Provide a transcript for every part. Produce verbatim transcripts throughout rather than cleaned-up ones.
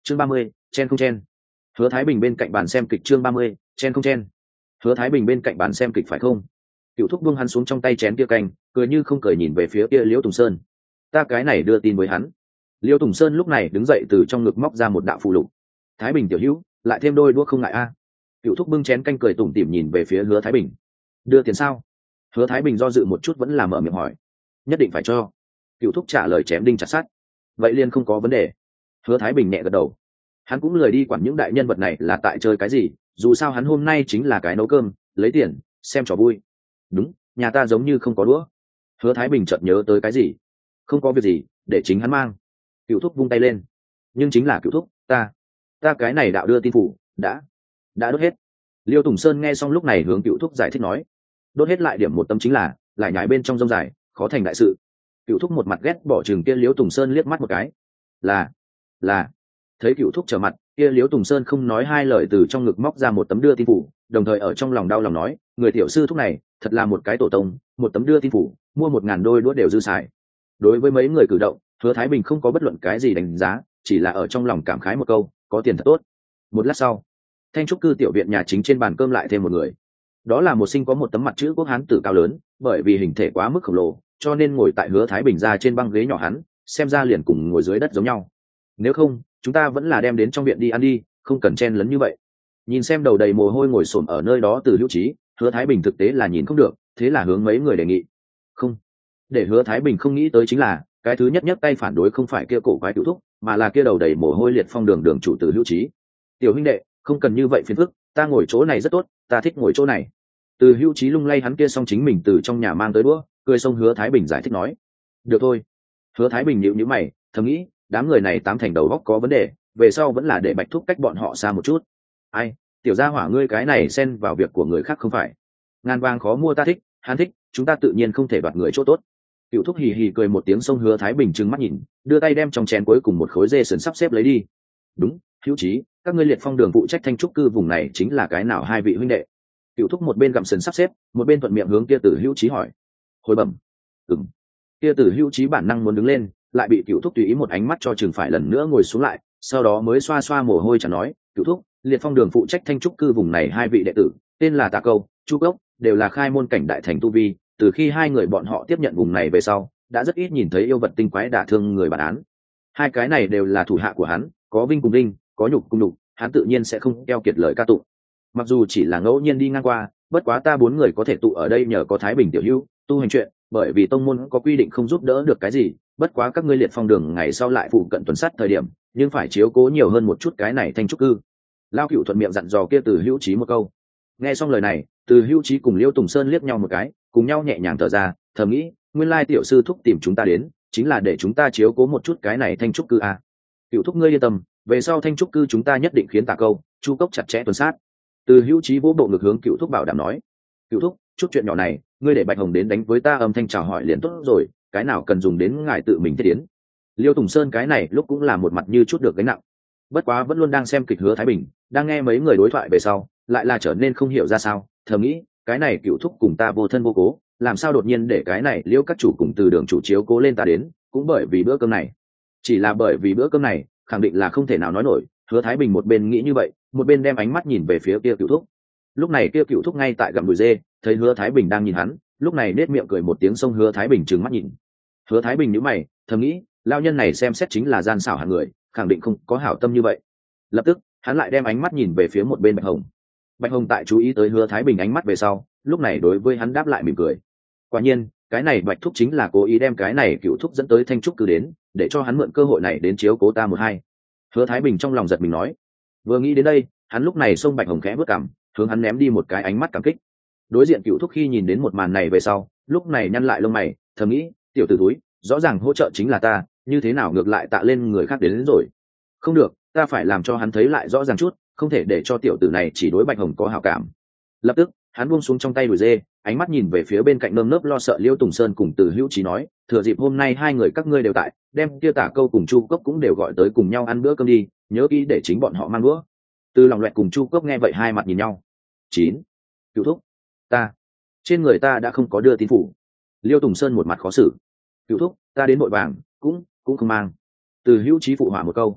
chương ba mươi, chen không chen. Hứa Thái Bình bên cạnh bàn xem kịch. Chương ba mươi, chen không chen. Hứa Thái Bình bên cạnh bàn xem kịch phải không? Cựu thúc buông hắn xuống trong tay chén kia canh, cười như không cười nhìn về phía kia Liễu Tùng Sơn. Ta cái này đưa tin với hắn. Liễu Tùng Sơn lúc này đứng dậy từ trong ngực móc ra một đạo phù lục. Thái Bình tiểu hữu, lại thêm đôi đũa không ngại a. À. Cựu thúc bưng chén canh cười tủm tỉm nhìn về phía Hứa Thái Bình. Đưa tiền sao? Hứa Thái Bình do dự một chút vẫn là mở miệng hỏi. Nhất định phải cho. Cựu thúc trả lời chém đinh chặt sắt. Vậy liền không có vấn đề. Hứa Thái Bình nhẹ gật đầu. Hắn cũng lười đi quản những đại nhân vật này là tại chơi cái gì, dù sao hắn hôm nay chính là cái nấu cơm, lấy tiền, xem trò vui. Đúng, nhà ta giống như không có đũa. Hứa Thái Bình chợt nhớ tới cái gì. Không có việc gì, để chính hắn mang. Cựu thúc vung tay lên. Nhưng chính là Cựu thúc, ta, ta cái này đạo đưa tin phủ, đã, đã đốt hết. Liêu Tùng Sơn nghe xong lúc này hướng Cựu thúc giải thích nói. Đốt hết lại điểm một tâm chính là, lại nhảy bên trong rông dài, khó thành đại sự. Cựu thúc một mặt ghét bỏ chừng kia Liêu Tùng Sơn liếc mắt một cái. Là, là. Thấy Cựu thúc trở mặt, kia Liêu Tùng Sơn không nói hai lời từ trong ngực móc ra một tấm đưa tin phủ, đồng thời ở trong lòng đau lòng nói, người tiểu sư thúc này thật là một cái tổ tông, một tấm đưa tin phủ mua một ngàn đôi đũa đều dư xài. Đối với mấy người cử động, Hứa Thái Bình không có bất luận cái gì đánh giá, chỉ là ở trong lòng cảm khái một câu, có tiền thật tốt. Một lát sau, Thanh trúc cư tiểu viện nhà chính trên bàn cơm lại thêm một người. Đó là một sinh có một tấm mặt chữ quốc hán tử cao lớn, bởi vì hình thể quá mức khổng lồ, cho nên ngồi tại Hứa Thái Bình ra trên băng ghế nhỏ hắn, xem ra liền cùng ngồi dưới đất giống nhau. Nếu không, chúng ta vẫn là đem đến trong viện đi ăn đi, không cần chen lấn như vậy. Nhìn xem đầu đầy mồ hôi ngồi xổm ở nơi đó Từ Hữu Trí, Hứa Thái Bình thực tế là nhìn không được, thế là hướng mấy người đề nghị. Không. Để Hứa Thái Bình không nghĩ tới chính là, cái thứ nhất nhất tay phản đối không phải kia cổ quái Cựu thúc, mà là kia đầu đầy mồ hôi liệt phong đường đường chủ Từ Hữu Trí. Tiểu huynh đệ, không cần như vậy phiền phức, ta ngồi chỗ này rất tốt, ta thích ngồi chỗ này. Từ Hữu Trí lung lay hắn kia xong chính mình từ trong nhà mang tới đũa, cười xông Hứa Thái Bình giải thích nói. Được thôi. Hứa Thái Bình nhíu nhíu mày, thầm nghĩ, đám người này tám thành đầu óc có vấn đề, về sau vẫn là để Bạch thúc cách bọn họ xa một chút. Ai, tiểu gia hỏa ngươi cái này xen vào việc của người khác không phải. Ngàn vàng khó mua ta thích, hắn thích, chúng ta tự nhiên không thể đoạt người chỗ tốt. Cựu thúc hì hì cười một tiếng xông Hứa Thái Bình trừng mắt nhìn, đưa tay đem trong chén cuối cùng một khối dê sườn sắp xếp lấy đi. Đúng, Hữu Trí, các ngươi liệt phong đường phụ trách Thanh trúc cư vùng này chính là cái nào hai vị huynh đệ? Cựu thúc một bên gặm sườn sắp xếp, một bên thuận miệng hướng kia Từ Hữu Trí hỏi. Hồi bẩm. Ừm. Kia Từ Hữu Trí bản năng muốn đứng lên, lại bị Cựu thúc tùy ý một ánh mắt cho chừng phải lần nữa ngồi xuống lại, sau đó mới xoa xoa mồ hôi chẳng nói, Cựu thúc, liệt phong đường phụ trách Thanh trúc cư vùng này hai vị đệ tử, tên là Tạ Câu, Chu Cốc, đều là khai môn cảnh đại thành tu vi, từ khi hai người bọn họ tiếp nhận vùng này về sau, đã rất ít nhìn thấy yêu vật tinh quái đả thương người bản án. Hai cái này đều là thủ hạ của hắn, có vinh cùng vinh, có nhục cùng nhục, hắn tự nhiên sẽ không keo kiệt lời ca tụng. Mặc dù chỉ là ngẫu nhiên đi ngang qua, bất quá ta bốn người có thể tụ ở đây nhờ có Thái Bình tiểu hữu tu hành chuyện, bởi vì tông môn có quy định không giúp đỡ được cái gì, bất quá các ngươi liệt phong đường ngày sau lại phụ cận tuần sát thời điểm, nhưng phải chiếu cố nhiều hơn một chút cái này Thanh trúc cư. Lao Cựu thuận miệng dặn dò kia Từ Hữu Trí một câu. Nghe xong lời này, Từ Hữu Trí cùng Liêu Tùng Sơn liếc nhau một cái, cùng nhau nhẹ nhàng thở ra, thầm nghĩ, nguyên lai tiểu sư thúc tìm chúng ta đến, chính là để chúng ta chiếu cố một chút cái này Thanh trúc cư à. Cựu thúc ngươi yên tâm, về sau Thanh trúc cư chúng ta nhất định khiến Tạ Câu, Chu Cốc chặt chẽ tuần sát. Từ Hữu Trí vỗ bộ ngực hướng Cựu thúc bảo đảm nói. Cựu thúc, chút chuyện nhỏ này, ngươi để Bạch Hồng đến đánh với ta âm thanh chào hỏi liền tốt rồi, cái nào cần dùng đến ngài tự mình thiết tiến. Liêu Tùng Sơn cái này lúc cũng là một mặt như chút được gánh nặng, bất quá vẫn luôn đang xem kịch Hứa Thái Bình, đang nghe mấy người đối thoại về sau, lại là trở nên không hiểu ra sao, thầm nghĩ, cái này Cựu thúc cùng ta vô thân vô cố, làm sao đột nhiên để cái này Liêu các chủ cùng Từ đường chủ chiếu cố lên ta đến, cũng bởi vì bữa cơm này. Chỉ là bởi vì bữa cơm này, khẳng định là không thể nào nói nổi. Hứa Thái Bình một bên nghĩ như vậy, một bên đem ánh mắt nhìn về phía kia Cựu thúc. Lúc này kia Cựu thúc ngay tại gặm đùi dê, thấy Hứa Thái Bình đang nhìn hắn, lúc này nết miệng cười một tiếng xông Hứa Thái Bình trừng mắt nhìn. Hứa Thái Bình nhíu mày, thầm nghĩ, lao nhân này xem xét chính là gian xảo hạng người, khẳng định không có hảo tâm như vậy. Lập tức, hắn lại đem ánh mắt nhìn về phía một bên Bạch Hồng. Bạch Hồng tại chú ý tới Hứa Thái Bình ánh mắt về sau, lúc này đối với hắn đáp lại mỉm cười. Quả nhiên, cái này Bạch thúc chính là cố ý đem cái này Cựu thúc dẫn tới Thanh trúc cư đến, để cho hắn mượn cơ hội này đến chiếu cố ta một hai. Hứa Thái Bình trong lòng giật mình nói. Vừa nghĩ đến đây, hắn lúc này xông Bạch Hồng khẽ bước cằm, hướng hắn ném đi một cái ánh mắt cảm kích. Đối diện Cựu thúc khi nhìn đến một màn này về sau, lúc này nhăn lại lông mày, thầm nghĩ, tiểu tử túi, rõ ràng hỗ trợ chính là ta, như thế nào ngược lại tạ lên người khác đến, đến rồi. Không được, ta phải làm cho hắn thấy lại rõ ràng chút, không thể để cho tiểu tử này chỉ đối Bạch Hồng có hảo cảm. Lập tức, hắn buông xuống trong tay đùi dê, ánh mắt nhìn về phía bên cạnh nơm nớp lo sợ Liêu Tùng Sơn cùng Từ Hữu Trí nói, thừa dịp hôm nay hai người các ngươi đều tại, đem kia Tạ Câu cùng Chu Cốc cũng đều gọi tới cùng nhau ăn bữa cơm đi, nhớ kỹ để chính bọn họ mang bữa. Từ lòng loẹt cùng Chu Cốc nghe vậy hai mặt nhìn nhau. Chín. Cựu thúc, ta, trên người ta đã không có đưa tin phủ. Liêu Tùng Sơn một mặt khó xử. Cựu thúc, ta đến vội vàng, cũng cũng không mang. Từ Hữu Trí phụ họa một câu.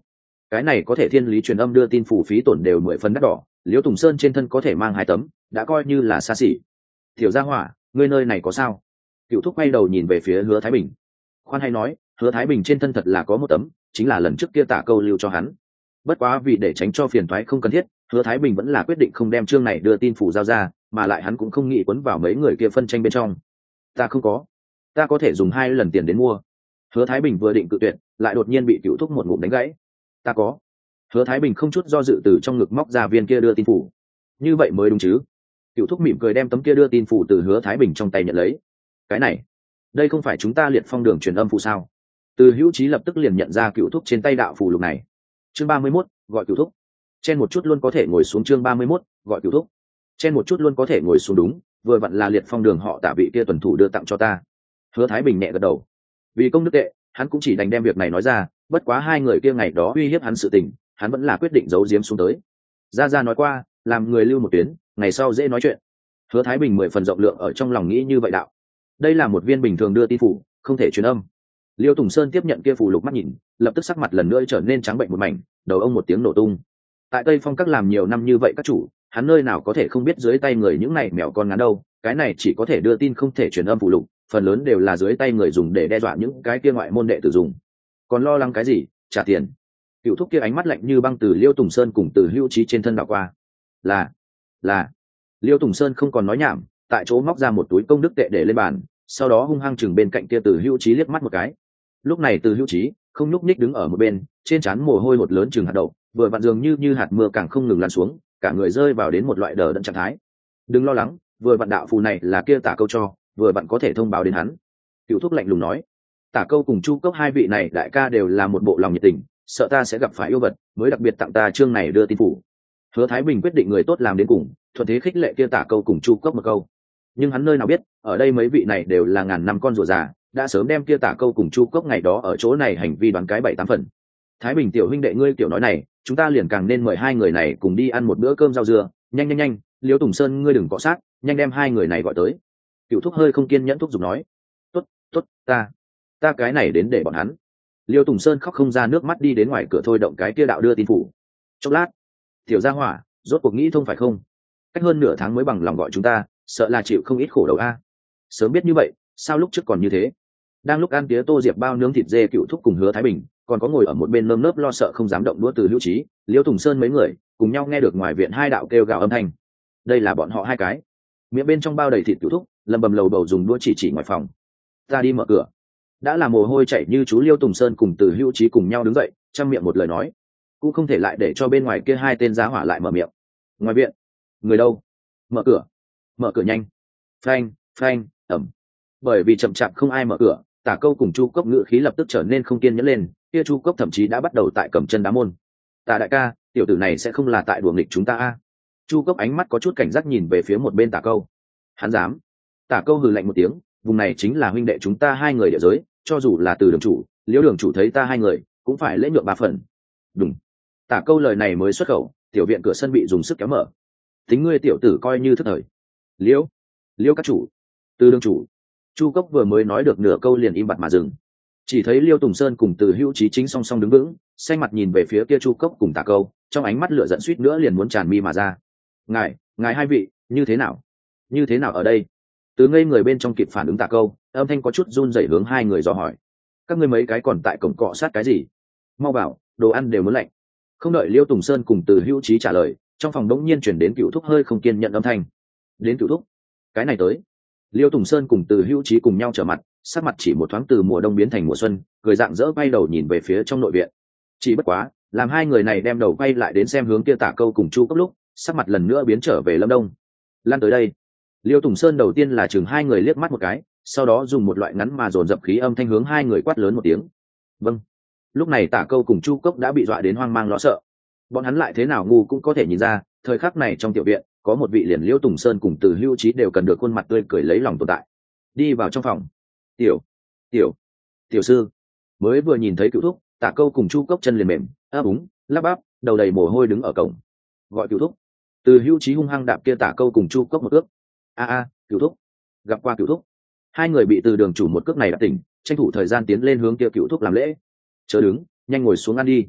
cái này có thể thiên lý truyền âm đưa tin phủ phí tổn đều mười phần đắt đỏ, liễu tùng sơn trên thân có thể mang hai tấm đã coi như là xa xỉ. Tiểu gia hỏa, ngươi nơi này có sao? Cựu thúc quay đầu nhìn về phía Hứa Thái Bình. Khoan hay nói, Hứa Thái Bình trên thân thật là có một tấm, chính là lần trước kia Tả Câu lưu cho hắn. Bất quá vì để tránh cho phiền toái không cần thiết, Hứa Thái Bình vẫn là quyết định không đem chương này đưa tin phủ giao ra, mà lại hắn cũng không nghĩ quấn vào mấy người kia phân tranh bên trong. Ta không có, ta có thể dùng hai lần tiền đến mua. Hứa Thái Bình vừa định cự tuyệt, lại đột nhiên bị Cựu thúc một ngụm đánh gãy. Ta có. Hứa Thái Bình không chút do dự từ trong ngực móc ra viên kia đưa tin phủ. Như vậy mới đúng chứ? Cựu thúc mỉm cười đem tấm kia đưa tin phủ từ Hứa Thái Bình trong tay nhận lấy. Cái này, đây không phải chúng ta liệt phong đường truyền âm phụ sao? Từ Hữu Chí lập tức liền nhận ra Cựu thúc trên tay đạo phù lục này. Chương ba mươi mốt, gọi Cựu thúc. Trên một chút luôn có thể ngồi xuống. Chương ba mươi mốt, gọi Cựu thúc. Trên một chút luôn có thể ngồi xuống đúng, vừa vặn là liệt phong đường họ Tạ vị kia tuần thủ đưa tặng cho ta. Hứa Thái Bình nhẹ gật đầu. Vì công đức tệ, hắn cũng chỉ đành đem việc này nói ra, bất quá hai người kia ngày đó uy hiếp hắn sự tình, hắn vẫn là quyết định giấu giếm xuống tới. Gia Gia nói qua, làm người lưu một tuyến, ngày sau dễ nói chuyện. Hứa Thái Bình mười phần rộng lượng ở trong lòng nghĩ như vậy đạo. Đây là một viên bình thường đưa tin phủ, không thể truyền âm. Liêu Tùng Sơn tiếp nhận kia phù lục mắt nhìn, lập tức sắc mặt lần nữa trở nên trắng bệnh một mảnh, đầu ông một tiếng nổ tung. Tại Tây Phong các làm nhiều năm như vậy các chủ, hắn nơi nào có thể không biết dưới tay người những này mèo con ngắn đâu, cái này chỉ có thể đưa tin không thể truyền âm phù lục, phần lớn đều là dưới tay người dùng để đe dọa những cái kia ngoại môn đệ tử dùng. Còn lo lắng cái gì, trả tiền. Cựu thúc kia ánh mắt lạnh như băng từ Liêu Tùng Sơn cùng từ Hữu Chí trên thân đảo qua. Là, là. Liêu Tùng Sơn không còn nói nhảm, tại chỗ móc ra một túi công đức tệ để lên bàn, sau đó hung hăng chừng bên cạnh kia từ Hữu Chí liếc mắt một cái. Lúc này từ Hữu Chí không nhúc nhích đứng ở một bên, trên trán mồ hôi hột lớn chừng hạt đậu, vừa vặn dường như như hạt mưa càng không ngừng lăn xuống, cả người rơi vào đến một loại đờ đẫn trạng thái. Đừng lo lắng, vừa vặn đạo phù này là kia Tả Câu cho, vừa vặn có thể thông báo đến hắn. Cựu thúc lạnh lùng nói. Tả Câu cùng Chu Cốc hai vị này đại ca đều là một bộ lòng nhiệt tình, sợ ta sẽ gặp phải yêu vật, mới đặc biệt tặng ta chương này đưa tin phủ. Hứa Thái Bình quyết định người tốt làm đến cùng, thuận thế khích lệ kia Tả Câu cùng Chu Cốc một câu. Nhưng hắn nơi nào biết, ở đây mấy vị này đều là ngàn năm con rùa già, đã sớm đem kia Tả Câu cùng Chu Cốc ngày đó ở chỗ này hành vi đoán cái bảy tám phần. Thái Bình tiểu huynh đệ ngươi tiểu nói này, chúng ta liền càng nên mời hai người này cùng đi ăn một bữa cơm rau dưa, nhanh nhanh nhanh, Liêu Tùng Sơn ngươi đừng cọ sát, nhanh đem hai người này gọi tới. Cựu thúc hơi không kiên nhẫn thúc giục nói. Tốt, tốt, ta, ta cái này đến để bọn hắn. Liêu Tùng Sơn khóc không ra nước mắt đi đến ngoài cửa thôi động cái kia đạo đưa tin phủ. Chốc lát, tiểu gia hỏa, rốt cuộc nghĩ thông phải không? Cách hơn nửa tháng mới bằng lòng gọi chúng ta, sợ là chịu không ít khổ đầu a. Sớm biết như vậy, sao lúc trước còn như thế? Đang lúc ăn tía tô diệp bao nướng thịt dê, Cựu thúc cùng Hứa Thái Bình còn có ngồi ở một bên nơm nớp lo sợ không dám động đũa từ Hữu Chí, Liêu Tùng Sơn mấy người cùng nhau nghe được ngoài viện hai đạo kêu gào âm thanh. Đây là bọn họ hai cái. Miệng bên trong bao đầy thịt Cựu thúc lầm bầm lầu bầu dùng đũa chỉ chỉ ngoài phòng. Ta đi mở cửa. Đã là mồ hôi chảy như chú Liêu Tùng Sơn cùng từ Hữu Chí cùng nhau đứng dậy, trong miệng một lời nói, cũng không thể lại để cho bên ngoài kia hai tên giá hỏa lại mở miệng. Ngoài viện, người đâu? Mở cửa, mở cửa nhanh. Phanh, phanh, ẩm. Bởi vì chậm chạp không ai mở cửa, Tả Câu cùng Chu Cốc ngữ khí lập tức trở nên không kiên nhẫn lên, kia Chu Cốc thậm chí đã bắt đầu tại cầm chân đá môn. Tả đại ca, tiểu tử này sẽ không là tại đùa nghịch chúng ta a? Chu Cốc ánh mắt có chút cảnh giác nhìn về phía một bên Tả Câu. Hắn dám? Tả Câu hừ lạnh một tiếng, vùng này chính là huynh đệ chúng ta hai người địa giới, cho dù là từ đường chủ, Liễu đường chủ thấy ta hai người cũng phải lễ nhượng ba phần. Đúng. Tả Câu lời này mới xuất khẩu, tiểu viện cửa sân bị dùng sức kéo mở. Tính ngươi tiểu tử coi như thất thời. Liễu, Liễu các chủ, từ đường chủ. Chu Cốc vừa mới nói được nửa câu liền im bặt mà dừng. Chỉ thấy Liêu Tùng Sơn cùng từ Hữu Chí chính song song đứng vững, xanh mặt nhìn về phía kia Chu Cốc cùng Tả Câu, trong ánh mắt lửa giận suýt nữa liền muốn tràn mi mà ra. Ngài, ngài hai vị, như thế nào? Như thế nào ở đây? Từ ngây người bên trong kịp phản ứng Tả Câu, âm thanh có chút run rẩy hướng hai người dò hỏi. Các ngươi mấy cái còn tại cổng cọ sát cái gì? Mau vào, đồ ăn đều muốn lạnh. Không đợi Liêu Tùng Sơn cùng từ Hữu Chí trả lời, trong phòng đống nhiên chuyển đến Cựu thúc hơi không kiên nhận âm thanh. Đến Cựu thúc, cái này tới. Liêu Tùng Sơn cùng từ Hữu Chí cùng nhau trở mặt, sắc mặt chỉ một thoáng từ mùa đông biến thành mùa xuân, cười dạng dỡ bay đầu nhìn về phía trong nội viện. Chỉ bất quá, làm hai người này đem đầu quay lại đến xem hướng kia Tả Câu cùng Chu Cốc lúc, sắc mặt lần nữa biến trở về Lâm Đông. Lan tới đây. Liêu Tùng Sơn đầu tiên là chừng hai người liếc mắt một cái, sau đó dùng một loại ngắn mà dồn dập khí âm thanh hướng hai người quát lớn một tiếng. Vâng. Lúc này Tả Câu cùng Chu Cốc đã bị dọa đến hoang mang lo sợ. Bọn hắn lại thế nào ngu cũng có thể nhìn ra, thời khắc này trong tiểu viện có một vị liền Liêu Tùng Sơn cùng từ Hữu Chí đều cần được khuôn mặt tươi cười lấy lòng tồn tại. Đi vào trong phòng. Tiểu, tiểu, tiểu sư. Mới vừa nhìn thấy Cựu thúc, Tả Câu cùng Chu Cốc chân liền mềm, ấp úng, lắp bắp, đầu đầy mồ hôi đứng ở cổng. Gọi Cựu thúc. Từ Hữu Chí hung hăng đạp kia Tả Câu cùng Chu Cốc một cước. A a, Cựu thúc. Gặp qua Cựu thúc. Hai người bị từ đường chủ một cước này đạp tỉnh, tranh thủ thời gian tiến lên hướng kia Cựu thúc làm lễ. Chớ đứng, nhanh ngồi xuống ăn đi.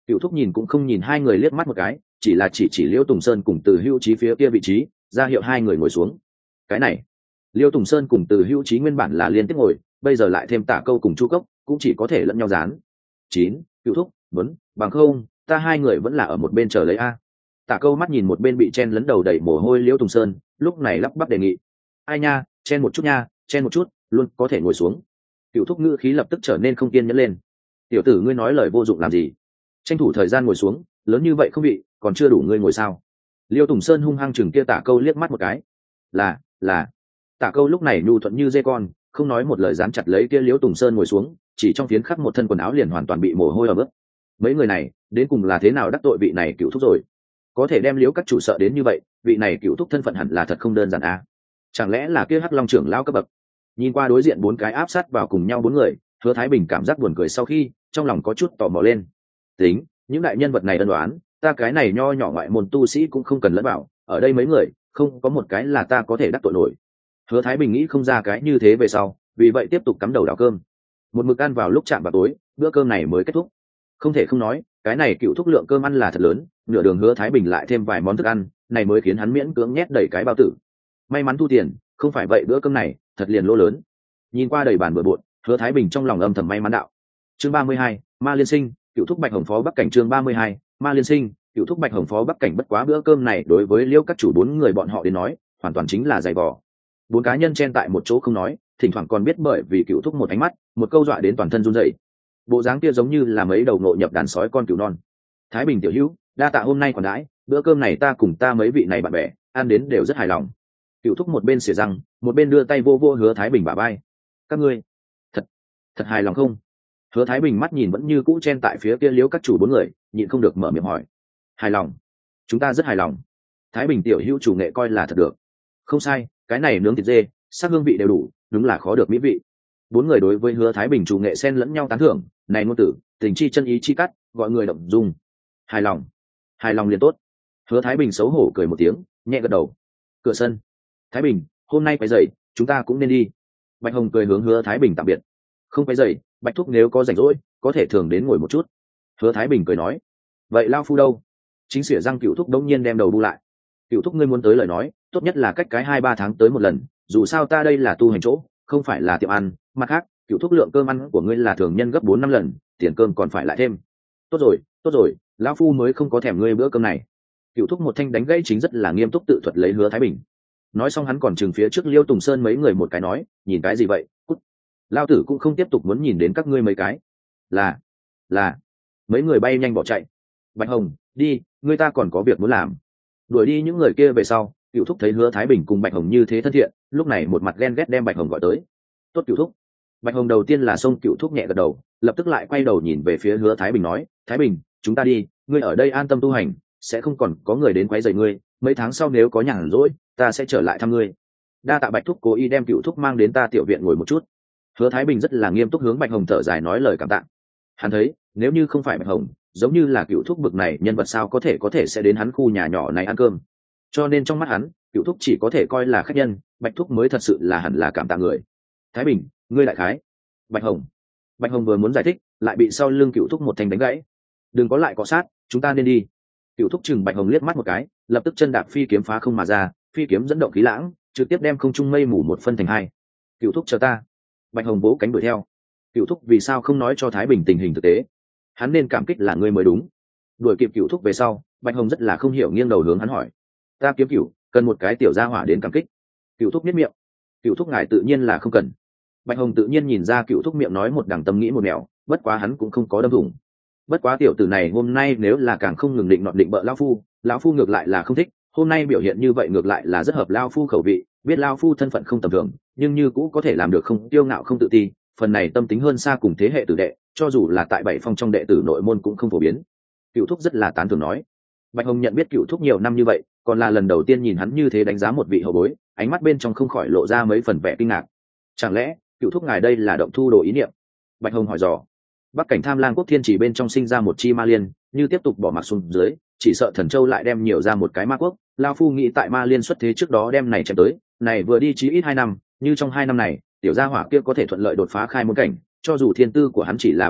Cựu thúc nhìn cũng không nhìn hai người liếc mắt một cái, chỉ là chỉ chỉ Liêu Tùng Sơn cùng Từ Hữu Chí phía kia vị trí, ra hiệu hai người ngồi xuống. Cái này, Liêu Tùng Sơn cùng Từ Hữu Chí nguyên bản là liên tiếp ngồi, bây giờ lại thêm Tạ Câu cùng Chu Cốc, cũng chỉ có thể lẫn nhau dán. Chín, Cựu thúc, muốn, bằng không, ta hai người vẫn là ở một bên chờ lấy a. Tạ Câu mắt nhìn một bên bị chen lấn đầu đầy mồ hôi Liêu Tùng Sơn, lúc này lắp bắp đề nghị. Ai nha, chen một chút nha, chen một chút, luôn có thể ngồi xuống. Cựu thúc ngữ khí lập tức trở nên không kiên nhẫn lên. Tiểu tử ngươi nói lời vô dụng làm gì? Tranh thủ thời gian ngồi xuống, lớn như vậy không bị, còn chưa đủ ngươi ngồi sao? Liêu Tùng Sơn hung hăng chừng kia Tạ Câu liếc mắt một cái. Là, là. Tạ Câu lúc này nhu thuận như dê con, không nói một lời dán chặt lấy kia Liêu Tùng Sơn ngồi xuống, chỉ trong phiến khắc một thân quần áo liền hoàn toàn bị mồ hôi ẩm ướt. Mấy người này, đến cùng là thế nào đắc tội vị này Cựu thúc rồi? Có thể đem Liêu các chủ sợ đến như vậy, vị này Cựu thúc thân phận hẳn là thật không đơn giản à? Chẳng lẽ là kia Hắc Long trưởng lão cấp bậc? Nhìn qua đối diện bốn cái áp sát vào cùng nhau bốn người, Hứa Thái Bình cảm giác buồn cười sau khi, trong lòng có chút tò mò lên. Tính, những đại nhân vật này ân đoán, ta cái này nho nhỏ ngoại môn tu sĩ cũng không cần lẫn vào, ở đây mấy người, không có một cái là ta có thể đắc tội nổi. Hứa Thái Bình nghĩ không ra cái như thế về sau, vì vậy tiếp tục cắm đầu đảo cơm. Một mực ăn vào lúc chạm vào tối, bữa cơm này mới kết thúc. Không thể không nói, cái này Cựu thúc lượng cơm ăn là thật lớn, nửa đường Hứa Thái Bình lại thêm vài món thức ăn, này mới khiến hắn miễn cưỡng nhét đầy cái bao tử. May mắn thu tiền, không phải vậy bữa cơm này thật liền lỗ lớn. Nhìn qua đầy bàn bừa bộn, Hứa Thái Bình trong lòng âm thầm may mắn đạo. Chương ba mươi hai, Ma Liên Sinh, Cựu thúc Bạch Hồng phó Bắc cảnh. Chương ba mươi hai, Ma Liên Sinh, Cựu thúc Bạch Hồng phó Bắc cảnh. Bất quá bữa cơm này đối với Liêu các chủ bốn người bọn họ đến nói, hoàn toàn chính là dày vò. Bốn cá nhân chen tại một chỗ không nói, thỉnh thoảng còn biết bởi vì Cựu thúc một ánh mắt, một câu dọa đến toàn thân run rẩy. Bộ dáng kia giống như là mấy đầu ngộ nhập đàn sói con cừu non. Thái Bình tiểu hữu, đa tạ hôm nay còn đãi, bữa cơm này ta cùng ta mấy vị này bạn bè ăn đến đều rất hài lòng. Cựu thúc một bên xỉa răng, một bên đưa tay vô vô Hứa Thái Bình bả vai. Các ngươi thật thật hài lòng không? Hứa Thái Bình mắt nhìn vẫn như cũ chen tại phía kia Liêu các chủ bốn người, nhịn không được mở miệng hỏi. Hài lòng, chúng ta rất hài lòng. Thái Bình tiểu hữu chủ nghệ coi là thật được. Không sai, cái này nướng thịt dê, sắc hương vị đều đủ, đúng là khó được mỹ vị. Bốn người đối với Hứa Thái Bình chủ nghệ xen lẫn nhau tán thưởng, này ngôn tử, tình chi chân ý chi cắt, gọi người động dung. Hài lòng, hài lòng liền tốt. Hứa Thái Bình xấu hổ cười một tiếng, nhẹ gật đầu. Cửa sân. Thái Bình, hôm nay phải dậy, chúng ta cũng nên đi. Bạch Hồng cười hướng Hứa Thái Bình tạm biệt. Không phải dậy, Bạch thúc nếu có rảnh rỗi, có thể thường đến ngồi một chút. Hứa Thái Bình cười nói. Vậy lao phu đâu? Chính xỉa răng Cựu thúc đống nhiên đem đầu bu lại. Cựu thúc ngươi muốn tới lời nói, tốt nhất là cách cái hai ba tháng tới một lần, dù sao ta đây là tu hành chỗ, không phải là tiệm ăn. Mặt khác, Cựu thúc lượng cơm ăn của ngươi là thường nhân gấp bốn năm lần, tiền cơm còn phải lại thêm. Tốt rồi, tốt rồi, lão phu mới không có thèm ngươi bữa cơm này. Cựu thúc một thanh đánh gãy chính rất là nghiêm túc tự thuật lấy Hứa Thái Bình. Nói xong hắn còn chừng phía trước Liêu Tùng Sơn mấy người một cái nói, nhìn cái gì vậy, cút. Lao tử cũng không tiếp tục muốn nhìn đến các ngươi mấy cái. Là, là, mấy người bay nhanh bỏ chạy. Bạch Hồng, đi, người ta còn có việc muốn làm. Đuổi đi những người kia về sau, Cựu thúc thấy Hứa Thái Bình cùng Bạch Hồng như thế thân thiện, lúc này một mặt ghen ghét đem Bạch Hồng gọi tới. Tốt Cựu thúc. Bạch Hồng đầu tiên là xông Cựu thúc nhẹ gật đầu, lập tức lại quay đầu nhìn về phía Hứa Thái Bình nói, Thái Bình, chúng ta đi, ngươi ở đây an tâm tu hành, sẽ không còn có người đến quấy rầy ngươi, mấy tháng sau nếu có nhàn rỗi, ta sẽ trở lại thăm ngươi. Đa tạ Bạch thúc cố ý đem Cựu thúc mang đến ta tiểu viện ngồi một chút. Hứa Thái Bình rất là nghiêm túc hướng Bạch Hồng thở dài nói lời cảm tạ. Hắn thấy, nếu như không phải Bạch Hồng, giống như là Cựu thúc bực này nhân vật sao có thể có thể sẽ đến hắn khu nhà nhỏ này ăn cơm. Cho nên trong mắt hắn, Cựu thúc chỉ có thể coi là khách nhân, Bạch thúc mới thật sự là hẳn là cảm tạ người. Thái Bình, ngươi đại khái. Bạch Hồng. Bạch Hồng vừa muốn giải thích, lại bị sau lưng Cựu thúc một thanh đánh gãy. Đừng có lại cọ sát, chúng ta nên đi. Cựu thúc chừng Bạch Hồng liếc mắt một cái, lập tức chân đạp phi kiếm phá không mà ra, phi kiếm dẫn động khí lãng, trực tiếp đem không trung mây mù một phân thành hai. Cựu thúc chờ ta. Bạch Hồng vỗ cánh đuổi theo. Cựu thúc vì sao không nói cho Thái Bình tình hình thực tế? Hắn nên cảm kích là ngươi mới đúng. Đuổi kịp Cựu thúc về sau, Bạch Hồng rất là không hiểu nghiêng đầu hướng hắn hỏi. Ta kiếm Cựu, cần một cái tiểu gia hỏa đến cảm kích. Cựu thúc biết miệng. Cựu thúc ngài tự nhiên là không cần. Bạch Hồng tự nhiên nhìn ra Cựu thúc miệng nói một đằng tâm nghĩ một nẻo, bất quá hắn cũng không có đâm thủng. Bất quá tiểu tử này hôm nay nếu là càng không ngừng định nọt định bợ lão phu, lão phu ngược lại là không thích. Hôm nay biểu hiện như vậy ngược lại là rất hợp lão phu khẩu vị, biết lão phu thân phận không tầm thường, nhưng như cũ có thể làm được không tiêu ngạo không tự ti, phần này tâm tính hơn xa cùng thế hệ tử đệ, cho dù là tại bảy phong trong đệ tử nội môn cũng không phổ biến. Cựu thúc rất là tán thưởng nói. Bạch Hồng nhận biết Cựu thúc nhiều năm như vậy, còn là lần đầu tiên nhìn hắn như thế đánh giá một vị hậu bối, ánh mắt bên trong không khỏi lộ ra mấy phần vẻ kinh ngạc. Chẳng lẽ Cựu thúc ngài đây là động thu đồ ý niệm? Bạch Hồng hỏi dò. Bắc cảnh Tham Lang quốc thiên chỉ bên trong sinh ra một chi ma liên, như tiếp tục bỏ mặc xuống dưới, chỉ sợ Thần Châu lại đem nhiều ra một cái ma quốc. Lao phu nghĩ tại ma liên xuất thế trước đó đem này chém tới, này vừa đi chí ít hai năm, như trong hai năm này, tiểu gia hỏa kia có thể thuận lợi đột phá khai môn cảnh, cho dù thiên tư của hắn chỉ là bạch cốt,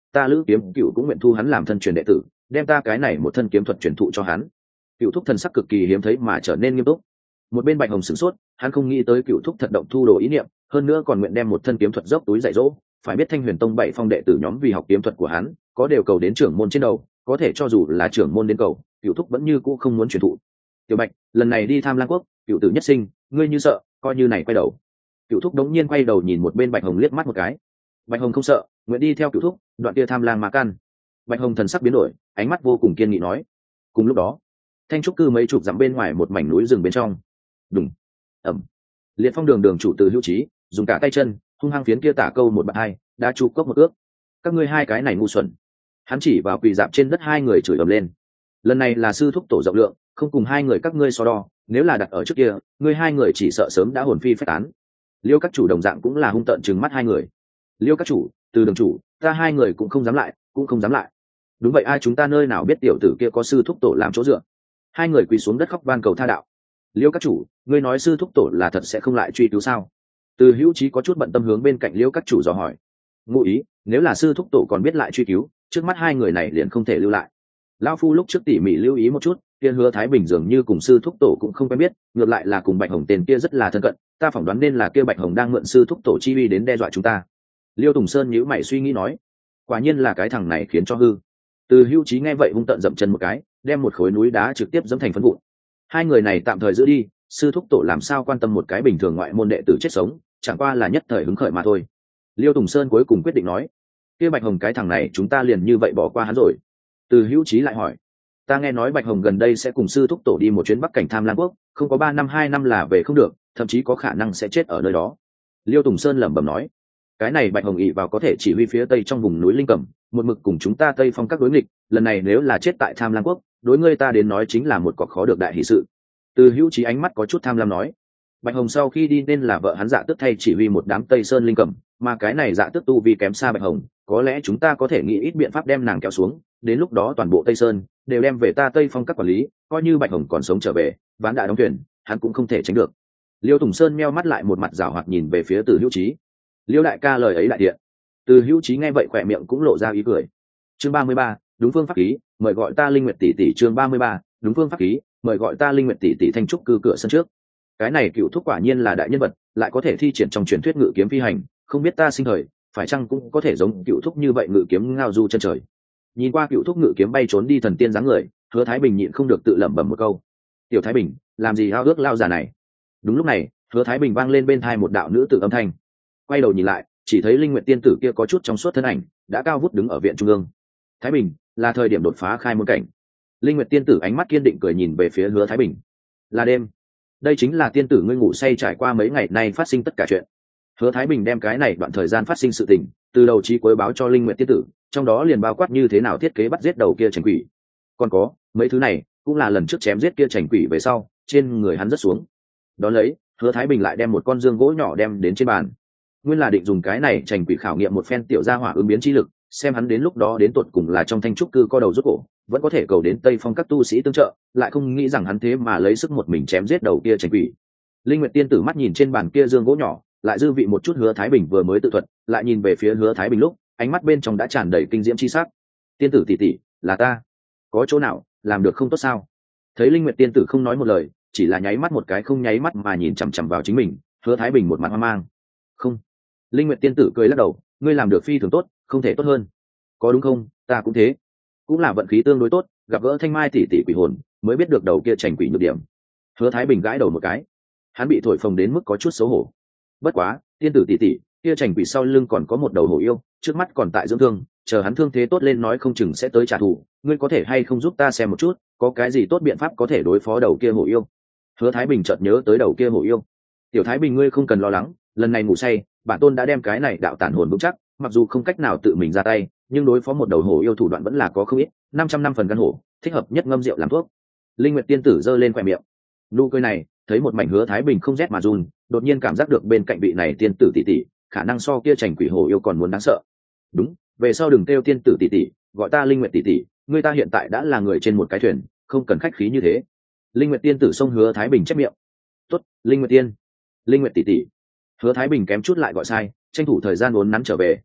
ta Lữ Kiếm Cựu cũng nguyện thu hắn làm thân truyền đệ tử, đem ta cái này một thân kiếm thuật truyền thụ cho hắn. Cựu thúc thần sắc cực kỳ hiếm thấy mà trở nên nghiêm túc. Một bên Bạch Hồng sửng sốt, hắn không nghĩ tới Cựu thúc thật động thu đồ ý niệm, hơn nữa còn nguyện đem một thân kiếm thuật dốc túi dạy dỗ. Phải biết Thanh Huyền Tông bảy phong đệ tử nhóm vì học kiếm thuật của hắn, có đều cầu đến trưởng môn trên đầu, có thể cho dù là trưởng môn đến cầu, Cựu thúc vẫn như cũ không muốn truyền thụ. Tiểu Bạch, lần này đi Tham Lang Quốc, Cựu tử nhất sinh, ngươi như sợ, coi như này quay đầu. Cựu thúc đống nhiên quay đầu nhìn một bên Bạch Hồng liếc mắt một cái. Bạch Hồng không sợ, nguyện đi theo Cựu thúc, đoạn kia Tham Lang Ma Căn. Bạch Hồng thần sắc biến đổi, ánh mắt vô cùng kiên nghị nói. Cùng lúc đó, Thanh trúc cư mấy chục dặm bên ngoài một mảnh núi rừng bên trong. Đùng, ầm. Liệt Phong đường đường chủ Từ Hữu Trí, dùng cả tay chân, hung hăng phiến kia tả câu một bạt hai, đã chụp cốc một ước. Các ngươi hai cái này ngu xuẩn. Hắn chỉ vào quỳ dạp trên đất hai người chửi ầm lên. Lần này là sư thúc tổ rộng lượng, không cùng hai người các ngươi so đo, nếu là đặt ở trước kia, ngươi hai người chỉ sợ sớm đã hồn phi phách tán. Liêu các chủ đồng dạng cũng là hung tợn trừng mắt hai người. Liêu các chủ, Từ đường chủ, ta hai người cũng không dám lại, cũng không dám lại. Đúng vậy, ai chúng ta nơi nào biết tiểu tử kia có sư thúc tổ làm chỗ dựa. Hai người quỳ xuống đất khóc van cầu tha đạo. Liêu các chủ, ngươi nói sư thúc tổ là thật sẽ không lại truy cứu sao? Từ Hữu Trí có chút bận tâm hướng bên cạnh Liêu các chủ dò hỏi. Ngụ ý, nếu là sư thúc tổ còn biết lại truy cứu, trước mắt hai người này liền không thể lưu lại. Lão phu lúc trước tỉ mỉ lưu ý một chút, kia Hứa Thái Bình dường như cùng sư thúc tổ cũng không quen biết, ngược lại là cùng Bạch Hồng tên kia rất là thân cận, ta phỏng đoán nên là kia Bạch Hồng đang mượn sư thúc tổ chi uy đến đe dọa chúng ta. Liêu Tùng Sơn nhíu mày suy nghĩ nói, quả nhiên là cái thằng này khiến cho hư. Từ Hữu Trí nghe vậy hung tợn dậm chân một cái, đem một khối núi đá trực tiếp dẫm thành phấn vụn. Hai người này tạm thời giữ đi, sư thúc tổ làm sao quan tâm một cái bình thường ngoại môn đệ tử chết sống, chẳng qua là nhất thời hứng khởi mà thôi. Liêu Tùng Sơn cuối cùng quyết định nói, kia Bạch Hồng cái thằng này chúng ta liền như vậy bỏ qua hắn rồi. Từ Hữu Trí lại hỏi, ta nghe nói Bạch Hồng gần đây sẽ cùng sư thúc tổ đi một chuyến Bắc cảnh Tham Lang Quốc, không có ba năm hai năm là về không được, thậm chí có khả năng sẽ chết ở nơi đó. Liêu Tùng Sơn lẩm bẩm nói, cái này Bạch Hồng ỷ vào có thể chỉ huy phía tây trong vùng núi Linh Cẩm, một mực cùng chúng ta Tây Phong các đối nghịch, lần này nếu là chết tại Tham Lang Quốc, đối ngươi ta đến nói chính là một cọc khó được đại hỷ sự. Từ Hữu Trí ánh mắt có chút tham lam nói, Bạch Hồng sau khi đi nên là vợ hắn Dạ Tước thay chỉ huy một đám Tây Sơn Linh Cẩm, mà cái này Dạ Tước tu vi kém xa Bạch Hồng, có lẽ chúng ta có thể nghĩ ít biện pháp đem nàng kéo xuống, đến lúc đó toàn bộ Tây Sơn đều đem về ta Tây Phong các quản lý, coi như Bạch Hồng còn sống trở về, ván đã đóng thuyền, hắn cũng không thể tránh được. Liêu Tùng Sơn meo mắt lại một mặt giảo hoạt nhìn về phía Từ Hữu Trí. Liêu đại ca lời ấy lại điện. Từ Hữu Trí nghe vậy khỏe miệng cũng lộ ra ý cười. Chương ba mươi ba, đúng phương pháp khí, mời gọi ta Linh Nguyệt tỷ tỷ. Chương ba mươi ba, đúng phương pháp khí, mời gọi ta Linh Nguyệt tỷ tỷ. Thanh trúc cư cửa sân trước. Cái này Cựu thúc quả nhiên là đại nhân vật, lại có thể thi triển trong truyền thuyết ngự kiếm phi hành, không biết ta sinh thời phải chăng cũng có thể giống Cựu thúc như vậy ngự kiếm ngao du chân trời. Nhìn qua Cựu thúc ngự kiếm bay trốn đi thần tiên dáng người, Hứa Thái Bình nhịn không được tự lẩm bẩm một câu, tiểu Thái Bình làm gì hao ước lao già này. Đúng lúc này, Hứa Thái Bình vang lên bên tai một đạo nữ tử âm thanh. Quay đầu nhìn lại, chỉ thấy Linh Nguyệt tiên tử kia có chút trong suốt thân ảnh, đã cao vút đứng ở viện trung ương. Thái Bình, là thời điểm đột phá khai môn cảnh. Linh Nguyệt tiên tử ánh mắt kiên định cười nhìn về phía Hứa Thái Bình. Là đêm. Đây chính là tiên tử ngươi ngủ say trải qua mấy ngày nay phát sinh tất cả chuyện. Hứa Thái Bình đem cái này đoạn thời gian phát sinh sự tình, từ đầu chí cuối báo cho Linh Nguyệt tiên tử, trong đó liền bao quát như thế nào thiết kế bắt giết đầu kia chảnh quỷ. Còn có, mấy thứ này cũng là lần trước chém giết kia chảnh quỷ về sau, trên người hắn rất xuống. Đó lấy, Hứa Thái Bình lại đem một con dương gỗ nhỏ đem đến trên bàn. Nguyên là định dùng cái này chảnh quỷ khảo nghiệm một phen tiểu gia hỏa ứng biến chi lực, xem hắn đến lúc đó đến tột cùng là trong thanh trúc cư co đầu rút cổ, vẫn có thể cầu đến Tây Phong các tu sĩ tương trợ, lại không nghĩ rằng hắn thế mà lấy sức một mình chém giết đầu kia chảnh quỷ. Linh Nguyệt tiên tử mắt nhìn trên bàn kia dương gỗ nhỏ, lại dư vị một chút Hứa Thái Bình vừa mới tự thuật, lại nhìn về phía Hứa Thái Bình lúc, ánh mắt bên trong đã tràn đầy kinh diễm chi sắc. Tiên tử tỷ tỷ, là ta, có chỗ nào làm được không tốt sao? Thấy Linh Nguyệt tiên tử không nói một lời, chỉ là nháy mắt một cái không nháy mắt mà nhìn chằm chằm vào chính mình, Hứa Thái Bình một mặt hoang mang. Không. Linh Nguyệt tiên tử cười lắc đầu, ngươi làm được phi thường tốt, không thể tốt hơn. Có đúng không? Ta cũng thế, cũng là vận khí tương đối tốt, gặp gỡ Thanh Mai tỷ tỷ quỷ hồn, mới biết được đầu kia chảnh quỷ nhược điểm. Hứa Thái Bình gãi đầu một cái, hắn bị thổi phồng đến mức có chút xấu hổ. Bất quá, tiên tử tỷ tỷ, kia chảnh quỷ sau lưng còn có một đầu hổ yêu, trước mắt còn tại dưỡng thương, chờ hắn thương thế tốt lên nói không chừng sẽ tới trả thù, ngươi có thể hay không giúp ta xem một chút, có cái gì tốt biện pháp có thể đối phó đầu kia hổ yêu? Hứa Thái Bình chợt nhớ tới đầu kia hổ yêu. Tiểu Thái Bình ngươi không cần lo lắng, lần này ngủ say, bản tôn đã đem cái này đạo tản hồn vững chắc, mặc dù không cách nào tự mình ra tay, nhưng đối phó một đầu hổ yêu thủ đoạn vẫn là có không ít, năm trăm năm phần gan hổ, thích hợp nhất ngâm rượu làm thuốc. Linh Nguyệt tiên tử giơ lên khóe miệng. Nụ cười này, thấy một mảnh Hứa Thái Bình không rét mà run, đột nhiên cảm giác được bên cạnh vị này tiên tử tỷ tỷ, khả năng so kia chảnh quỷ hổ yêu còn muốn đáng sợ. Đúng, về sau đừng kêu tiên tử tỷ tỷ, gọi ta Linh Nguyệt tỷ tỷ, người ta hiện tại đã là người trên một cái thuyền, không cần khách khí như thế. Linh Nguyệt tiên tử xông Hứa Thái Bình chép miệng. Tốt, Linh Nguyệt tiên, Linh Nguyệt tỷ tỷ. Hứa Thái Bình kém chút lại gọi sai, tranh thủ thời gian uốn nắn trở về.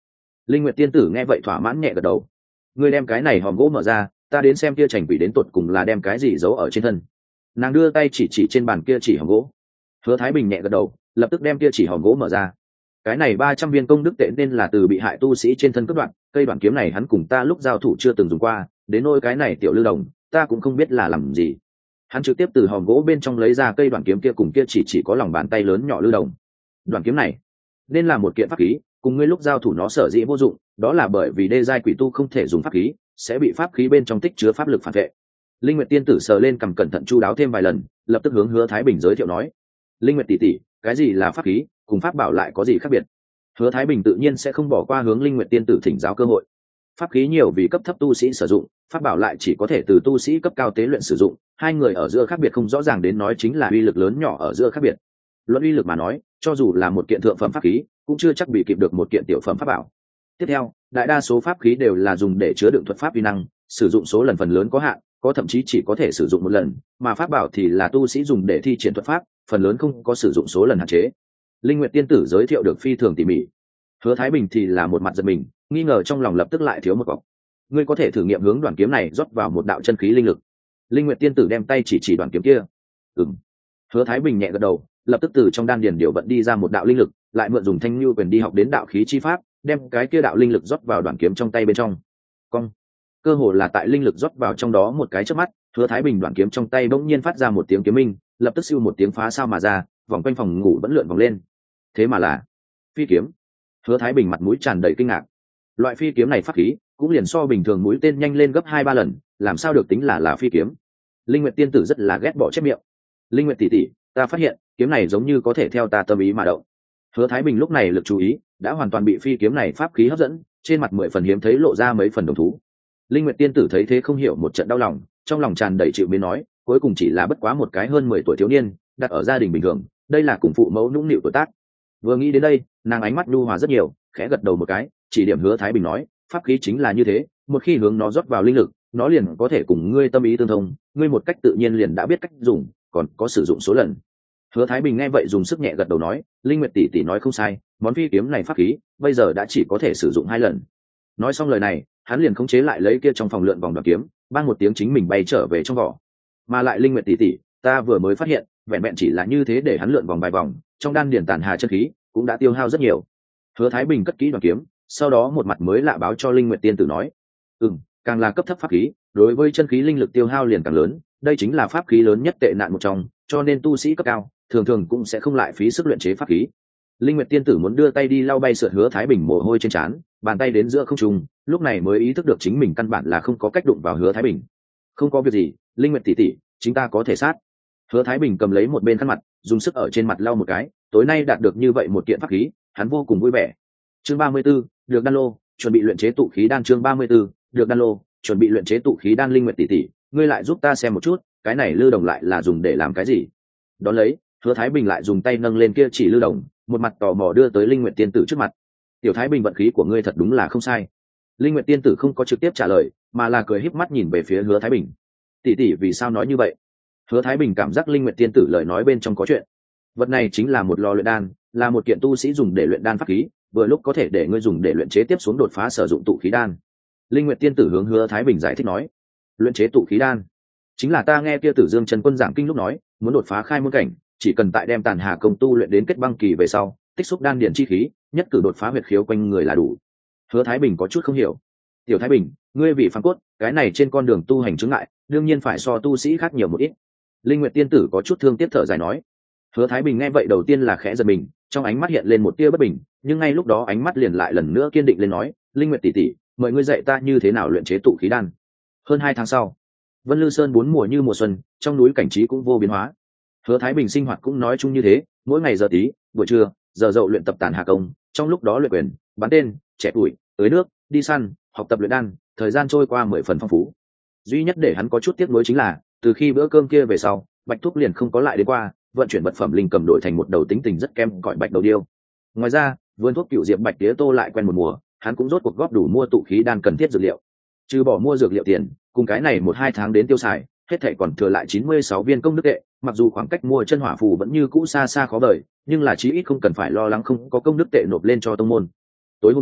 Linh Nguyệt tiên tử nghe vậy thỏa mãn nhẹ gật đầu. Ngươi đem cái này hòm gỗ mở ra, ta đến xem kia chảnh quỷ đến tột cùng là đem cái gì giấu ở trên thân. Nàng đưa tay chỉ chỉ trên bàn kia chỉ hòm gỗ. Hứa Thái Bình nhẹ gật đầu, lập tức đem kia chỉ hòm gỗ mở ra. Cái này ba trăm viên công đức tệ nên là từ bị hại tu sĩ trên thân cướp đoạn, cây đoạn kiếm này hắn cùng ta lúc giao thủ chưa từng dùng qua, đến nỗi cái này tiểu lưu đồng, ta cũng không biết là làm gì. Hắn trực tiếp từ hòm gỗ bên trong lấy ra cây đoạn kiếm kia cùng kia chỉ chỉ có lòng bàn tay lớn nhỏ lưu đồng. Đoạn kiếm này nên là một kiện pháp khí, cùng ngươi lúc giao thủ nó sở dĩ vô dụng, đó là bởi vì đê giai quỷ tu không thể dùng pháp khí, sẽ bị pháp khí bên trong tích chứa pháp lực phản vệ. Linh Nguyệt tiên tử sờ lên cầm cẩn thận chu đáo thêm vài lần, lập tức hướng Hứa Thái Bình giới thiệu nói: Linh Nguyệt tỷ tỷ, cái gì là pháp khí, cùng pháp bảo lại có gì khác biệt? Hứa Thái Bình tự nhiên sẽ không bỏ qua hướng Linh Nguyệt tiên tử thỉnh giáo cơ hội. Pháp khí nhiều vì cấp thấp tu sĩ sử dụng, pháp bảo lại chỉ có thể từ tu sĩ cấp cao tế luyện sử dụng, hai người ở giữa khác biệt không rõ ràng, đến nói chính là uy lực lớn nhỏ ở giữa khác biệt. Luận uy lực mà nói, cho dù là một kiện thượng phẩm pháp khí, cũng chưa chắc bị kịp được một kiện tiểu phẩm pháp bảo. Tiếp theo, đại đa số pháp khí đều là dùng để chứa đựng thuật pháp uy năng, sử dụng số lần phần lớn có hạn, có thậm chí chỉ có thể sử dụng một lần, mà pháp bảo thì là tu sĩ dùng để thi triển thuật pháp, phần lớn không có sử dụng số lần hạn chế. Linh Nguyệt tiên tử giới thiệu được phi thường tỉ mỉ. Hứa Thái Bình thì là một mặt giật mình, nghi ngờ trong lòng lập tức lại thiếu một cọc. Ngươi có thể thử nghiệm hướng đoạn kiếm này rót vào một đạo chân khí linh lực. Linh Nguyệt tiên tử đem tay chỉ chỉ đoạn kiếm kia. Ừm. Hứa Thái Bình nhẹ gật đầu, lập tức từ trong đan điền điều vận đi ra một đạo linh lực, lại mượn dùng thanh lưu quyền đi học đến đạo khí chi pháp, đem cái kia đạo linh lực rót vào đoạn kiếm trong tay bên trong. Cong. Cơ hồ là tại linh lực rót vào trong đó một cái chớp mắt, Hứa Thái Bình đoạn kiếm trong tay bỗng nhiên phát ra một tiếng kiếm minh, lập tức siêu một tiếng phá sao mà ra, vòng quanh phòng ngủ vẫn lượn vòng lên. Thế mà là phi kiếm. Hứa Thái Bình mặt mũi tràn đầy kinh ngạc. Loại phi kiếm này pháp khí cũng liền so bình thường mũi tên nhanh lên gấp hai ba lần, làm sao được tính là là phi kiếm? Linh Nguyệt tiên tử rất là ghét bỏ chép miệng. Linh Nguyệt tỷ tỷ, ta phát hiện kiếm này giống như có thể theo ta tâm ý mà động. Hứa Thái Bình lúc này lực chú ý đã hoàn toàn bị phi kiếm này pháp khí hấp dẫn, trên mặt mười phần hiếm thấy lộ ra mấy phần đồng thú. Linh Nguyệt tiên tử thấy thế không hiểu một trận đau lòng, trong lòng tràn đầy chịu mến nói, cuối cùng chỉ là bất quá một cái hơn mười tuổi thiếu niên, đặt ở gia đình bình thường, đây là cùng phụ mẫu nũng nịu tuổi tác. Vừa nghĩ đến đây, nàng ánh mắt nhu hòa rất nhiều, khẽ gật đầu một cái, chỉ điểm Hứa Thái Bình nói, pháp khí chính là như thế, một khi hướng nó rót vào linh lực, nó liền có thể cùng ngươi tâm ý tương thông, ngươi một cách tự nhiên liền đã biết cách dùng, còn có sử dụng số lần. Hứa Thái Bình nghe vậy dùng sức nhẹ gật đầu nói, Linh Nguyệt tỷ tỷ nói không sai, món phi kiếm này pháp khí bây giờ đã chỉ có thể sử dụng hai lần. Nói xong lời này, hắn liền khống chế lại lấy kia trong phòng lượn vòng đoạn kiếm, bang một tiếng chính mình bay trở về trong vỏ. Mà lại Linh Nguyệt tỷ tỷ, ta vừa mới phát hiện, vẹn vẹn chỉ là như thế để hắn lượn vòng vài vòng, trong đan điền tàn hà chân khí cũng đã tiêu hao rất nhiều. Hứa Thái Bình cất kỹ đoạn kiếm, sau đó một mặt mới lạ báo cho Linh Nguyệt tiên tử nói, ừm, càng là cấp thấp pháp khí, đối với chân khí linh lực tiêu hao liền càng lớn, đây chính là pháp khí lớn nhất tệ nạn một trong, cho nên tu sĩ cấp cao thường thường cũng sẽ không lại phí sức luyện chế pháp khí. Linh Nguyệt tiên tử muốn đưa tay đi lau bay sượt Hứa Thái Bình mồ hôi trên trán, bàn tay đến giữa không trung, lúc này mới ý thức được chính mình căn bản là không có cách đụng vào Hứa Thái Bình. Không có việc gì, Linh Nguyệt tỷ tỷ, chúng ta có thể sát. Hứa Thái Bình cầm lấy một bên khăn mặt, dùng sức ở trên mặt lau một cái, tối nay đạt được như vậy một kiện pháp khí, hắn vô cùng vui vẻ. Chương ba mươi 34, được đan lô, chuẩn bị luyện chế tụ khí đan. Chương ba mươi 34, được đan lô, chuẩn bị luyện chế tụ khí đan. Linh Nguyệt tỷ tỷ, ngươi lại giúp ta xem một chút, cái này lưu đồng lại là dùng để làm cái gì? Đón lấy, Hứa Thái Bình lại dùng tay nâng lên kia chỉ lưu đồng, một mặt tò mò đưa tới Linh Nguyệt tiên tử trước mặt. Tiểu Thái Bình, vận khí của ngươi thật đúng là không sai. Linh Nguyệt tiên tử không có trực tiếp trả lời, mà là cười híp mắt nhìn về phía Hứa Thái Bình. Tỷ tỷ vì sao nói như vậy? Hứa Thái Bình cảm giác Linh Nguyệt tiên tử lời nói bên trong có chuyện. Vật này chính là một lò luyện đan, là một kiện tu sĩ dùng để luyện đan pháp khí, vừa lúc có thể để ngươi dùng để luyện chế tiếp xuống đột phá sử dụng tụ khí đan. Linh Nguyệt tiên tử hướng Hứa Thái Bình giải thích nói, luyện chế tụ khí đan chính là ta nghe kia Tử Dương Trần Quân giảng kinh lúc nói, muốn đột phá khai môn cảnh, chỉ cần tại đem tàn hà công tu luyện đến kết băng kỳ về sau, tích xúc đan điển chi khí, nhất cử đột phá huyệt khiếu quanh người là đủ. Hứa Thái Bình có chút không hiểu. Tiểu Thái Bình, ngươi vì phàm cốt, cái này trên con đường tu hành chướng ngại, đương nhiên phải so tu sĩ khác nhiều một ít. Linh Nguyệt tiên tử có chút thương tiếc thở dài nói. Hứa Thái Bình nghe vậy đầu tiên là khẽ giật mình, trong ánh mắt hiện lên một tia bất bình, nhưng ngay lúc đó ánh mắt liền lại lần nữa kiên định lên nói, Linh Nguyệt tỷ tỷ, mời ngươi dạy ta như thế nào luyện chế tụ khí đan. Hơn hai tháng sau, Vân Lư Sơn bốn mùa như mùa xuân, trong núi cảnh trí cũng vô biến hóa. Hứa Thái Bình sinh hoạt cũng nói chung như thế, mỗi ngày giờ tí, buổi trưa, giờ dậu luyện tập tàn hà công, trong lúc đó luyện quyền, bắn tên, trẻ tuổi, tưới nước, đi săn, học tập luyện đan, thời gian trôi qua mười phần phong phú. Duy nhất để hắn có chút tiếc nuối chính là, từ khi bữa cơm kia về sau, Bạch Thúc liền không có lại đến qua, vận chuyển vật phẩm linh cầm đổi thành một đầu tính tình rất kém cỏi bạch đầu điêu. Ngoài ra, vườn thuốc cựu diệp bạch tía tô lại quen một mùa, hắn cũng rốt cuộc góp đủ mua tụ khí đan cần thiết dược liệu. Trừ bỏ mua dược liệu tiền, cùng cái này một hai tháng đến tiêu xài, hết thảy còn thừa lại chín mươi sáu viên công đức tệ, mặc dù khoảng cách mua chân hỏa phù vẫn như cũ xa xa khó vời, nhưng là chí ít không cần phải lo lắng không có công đức tệ nộp lên cho tông môn. Tối hôm đó,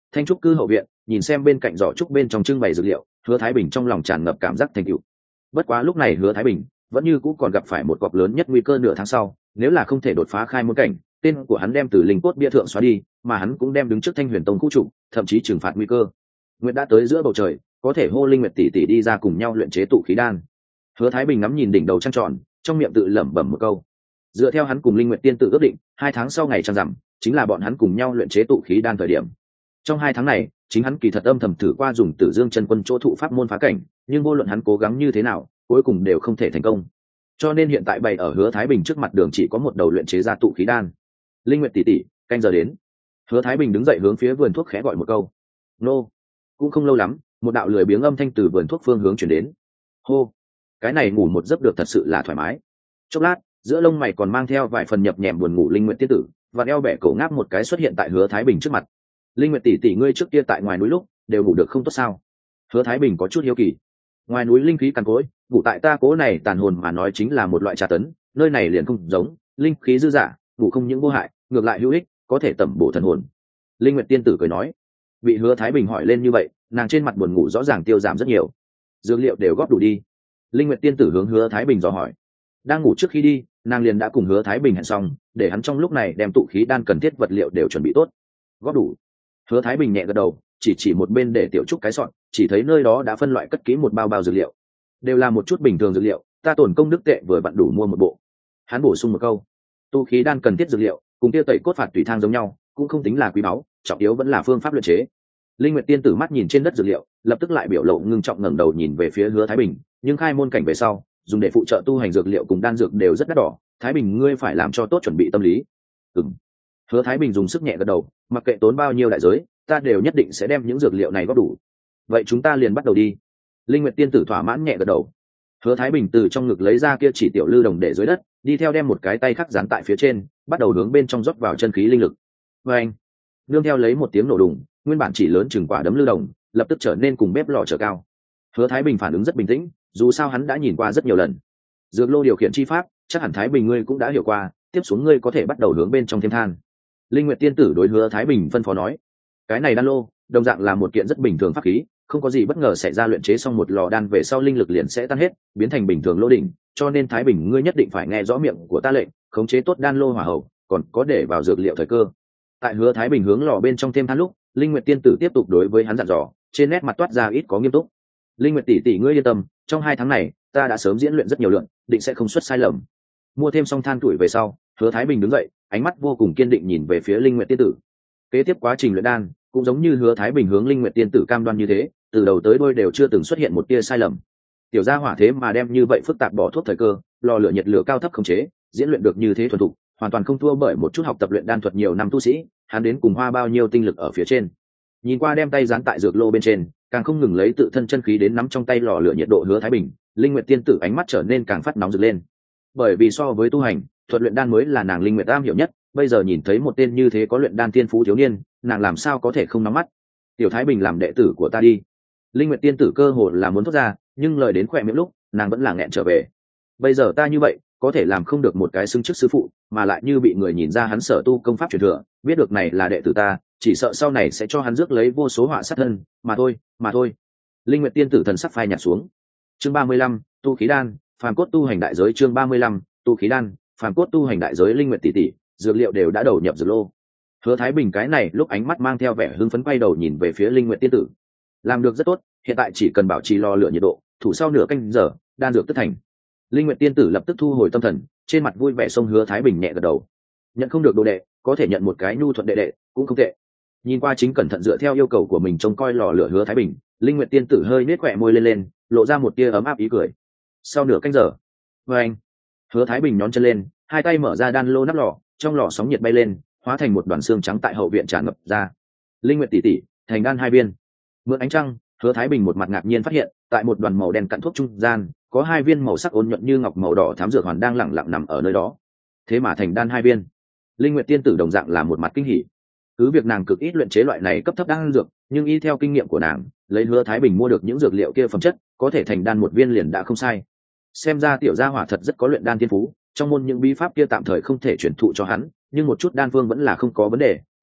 thanh trúc cư hậu viện, nhìn xem bên cạnh giỏ trúc bên trong trưng bày dược liệu, Hứa Thái Bình trong lòng tràn ngập cảm giác thành tựu. Bất quá lúc này Hứa Thái Bình vẫn như cũ còn gặp phải một cọp lớn nhất nguy cơ nửa tháng sau, nếu là không thể đột phá khai môn cảnh, tên của hắn đem từ linh cốt bia thượng xóa đi, mà hắn cũng đem đứng trước Thanh Huyền Tông khu trụ, thậm chí trừng phạt nguy cơ. Nguyệt đã tới giữa bầu trời, có thể hô Linh Nguyệt tỷ tỷ đi ra cùng nhau luyện chế tụ khí đan. Hứa Thái Bình ngắm nhìn đỉnh đầu trăng tròn, trong miệng tự lẩm bẩm một câu. Dựa theo hắn cùng Linh Nguyệt tiên tự ước định, hai tháng sau ngày trăng rằm, chính là bọn hắn cùng nhau luyện chế tụ khí đan thời điểm. Trong hai tháng này, chính hắn kỳ thật âm thầm thử qua dùng Tử Dương chân quân chỗ thụ pháp môn phá cảnh, nhưng vô luận hắn cố gắng như thế nào, cuối cùng đều không thể thành công. Cho nên hiện tại bày ở Hứa Thái Bình trước mặt đường chỉ có một đầu luyện chế ra tụ khí đan. Linh Nguyệt tỷ tỷ, canh giờ đến. Hứa Thái Bình đứng dậy hướng phía vườn thuốc khẽ gọi một câu. Nô. Cũng không lâu lắm, một đạo lười biếng âm thanh từ vườn thuốc phương hướng chuyển đến. Hô. Cái này ngủ một giấc được thật sự là thoải mái. Chốc lát, giữa lông mày còn mang theo vài phần nhập nhèm buồn ngủ Linh Nguyệt tiên tử, và eo bẻ cổ ngáp một cái xuất hiện tại Hứa Thái Bình trước mặt. Linh Nguyệt tỷ tỷ ngươi trước kia tại ngoài núi lúc đều ngủ được không tốt sao? Hứa Thái Bình có chút hiếu kỳ. Ngoài núi linh khí cằn cỗi, ngủ tại ta cố này tàn hồn mà nói chính là một loại trà tấn, nơi này liền không giống, linh khí dư dả, ngủ không những vô hại, ngược lại hữu ích, có thể tẩm bổ thần hồn. Linh Nguyệt tiên tử cười nói. Bị Hứa Thái Bình hỏi lên như vậy, nàng trên mặt buồn ngủ rõ ràng tiêu giảm rất nhiều. Dược liệu đều góp đủ đi. Linh Nguyệt tiên tử hướng Hứa Thái Bình dò hỏi. Đang ngủ trước khi đi, nàng liền đã cùng Hứa Thái Bình hẹn xong, để hắn trong lúc này đem tụ khí đan cần thiết vật liệu đều chuẩn bị tốt. Góp đủ. Hứa Thái Bình nhẹ gật đầu, chỉ chỉ một bên để tiểu trúc cái sọn, chỉ thấy nơi đó đã phân loại cất kỹ một bao bao dược liệu, đều là một chút bình thường dược liệu, ta tổn công đức tệ vừa vặn đủ mua một bộ. Hắn bổ sung một câu, tu khí đan cần thiết dược liệu, cùng tiêu tẩy cốt phạt tùy thang giống nhau, cũng không tính là quý báu, trọng yếu vẫn là phương pháp luyện chế. Linh Nguyệt tiên tử mắt nhìn trên đất dược liệu, lập tức lại biểu lộ ngưng trọng ngẩng đầu nhìn về phía Hứa Thái Bình, nhưng khai môn cảnh về sau, dùng để phụ trợ tu hành dược liệu cùng đan dược đều rất đắt đỏ, Thái Bình ngươi phải làm cho tốt chuẩn bị tâm lý. Ừm. Hứa Thái Bình dùng sức nhẹ gật đầu, mặc kệ tốn bao nhiêu đại giới, ta đều nhất định sẽ đem những dược liệu này góp đủ. Vậy chúng ta liền bắt đầu đi. Linh Nguyệt tiên tử thỏa mãn nhẹ gật đầu. Hứa Thái Bình từ trong ngực lấy ra kia chỉ tiểu lư đồng để dưới đất, đi theo đem một cái tay khác dán tại phía trên, bắt đầu hướng bên trong rót vào chân khí linh lực. Và anh, nương theo lấy một tiếng nổ đùng, nguyên bản chỉ lớn chừng quả đấm lư đồng, lập tức trở nên cùng bếp lò trở cao. Hứa Thái Bình phản ứng rất bình tĩnh, dù sao hắn đã nhìn qua rất nhiều lần. Dược lô điều khiển chi pháp, chắc hẳn Thái Bình ngươi cũng đã hiểu qua, tiếp xuống ngươi có thể bắt đầu hướng bên trong thêm than. Linh Nguyệt tiên tử đối Hứa Thái Bình phân phó nói. Cái này đan lô, đồng dạng là một kiện rất bình thường pháp khí, không có gì bất ngờ xảy ra, luyện chế xong một lò đan về sau linh lực liền sẽ tan hết, biến thành bình thường lô đỉnh, cho nên Thái Bình ngươi nhất định phải nghe rõ miệng của ta lệnh, khống chế tốt đan lô hỏa hậu, còn có để vào dược liệu thời cơ. Tại Hứa Thái Bình hướng lò bên trong thêm than lúc, Linh Nguyệt tiên tử tiếp tục đối với hắn dặn dò, trên nét mặt toát ra ít có nghiêm túc. Linh Nguyệt tỷ tỷ ngươi yên tâm, trong hai tháng này, ta đã sớm diễn luyện rất nhiều lượng, định sẽ không xuất sai lầm. Mua thêm xong than tuổi về sau, Hứa Thái Bình đứng dậy, ánh mắt vô cùng kiên định nhìn về phía Linh Nguyệt tiên tử. Kế tiếp quá trình luyện đan, cũng giống như Hứa Thái Bình hướng Linh Nguyệt tiên tử cam đoan như thế, từ đầu tới đuôi đều chưa từng xuất hiện một tia sai lầm. Tiểu gia hỏa thế mà đem như vậy phức tạp bỏ thuốc thời cơ, lò lửa nhiệt lửa cao thấp khống chế, diễn luyện được như thế thuần thục, hoàn toàn không thua bởi một chút học tập luyện đan thuật nhiều năm tu sĩ, hắn đến cùng hoa bao nhiêu tinh lực ở phía trên. Nhìn qua đem tay dán tại dược lô bên trên, càng không ngừng lấy tự thân chân khí đến nắm trong tay lò lửa nhiệt độ Hứa Thái Bình, Linh Nguyệt tiên tử ánh mắt trở nên càng phát nóng rực lên. Bởi vì so với tu hành, thuật luyện đan mới là nàng Linh Nguyệt am hiểu nhất, bây giờ nhìn thấy một tên như thế có luyện đan tiên phú thiếu niên, nàng làm sao có thể không nắm mắt. Tiểu Thái Bình làm đệ tử của ta đi. Linh Nguyệt tiên tử cơ hồ là muốn thốt ra, nhưng lời đến khỏe miệng lúc, nàng vẫn là nghẹn trở về. Bây giờ ta như vậy, có thể làm không được một cái xưng chức sư phụ, mà lại như bị người nhìn ra hắn sở tu công pháp truyền thừa, biết được này là đệ tử ta, chỉ sợ sau này sẽ cho hắn rước lấy vô số họa sát thân, mà thôi, mà thôi. Linh Nguyệt tiên tử thần sắc phai nhạt xuống. Chương ba mươi lăm, tu khí đan, phàm cốt tu hành đại giới. Chương ba mươi lăm, tu khí đan, phàm cốt tu hành đại giới. Linh Nguyệt tỷ tỷ, dược liệu đều đã đầu nhập dược lô. Hứa Thái Bình cái này lúc ánh mắt mang theo vẻ hưng phấn quay đầu nhìn về phía Linh Nguyệt tiên tử. Làm được rất tốt, hiện tại chỉ cần bảo trì lò lửa nhiệt độ, thủ sau nửa canh giờ, đan dược tất thành. Linh Nguyệt tiên tử lập tức thu hồi tâm thần, trên mặt vui vẻ xông Hứa Thái Bình nhẹ gật đầu. Nhận không được đồ đệ, có thể nhận một cái nhu thuận đệ đệ, cũng không tệ. Nhìn qua chính cẩn thận dựa theo yêu cầu của mình trông coi lò lửa Hứa Thái Bình, Linh Nguyệt tiên tử hơi nết khỏe môi lên lên, lộ ra một tia ấm áp ý cười. Sau nửa canh giờ, với anh, Hứa Thái Bình nhón chân lên, hai tay mở ra đan lô nắp lò, trong lò sóng nhiệt bay lên, hóa thành một đoàn xương trắng tại hậu viện tràn ngập ra. Linh Nguyệt tỷ tỷ, thành đan hai viên. Mượn ánh trăng, Hứa Thái Bình một mặt ngạc nhiên phát hiện, tại một đoàn màu đen cặn thuốc trung gian, có hai viên màu sắc ôn nhuận như ngọc màu đỏ thám dược hoàn đang lặng lặng nằm ở nơi đó. Thế mà thành đan hai viên. Linh Nguyệt tiên tử đồng dạng là một mặt kinh hỉ. Cứ việc nàng cực ít luyện chế loại này cấp thấp đan dược, nhưng y theo kinh nghiệm của nàng, lấy Hứa Thái Bình mua được những dược liệu kia phẩm chất, có thể thành đan một viên liền đã không sai. Xem ra tiểu gia hỏa thật rất có luyện đan thiên phú, trong môn những bí pháp kia tạm thời không thể truyền thụ cho hắn, nhưng một chút đan phương vẫn là không có vấn đề,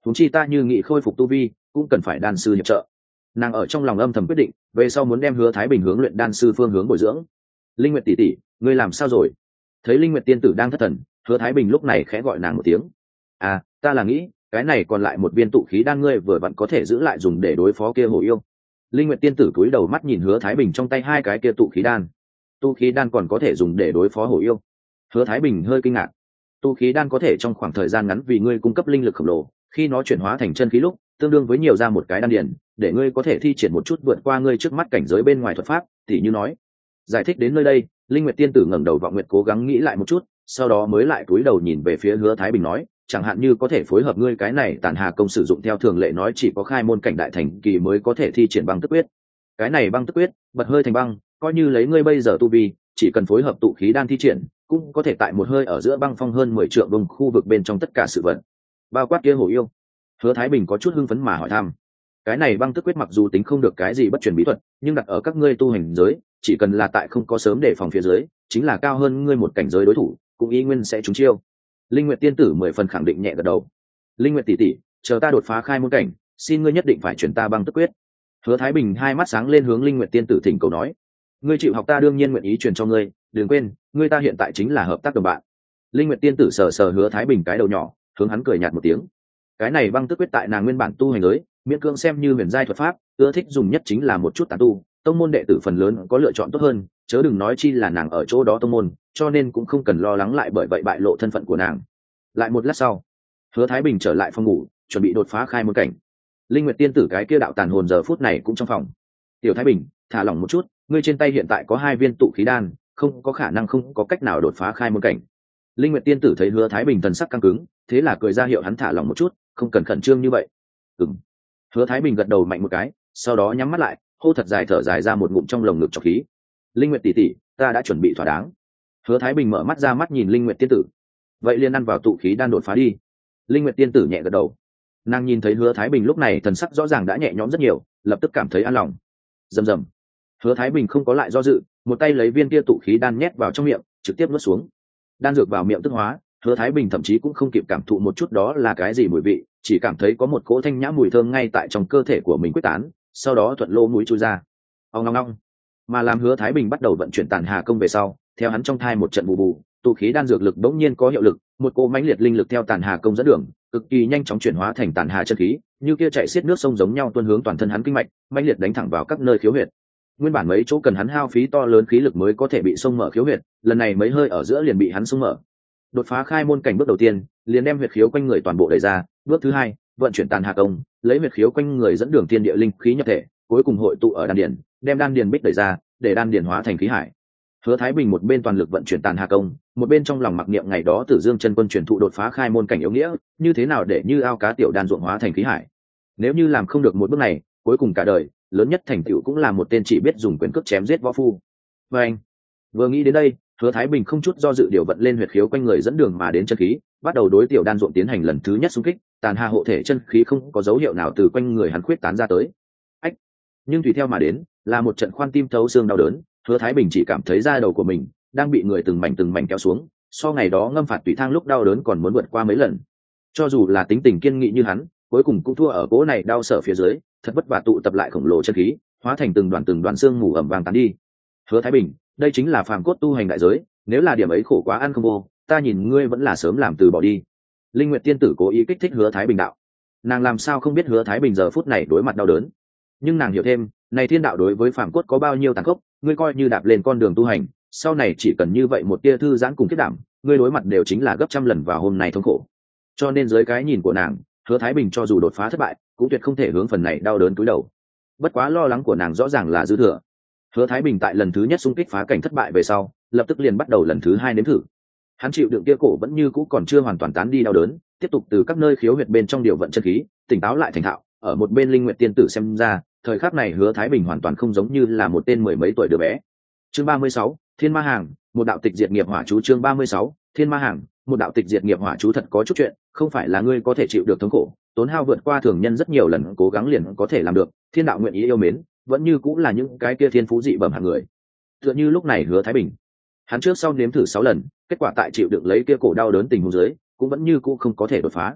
Huống chi ta như nghị khôi phục tu vi cũng cần phải đan sư hiệp trợ. Nàng ở trong lòng âm thầm quyết định về sau muốn đem Hứa Thái Bình hướng luyện đan sư phương hướng bồi dưỡng. Linh Nguyệt tỷ tỷ, ngươi làm sao rồi? Thấy Linh Nguyệt tiên tử đang thất thần, Hứa Thái Bình lúc này khẽ gọi nàng một tiếng. À, ta là nghĩ cái này còn lại một viên tụ khí đan ngươi vừa vặn có thể giữ lại dùng để đối phó kia hồ yêu. Linh Nguyệt tiên tử cúi đầu mắt nhìn Hứa Thái Bình trong tay hai cái kia tụ khí đan. Tụ khí đan còn có thể dùng để đối phó hồ yêu? Hứa Thái Bình hơi kinh ngạc. Tụ khí đan có thể trong khoảng thời gian ngắn vì ngươi cung cấp linh lực khổng lồ, khi nó chuyển hóa thành chân khí lúc tương đương với nhiều ra một cái đan điển, để ngươi có thể thi triển một chút vượt qua ngươi trước mắt cảnh giới bên ngoài thuật pháp. Tỷ như nói. Giải thích đến nơi đây, Linh Nguyệt tiên tử ngẩng đầu vọng nguyệt cố gắng nghĩ lại một chút, sau đó mới lại cúi đầu nhìn về phía Hứa Thái Bình nói, chẳng hạn như có thể phối hợp ngươi cái này Tản Hà công sử dụng theo thường lệ nói chỉ có khai môn cảnh đại thành kỳ mới có thể thi triển băng tức quyết. Cái này băng tức quyết, bật hơi thành băng, coi như lấy ngươi bây giờ tu vi, chỉ cần phối hợp tụ khí đan thi triển, cũng có thể tại một hơi ở giữa băng phong hơn mười trượng vùng khu vực bên trong tất cả sự vật, bao quát kia hồ yêu. Hứa Thái Bình có chút hưng phấn mà hỏi thăm. Cái này băng tức quyết mặc dù tính không được cái gì bất truyền bí thuật, nhưng đặt ở các ngươi tu hành giới, chỉ cần là tại không có sớm đề phòng phía dưới, chính là cao hơn ngươi một cảnh giới đối thủ, cũng ý nguyên sẽ trúng chiêu. Linh Nguyệt tiên tử mười phần khẳng định nhẹ gật đầu. Linh Nguyệt tỷ tỷ, chờ ta đột phá khai môn cảnh, xin ngươi nhất định phải chuyển ta băng tức quyết. Hứa Thái Bình hai mắt sáng lên hướng Linh Nguyệt tiên tử thỉnh cầu nói. Ngươi chịu học ta đương nhiên nguyện ý truyền cho ngươi, đừng quên, ngươi ta hiện tại chính là hợp tác đồng bạn. Linh Nguyệt tiên tử sờ sờ Hứa Thái Bình cái đầu nhỏ, hướng hắn cười nhạt một tiếng. Cái này băng tức quyết tại nàng nguyên bản tu hành giới, miễn cưỡng xem như huyền giai thuật pháp, ưa thích dùng nhất chính là một chút tán tu, tông môn đệ tử phần lớn có lựa chọn tốt hơn, chớ đừng nói chi là nàng ở chỗ đó tông môn, cho nên cũng không cần lo lắng lại bởi vậy bại lộ thân phận của nàng. Lại một lát sau, Hứa Thái Bình trở lại phòng ngủ, chuẩn bị đột phá khai môn cảnh. Linh Nguyệt tiên tử cái kia đạo tàn hồn giờ phút này cũng trong phòng. Tiểu Thái Bình, thả lỏng một chút, ngươi trên tay hiện tại có hai viên tụ khí đan, không có khả năng không có cách nào đột phá khai môn cảnh. Linh Nguyệt tiên tử thấy Hứa Thái Bình thần sắc căng cứng, thế là cười ra hiệu hắn thả lỏng một chút, không cần khẩn trương như vậy. Ừm. Hứa Thái Bình gật đầu mạnh một cái, sau đó nhắm mắt lại, hô thật dài thở dài ra một ngụm trong lồng ngực trọc khí. Linh Nguyệt tỷ tỷ, ta đã chuẩn bị thỏa đáng. Hứa Thái Bình mở mắt ra mắt nhìn Linh Nguyệt tiên tử. Vậy liền ăn vào tụ khí đan đột phá đi. Linh Nguyệt tiên tử nhẹ gật đầu. Nàng nhìn thấy Hứa Thái Bình lúc này thần sắc rõ ràng đã nhẹ nhõm rất nhiều, lập tức cảm thấy an lòng. Rầm rầm. Hứa Thái Bình không có lại do dự, một tay lấy viên kia tụ khí đan nhét vào trong miệng, trực tiếp nuốt xuống. Đan dược vào miệng tức hóa, Hứa Thái Bình thậm chí cũng không kịp cảm thụ một chút đó là cái gì mùi vị, chỉ cảm thấy có một cỗ thanh nhã mùi thơm ngay tại trong cơ thể của mình quyết tán, sau đó thuận lỗ mũi chui ra. Ong ong ong. Mà làm Hứa Thái Bình bắt đầu vận chuyển Tản Hà công về sau, theo hắn trong thai một trận bù bù, tụ khí đan dược lực bỗng nhiên có hiệu lực, một cỗ mãnh liệt linh lực theo Tản Hà công dẫn đường, cực kỳ nhanh chóng chuyển hóa thành Tản Hà chân khí, như kia chạy xiết nước sông giống nhau tuôn hướng toàn thân hắn kinh mạch, mãnh liệt đánh thẳng vào các nơi khiếu huyệt. Nguyên bản mấy chỗ cần hắn hao phí to lớn khí lực mới có thể bị xông mở khiếu huyệt, lần này mấy hơi ở giữa liền bị hắn xông mở. Đột phá khai môn cảnh bước đầu tiên, liền đem huyệt khiếu quanh người toàn bộ đẩy ra, bước thứ hai, vận chuyển Tản Hà công, lấy huyệt khiếu quanh người dẫn đường thiên địa linh khí nhập thể, cuối cùng hội tụ ở đan điền, đem đan điền bích đẩy ra, để đan điền hóa thành khí hải. Hứa Thái Bình một bên toàn lực vận chuyển Tản Hà công, một bên trong lòng mặc niệm ngày đó Tử Dương chân quân truyền thụ đột phá khai môn cảnh yếu nghĩa, như thế nào để như ao cá tiểu đan ruộng hóa thành khí hải. Nếu như làm không được một bước này, cuối cùng cả đời, lớn nhất thành tựu cũng là một tên chỉ biết dùng quyền cước chém giết võ phu. Và anh, vừa nghĩ đến đây, Hứa Thái Bình không chút do dự điều vận lên huyệt khiếu quanh người dẫn đường mà đến chân khí, bắt đầu đối tiểu đan ruộng tiến hành lần thứ nhất xung kích, Tản Hà hộ thể chân khí không có dấu hiệu nào từ quanh người hắn khuyết tán ra tới. Ách, nhưng tùy theo mà đến, là một trận khoan tim thấu xương đau đớn, Hứa Thái Bình chỉ cảm thấy da đầu của mình đang bị người từng mảnh từng mảnh kéo xuống, so ngày đó ngâm phạt tùy thang lúc đau đớn còn muốn vượt qua mấy lần. Cho dù là tính tình kiên nghị như hắn, cuối cùng cũng thua ở cỗ này đau sở phía dưới, thật vất vả tụ tập lại khổng lồ chân khí, hóa thành từng đoàn từng đoàn xương mù ẩm vàng tán đi. Hứa Thái Bình, đây chính là phàm cốt tu hành đại giới, nếu là điểm ấy khổ quá ăn không vô, ta nhìn ngươi vẫn là sớm làm từ bỏ đi. Linh Nguyệt tiên tử cố ý kích thích Hứa Thái Bình đạo. Nàng làm sao không biết Hứa Thái Bình giờ phút này đối mặt đau đớn, nhưng nàng hiểu thêm, này thiên đạo đối với phàm cốt có bao nhiêu tàn khốc, ngươi coi như đạp lên con đường tu hành, sau này chỉ cần như vậy một tia thư giãn cùng kết đảm, ngươi đối mặt đều chính là gấp trăm lần vào hôm nay thống khổ. Cho nên dưới cái nhìn của nàng, Hứa Thái Bình cho dù đột phá thất bại, cũng tuyệt không thể hướng phần này đau đớn cúi đầu. Bất quá lo lắng của nàng rõ ràng là dư thừa. Hứa Thái Bình tại lần thứ nhất xung kích phá cảnh thất bại về sau, lập tức liền bắt đầu lần thứ hai nếm thử. Hắn chịu đựng kia cổ vẫn như cũ còn chưa hoàn toàn tán đi đau đớn, tiếp tục từ các nơi khiếu huyệt bên trong điều vận chân khí, tỉnh táo lại thành thạo. Ở một bên Linh Nguyệt tiên tử xem ra, thời khắc này Hứa Thái Bình hoàn toàn không giống như là một tên mười mấy tuổi đứa bé. Chương ba mươi sáu, Thiên Ma Hàng, một đạo tịch diệt nghiệp hỏa chú. Chương ba mươi sáu, Thiên Ma Hàng, một đạo tịch diệt nghiệp hỏa chú. Thật có chút chuyện, không phải là ngươi có thể chịu được thống khổ, tốn hao vượt qua thường nhân rất nhiều lần cố gắng liền có thể làm được. Thiên đạo nguyện ý yêu mến, vẫn như cũng là những cái kia thiên phú dị bẩm hạng người. Tựa như lúc này Hứa Thái Bình, hắn trước sau nếm thử sáu lần, kết quả tại chịu đựng lấy kia cổ đau đớn tình huống dưới, cũng vẫn như cũ không có thể đột phá.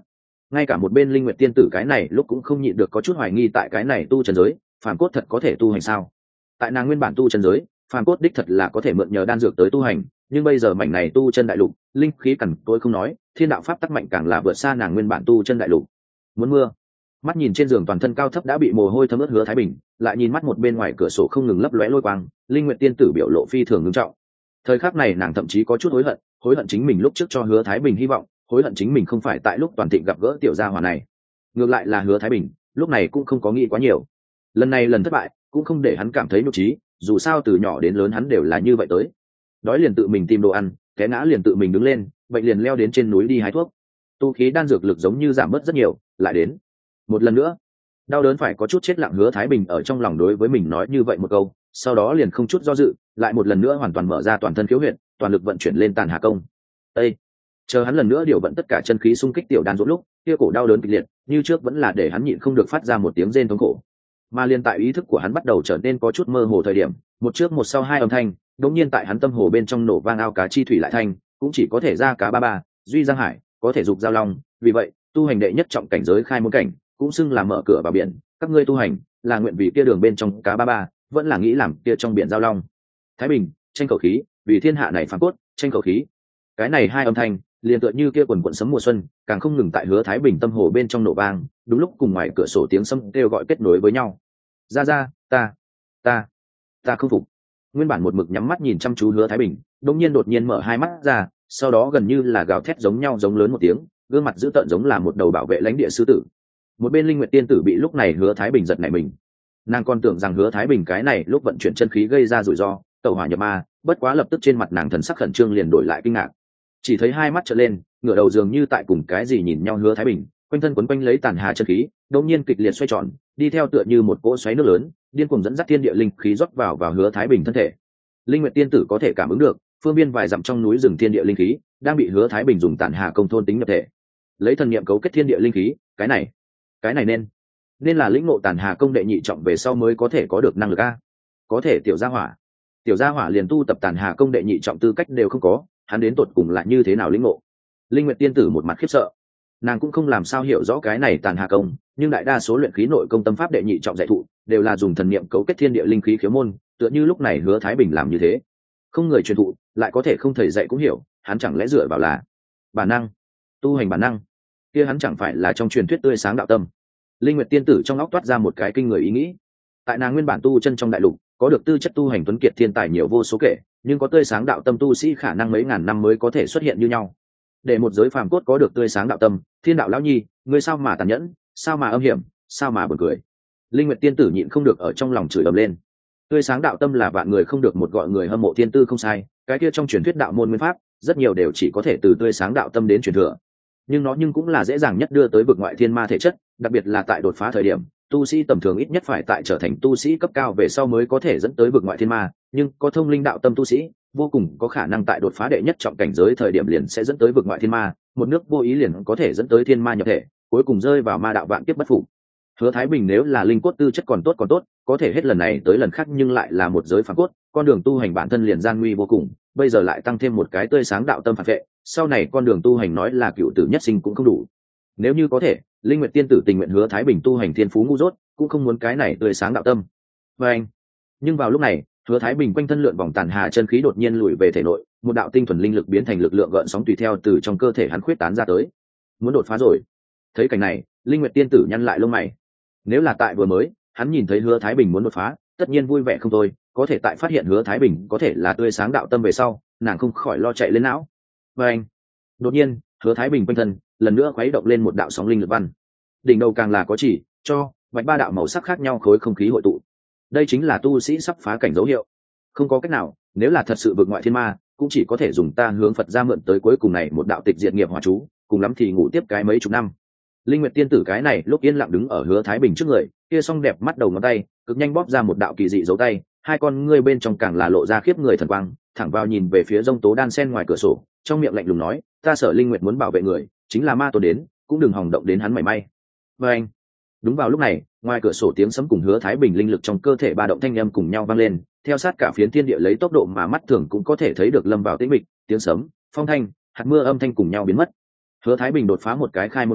ngay cả một bên linh nguyệt tiên tử cái này lúc cũng không nhịn được có chút hoài nghi tại cái này tu chân giới phàm cốt thật có thể tu hành sao. Tại nàng nguyên bản tu chân giới phàm cốt đích thật là có thể mượn nhờ đan dược tới tu hành, nhưng bây giờ mảnh này tu chân đại lục linh khí cằn tôi không nói, thiên đạo pháp tắc mạnh càng là vượt xa nàng nguyên bản tu chân đại lục. Muốn mưa. Mắt nhìn trên giường toàn thân cao thấp đã bị mồ hôi thấm ướt Hứa Thái Bình, lại nhìn mắt một bên ngoài cửa sổ không ngừng lấp lóe lôi quang, linh nguyệt tiên tử biểu lộ phi thường nghiêm trọng. Thời khắc này nàng thậm chí có chút hối hận, hối hận chính mình lúc trước cho Hứa Thái Bình hy vọng, hối hận chính mình không phải tại lúc toàn thịnh gặp gỡ tiểu gia hỏa này. Ngược lại là Hứa Thái Bình lúc này cũng không có nghĩ quá nhiều, lần này lần thất bại cũng không để hắn cảm thấy nhục trí, dù sao từ nhỏ đến lớn hắn đều là như vậy tới, đói liền tự mình tìm đồ ăn, té ngã liền tự mình đứng lên, bệnh liền leo đến trên núi đi hái thuốc. Tu khí đan dược lực giống như giảm bớt rất nhiều, lại đến một lần nữa đau đớn phải có chút chết lặng. Hứa Thái Bình ở trong lòng đối với mình nói như vậy một câu, sau đó liền không chút do dự lại một lần nữa hoàn toàn mở ra toàn thân khiếu huyệt, toàn lực vận chuyển lên Tàn Hà Công. Ê! Chờ hắn lần nữa điều vận tất cả chân khí xung kích tiểu đan dỗ lúc, kia cổ đau đớn kịch liệt như trước vẫn là để hắn nhịn không được phát ra một tiếng rên thống khổ. Mà liên tại ý thức của hắn bắt đầu trở nên có chút mơ hồ thời điểm, một trước một sau hai âm thanh đống nhiên tại hắn tâm hồ bên trong nổ vang. Ao cá chi thủy lại thanh, cũng chỉ có thể ra cá ba ba, duy giang hải có thể dục giao long, vì vậy tu hành đệ nhất trọng cảnh giới khai môn cảnh cũng xưng là mở cửa vào biển. Các ngươi tu hành là nguyện vì kia đường bên trong cá ba ba, vẫn là nghĩ làm kia trong biển giao long. Thái Bình tranh khẩu khí, vì thiên hạ này phán cốt tranh khẩu khí. Cái này hai âm thanh liền tựa như kia quần quần sấm mùa xuân, càng không ngừng tại Hứa Thái Bình tâm hồ bên trong nổ vang, đúng lúc cùng ngoài cửa sổ tiếng sấm kêu gọi kết nối với nhau. Ra ra, ta ta ta không phục. Nguyên bản một mực nhắm mắt nhìn chăm chú Hứa Thái Bình đột nhiên đột nhiên mở hai mắt ra, sau đó gần như là gào thét giống nhau giống lớn một tiếng, gương mặt dữ tợn giống là một đầu bảo vệ lãnh địa sư tử. Một bên linh nguyệt tiên tử bị lúc này Hứa Thái Bình giật nảy mình, nàng còn tưởng rằng Hứa Thái Bình cái này lúc vận chuyển chân khí gây ra rủi ro, tẩu hỏa nhập ma, bất quá lập tức trên mặt nàng thần sắc khẩn trương liền đổi lại kinh ngạc, chỉ thấy hai mắt trợn lên, ngửa đầu dường như tại cùng cái gì nhìn nhau. Hứa Thái Bình quanh thân quấn quanh lấy Tàn Hà chân khí đột nhiên kịch liệt xoay tròn, đi theo tựa như một cỗ xoáy nước lớn, điên cuồng dẫn dắt thiên địa linh khí rót vào vào Hứa Thái Bình thân thể. Linh nguyệt tiên tử có thể cảm ứng được phương biên vài dặm trong núi rừng thiên địa linh khí đang bị Hứa Thái Bình dùng Tàn Hà công thôn tính nhập thể, lấy thần niệm cấu kết thiên địa linh khí. Cái này cái này nên nên là lĩnh ngộ Tàn Hà công đệ nhị trọng về sau mới có thể có được năng lực a. Có thể tiểu gia hỏa tiểu gia hỏa liền tu tập Tàn Hà công đệ nhị trọng tư cách đều không có, hắn đến tột cùng lại như thế nào lĩnh ngộ? Linh nguyệt tiên tử một mặt khiếp sợ, nàng cũng không làm sao hiểu rõ cái này Tàn Hà công, nhưng đại đa số luyện khí nội công tâm pháp đệ nhị trọng dạy thụ đều là dùng thần niệm cấu kết thiên địa linh khí khiếu môn, tựa như lúc này Hứa Thái Bình làm như thế, không người truyền thụ lại có thể không thầy dạy cũng hiểu, hắn chẳng lẽ dựa vào là bản năng tu hành bản năng? Kia hắn chẳng phải là trong truyền thuyết tươi sáng đạo tâm? Linh nguyệt tiên tử trong óc toát ra một cái kinh người ý nghĩ. Tại nàng nguyên bản tu chân trong đại lục có được tư chất tu hành tuấn kiệt thiên tài nhiều vô số kể, nhưng có tươi sáng đạo tâm tu sĩ khả năng mấy ngàn năm mới có thể xuất hiện như nhau. Để một giới phàm cốt có được tươi sáng đạo tâm, thiên đạo lão nhi, ngươi sao mà tàn nhẫn, sao mà âm hiểm, sao mà buồn cười. Linh nguyệt tiên tử nhịn không được ở trong lòng chửi ầm lên. Tươi sáng đạo tâm là vạn người không được một, gọi người hâm mộ thiên tư không sai, cái kia trong truyền thuyết đạo môn nguyên pháp rất nhiều đều chỉ có thể từ tươi sáng đạo tâm đến truyền thừa, nhưng nó nhưng cũng là dễ dàng nhất đưa tới vực ngoại thiên ma thể chất, đặc biệt là tại đột phá thời điểm, tu sĩ tầm thường ít nhất phải tại trở thành tu sĩ cấp cao về sau mới có thể dẫn tới vực ngoại thiên ma, nhưng có thông linh đạo tâm tu sĩ vô cùng có khả năng tại đột phá đệ nhất trọng cảnh giới thời điểm liền sẽ dẫn tới vực ngoại thiên ma, một nước vô ý liền có thể dẫn tới thiên ma nhập thể, cuối cùng rơi vào ma đạo vạn kiếp bất phục. Hứa Thái Bình nếu là linh cốt tư chất còn tốt còn tốt, có thể hết lần này tới lần khác nhưng lại là một giới phàm cốt, con đường tu hành bản thân liền gian nguy vô cùng, bây giờ lại tăng thêm một cái tươi sáng đạo tâm phản vệ, sau này con đường tu hành nói là cựu tử nhất sinh cũng không đủ. Nếu như có thể, Linh Nguyệt tiên tử tình nguyện Hứa Thái Bình tu hành thiên phú ngu dốt, cũng không muốn cái này tươi sáng đạo tâm. Và anh, nhưng vào lúc này, Hứa Thái Bình quanh thân lượn vòng Tàn Hà chân khí đột nhiên lùi về thể nội, một đạo tinh thuần linh lực biến thành lực lượng gợn sóng tùy theo từ trong cơ thể hắn khuyết tán ra tới. Muốn đột phá rồi. Thấy cảnh này, Linh Nguyệt tiên tử nhăn lại lông mày. Nếu là tại vừa mới, hắn nhìn thấy Hứa Thái Bình muốn đột phá, tất nhiên vui vẻ không thôi, có thể tại phát hiện Hứa Thái Bình có thể là tươi sáng đạo tâm về sau, nàng không khỏi lo chạy lên não. Và anh, đột nhiên, Hứa Thái Bình quanh thân lần nữa khuấy động lên một đạo sóng linh lực văn, đỉnh đầu càng là có chỉ cho vạch ba đạo màu sắc khác nhau khối không khí hội tụ. Đây chính là tu sĩ sắp phá cảnh dấu hiệu. Không có cách nào, nếu là thật sự vượt ngoại thiên ma, cũng chỉ có thể dùng ta hướng Phật ra mượn tới cuối cùng này một đạo tịch diệt nghiệp hòa chú, cùng lắm thì ngủ tiếp cái mấy chục năm. Linh Nguyệt tiên tử cái này lúc yên lặng đứng ở Hứa Thái Bình trước người, kia song đẹp mắt đầu ngón tay cực nhanh bóp ra một đạo kỳ dị dấu tay, hai con ngươi bên trong càng là lộ ra khiếp người thần quang, thẳng vào nhìn về phía Dông Tố đan sen ngoài cửa sổ, trong miệng lạnh lùng nói, ta Sở Linh Nguyệt muốn bảo vệ người, chính là ma tổ đến, cũng đừng hòng động đến hắn mảy may. Và anh, đúng vào lúc này, ngoài cửa sổ tiếng sấm cùng Hứa Thái Bình linh lực trong cơ thể ba động thanh âm cùng nhau vang lên, theo sát cả phiến thiên địa lấy tốc độ mà mắt thường cũng có thể thấy được lâm vào tĩnh mịch, tiếng sấm, phong thanh, hạt mưa âm thanh cùng nhau biến mất. Hứa Thái Bình đột phá một cái khai môn cảnh,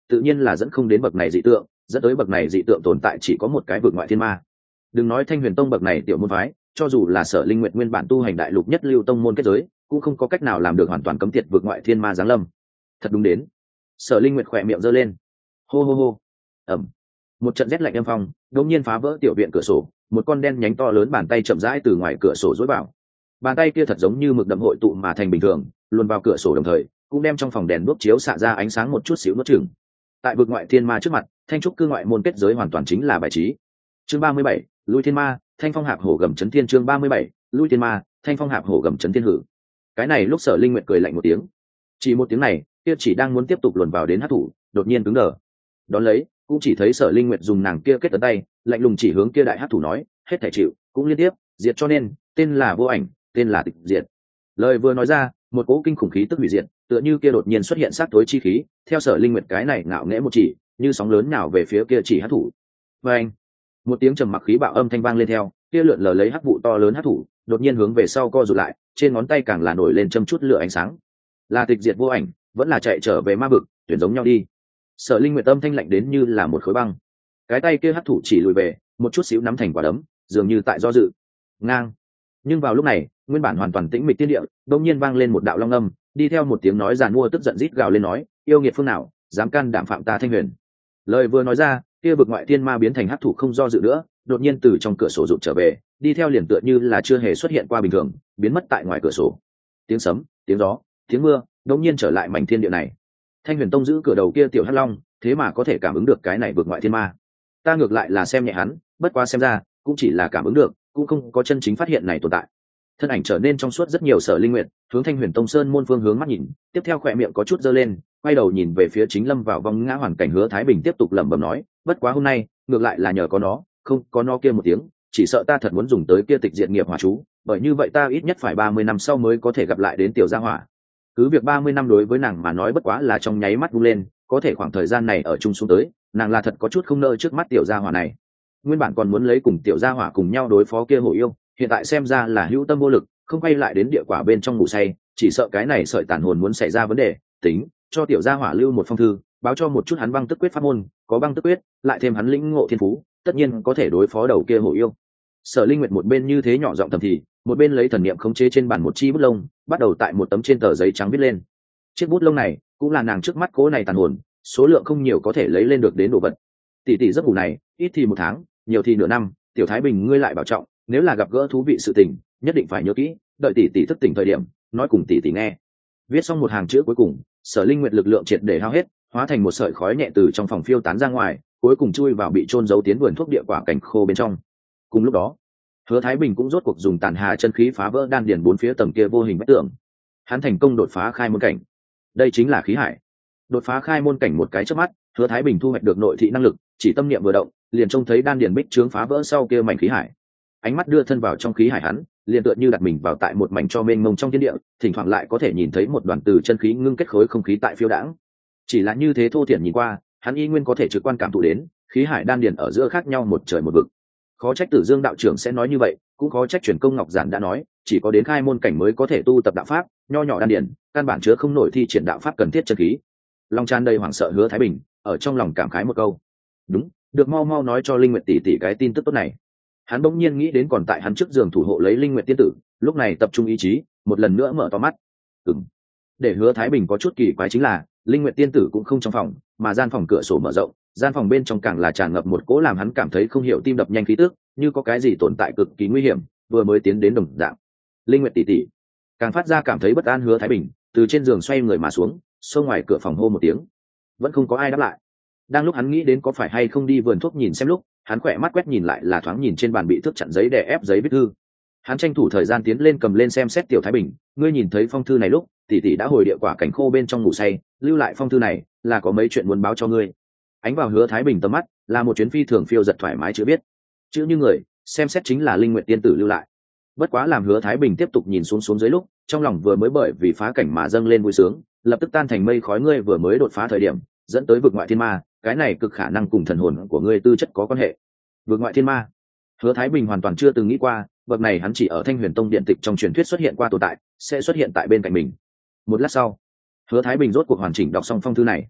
tự nhiên là dẫn không đến bậc này dị tượng, dẫn tới bậc này dị tượng tồn tại chỉ có một cái vực ngoại thiên ma. Đừng nói Thanh Huyền Tông bậc này tiểu môn phái, cho dù là Sở Linh Nguyệt nguyên bản tu hành đại lục nhất lưu tông môn kết giới, cũng không có cách nào làm được hoàn toàn cấm tiệt vực ngoại thiên ma giáng lâm. Thật đúng đến. Sở Linh Nguyệt khỏe miệng giơ lên. Hô hô hô. Ầm. Một trận rét lạnh âm phong, đột nhiên phá vỡ tiểu viện cửa sổ, một con đen nhánh to lớn bàn tay chậm rãi từ ngoài cửa sổ dối vào. Bàn tay kia thật giống như mực đậm hội tụ mà thành bình thường, luồn vào cửa sổ đồng thời, cũng đem trong phòng đèn đuốc chiếu xạ ra ánh sáng một chút xíu nuốt chửng. Tại vực ngoại thiên ma trước mặt, thanh trúc cư ngoại môn kết giới hoàn toàn chính là bài trí. Chương ba mươi bảy, lui thiên ma, thanh phong hạp hổ gầm chấn thiên. Chương ba mươi bảy, lui thiên ma, thanh phong hạp hổ gầm chấn thiên hử. Cái này lúc Sở Linh Nguyệt cười lạnh một tiếng. Chỉ một tiếng này, kia chỉ đang muốn tiếp tục luồn vào đến hắc thủ, đột nhiên cứng đờ. Đón lấy, cũng chỉ thấy Sở Linh Nguyệt dùng nàng kia kết tấn tay, lạnh lùng chỉ hướng kia đại hắc thủ nói, hết thảy chịu, cũng liên tiếp, diệt cho nên, tên là vô ảnh, tên là tịch diệt. Lời vừa nói ra, một cỗ kinh khủng khí tức hủy diệt, tựa như kia đột nhiên xuất hiện sát tối chi khí, theo Sở Linh Nguyệt cái này ngạo nghễ một chỉ, như sóng lớn nào về phía kia chỉ hắc thủ. Và anh, một tiếng trầm mặc khí bạo âm thanh vang lên theo, kia lượn lờ lấy hắc vụ to lớn hắc thủ, đột nhiên hướng về sau co rụt lại, trên ngón tay càng là nổi lên châm chút lửa ánh sáng. Là tịch diệt vô ảnh, vẫn là chạy trở về ma vực, tuyển giống nhau đi. Sở Linh Nguyệt âm thanh lạnh đến như là một khối băng. Cái tay kia hắc thủ chỉ lùi về, một chút xíu nắm thành quả đấm, dường như tại do dự. Ngang. Nhưng vào lúc này, nguyên bản hoàn toàn tĩnh mịch tiên địa, đột nhiên vang lên một đạo long âm, đi theo một tiếng nói giàn mua tức giận rít gào lên nói, yêu nghiệt phương nào, dám can đảm phạm ta Thanh Huyền. Lời vừa nói ra, kia vực ngoại thiên ma biến thành hắc thủ không do dự nữa, đột nhiên từ trong cửa sổ rụt trở về, đi theo liền tựa như là chưa hề xuất hiện qua bình thường, biến mất tại ngoài cửa sổ. Tiếng sấm, tiếng gió, tiếng mưa, đột nhiên trở lại mảnh thiên địa này. Thanh Huyền Tông giữ cửa đầu kia tiểu hắc long, thế mà có thể cảm ứng được cái này vực ngoại thiên ma. Ta ngược lại là xem nhẹ hắn, bất quá xem ra cũng chỉ là cảm ứng được, cũng không có chân chính phát hiện này tồn tại. Thân ảnh trở nên trong suốt rất nhiều. Sở Linh Nguyệt hướng Thanh Huyền Tông sơn môn phương hướng mắt nhìn, tiếp theo khỏe miệng có chút giơ lên, quay đầu nhìn về phía chính lâm vào vòng ngã hoàn cảnh Hứa Thái Bình, tiếp tục lẩm bẩm nói, bất quá hôm nay ngược lại là nhờ có nó, không có nó kia một tiếng, chỉ sợ ta thật muốn dùng tới kia tịch diệt nghiệp hỏa chú, bởi như vậy ta ít nhất phải ba mươi năm sau mới có thể gặp lại đến tiểu gia hỏa. Cứ việc ba mươi năm đối với nàng mà nói bất quá là trong nháy mắt vung lên, có thể khoảng thời gian này ở chung xuống tới, nàng là thật có chút không nỡ trước mắt tiểu gia hỏa này. Nguyên bản còn muốn lấy cùng tiểu gia hỏa cùng nhau đối phó kia hổ yêu, hiện tại xem ra là hữu tâm vô lực, không quay lại đến địa quả bên trong ngủ say, chỉ sợ cái này sợi tàn hồn muốn xảy ra vấn đề, tính cho tiểu gia hỏa lưu một phong thư, báo cho một chút hắn băng tức quyết pháp môn, có băng tức quyết, lại thêm hắn lĩnh ngộ thiên phú, tất nhiên có thể đối phó đầu kia hổ yêu. Sở Linh Nguyệt một bên như thế nhỏ giọng thầm thì, một bên lấy thần niệm khống chế trên bàn một chi bút lông, bắt đầu tại một tấm trên tờ giấy trắng viết lên. Chiếc bút lông này cũng là nàng trước mắt cố này tàn hồn, số lượng không nhiều có thể lấy lên được đến đồ vật. Tỷ tỷ giấc ngủ này, ít thì một tháng, nhiều thì nửa năm, tiểu Thái Bình ngươi lại bảo trọng, nếu là gặp gỡ thú vị sự tình, nhất định phải nhớ kỹ, đợi tỷ tỷ thức tỉnh thời điểm, nói cùng tỷ tỷ nghe. Viết xong một hàng chữ cuối cùng, Sở Linh Nguyệt lực lượng triệt để hao hết, hóa thành một sợi khói nhẹ từ trong phòng phiêu tán ra ngoài, cuối cùng chui vào bị chôn giấu tiến vườn thuốc địa quả cảnh khô bên trong. Cùng lúc đó, Hứa Thái Bình cũng rốt cuộc dùng tàn hà chân khí phá vỡ đan điền bốn phía tầng kia vô hình vách tường. Hắn thành công đột phá khai môn cảnh. Đây chính là khí hải. Đột phá khai môn cảnh một cái chớp mắt, Hứa Thái Bình thu hoạch được nội thị năng lực, chỉ tâm niệm vừa động, liền trông thấy đan điền bích trướng phá vỡ sau kia mảnh khí hải. Ánh mắt đưa thân vào trong khí hải hắn, liền tựa như đặt mình vào tại một mảnh cho mênh mông trong thiên địa, thỉnh thoảng lại có thể nhìn thấy một đoàn từ chân khí ngưng kết khối không khí tại phiêu đãng. Chỉ là như thế thô thiển nhìn qua, hắn y nguyên có thể trực quan cảm thụ đến, khí hải đan điền ở giữa khác nhau một trời một vực. Khó trách Tử Dương đạo trưởng sẽ nói như vậy, cũng khó trách Truyền Công Ngọc Giản đã nói, chỉ có đến khai môn cảnh mới có thể tu tập đạo pháp, nho nhỏ đan điền, căn bản chứa không nổi thi triển đạo pháp cần thiết chân khí. Long tràn đầy hoảng sợ Hứa Thái Bình, ở trong lòng cảm khái một câu. Đúng, được mau mau nói cho Linh Nguyệt tỷ tỷ cái tin tức tốt này. Hắn bỗng nhiên nghĩ đến còn tại hắn trước giường thủ hộ lấy Linh Nguyệt tiên tử, lúc này tập trung ý chí, một lần nữa mở to mắt. Ừm. Để Hứa Thái Bình có chút kỳ quái chính là, Linh Nguyệt tiên tử cũng không trong phòng, mà gian phòng cửa sổ mở rộng, gian phòng bên trong càng là tràn ngập một cỗ làm hắn cảm thấy không hiểu tim đập nhanh khí tức, như có cái gì tồn tại cực kỳ nguy hiểm, vừa mới tiến đến đồng dạng. Linh Nguyệt tỷ tỷ, càng phát ra cảm thấy bất an. Hứa Thái Bình từ trên giường xoay người mà xuống, xông ngoài cửa phòng hô một tiếng, vẫn không có ai đáp lại. Đang lúc hắn nghĩ đến có phải hay không đi vườn thuốc nhìn xem lúc, hắn khỏe mắt quét nhìn lại là thoáng nhìn trên bàn bị thước chặn giấy đè ép giấy viết thư. Hắn tranh thủ thời gian tiến lên cầm lên xem xét. Tiểu Thái Bình, ngươi nhìn thấy phong thư này lúc, tỷ tỷ đã hồi địa quả cảnh khô bên trong ngủ say, lưu lại phong thư này là có mấy chuyện muốn báo cho ngươi. Ánh vào Hứa Thái Bình tầm mắt là một chuyến phi thường phiêu giật thoải mái chữ biết, chữ như người, xem xét chính là Linh Nguyệt tiên tử lưu lại. Bất quá làm Hứa Thái Bình tiếp tục nhìn xuống xuống dưới lúc, trong lòng vừa mới bởi vì phá cảnh mà dâng lên vui sướng, lập tức tan thành mây khói. Ngươi vừa mới đột phá thời điểm, dẫn tới vực ngoại thiên ma, cái này cực khả năng cùng thần hồn của ngươi tư chất có quan hệ. Vực ngoại thiên ma, Hứa Thái Bình hoàn toàn chưa từng nghĩ qua, bậc này hắn chỉ ở Thanh Huyền Tông điện tịch trong truyền thuyết xuất hiện qua tồn tại, sẽ xuất hiện tại bên cạnh mình. Một lát sau, Hứa Thái Bình rốt cuộc hoàn chỉnh đọc xong phong thư này.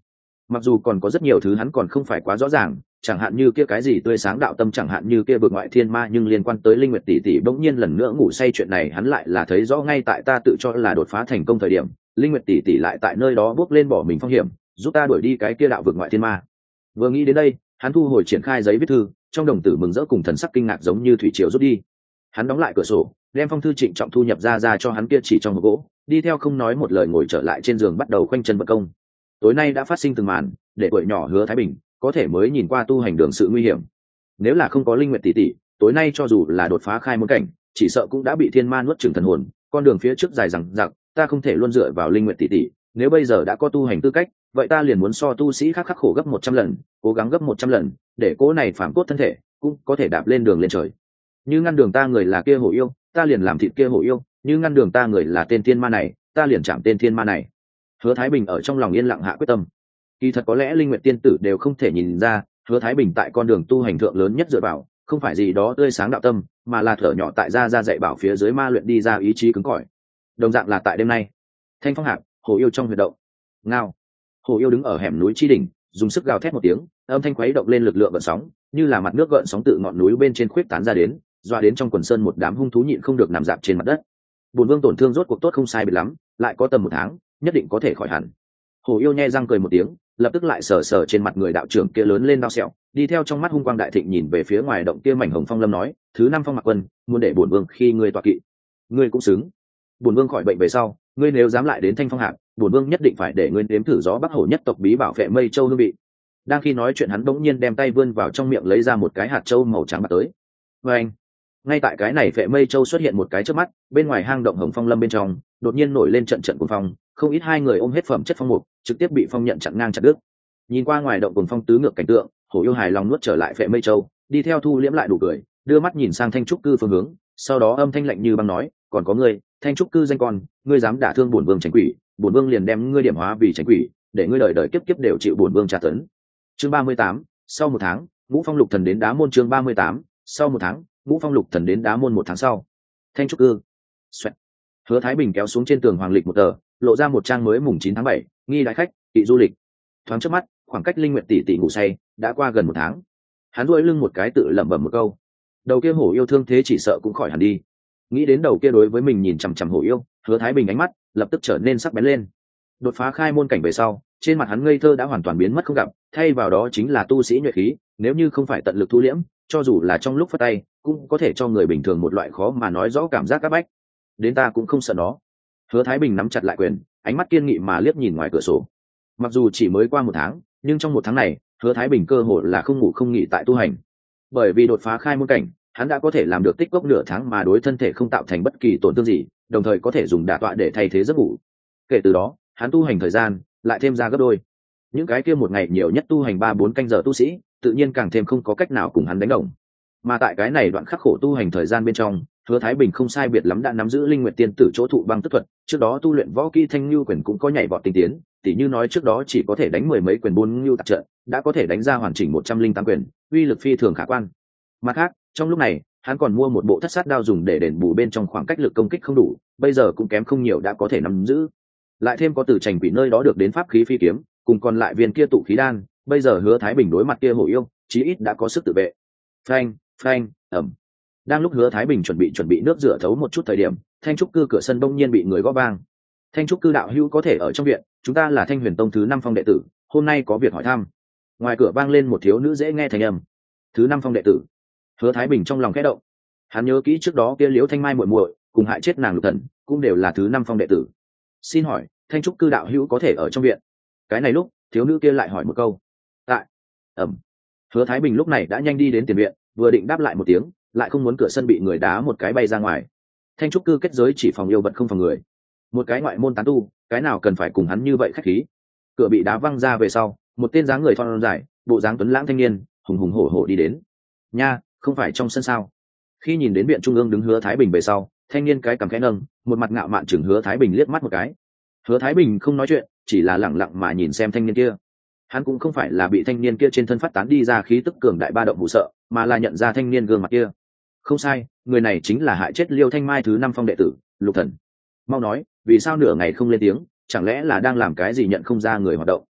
mặc dù còn có rất nhiều thứ hắn còn không phải quá rõ ràng, chẳng hạn như kia cái gì tươi sáng đạo tâm, chẳng hạn như kia vượt ngoại thiên ma, nhưng liên quan tới linh nguyệt tỷ tỷ bỗng nhiên lần nữa ngủ say chuyện này hắn lại là thấy rõ. Ngay tại ta tự cho là đột phá thành công thời điểm, linh nguyệt tỷ tỷ lại tại nơi đó bước lên bỏ mình phong hiểm, giúp ta đuổi đi cái kia đạo vượt ngoại thiên ma. Vừa nghĩ đến đây, hắn thu hồi triển khai giấy viết thư, trong đồng tử mừng rỡ cùng thần sắc kinh ngạc giống như thủy triều rút đi. Hắn đóng lại cửa sổ, đem phong thư trịnh trọng thu nhập ra ra cho hắn kia chỉ trong hộp gỗ, đi theo không nói một lời ngồi trở lại trên giường bắt đầu khoanh chân vận công. Tối nay đã phát sinh từng màn, để tuổi nhỏ Hứa Thái Bình có thể mới nhìn qua tu hành đường sự nguy hiểm. Nếu là không có linh nguyệt tỷ tỷ, tối nay cho dù là đột phá khai môn cảnh, chỉ sợ cũng đã bị thiên ma nuốt chửng thần hồn. Con đường phía trước dài dằng dặc, ta không thể luôn dựa vào linh nguyệt tỷ tỷ. Nếu bây giờ đã có tu hành tư cách, vậy ta liền muốn so tu sĩ khác khắc khổ gấp một trăm lần, cố gắng gấp một trăm lần, để cố này phản cốt thân thể cũng có thể đạp lên đường lên trời. Như ngăn đường ta người là kia hổ yêu, ta liền làm thịt kia hổ yêu; như ngăn đường ta người là tên thiên ma này, ta liền chạm tên thiên ma này. Hứa Thái Bình ở trong lòng yên lặng hạ quyết tâm. Kỳ thật có lẽ linh nguyệt tiên tử đều không thể nhìn ra, Hứa Thái Bình tại con đường tu hành thượng lớn nhất dựa vào không phải gì đó tươi sáng đạo tâm, mà là thở nhỏ tại gia gia dạy bảo phía dưới ma luyện đi ra ý chí cứng cỏi. Đồng dạng là tại đêm nay, Thanh Phong Hạp, hổ yêu trong huyệt động. Ngao. Hổ yêu đứng ở hẻm núi chi đỉnh, dùng sức gào thét một tiếng, âm thanh khuấy động lên lực lượng gợn sóng, như là mặt nước gợn sóng tự ngọn núi bên trên khuyết tán ra đến, dọa đến trong quần sơn một đám hung thú nhịn không được nằm dạp trên mặt đất. Bổn vương tổn thương rốt cuộc tốt không sai biệt lắm, lại có tầm một tháng, nhất định có thể khỏi hẳn. Hổ yêu nhe răng cười một tiếng, lập tức lại sờ sờ trên mặt người đạo trưởng kia lớn lên đau sẹo, đi theo trong mắt hung quang đại thịnh nhìn về phía ngoài động kia mảnh hồng phong lâm nói: thứ năm phong mặc quân, muốn để bổn vương khi ngươi tọa kỵ, ngươi cũng xứng. Bổn vương khỏi bệnh về sau, ngươi nếu dám lại đến Thanh Phong Hạp, bổn vương nhất định phải để ngươi nếm thử gió bắc hổ nhất tộc bí bảo Phệ Mây Châu hương vị. Đang khi nói chuyện hắn bỗng nhiên đem tay vươn vào trong miệng lấy ra một cái hạt châu màu trắng bạc tới. Và anh, ngay tại cái này Phệ Mây Châu xuất hiện một cái trước mắt, bên ngoài hang động hồng phong lâm bên trong đột nhiên nổi lên trận trận cuồng phong, không ít hai người ôm hết phẩm chất phong mục, trực tiếp bị phong nhận chặn ngang chặt đứt. Nhìn qua ngoài động cuồng phong tứ ngược cảnh tượng, hổ yêu hài lòng nuốt trở lại Phệ Mây Châu, đi theo thu liễm lại đủ cười, đưa mắt nhìn sang Thanh Trúc Cư phương hướng, sau đó âm thanh lạnh như băng nói: còn có ngươi, Thanh Trúc Cư danh con, ngươi dám đả thương bổn vương tránh quỷ, bổn vương liền đem ngươi điểm hóa vì tránh quỷ, để ngươi đời đời kiếp kiếp đều chịu bổn vương tra tấn. Chương ba mươi tám, sau một tháng, Ngũ Phong Lục Thần đến Đá Môn. Chương ba mươi tám, sau một tháng, Ngũ Phong Lục Thần đến Đá Môn. Một tháng sau, Thanh Trúc Cư. Xoẹt. Hứa Thái Bình kéo xuống trên tường hoàng lịch một tờ, lộ ra một trang mới mùng chín tháng bảy, nghi đại khách, thị du lịch. Thoáng trước mắt, khoảng cách linh nguyện tỷ tỷ ngủ say đã qua gần một tháng. Hắn duỗi lưng một cái tự lẩm bẩm một câu: đầu kia hổ yêu thương thế chỉ sợ cũng khỏi hẳn đi. Nghĩ đến đầu kia đối với mình nhìn chằm chằm hổ yêu, Hứa Thái Bình ánh mắt lập tức trở nên sắc bén lên. Đột phá khai môn cảnh về sau, trên mặt hắn ngây thơ đã hoàn toàn biến mất không gặp, thay vào đó chính là tu sĩ nhuệ khí, nếu như không phải tận lực thu liễm, cho dù là trong lúc phất tay cũng có thể cho người bình thường một loại khó mà nói rõ cảm giác áp bách. Đến ta cũng không sợ nó. Hứa Thái Bình nắm chặt lại quyền, ánh mắt kiên nghị mà liếc nhìn ngoài cửa sổ. Mặc dù chỉ mới qua một tháng, nhưng trong một tháng này, Hứa Thái Bình cơ hội là không ngủ không nghỉ tại tu hành. Bởi vì đột phá khai môn cảnh, hắn đã có thể làm được tích góp nửa tháng mà đối thân thể không tạo thành bất kỳ tổn thương gì, đồng thời có thể dùng đả tọa để thay thế giấc ngủ. Kể từ đó, hắn tu hành thời gian lại thêm ra gấp đôi. Những cái kia một ngày nhiều nhất tu hành ba bốn canh giờ tu sĩ, tự nhiên càng thêm không có cách nào cùng hắn đánh đồng. Mà tại cái này đoạn khắc khổ tu hành thời gian bên trong, Hứa Thái Bình không sai biệt lắm đã nắm giữ linh nguyệt tiên tử chỗ thụ băng tức thuật, trước đó tu luyện võ kỹ thanh lưu quyền cũng có nhảy vọt tinh tiến, tỉ như nói trước đó chỉ có thể đánh mười mấy quyền buôn lưu tạc trận, đã có thể đánh ra hoàn chỉnh một trăm linh tám quyền, uy lực phi thường khả quan. Mặt khác, trong lúc này, hắn còn mua một bộ thất sát đao dùng để đền bù bên trong khoảng cách lực công kích không đủ, bây giờ cũng kém không nhiều đã có thể nắm giữ. Lại thêm có từ Trành Quỷ nơi đó được đến pháp khí phi kiếm, cùng còn lại viên kia tụ khí đan, bây giờ Hứa Thái Bình đối mặt kia hổ yêu, chí ít đã có sức tự vệ. Phanh, phanh, ầm. Đang lúc Hứa Thái Bình chuẩn bị chuẩn bị nước rửa thấu một chút thời điểm, Thanh Trúc Cư cửa sân bỗng nhiên bị người gõ vang. Thanh Trúc Cư đạo hữu có thể ở trong viện, chúng ta là Thanh Huyền Tông thứ năm phong đệ tử, hôm nay có việc hỏi thăm. Ngoài cửa vang lên một thiếu nữ dễ nghe thanh âm. Thứ năm phong đệ tử. Hứa Thái Bình trong lòng khẽ động. Hắn nhớ kỹ trước đó kia Liễu Thanh Mai muội muội cùng hại chết nàng Lục Thần, cũng đều là thứ năm phong đệ tử. Xin hỏi, Thanh Trúc Cư đạo hữu có thể ở trong viện? Cái này lúc, thiếu nữ kia lại hỏi một câu. Tại. Ẩm. Hứa Thái Bình lúc này đã nhanh đi đến tiền viện, vừa định đáp lại một tiếng, lại không muốn cửa sân bị người đá một cái bay ra ngoài. Thanh Trúc Cư kết giới chỉ phòng yêu vật không phòng người. Một cái ngoại môn tán tu, cái nào cần phải cùng hắn như vậy khách khí. Cửa bị đá văng ra về sau, một tên dáng người thon dài, bộ dáng tuấn lãng thanh niên, hùng hùng hổ hổ đi đến. Nha, không phải trong sân sao? Khi nhìn đến viện trung ương đứng Hứa Thái Bình về sau, thanh niên cái cằm khẽ nâng, một mặt ngạo mạn chừng Hứa Thái Bình liếc mắt một cái. Hứa Thái Bình không nói chuyện, chỉ là lẳng lặng mà nhìn xem thanh niên kia. Hắn cũng không phải là bị thanh niên kia trên thân phát tán đi ra khí tức cường đại ba động vụ sợ, mà là nhận ra thanh niên gương mặt kia. Không sai, người này chính là hại chết Liêu Thanh Mai thứ năm phong đệ tử, Lục Thần. Mau nói, vì sao nửa ngày không lên tiếng, chẳng lẽ là đang làm cái gì nhận không ra người hoạt động?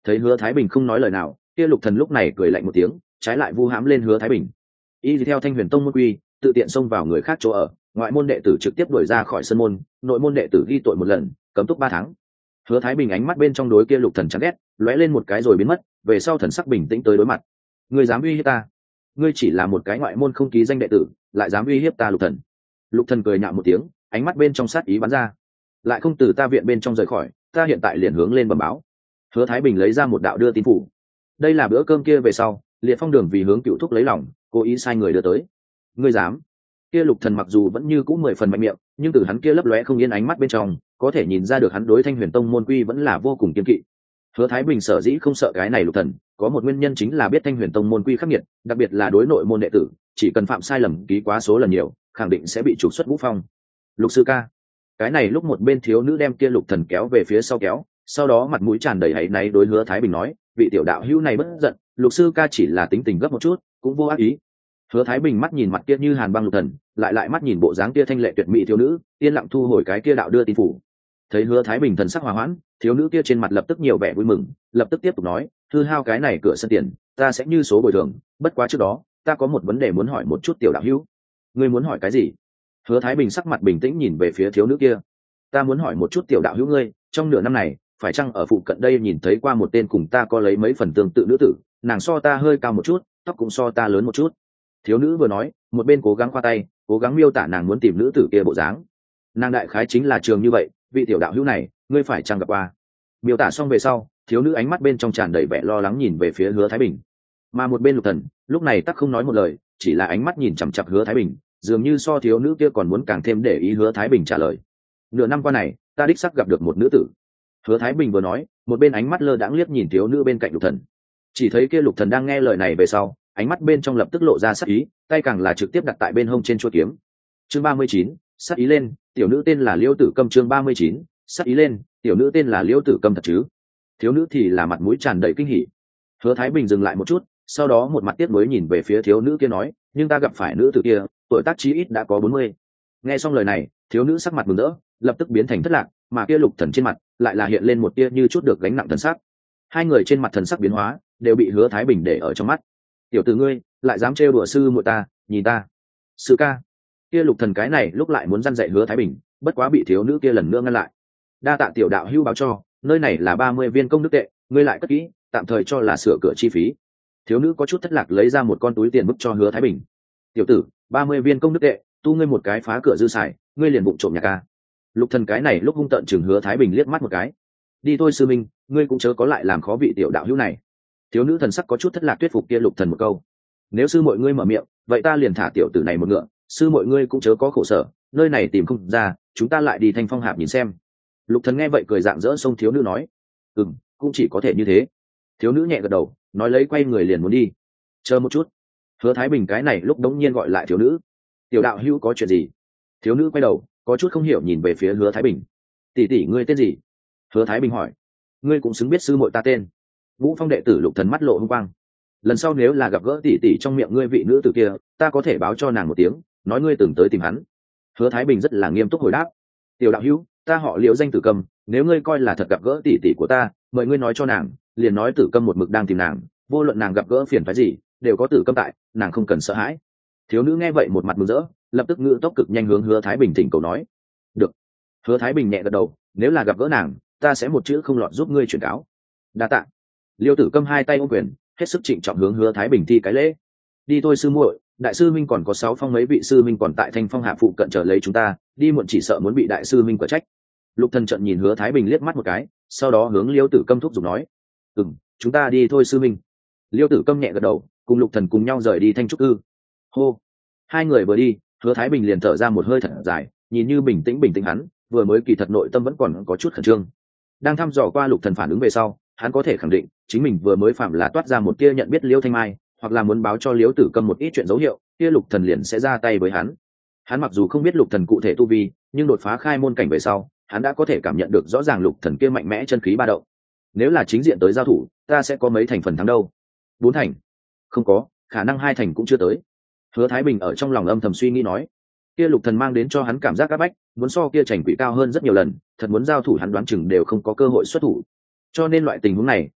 Thấy Hứa Thái Bình không nói lời nào, kia Lục Thần lúc này cười lạnh một tiếng, trái lại vu hãm lên Hứa Thái Bình. Y theo Thanh Huyền Tông môn quy, tự tiện xông vào người khác chỗ ở, ngoại môn đệ tử trực tiếp đuổi ra khỏi sân môn, nội môn đệ tử ghi tội một lần, cấm túc ba tháng. Hứa Thái Bình ánh mắt bên trong đối kia Lục Thần chán ghét, lóe lên một cái rồi biến mất, về sau thần sắc bình tĩnh tới đối mặt. Ngươi dám uy hiếp ta? Ngươi chỉ là một cái ngoại môn không ký danh đệ tử, lại dám uy hiếp ta Lục Thần? Lục Thần cười nhạo một tiếng, ánh mắt bên trong sát ý bắn ra. Lại không từ ta viện bên trong rời khỏi, ta hiện tại liền hướng lên bẩm báo. Hứa Thái Bình lấy ra một đạo đưa tin phủ. Đây là bữa cơm kia về sau, Liệt Phong Đường vì hướng Cựu Thúc lấy lòng, cố ý sai người đưa tới. Ngươi dám? Kia Lục Thần mặc dù vẫn như cũ mười phần mạnh miệng, nhưng từ hắn kia lấp lóe không yên ánh mắt bên trong, có thể nhìn ra được hắn đối Thanh Huyền Tông môn quy vẫn là vô cùng kiên kỵ. Hứa Thái Bình sở dĩ không sợ cái này Lục Thần, có một nguyên nhân chính là biết Thanh Huyền Tông môn quy khắc nghiệt, đặc biệt là đối nội môn đệ tử, chỉ cần phạm sai lầm ký quá số lần nhiều, khẳng định sẽ bị trục xuất ngũ phong. Lục sư ca. Cái này lúc một bên thiếu nữ đem kia Lục Thần kéo về phía sau kéo, sau đó mặt mũi tràn đầy hãy náy đối Hứa Thái Bình nói, vị tiểu đạo hữu này bất giận, Lục sư ca chỉ là tính tình gấp một chút, cũng vô ác ý. Hứa Thái Bình mắt nhìn mặt kia như hàn băng Lục Thần, lại lại mắt nhìn bộ dáng kia thanh lệ tuyệt mỹ thiếu nữ, yên lặng thu hồi cái kia đạo đưa tin phủ. Thấy Hứa Thái Bình thần sắc hòa hoãn, thiếu nữ kia trên mặt lập tức nhiều vẻ vui mừng, lập tức tiếp tục nói, hư hao cái này cửa sân tiền, ta sẽ như số bồi thường, bất quá trước đó, ta có một vấn đề muốn hỏi một chút tiểu đạo hữu. Ngươi muốn hỏi cái gì? Hứa Thái Bình sắc mặt bình tĩnh nhìn về phía thiếu nữ kia. Ta muốn hỏi một chút tiểu đạo hữu ngươi, trong nửa năm này, phải chăng ở phụ cận đây nhìn thấy qua một tên cùng ta có lấy mấy phần tương tự nữ tử, nàng so ta hơi cao một chút, tóc cũng so ta lớn một chút. Thiếu nữ vừa nói, một bên cố gắng khoa tay, cố gắng miêu tả nàng muốn tìm nữ tử kia bộ dáng. Nàng đại khái chính là Trường Như vậy, vị tiểu đạo hữu này, ngươi phải chăng gặp qua? Miêu tả xong về sau, thiếu nữ ánh mắt bên trong tràn đầy vẻ lo lắng nhìn về phía Hứa Thái Bình. Mà một bên Lục Thần, lúc này tắc không nói một lời, chỉ là ánh mắt nhìn chằm chằm Hứa Thái Bình, dường như so thiếu nữ kia còn muốn càng thêm để ý Hứa Thái Bình trả lời. Nửa năm qua này, ta đích xác gặp được một nữ tử. Hứa Thái Bình vừa nói, một bên ánh mắt lơ đãng liếc nhìn thiếu nữ bên cạnh Lục Thần. Chỉ thấy kia Lục Thần đang nghe lời này về sau, ánh mắt bên trong lập tức lộ ra sắc ý, tay càng là trực tiếp đặt tại bên hông trên chuôi kiếm. Chương ba mươi chín, sắc ý lên, tiểu nữ tên là Liêu Tử Câm. Chương ba mươi chín, sắc ý lên, tiểu nữ tên là Liêu Tử Câm thật chứ? Thiếu nữ thì là mặt mũi tràn đầy kinh hỉ. Hứa Thái Bình dừng lại một chút, sau đó một mặt tiếc nuối nhìn về phía thiếu nữ kia nói, nhưng ta gặp phải nữ tử kia, tuổi tác chí ít đã có bốn mươi. Nghe xong lời này, thiếu nữ sắc mặt mừng rỡ, lập tức biến thành thất lạc, mà kia Lục Thần trên mặt lại là hiện lên một tia như chút được gánh nặng thần sắc. Hai người trên mặt thần sắc biến hóa, đều bị Hứa Thái Bình để ở trong mắt. Tiểu tử ngươi, lại dám trêu đùa sư muội ta, nhìn ta. Sư ca. Kia Lục Thần cái này lúc lại muốn răn dạy Hứa Thái Bình, bất quá bị thiếu nữ kia lần nữa ngăn lại. Đa tạ tiểu đạo hữu báo cho, nơi này là ba mươi viên công đức tệ, ngươi lại cất kỹ, tạm thời cho là sửa cửa chi phí. Thiếu nữ có chút thất lạc lấy ra một con túi tiền bức cho Hứa Thái Bình. Tiểu tử, ba mươi viên công đức tệ, tu ngươi một cái phá cửa dư xài, ngươi liền bụng trộm nhà ca. Lục Thần cái này lúc hung tợn chừng Hứa Thái Bình liếc mắt một cái. Đi thôi sư minh, ngươi cũng chớ có lại làm khó vị tiểu đạo hữu này. Thiếu nữ thần sắc có chút thất lạc thuyết phục kia Lục Thần một câu. Nếu sư muội ngươi mở miệng, vậy ta liền thả tiểu tử này một ngựa, sư muội ngươi cũng chớ có khổ sở, nơi này tìm không ra, chúng ta lại đi Thanh Phong Hạp nhìn xem. Lục Thần nghe vậy cười rạng rỡ xông thiếu nữ nói, ừm, cũng chỉ có thể như thế. Thiếu nữ nhẹ gật đầu, nói lấy quay người liền muốn đi. Chờ một chút. Hứa Thái Bình cái này lúc đống nhiên gọi lại thiếu nữ. Tiểu đạo hữu có chuyện gì? Thiếu nữ quay đầu, có chút không hiểu nhìn về phía Hứa Thái Bình. Tỷ tỷ ngươi tên gì? Hứa Thái Bình hỏi. Ngươi cũng xứng biết sư muội ta tên. Vũ Phong đệ tử Lục Thần mắt lộ hung quang. Lần sau nếu là gặp gỡ tỷ tỷ trong miệng ngươi vị nữ tử kia, ta có thể báo cho nàng một tiếng, nói ngươi từng tới tìm hắn. Hứa Thái Bình rất là nghiêm túc hồi đáp. Tiểu đạo hữu, ta họ Liễu danh Tử Câm, nếu ngươi coi là thật gặp gỡ tỷ tỷ của ta, mời ngươi nói cho nàng, liền nói Tử Câm một mực đang tìm nàng, vô luận nàng gặp gỡ phiền phức gì, đều có Tử Câm tại, nàng không cần sợ hãi. Thiếu nữ nghe vậy một mặt mừng rỡ, lập tức ngự tốc cực nhanh hướng Hứa Thái Bình thỉnh cầu nói. Được. Hứa Thái Bình nhẹ gật đầu, nếu là gặp gỡ nàng, ta sẽ một chữ không lọt giúp ngươi truyền cáo. Đa tạ. Liêu Tử Câm hai tay ôm quyền, hết sức trịnh trọng hướng Hứa Thái Bình thi cái lễ. Đi thôi sư muội, đại sư minh còn có sáu phong mấy vị sư minh còn tại Thanh Phong Hạ phụ cận chờ lấy chúng ta, đi muộn chỉ sợ muốn bị đại sư minh quả trách. Lục Thần trợn nhìn Hứa Thái Bình liếc mắt một cái, sau đó hướng Liêu Tử Câm thúc giục nói, ừm, chúng ta đi thôi sư minh. Liêu Tử Câm nhẹ gật đầu, cùng Lục Thần cùng nhau rời đi Thanh Trúc Ư. Hô. Hai người vừa đi, Hứa Thái Bình liền thở ra một hơi thật dài, nhìn như bình tĩnh bình tĩnh hắn, vừa mới kỳ thật nội tâm vẫn còn có chút khẩn trương. Đang thăm dò qua Lục Thần phản ứng về sau, hắn có thể khẳng định, chính mình vừa mới phạm là toát ra một tia nhận biết Liêu Thanh Mai, hoặc là muốn báo cho Liêu Tử Câm một ít chuyện dấu hiệu, kia Lục Thần liền sẽ ra tay với hắn. Hắn mặc dù không biết Lục Thần cụ thể tu vi, nhưng đột phá khai môn cảnh về sau, hắn đã có thể cảm nhận được rõ ràng Lục Thần kia mạnh mẽ chân khí ba động. Nếu là chính diện tới giao thủ, ta sẽ có mấy thành phần thắng đâu? Bốn thành? Không có, khả năng hai thành cũng chưa tới. Hứa Thái Bình ở trong lòng âm thầm suy nghĩ nói, kia Lục Thần mang đến cho hắn cảm giác áp bách, muốn so kia Trành Quỷ cao hơn rất nhiều lần, thật muốn giao thủ hắn đoán chừng đều không có cơ hội xuất thủ. Cho nên loại tình huống này,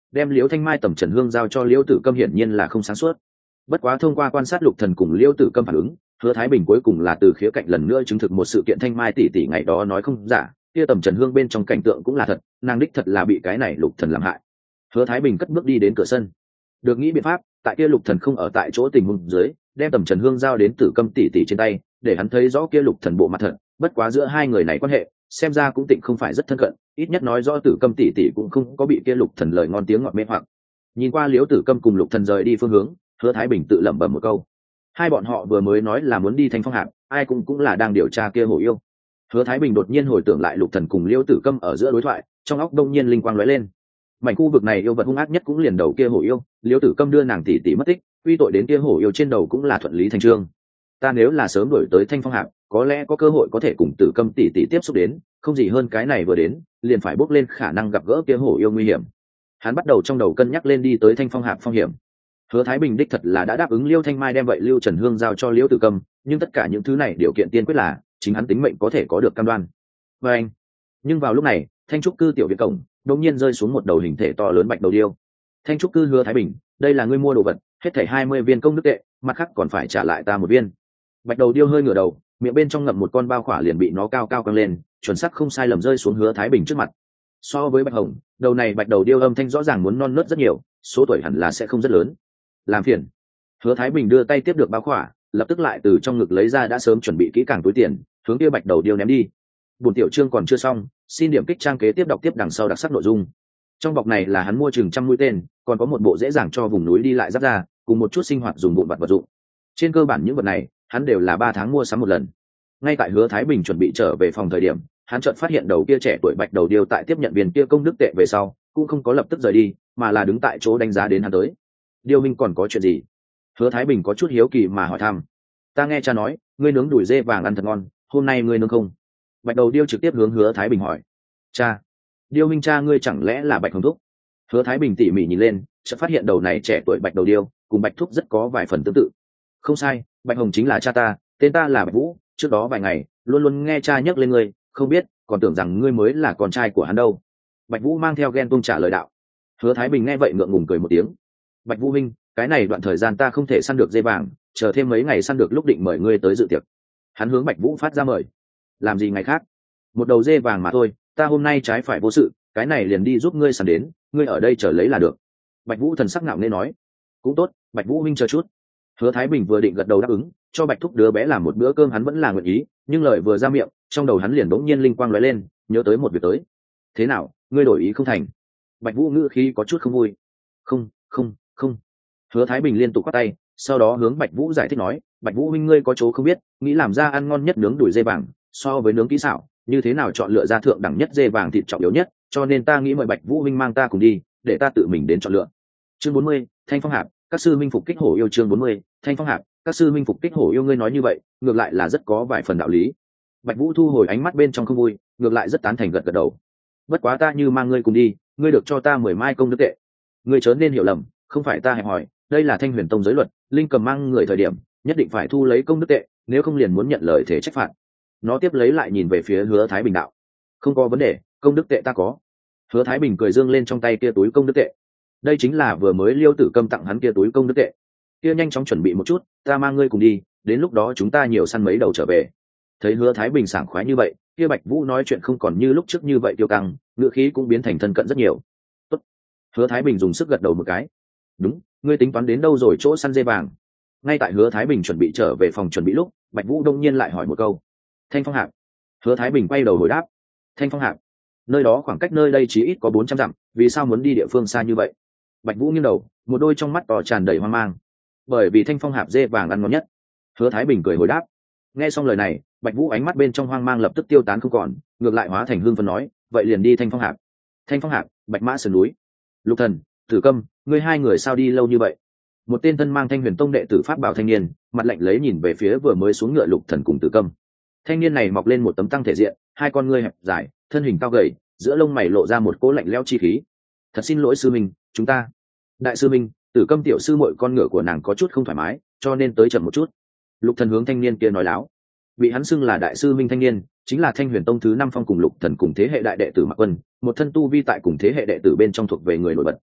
đem liễu thanh mai tầm trần hương giao cho liễu tử câm hiển nhiên là không sáng suốt. Bất quá thông qua quan sát lục thần cùng liễu tử câm phản ứng, Hứa Thái Bình cuối cùng là từ khía cạnh lần nữa chứng thực một sự kiện thanh mai tỷ tỷ ngày đó nói không giả, kia tầm trần hương bên trong cảnh tượng cũng là thật, nàng đích thật là bị cái này lục thần làm hại. Hứa Thái Bình cất bước đi đến cửa sân, được nghĩ biện pháp, tại kia lục thần không ở tại chỗ tình huống dưới, đem tầm trần hương giao đến tử câm tỷ tỷ trên tay, để hắn thấy rõ kia lục thần bộ mặt thật. Bất quá giữa hai người này quan hệ xem ra cũng tịnh không phải rất thân cận, ít nhất nói rõ tử câm tỷ tỷ cũng không có bị kia lục thần lời ngon tiếng ngọt mê hoặc. Nhìn qua liễu tử câm cùng lục thần rời đi phương hướng, Hứa Thái Bình tự lẩm bẩm một câu, hai bọn họ vừa mới nói là muốn đi Thanh Phong Hạp, ai cũng cũng là đang điều tra kia hổ yêu. Hứa Thái Bình đột nhiên hồi tưởng lại lục thần cùng liễu tử câm ở giữa đối thoại, trong óc đông nhiên linh quang lóe lên. Mảnh khu vực này yêu vật hung ác nhất cũng liền đầu kia hổ yêu, liễu tử câm đưa nàng tỷ tỷ mất tích, quy tội đến kia hổ yêu trên đầu cũng là thuận lý thành trương. Ta nếu là sớm đuổi tới Thanh Phong Hạp, có lẽ có cơ hội có thể cùng tử câm tỷ tỷ tiếp xúc đến, không gì hơn cái này vừa đến liền phải bốc lên khả năng gặp gỡ kia hổ yêu nguy hiểm. Hắn bắt đầu trong đầu cân nhắc lên đi tới Thanh Phong Hạp phong hiểm. Hứa Thái Bình đích thật là đã đáp ứng Liêu Thanh Mai đem vậy Lưu Trần Hương giao cho Liễu Tử Câm, nhưng tất cả những thứ này điều kiện tiên quyết là chính hắn tính mệnh có thể có được cam đoan. Và anh, nhưng vào lúc này, Thanh trúc cư tiểu viện cổng đột nhiên rơi xuống một đầu hình thể to lớn bạch đầu điêu. Thanh trúc cư Hứa Thái Bình, đây là ngươi mua đồ vật, hết thảy hai mươi viên công đức tệ, mặt khác còn phải trả lại ta một viên. Bạch đầu điêu hơi ngửa đầu, miệng bên trong ngậm một con bao khỏa liền bị nó cao cao căng lên, chuẩn xác không sai lầm rơi xuống Hứa Thái Bình trước mặt. So với bạch hồng, đầu này bạch đầu điêu âm thanh rõ ràng muốn non nớt rất nhiều, số tuổi hẳn là sẽ không rất lớn. Làm phiền. Hứa Thái Bình đưa tay tiếp được bao khỏa, lập tức lại từ trong ngực lấy ra đã sớm chuẩn bị kỹ càng túi tiền, hướng kia bạch đầu điêu ném đi. Buổi tiểu chương còn chưa xong, xin điểm kích trang kế tiếp đọc tiếp đằng sau đặc sắc nội dung. Trong bọc này là hắn mua chừng trăm mũi tên, còn có một bộ dễ dàng cho vùng núi đi lại giáp ra, cùng một chút sinh hoạt dùng vụn vặt vật dụng. Trên cơ bản những vật này, hắn đều là ba tháng mua sắm một lần. Ngay tại Hứa Thái Bình chuẩn bị trở về phòng thời điểm, hắn chợt phát hiện đầu kia trẻ tuổi bạch đầu điêu tại tiếp nhận viên kia công đức tệ về sau, cũng không có lập tức rời đi, mà là đứng tại chỗ đánh giá đến hắn tới. Điêu minh còn có chuyện gì? Hứa Thái Bình có chút hiếu kỳ mà hỏi thăm. Ta nghe cha nói, ngươi nướng đùi dê vàng ăn thật ngon, hôm nay ngươi nướng không? Bạch đầu điêu trực tiếp hướng Hứa Thái Bình hỏi. Cha? Điêu minh cha ngươi chẳng lẽ là Bạch Hồng Thúc? Hứa Thái Bình tỉ mỉ nhìn lên, chợt phát hiện đầu này trẻ tuổi bạch đầu điêu cùng Bạch Thúc rất có vài phần tương tự. Không sai, Bạch Hồng chính là cha ta, tên ta là Bạch Vũ, trước đó vài ngày luôn luôn nghe cha nhắc lên ngươi, không biết còn tưởng rằng ngươi mới là con trai của hắn đâu. Bạch Vũ mang theo ghen tuông trả lời đạo. Hứa Thái Bình nghe vậy ngượng ngùng cười một tiếng. Bạch Vũ huynh, cái này đoạn thời gian ta không thể săn được dê vàng, chờ thêm mấy ngày săn được lúc định mời ngươi tới dự tiệc. Hắn hướng Bạch Vũ phát ra mời. Làm gì ngày khác? Một đầu dê vàng mà thôi, ta hôm nay trái phải vô sự, cái này liền đi giúp ngươi săn đến, ngươi ở đây chờ lấy là được. Bạch Vũ thần sắc ngạo nghễ nói. Cũng tốt, Bạch Vũ huynh chờ chút. Hứa Thái Bình vừa định gật đầu đáp ứng, cho Bạch Thúc đứa bé làm một bữa cơm hắn vẫn là nguyện ý, nhưng lời vừa ra miệng, trong đầu hắn liền bỗng nhiên linh quang lóe lên, nhớ tới một việc tới. Thế nào, ngươi đổi ý không thành? Bạch Vũ ngữ khí có chút không vui. Không, không, không. Hứa Thái Bình liên tục quát tay, sau đó hướng Bạch Vũ giải thích nói, Bạch Vũ huynh ngươi có chỗ không biết, nghĩ làm ra ăn ngon nhất nướng đùi dê vàng, so với nướng kỹ xảo, như thế nào chọn lựa ra thượng đẳng nhất dê vàng thịt trọng yếu nhất, cho nên ta nghĩ mời Bạch Vũ huynh mang ta cùng đi, để ta tự mình đến chọn lựa. Chương bốn mươi, Thanh Phong Hạp, các sư minh phục kích hổ yêu. Chương bốn mươi, Thanh Phong Hạp, các sư minh phục kích hổ yêu. Ngươi nói như vậy, ngược lại là rất có vài phần đạo lý. Bạch Vũ thu hồi ánh mắt bên trong không vui, ngược lại rất tán thành gật gật đầu. Bất quá ta như mang ngươi cùng đi, ngươi được cho ta mười mai công đức tệ. Ngươi chớ nên hiểu lầm, không phải ta hẹp hỏi, đây là Thanh Huyền Tông giới luật, linh cầm mang người thời điểm, nhất định phải thu lấy công đức tệ, nếu không liền muốn nhận lời thể trách phạt. Nó tiếp lấy lại nhìn về phía Hứa Thái Bình đạo. Không có vấn đề, công đức tệ ta có. Hứa Thái Bình cười dương lên trong tay kia túi công đức tệ. Đây chính là vừa mới Liêu Tử Câm tặng hắn kia túi công đức tệ. Kia nhanh chóng chuẩn bị một chút, ta mang ngươi cùng đi, đến lúc đó chúng ta nhiều săn mấy đầu trở về. Thấy Hứa Thái Bình sảng khoái như vậy, kia Bạch Vũ nói chuyện không còn như lúc trước như vậy tiêu căng, ngữ khí cũng biến thành thân cận rất nhiều. Tốt. Hứa Thái Bình dùng sức gật đầu một cái. Đúng, ngươi tính toán đến đâu rồi chỗ săn dê vàng? Ngay tại Hứa Thái Bình chuẩn bị trở về phòng chuẩn bị lúc, Bạch Vũ đông nhiên lại hỏi một câu. Thanh Phong Hạp. Hứa Thái Bình quay đầu hồi đáp. Thanh Phong Hạp. Nơi đó khoảng cách nơi đây chỉ ít có bốn trăm dặm, vì sao muốn đi địa phương xa như vậy? Bạch Vũ nghiêng đầu, một đôi trong mắt to tràn đầy hoang mang. Bởi vì Thanh Phong Hạp dê vàng ăn ngon nhất. Hứa Thái Bình cười hồi đáp. Nghe xong lời này, Bạch Vũ ánh mắt bên trong hoang mang lập tức tiêu tán không còn, ngược lại hóa thành hương phấn nói, vậy liền đi Thanh Phong Hạp. Thanh Phong Hạp, Bạch Mã Sườn núi. Lục Thần, Tử Câm, ngươi hai người sao đi lâu như vậy? Một tên thân mang Thanh Huyền Tông đệ tử pháp bảo thanh niên, mặt lạnh lấy nhìn về phía vừa mới xuống ngựa Lục Thần cùng Tử Câm. Thanh niên này mọc lên một tấm tăng thể diện, hai con ngươi hẹp dài, thân hình cao gầy, giữa lông mày lộ ra một cỗ lạnh lẽo chi khí. Thật xin lỗi sư minh, chúng ta. Đại sư minh, Tử Câm tiểu sư muội con ngựa của nàng có chút không thoải mái, cho nên tới chậm một chút. Lục Thần hướng thanh niên kia nói láo. Bị hắn xưng là đại sư minh thanh niên, chính là Thanh Huyền Tông thứ năm phong cùng Lục Thần cùng thế hệ đại đệ tử Mạc Quân, một thân tu vi tại cùng thế hệ đệ tử bên trong thuộc về người nổi bật.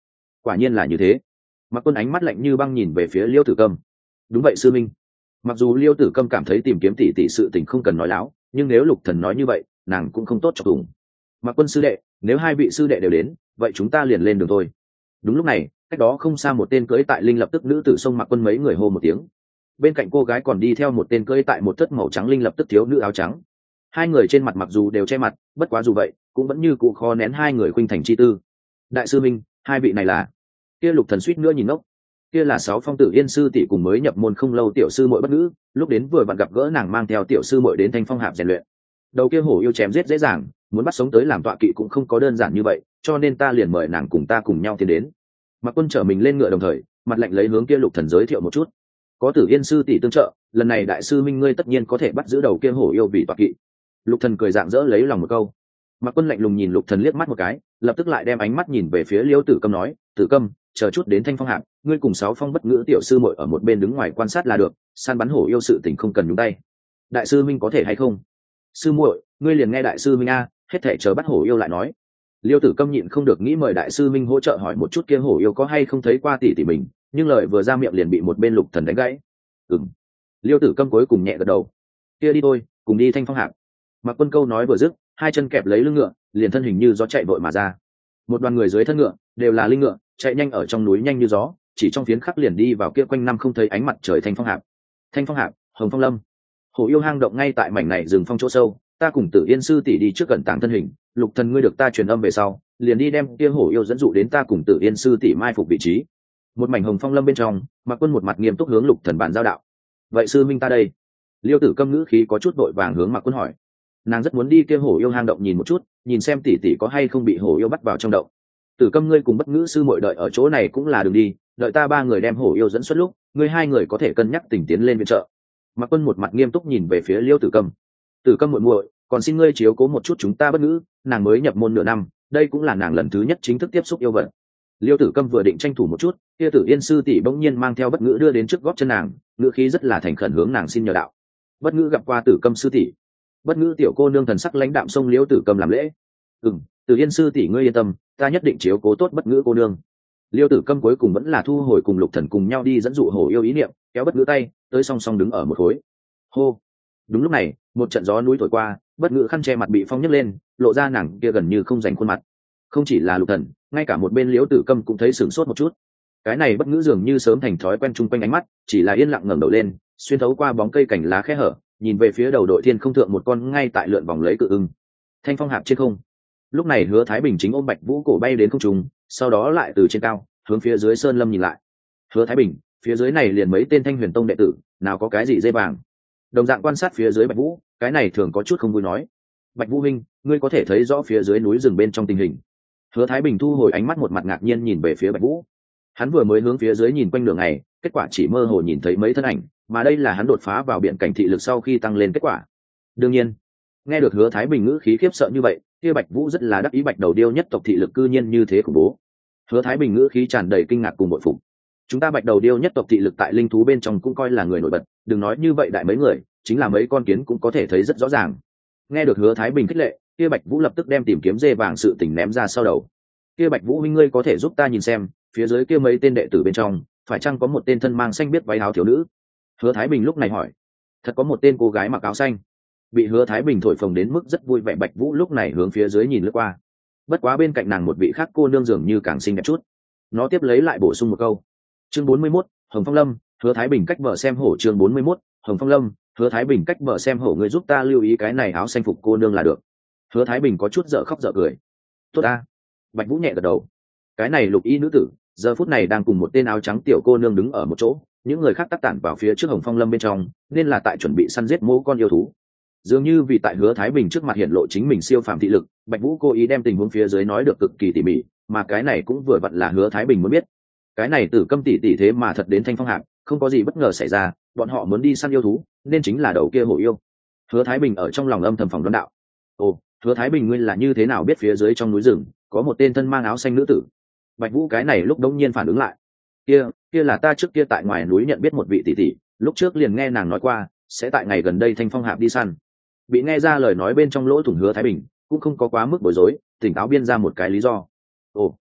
quả nhiên là như thế. Mạc Quân ánh mắt lạnh như băng nhìn về phía Liêu Tử Câm. Đúng vậy sư minh. Mặc dù Liêu Tử Câm cảm thấy tìm kiếm tỷ tỷ sự tình không cần nói láo, nhưng nếu Lục Thần nói như vậy, nàng cũng không tốt cho cùng. Mạc Quân sư đệ, nếu hai vị sư đệ đều đến, vậy chúng ta liền lên đường thôi. Đúng lúc này, cách đó không xa một tên cưỡi tại linh lập tức nữ tử xông Mạc Quân mấy người hô một tiếng. Bên cạnh cô gái còn đi theo một tên cưỡi tại một thất màu trắng linh lập tức thiếu nữ áo trắng. Hai người trên mặt mặc dù đều che mặt, bất quá dù vậy, cũng vẫn như cụ khó nén hai người khuynh thành chi tư. Đại sư minh, hai vị này là? Kia Lục Thần suýt nữa nhìn ngốc. Kia là sáu phong tử yên sư tỷ cùng mới nhập môn không lâu tiểu sư muội bất ngữ, lúc đến vừa vặn gặp gỡ nàng mang theo tiểu sư muội đến Thanh Phong Hạp rèn luyện. Đầu kia hổ yêu chém giết dễ dàng, muốn bắt sống tới làm tọa kỵ cũng không có đơn giản như vậy, cho nên ta liền mời nàng cùng ta cùng nhau tiến đến. Mạc Quân trở mình lên ngựa đồng thời, mặt lạnh lấy hướng kia Lục Thần giới thiệu một chút. Có tử yên sư tỷ tương trợ, lần này đại sư minh ngươi tất nhiên có thể bắt giữ đầu kia hổ yêu vì tọa kỵ. Lục Thần cười dạng dỡ lấy lòng một câu. Mạc Quân lạnh lùng nhìn Lục Thần liếc mắt một cái, lập tức lại đem ánh mắt nhìn về phía Liêu Tử Câm nói, Tử Câm, chờ chút đến Thanh Phong Hạp, ngươi cùng sáu phong bất ngữ tiểu sư muội ở một bên đứng ngoài quan sát là được, săn bắn hổ yêu sự tình không cần nhúng tay. Đại sư minh có thể hay không? Sư muội, ngươi liền nghe đại sư minh a, hết thảy chờ bắt hổ yêu lại nói. Liêu Tử Câm nhịn không được nghĩ mời đại sư minh hỗ trợ hỏi một chút kia hổ yêu có hay không thấy qua tỷ tỷ mình, nhưng lời vừa ra miệng liền bị một bên Lục Thần đánh gãy. Ừm. Liêu Tử Câm cuối cùng nhẹ gật đầu. Kia đi thôi, cùng đi Thanh Phong Hạp. Mạc Quân câu nói vừa dứt, hai chân kẹp lấy lưng ngựa, liền thân hình như gió chạy vội mà ra. Một đoàn người dưới thân ngựa đều là linh ngựa, chạy nhanh ở trong núi nhanh như gió, chỉ trong phiến khắc liền đi vào kia quanh năm không thấy ánh mặt trời Thanh Phong Hạp. Thanh Phong Hạp, Hồng Phong Lâm. Hổ yêu hang động ngay tại mảnh này rừng phong chỗ sâu, ta cùng Tử Yên sư tỷ đi trước gần tàng thân hình, Lục Thần ngươi được ta truyền âm về sau, liền đi đem kia hổ yêu dẫn dụ đến ta cùng Tử Yên sư tỷ mai phục vị trí. Một mảnh Hồng Phong Lâm bên trong, Mạc Quân một mặt nghiêm túc hướng Lục Thần bàn giao đạo. Vậy sư minh ta đây? Liêu Tử Câm ngữ khí có chút vội vàng hướng Mạc Quân hỏi. Nàng rất muốn đi kia hổ yêu hang động nhìn một chút, nhìn xem tỷ tỷ có hay không bị hổ yêu bắt vào trong động. Tử Câm ngươi cùng bất ngữ sư muội đợi ở chỗ này cũng là đường đi, đợi ta ba người đem hổ yêu dẫn xuất lúc, ngươi hai người có thể cân nhắc tình tiến lên viện trợ. Mạc Quân một mặt nghiêm túc nhìn về phía Liêu Tử Câm. Tử Câm muội muội, còn xin ngươi chiếu cố một chút chúng ta bất ngữ, nàng mới nhập môn nửa năm, đây cũng là nàng lần thứ nhất chính thức tiếp xúc yêu vật. Liêu Tử Câm vừa định tranh thủ một chút, kia Tử Yên sư tỷ bỗng nhiên mang theo bất ngữ đưa đến trước gót chân nàng, ngữ khí rất là thành khẩn hướng nàng xin nhờ đạo. Bất ngữ gặp qua Tử Câm sư tỷ. Bất ngữ tiểu cô nương thần sắc lãnh đạm xông Liêu Tử Câm làm lễ. Ừm, Tử Yên sư tỷ ngươi yên tâm, ta nhất định chiếu cố tốt bất ngữ cô nương. Liêu Tử Câm cuối cùng vẫn là thu hồi cùng Lục Thần cùng nhau đi dẫn dụ hổ yêu ý niệm, kéo bất ngữ tay, tới song song đứng ở một khối. Hô. Đúng lúc này, một trận gió núi thổi qua, bất ngữ khăn che mặt bị phong nhấc lên, lộ ra nàng kia gần như không rảnh khuôn mặt. Không chỉ là Lục Thần, ngay cả một bên Liêu Tử Câm cũng thấy sửng sốt một chút. Cái này bất ngữ dường như sớm thành thói quen chung quanh ánh mắt, chỉ là yên lặng ngẩng đầu lên, xuyên thấu qua bóng cây cảnh lá khe hở, nhìn về phía đầu đội thiên không thượng một con ngay tại lượn vòng lấy cự ưng. Thanh Phong Hạp trên không. Lúc này Hứa Thái Bình chính ôm Bạch Vũ cổ bay đến không trung, sau đó lại từ trên cao hướng phía dưới sơn lâm nhìn lại. Hứa Thái Bình, phía dưới này liền mấy tên Thanh Huyền Tông đệ tử, nào có cái gì dây vàng. Đồng dạng quan sát phía dưới Bạch Vũ, cái này thường có chút không vui nói. Bạch Vũ huynh, ngươi có thể thấy rõ phía dưới núi rừng bên trong tình hình. Hứa Thái Bình thu hồi ánh mắt một mặt ngạc nhiên nhìn về phía Bạch Vũ. Hắn vừa mới hướng phía dưới nhìn quanh đường này, kết quả chỉ mơ hồ nhìn thấy mấy thân ảnh, mà đây là hắn đột phá vào biển cảnh thị lực sau khi tăng lên kết quả. Đương nhiên, nghe được Hứa Thái Bình ngữ khí khiếp sợ như vậy, kia Bạch Vũ rất là đắc ý, Bạch đầu điêu nhất tộc thị lực cư nhiên như thế khủng bố. Hứa Thái Bình ngữ khí tràn đầy kinh ngạc cùng bội phục. Chúng ta Bạch đầu điêu nhất tộc thị lực tại linh thú bên trong cũng coi là người nổi bật, đừng nói như vậy đại mấy người, chính là mấy con kiến cũng có thể thấy rất rõ ràng. Nghe được Hứa Thái Bình khích lệ, kia Bạch Vũ lập tức đem tìm kiếm dê vàng sự tình ném ra sau đầu. Kia Bạch Vũ huynh ngươi có thể giúp ta nhìn xem, phía dưới kia mấy tên đệ tử bên trong, phải chăng có một tên thân mang xanh biết váy áo thiếu nữ? Hứa Thái Bình lúc này hỏi. Thật có một tên cô gái mặc áo xanh. Bị Hứa Thái Bình thổi phồng đến mức rất vui vẻ Bạch Vũ lúc này hướng phía dưới nhìn lướt qua. Bất quá bên cạnh nàng một vị khác cô nương dường như càng xinh đẹp chút. Nó tiếp lấy lại bổ sung một câu. Chương bốn mươi mốt, Hồng Phong Lâm, Hứa Thái Bình cách bờ xem hổ. Chương bốn mươi mốt, Hồng Phong Lâm, Hứa Thái Bình cách bờ xem hổ, người giúp ta lưu ý cái này áo xanh phục cô nương là được. Hứa Thái Bình có chút dở khóc dở cười. Tốt a. Bạch Vũ nhẹ gật đầu. Cái này lục y nữ tử, giờ phút này đang cùng một tên áo trắng tiểu cô nương đứng ở một chỗ, những người khác tắc tản vào phía trước Hồng Phong Lâm bên trong, nên là tại chuẩn bị săn giết mỗ con yêu thú. Dường như vì tại Hứa Thái Bình trước mặt hiện lộ chính mình siêu phàm thị lực, Bạch Vũ cố ý đem tình huống phía dưới nói được cực kỳ tỉ mỉ, mà cái này cũng vừa vặn là Hứa Thái Bình muốn biết. Cái này Tử Câm tỷ tỷ thế mà thật đến Thanh Phong Hạp, không có gì bất ngờ xảy ra, bọn họ muốn đi săn yêu thú, nên chính là đầu kia hổ yêu. Hứa Thái Bình ở trong lòng âm thầm phòng đoán đạo. Ồ, Hứa Thái Bình ngươi là như thế nào biết phía dưới trong núi rừng có một tên thân mang áo xanh nữ tử? Bạch Vũ cái này lúc đống nhiên phản ứng lại. Kia, kia là ta trước kia tại ngoài núi nhận biết một vị tỷ tỷ, lúc trước liền nghe nàng nói qua, sẽ tại ngày gần đây Thanh Phong Hạp đi săn. Bị nghe ra lời nói bên trong lỗ thủng Hứa Thái Bình, cũng không có quá mức bối rối, tỉnh táo biên ra một cái lý do. Ồ,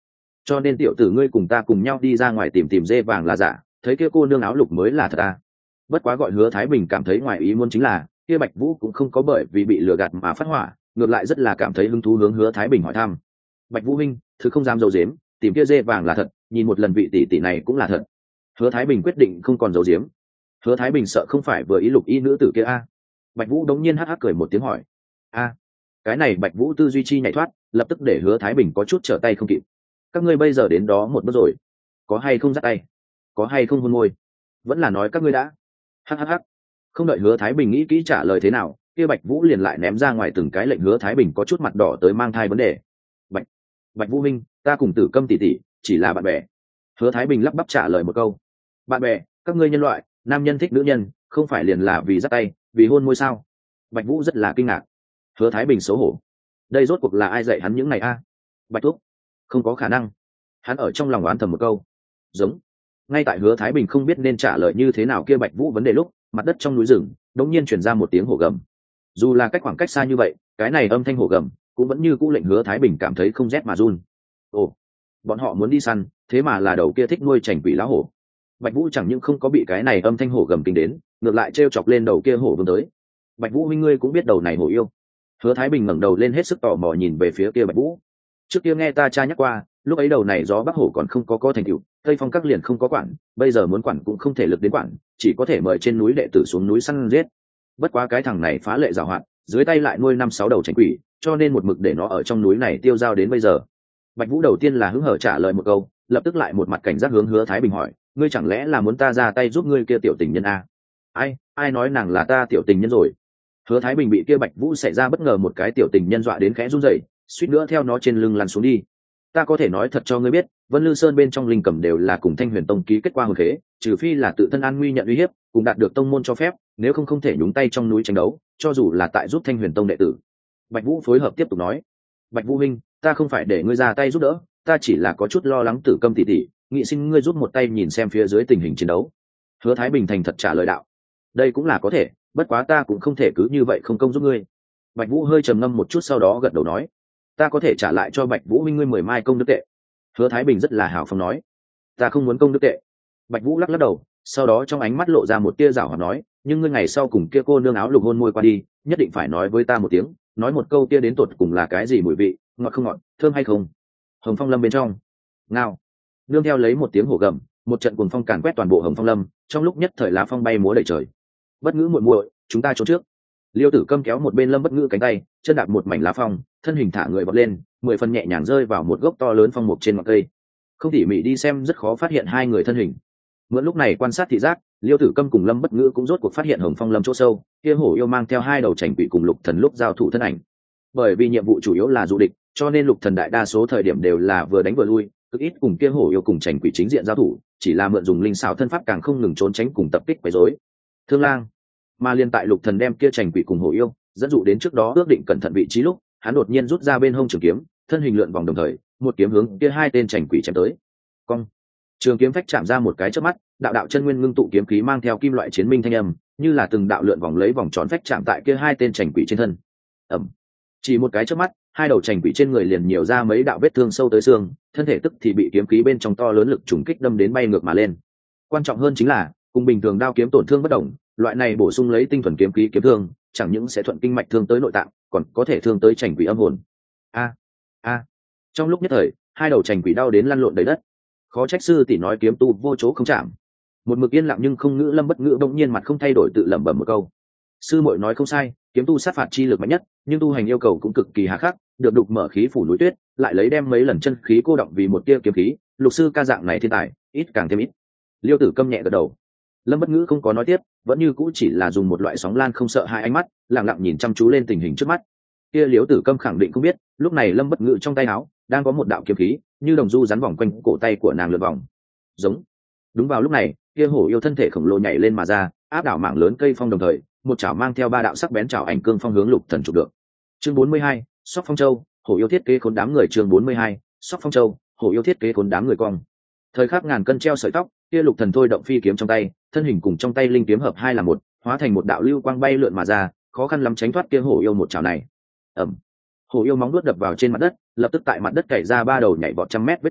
cho nên tiểu tử ngươi cùng ta cùng nhau đi ra ngoài tìm tìm dê vàng là giả, thấy kia cô nương áo lục mới là thật à. Bất quá gọi Hứa Thái Bình cảm thấy ngoài ý muốn chính là kia Bạch Vũ cũng không có bởi vì bị lừa gạt mà phát hỏa, ngược lại rất là cảm thấy hứng thú hướng Hứa Thái Bình hỏi thăm. Bạch Vũ huynh, thứ không dám giấu giếm, tìm kia dê vàng là thật, nhìn một lần vị tỷ tỷ này cũng là thật. Hứa Thái Bình quyết định không còn giấu giếm. Hứa Thái Bình sợ không phải vừa ý lục y nữ tử kia a. Bạch Vũ đống nhiên hắc hắc cười một tiếng hỏi. A, cái này Bạch Vũ tư duy chi nhảy thoát, lập tức để Hứa Thái Bình có chút trở tay không kịp. Các ngươi bây giờ đến đó một bước rồi, có hay không dắt tay, có hay không hôn môi, vẫn là nói các ngươi đã. Hắc hắc hắc. Không đợi Hứa Thái Bình nghĩ kỹ trả lời thế nào, kia Bạch Vũ liền lại ném ra ngoài từng cái lệnh Hứa Thái Bình có chút mặt đỏ tới mang thai vấn đề. Bạch, Bạch Vũ minh, ta cùng Tử Câm tỷ tỷ chỉ là bạn bè. Hứa Thái Bình lắp bắp trả lời một câu. Bạn bè, các ngươi nhân loại, nam nhân thích nữ nhân, không phải liền là vì dắt tay, vì hôn môi sao? Bạch Vũ rất là kinh ngạc. Hứa Thái Bình xấu hổ. Đây rốt cuộc là ai dạy hắn những này a? Bạch Thúc, không có khả năng. Hắn ở trong lòng oán thầm một câu. Giống. Ngay tại Hứa Thái Bình không biết nên trả lời như thế nào kia Bạch Vũ vấn đề lúc, mặt đất trong núi rừng đột nhiên truyền ra một tiếng hổ gầm. Dù là cách khoảng cách xa như vậy, cái này âm thanh hổ gầm cũng vẫn như cũ lệnh Hứa Thái Bình cảm thấy không rét mà run. Ồ, bọn họ muốn đi săn, thế mà là đầu kia thích nuôi chảnh quỷ lá hổ. Bạch Vũ chẳng những không có bị cái này âm thanh hổ gầm kinh đến, ngược lại trêu chọc lên đầu kia hổ vương tới. Bạch Vũ huynh ngươi cũng biết đầu này hổ yêu. Hứa Thái Bình ngẩng đầu lên hết sức tò mò nhìn về phía kia Bạch Vũ. Trước kia nghe ta cha nhắc qua, lúc ấy đầu này gió bắc hổ còn không có có thành tựu, Tây Phong các liền không có quản, bây giờ muốn quản cũng không thể lực đến quản, chỉ có thể mời trên núi đệ tử xuống núi săn giết. Bất quá cái thằng này phá lệ giàu hạn, dưới tay lại nuôi năm sáu đầu chảnh quỷ, cho nên một mực để nó ở trong núi này tiêu dao đến bây giờ. Bạch Vũ đầu tiên là hứng hở trả lời một câu, lập tức lại một mặt cảnh giác hướng Hứa Thái Bình hỏi, ngươi chẳng lẽ là muốn ta ra tay giúp ngươi kia tiểu tình nhân a? Ai, ai nói nàng là ta tiểu tình nhân rồi? Hứa Thái Bình bị kia Bạch Vũ xảy ra bất ngờ một cái tiểu tình nhân dọa đến khẽ run rẩy, suýt nữa theo nó trên lưng lăn xuống đi. Ta có thể nói thật cho ngươi biết, Vân Lư Sơn bên trong linh cầm đều là cùng Thanh Huyền Tông ký kết qua hồn khế, trừ phi là tự thân an nguy nhận uy hiếp, cùng đạt được tông môn cho phép, nếu không không thể nhúng tay trong núi tranh đấu, cho dù là tại giúp Thanh Huyền Tông đệ tử. Bạch Vũ phối hợp tiếp tục nói, Bạch Vũ huynh, ta không phải để ngươi ra tay giúp đỡ, ta chỉ là có chút lo lắng Tử Câm tỷ tỷ, nghị xin ngươi giúp một tay nhìn xem phía dưới tình hình chiến đấu. Hứa Thái Bình thành thật trả lời đạo, đây cũng là có thể, bất quá ta cũng không thể cứ như vậy không công giúp ngươi. Bạch Vũ hơi trầm ngâm một chút sau đó gật đầu nói, ta có thể trả lại cho Bạch Vũ huynh ngươi mười mai công đức tệ. Hứa Thái Bình rất là hào phóng nói, ta không muốn công đức tệ. Bạch Vũ lắc lắc đầu, sau đó trong ánh mắt lộ ra một tia giảo hoạt nói, nhưng ngươi ngày sau cùng kia cô nương áo lục hôn môi qua đi, nhất định phải nói với ta một tiếng, nói một câu kia đến tột cùng là cái gì mùi vị, ngọt không ngọt, thơm hay không. Hồng Phong Lâm bên trong, ngao, nương theo lấy một tiếng hổ gầm, một trận cuồng phong càn quét toàn bộ Hồng Phong Lâm, trong lúc nhất thời lá phong bay múa đầy trời. Bất Ngữ muội muội, chúng ta trốn trước. Liêu Tử Câm kéo một bên Lâm Bất Ngữ cánh tay, chân đạp một mảnh lá phong, thân hình thả người vọt lên, mười phần nhẹ nhàng rơi vào một gốc to lớn phong mục trên ngọn cây. Không tỉ mỉ đi xem rất khó phát hiện hai người thân hình. Mượn lúc này quan sát thị giác, Liêu Tử Câm cùng Lâm Bất Ngữ cũng rốt cuộc phát hiện Hồng Phong Lâm chỗ sâu, kia hổ yêu mang theo hai đầu chảnh quỷ cùng Lục Thần lúc giao thủ thân ảnh. Bởi vì nhiệm vụ chủ yếu là dụ địch, cho nên Lục Thần đại đa số thời điểm đều là vừa đánh vừa lui, cực ít cùng kia hổ yêu cùng chảnh quỷ chính diện giao thủ, chỉ là mượn dùng linh xảo thân pháp càng không ngừng trốn tránh cùng tập kích quấy rối. Thương Lang, mà liên tại Lục Thần đem kia chảnh quỷ cùng hổ yêu dẫn dụ đến trước đó ước định cẩn thận vị trí lúc, hắn đột nhiên rút ra bên hông trường kiếm, thân hình lượn vòng đồng thời, một kiếm hướng kia hai tên chảnh quỷ chém tới. Cong, trường kiếm phách chạm ra một cái chớp mắt, đạo đạo chân nguyên ngưng tụ kiếm khí mang theo kim loại chiến minh thanh âm, như là từng đạo lượn vòng lấy vòng tròn phách chạm tại kia hai tên chảnh quỷ trên thân. Ầm, chỉ một cái chớp mắt, hai đầu chảnh quỷ trên người liền nhiều ra mấy đạo vết thương sâu tới xương, thân thể tức thì bị kiếm khí bên trong to lớn lực trùng kích đâm đến bay ngược mà lên. Quan trọng hơn chính là, cùng bình thường đao kiếm tổn thương bất đồng, loại này bổ sung lấy tinh thuần kiếm khí kiếm thương, chẳng những sẽ thuận kinh mạch thương tới nội tạng, còn có thể thương tới chảnh quỷ âm hồn. A, a. Trong lúc nhất thời, hai đầu chảnh quỷ đau đến lăn lộn đầy đất. Khó trách sư tỷ nói kiếm tu vô chỗ không chạm. Một mực yên lặng nhưng không ngữ Lâm Bất Ngữ bỗng nhiên mặt không thay đổi tự lẩm bẩm một câu. Sư muội nói không sai, kiếm tu sát phạt chi lực mạnh nhất, nhưng tu hành yêu cầu cũng cực kỳ hà khắc, được đục mở khí phủ núi tuyết, lại lấy đem mấy lần chân khí cô động vì một tia kiếm khí, lục sư ca dạng này thiên tài, ít càng thêm ít. Liêu Tử Câm nhẹ gật đầu. Lâm Bất Ngữ không có nói tiếp, vẫn như cũ chỉ là dùng một loại sóng lan không sợ hai ánh mắt, lặng lặng nhìn chăm chú lên tình hình trước mắt. Kia Liêu Tử Câm khẳng định không biết, lúc này Lâm Bất Ngữ trong tay áo đang có một đạo kiếm khí, như đồng du rắn vòng quanh cổ tay của nàng lượn vòng. Giống. Đúng vào lúc này, kia hổ yêu thân thể khổng lồ nhảy lên mà ra, áp đảo mảng lớn cây phong đồng thời, một chảo mang theo ba đạo sắc bén chảo ảnh cương phong hướng Lục Thần chụp được. Chương bốn mươi hai, Sóc Phong Châu, hổ yêu thiết kế khốn đám người chương bốn mươi hai, Sóc Phong Châu, hổ yêu thiết kế khốn đám người cong. Thời khắc ngàn cân treo sợi tóc, kia Lục Thần thôi động phi kiếm trong tay, thân hình cùng trong tay linh kiếm hợp hai là một, hóa thành một đạo lưu quang bay lượn mà ra, khó khăn lắm tránh thoát kia hổ yêu một chảo này. Ầm. Hổ yêu móng vuốt đập vào trên mặt đất, lập tức tại mặt đất cày ra ba đầu nhảy vọt trăm mét vết ảo,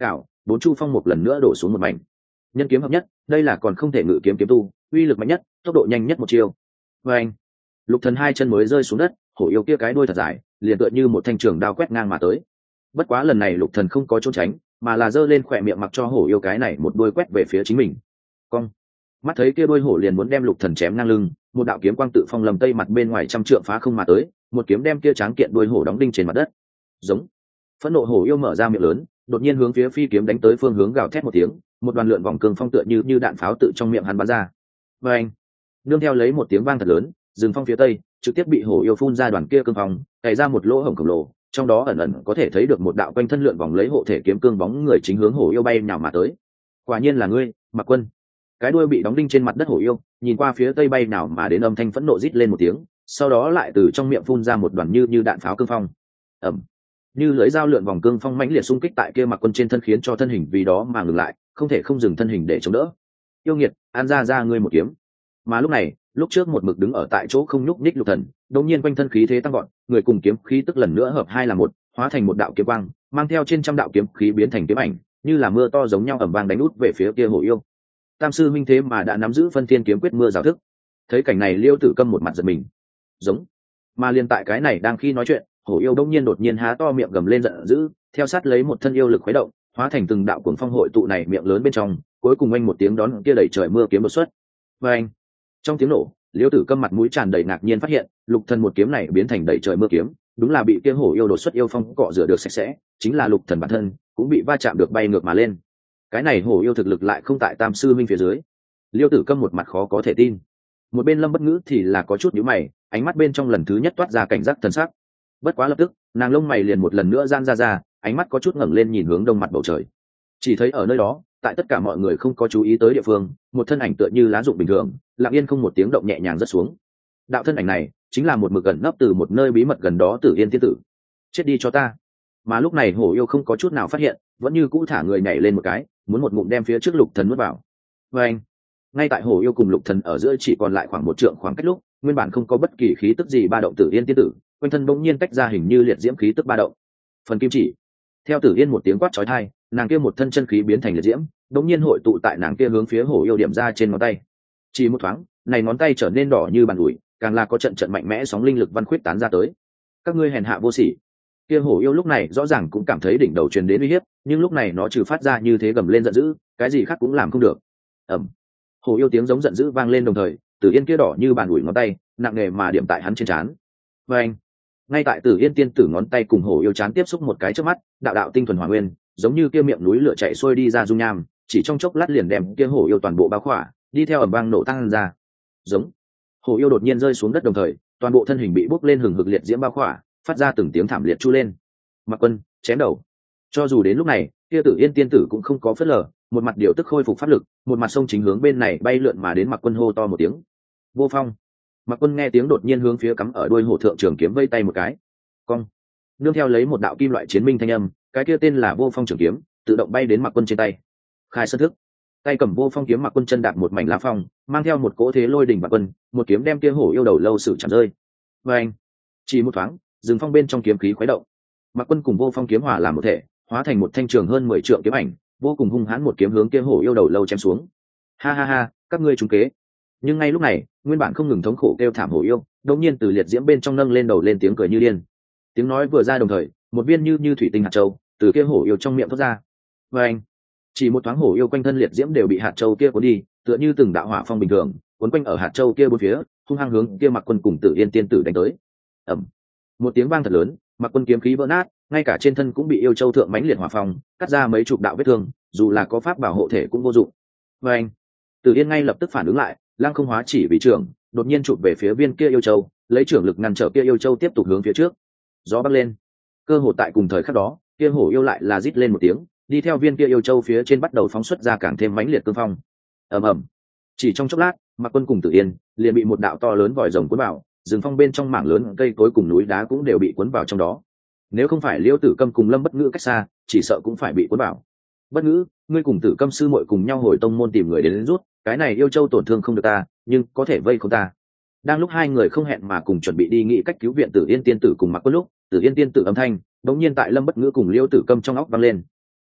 bốn chu phong một lần nữa đổ xuống một mảnh. Nhân kiếm hợp nhất, đây là còn không thể ngự kiếm kiếm tu, uy lực mạnh nhất, tốc độ nhanh nhất một chiêu. Và anh, Lục Thần hai chân mới rơi xuống đất, hổ yêu kia cái đuôi thật dài, liền tựa như một thanh trường đao quét ngang mà tới. Bất quá lần này Lục Thần không có trốn tránh, mà là giơ lên khỏe miệng mặc cho hổ yêu cái này một đuôi quét về phía chính mình. Cong. Mắt thấy kia đuôi hổ liền muốn đem Lục Thần chém ngang lưng, một đạo kiếm quang tự phong lầm tây mặt bên ngoài trăm trượng phá không mà tới, một kiếm đem kia tráng kiện đuôi hổ đóng đinh trên mặt đất. Giống. Phẫn nộ hổ yêu mở ra miệng lớn, đột nhiên hướng phía phi kiếm đánh tới phương hướng gào thét một tiếng, một đoàn lượn vòng cường phong tựa như như đạn pháo tự trong miệng hắn bắn ra. Và anh, nương theo lấy một tiếng vang thật lớn, rừng phong phía tây trực tiếp bị hổ yêu phun ra đoàn kia cương phong, cày ra một lỗ hổng khổng lồ, trong đó ẩn ẩn có thể thấy được một đạo quanh thân lượn vòng lấy hộ thể kiếm cương bóng người chính hướng hổ yêu bay nhào mà tới. Quả nhiên là ngươi, Mạc Quân. Cái đuôi bị đóng đinh trên mặt đất hổ yêu, nhìn qua phía tây bay nào mà đến âm thanh phẫn nộ rít lên một tiếng, sau đó lại từ trong miệng phun ra một đoàn như như đạn pháo cương phong. Ầm. Như lưỡi dao lượn vòng cương phong mãnh liệt xung kích tại kia Mạc Quân trên thân khiến cho thân hình vì đó mà ngừng lại, không thể không dừng thân hình để chống đỡ. Yêu nghiệt, an ra ra ngươi một kiếm. Mà lúc này, lúc trước một mực đứng ở tại chỗ không nhúc nhích Lục Thần, đột nhiên quanh thân khí thế tăng vọt, người cùng kiếm khí tức lần nữa hợp hai là một, hóa thành một đạo kiếm quang, mang theo trên trăm đạo kiếm khí biến thành kiếm ảnh, như là mưa to giống nhau ầm vang đánh út về phía kia hổ yêu. Tam sư minh thế mà đã nắm giữ phân thiên kiếm quyết mưa rào thức. Thấy cảnh này Liêu Tử Câm một mặt giật mình. Giống. Mà liên tại cái này đang khi nói chuyện, hổ yêu đông nhiên đột nhiên há to miệng gầm lên giận dữ, theo sát lấy một thân yêu lực khuấy động, hóa thành từng đạo cuồng phong hội tụ này miệng lớn bên trong, cuối cùng anh một tiếng đón kia đẩy trời mưa kiếm đột xuất. Và anh, trong tiếng nổ, Liêu Tử Câm mặt mũi tràn đầy ngạc nhiên phát hiện, Lục Thần một kiếm này biến thành đẩy trời mưa kiếm, đúng là bị kia hổ yêu đột xuất yêu phong cọ rửa được sạch sẽ, chính là Lục Thần bản thân cũng bị va chạm được bay ngược mà lên. Cái này hổ yêu thực lực lại không tại Tam sư minh phía dưới. Liêu Tử Câm một mặt khó có thể tin. Một bên Lâm Bất Ngữ thì là có chút nhíu mày, ánh mắt bên trong lần thứ nhất toát ra cảnh giác thần sắc. Bất quá lập tức, nàng lông mày liền một lần nữa giãn ra ra, ánh mắt có chút ngẩng lên nhìn hướng đông mặt bầu trời. Chỉ thấy ở nơi đó, tại tất cả mọi người không có chú ý tới địa phương, một thân ảnh tựa như lá rụng bình thường, lặng yên không một tiếng động nhẹ nhàng rớt xuống. Đạo thân ảnh này chính là một mực gần nấp từ một nơi bí mật gần đó Tử Yên tiên tử. Chết đi cho ta. Mà lúc này hổ yêu không có chút nào phát hiện, vẫn như cũ thả người nhảy lên một cái, muốn một ngụm đem phía trước Lục Thần nuốt vào. Và anh, ngay tại hổ yêu cùng Lục Thần ở giữa chỉ còn lại khoảng một trượng khoảng cách lúc, nguyên bản không có bất kỳ khí tức gì ba động Tử Yên tiên tử, quanh thân bỗng nhiên tách ra hình như liệt diễm khí tức ba động. Phần kim chỉ. Theo Tử Yên một tiếng quát chói tai, nàng kia một thân chân khí biến thành liệt diễm, bỗng nhiên hội tụ tại nàng kia hướng phía hổ yêu điểm ra trên ngón tay. Chỉ một thoáng, này ngón tay trở nên đỏ như bàn ủi, càng là có trận trận mạnh mẽ sóng linh lực văn khuyết tán ra tới. Các ngươi hèn hạ vô sỉ. Kia hổ yêu lúc này rõ ràng cũng cảm thấy đỉnh đầu truyền đến uy hiếp, nhưng lúc này nó trừ phát ra như thế gầm lên giận dữ, cái gì khác cũng làm không được. Ầm. Hổ yêu tiếng giống giận dữ vang lên đồng thời, Tử Yên kia đỏ như bàn ủi ngón tay, nặng nề mà điểm tại hắn trên trán. Và anh, ngay tại Tử Yên tiên tử ngón tay cùng hổ yêu trán tiếp xúc một cái trước mắt, đạo đạo tinh thuần hỏa nguyên, giống như kia miệng núi lửa chảy xuôi đi ra dung nham, chỉ trong chốc lát liền đem kia hổ yêu toàn bộ bao khỏa, đi theo ầm vang nổ tăng ra. Giống. Hổ yêu đột nhiên rơi xuống đất đồng thời, toàn bộ thân hình bị bốc lên hừng hực liệt diễm bao khỏa, phát ra từng tiếng thảm liệt chu lên. Mạc Quân, chém đầu. Cho dù đến lúc này, kia Tử Yên tiên tử cũng không có phớt lờ, một mặt điều tức khôi phục pháp lực, một mặt sông chính hướng bên này bay lượn mà đến Mạc Quân hô to một tiếng. Vô Phong. Mạc Quân nghe tiếng đột nhiên hướng phía cắm ở đuôi hổ thượng trường kiếm vây tay một cái. Cong. Nương theo lấy một đạo kim loại chiến minh thanh âm, cái kia tên là Vô Phong trường kiếm, tự động bay đến Mạc Quân trên tay. Khai sơn thức. Tay cầm Vô Phong kiếm Mạc Quân chân đạp một mảnh lá phong, mang theo một cỗ thế lôi đỉnh Mạc Quân, một kiếm đem kia hổ yêu đầu lâu sự chạm rơi. Và anh, chỉ một thoáng, rừng phong bên trong kiếm khí khuấy động. Mạc Quân cùng Vô Phong kiếm hòa làm một thể, hóa thành một thanh trường hơn mười trượng kiếm ảnh, vô cùng hung hãn một kiếm hướng kia hổ yêu đầu lâu chém xuống. Ha ha ha, các ngươi trúng kế. Nhưng ngay lúc này, nguyên bản không ngừng thống khổ kêu thảm hổ yêu, đột nhiên từ liệt diễm bên trong nâng lên đầu lên tiếng cười như điên. Tiếng nói vừa ra đồng thời, một viên như như thủy tinh hạt châu từ kia hổ yêu trong miệng thoát ra. Và anh, chỉ một thoáng hổ yêu quanh thân liệt diễm đều bị hạt châu kia cuốn đi, tựa như từng đạo hỏa phong bình thường, cuốn quanh ở hạt châu kia bốn phía, hung hăng hướng kia Mạc Quân cùng Tử Yên tiên tử đánh tới. Ầm. Một tiếng vang thật lớn, Mạc Quân kiếm khí vỡ nát, ngay cả trên thân cũng bị yêu châu thượng mãnh liệt hỏa phong cắt ra mấy chục đạo vết thương, dù là có pháp bảo hộ thể cũng vô dụng. Và anh, Tử Yên ngay lập tức phản ứng lại, lăng không hóa chỉ vì trưởng, đột nhiên chụp về phía viên kia yêu châu, lấy trưởng lực ngăn trở kia yêu châu tiếp tục hướng phía trước. Gió bắc lên. Cơ hội tại cùng thời khắc đó, kia hổ yêu lại là rít lên một tiếng, đi theo viên kia yêu châu phía trên bắt đầu phóng xuất ra càng thêm mãnh liệt cương phong. Ầm ầm. Chỉ trong chốc lát, Mạc Quân cùng Tử Yên liền bị một đạo to lớn vòi rồng cuốn vào, rừng phong bên trong mảng lớn cây cối cùng núi đá cũng đều bị cuốn vào trong đó. Nếu không phải Liêu Tử Câm cùng Lâm Bất Ngữ cách xa, chỉ sợ cũng phải bị cuốn vào. Bất Ngữ, ngươi cùng Tử Câm sư muội cùng nhau hồi tông môn tìm người đến, đến rút, cái này yêu châu tổn thương không được ta, nhưng có thể vây không ta. Đang lúc hai người không hẹn mà cùng chuẩn bị đi nghĩ cách cứu viện Tử Yên tiên tử cùng Mạc Quân lúc, Tử Yên tiên tử âm thanh bỗng nhiên tại Lâm Bất Ngữ cùng Liêu Tử Câm trong óc vang lên.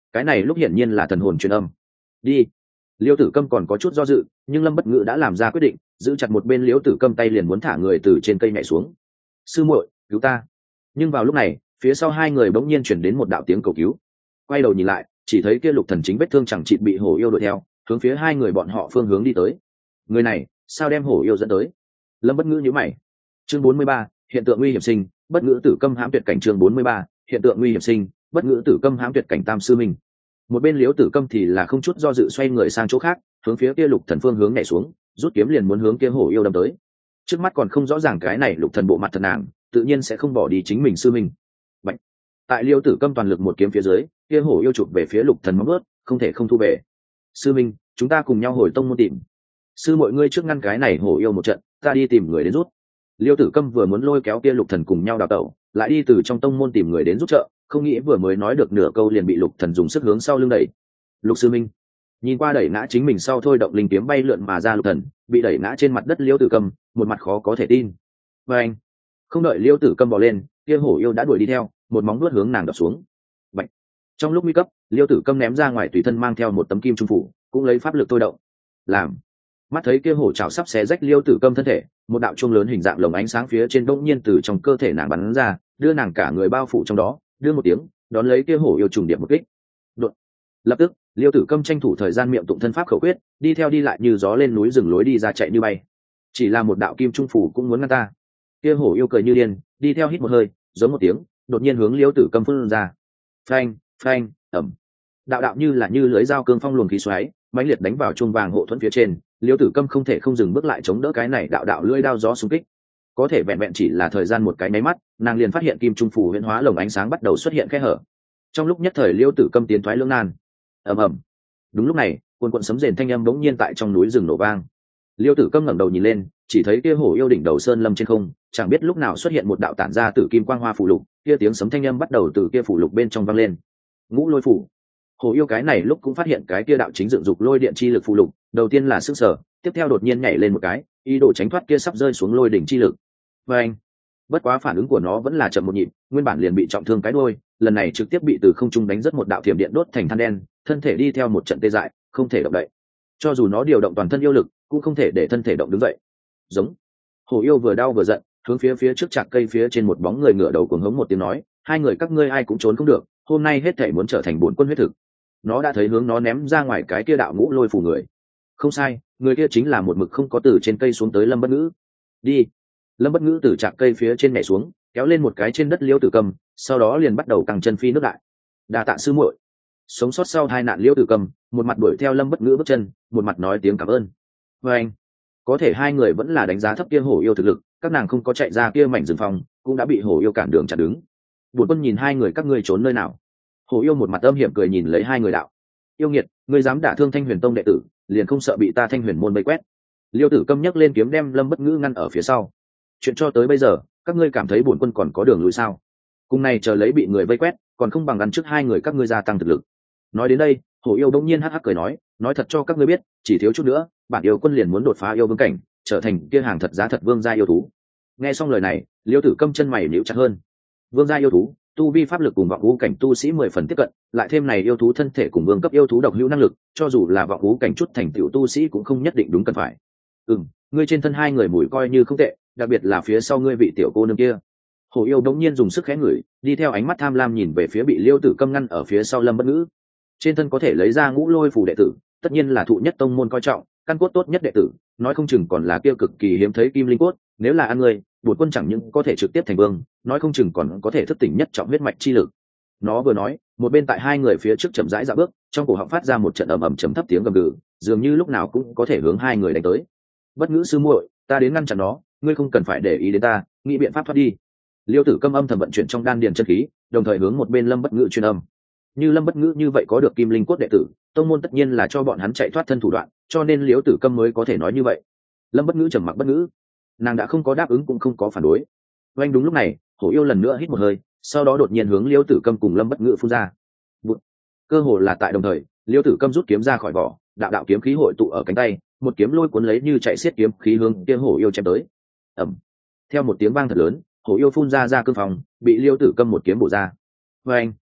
cái này lúc hiển nhiên là thần hồn truyền âm. Đi. Liêu Tử Câm còn có chút do dự, nhưng Lâm Bất Ngữ đã làm ra quyết định, giữ chặt một bên Liêu Tử Câm tay liền muốn thả người từ trên cây nhảy xuống. Sư muội, cứu ta. Nhưng vào lúc này, phía sau hai người bỗng nhiên chuyển đến một đạo tiếng cầu cứu. Quay đầu nhìn lại, chỉ thấy kia Lục Thần chính vết thương chẳng chịt bị hổ yêu đuổi theo, hướng phía hai người bọn họ phương hướng đi tới. Người này, sao đem hổ yêu dẫn tới? Lâm Bất Ngữ nhíu mày. Chương bốn mươi ba, hiện tượng nguy hiểm sinh, Bất Ngữ Tử Câm hãm tuyệt cảnh. Chương bốn mươi ba, hiện tượng nguy hiểm sinh, Bất Ngữ Tử Câm hãm tuyệt cảnh. Tam sư minh. Một bên Liễu Tử Câm thì là không chút do dự xoay người sang chỗ khác, hướng phía kia Lục Thần phương hướng nhảy xuống, rút kiếm liền muốn hướng kia hổ yêu đâm tới. Trước mắt còn không rõ ràng cái này Lục Thần bộ mặt thật nàng, tự nhiên sẽ không bỏ đi chính mình sư minh. Bạch. Tại Liễu Tử Câm toàn lực một kiếm phía dưới, kia hổ yêu chụp về phía Lục Thần móng vuốt, không thể không thu về. Sư minh, chúng ta cùng nhau hồi tông môn tìm. Sư mọi ngươi trước ngăn cái này hổ yêu một trận, ta đi tìm người đến rút. Liêu Tử Câm vừa muốn lôi kéo kia Lục Thần cùng nhau đào tẩu, lại đi từ trong tông môn tìm người đến giúp trợ, không nghĩ vừa mới nói được nửa câu liền bị Lục Thần dùng sức hướng sau lưng đẩy. Lục sư minh. Nhìn qua đẩy ngã chính mình sau thôi động linh kiếm bay lượn mà ra Lục Thần, bị đẩy ngã trên mặt đất Liêu Tử Câm, một mặt khó có thể tin. Và anh, không đợi Liêu Tử Câm bò lên, kia hổ yêu đã đuổi đi theo, một móng vuốt hướng nàng đập xuống. Bạch. Trong lúc nguy cấp, Liêu Tử Câm ném ra ngoài tùy thân mang theo một tấm kim trung phủ, cũng lấy pháp lực thôi động. Làm. Mắt thấy kia hổ trảo sắp xé rách Liêu Tử Câm thân thể, một đạo chuông lớn hình dạng lồng ánh sáng phía trên bỗng nhiên từ trong cơ thể nàng bắn ra, đưa nàng cả người bao phủ trong đó, đưa một tiếng, đón lấy kia hổ yêu trùng điểm một kích. Đột. Lập tức, Liêu Tử Câm tranh thủ thời gian miệng tụng thân pháp khẩu quyết, đi theo đi lại như gió lên núi rừng lối đi ra chạy như bay. Chỉ là một đạo kim trung phủ cũng muốn ngăn ta. Kia hổ yêu cười như điên, đi theo hít một hơi, giống một tiếng, đột nhiên hướng Liêu Tử Câm phun ra. Phanh, phanh, ầm. Đạo đạo như là như lưới dao cương phong luồng khí xoáy, mãnh liệt đánh vào chuông vàng hộ thuẫn phía trên. Liêu Tử Câm không thể không dừng bước lại chống đỡ cái này đạo đạo lưỡi đao gió xung kích. Có thể vẹn vẹn chỉ là thời gian một cái nháy mắt, nàng liền phát hiện kim trung phủ huyễn hóa lồng ánh sáng bắt đầu xuất hiện khe hở. Trong lúc nhất thời Liêu Tử Câm tiến thoái lưỡng nan. Ầm ầm. Đúng lúc này, cuồn cuộn sấm rền thanh âm bỗng nhiên tại trong núi rừng nổ vang. Liêu Tử Câm ngẩng đầu nhìn lên, chỉ thấy kia hổ yêu đỉnh đầu sơn lâm trên không, chẳng biết lúc nào xuất hiện một đạo tản ra tử kim quang hoa phù lục, kia tiếng sấm thanh âm bắt đầu từ kia phù lục bên trong vang lên. Ngũ Lôi phủ. Hổ yêu cái này lúc cũng phát hiện cái kia đạo chính dựng dục lôi điện chi lực phù lục, đầu tiên là sức sở, tiếp theo đột nhiên nhảy lên một cái, ý đồ tránh thoát kia sắp rơi xuống lôi đỉnh chi lực. Và anh, bất quá phản ứng của nó vẫn là chậm một nhịp, nguyên bản liền bị trọng thương cái đuôi, lần này trực tiếp bị từ không trung đánh rất một đạo thiểm điện đốt thành than đen, thân thể đi theo một trận tê dại, không thể động đậy. Cho dù nó điều động toàn thân yêu lực, cũng không thể để thân thể động đứng dậy. Giống. Hổ yêu vừa đau vừa giận, hướng phía phía trước chạc cây phía trên một bóng người ngửa đầu cuồng hống một tiếng nói, hai người các ngươi ai cũng trốn không được, hôm nay hết thảy muốn trở thành bổn quân huyết thực. Nó đã thấy hướng nó ném ra ngoài cái kia đạo ngũ lôi phù người. Không sai, người kia chính là một mực không có từ trên cây xuống tới Lâm Bất Ngữ. Đi. Lâm Bất Ngữ từ chạc cây phía trên nhảy xuống, kéo lên một cái trên đất Liêu Tử Câm, sau đó liền bắt đầu căng chân phi nước lại. Đa tạ sư muội. Sống sót sau hai nạn Liêu Tử Câm, một mặt đuổi theo Lâm Bất Ngữ bước chân, một mặt nói tiếng cảm ơn. Và anh, có thể hai người vẫn là đánh giá thấp kia hổ yêu thực lực, các nàng không có chạy ra kia mảnh rừng phòng, cũng đã bị hổ yêu cản đường chặn đứng. Bổn quân nhìn hai người các ngươi trốn nơi nào? Hổ yêu một mặt âm hiểm cười nhìn lấy hai người đạo. Yêu nghiệt, ngươi dám đả thương Thanh Huyền Tông đệ tử, liền không sợ bị ta Thanh Huyền môn vây quét? Liêu Tử Câm nhấc lên kiếm đem Lâm Bất Ngữ ngăn ở phía sau. Chuyện cho tới bây giờ, các ngươi cảm thấy bổn quân còn có đường lui sao? Cùng này chờ lấy bị người vây quét, còn không bằng ăn trước hai người các ngươi gia tăng thực lực. Nói đến đây, hổ yêu đống nhiên hắc hắc cười nói, nói thật cho các ngươi biết, chỉ thiếu chút nữa, bản yêu quân liền muốn đột phá yêu vương cảnh, trở thành kia hàng thật giá thật vương gia yêu thú. Nghe xong lời này, Liêu Tử Câm chân mày nhíu chặt hơn. Vương gia yêu thú, tu vi pháp lực cùng vọng ngũ cảnh tu sĩ mười phần tiếp cận, lại thêm này yêu thú thân thể cùng vương cấp yêu thú độc hữu năng lực, cho dù là vọng ngũ cảnh chút thành tựu tu sĩ cũng không nhất định đúng cần phải. Ừm, ngươi trên thân hai người mùi coi như không tệ, đặc biệt là phía sau ngươi vị tiểu cô nương kia. Hổ yêu đống nhiên dùng sức khẽ ngửi, đi theo ánh mắt tham lam nhìn về phía bị Liêu Tử Câm ngăn ở phía sau Lâm Bất Ngữ. Trên thân có thể lấy ra ngũ lôi phù đệ tử, tất nhiên là thụ nhất tông môn coi trọng, căn cốt tốt nhất đệ tử, nói không chừng còn là kia cực kỳ hiếm thấy kim linh cốt, nếu là ăn ngươi, bổn quân chẳng những có thể trực tiếp thành vương, nói không chừng còn có thể thức tỉnh nhất trọng huyết mạch chi lực. Nó vừa nói, một bên tại hai người phía trước chậm rãi dạo bước, trong cổ họng phát ra một trận ầm ầm trầm thấp tiếng gầm gừ, dường như lúc nào cũng có thể hướng hai người đánh tới. Bất Ngữ sư muội, ta đến ngăn chặn nó, ngươi không cần phải để ý đến ta, nghĩ biện pháp thoát đi. Liêu Tử Câm âm thầm vận chuyển trong đan điền chân khí, đồng thời hướng một bên Lâm Bất Ngữ truyền âm. Như Lâm Bất Ngữ như vậy có được kim linh cốt đệ tử, tông môn tất nhiên là cho bọn hắn chạy thoát thân thủ đoạn, cho nên Liêu Tử Câm mới có thể nói như vậy. Lâm Bất Ngữ trầm mặc bất ngữ, nàng đã không có đáp ứng cũng không có phản đối. Oanh, đúng lúc này, hổ yêu lần nữa hít một hơi, sau đó đột nhiên hướng Liêu Tử Câm cùng Lâm Bất Ngữ phun ra. Bụt. Cơ hồ là tại đồng thời, Liêu Tử Câm rút kiếm ra khỏi vỏ, đạo đạo kiếm khí hội tụ ở cánh tay, một kiếm lôi cuốn lấy như chạy xiết kiếm khí hướng kia hổ yêu chém tới. Ầm. Theo một tiếng vang thật lớn, hổ yêu phun ra ra cương phòng, bị Liêu Tử Câm một kiếm bổ ra. Oanh.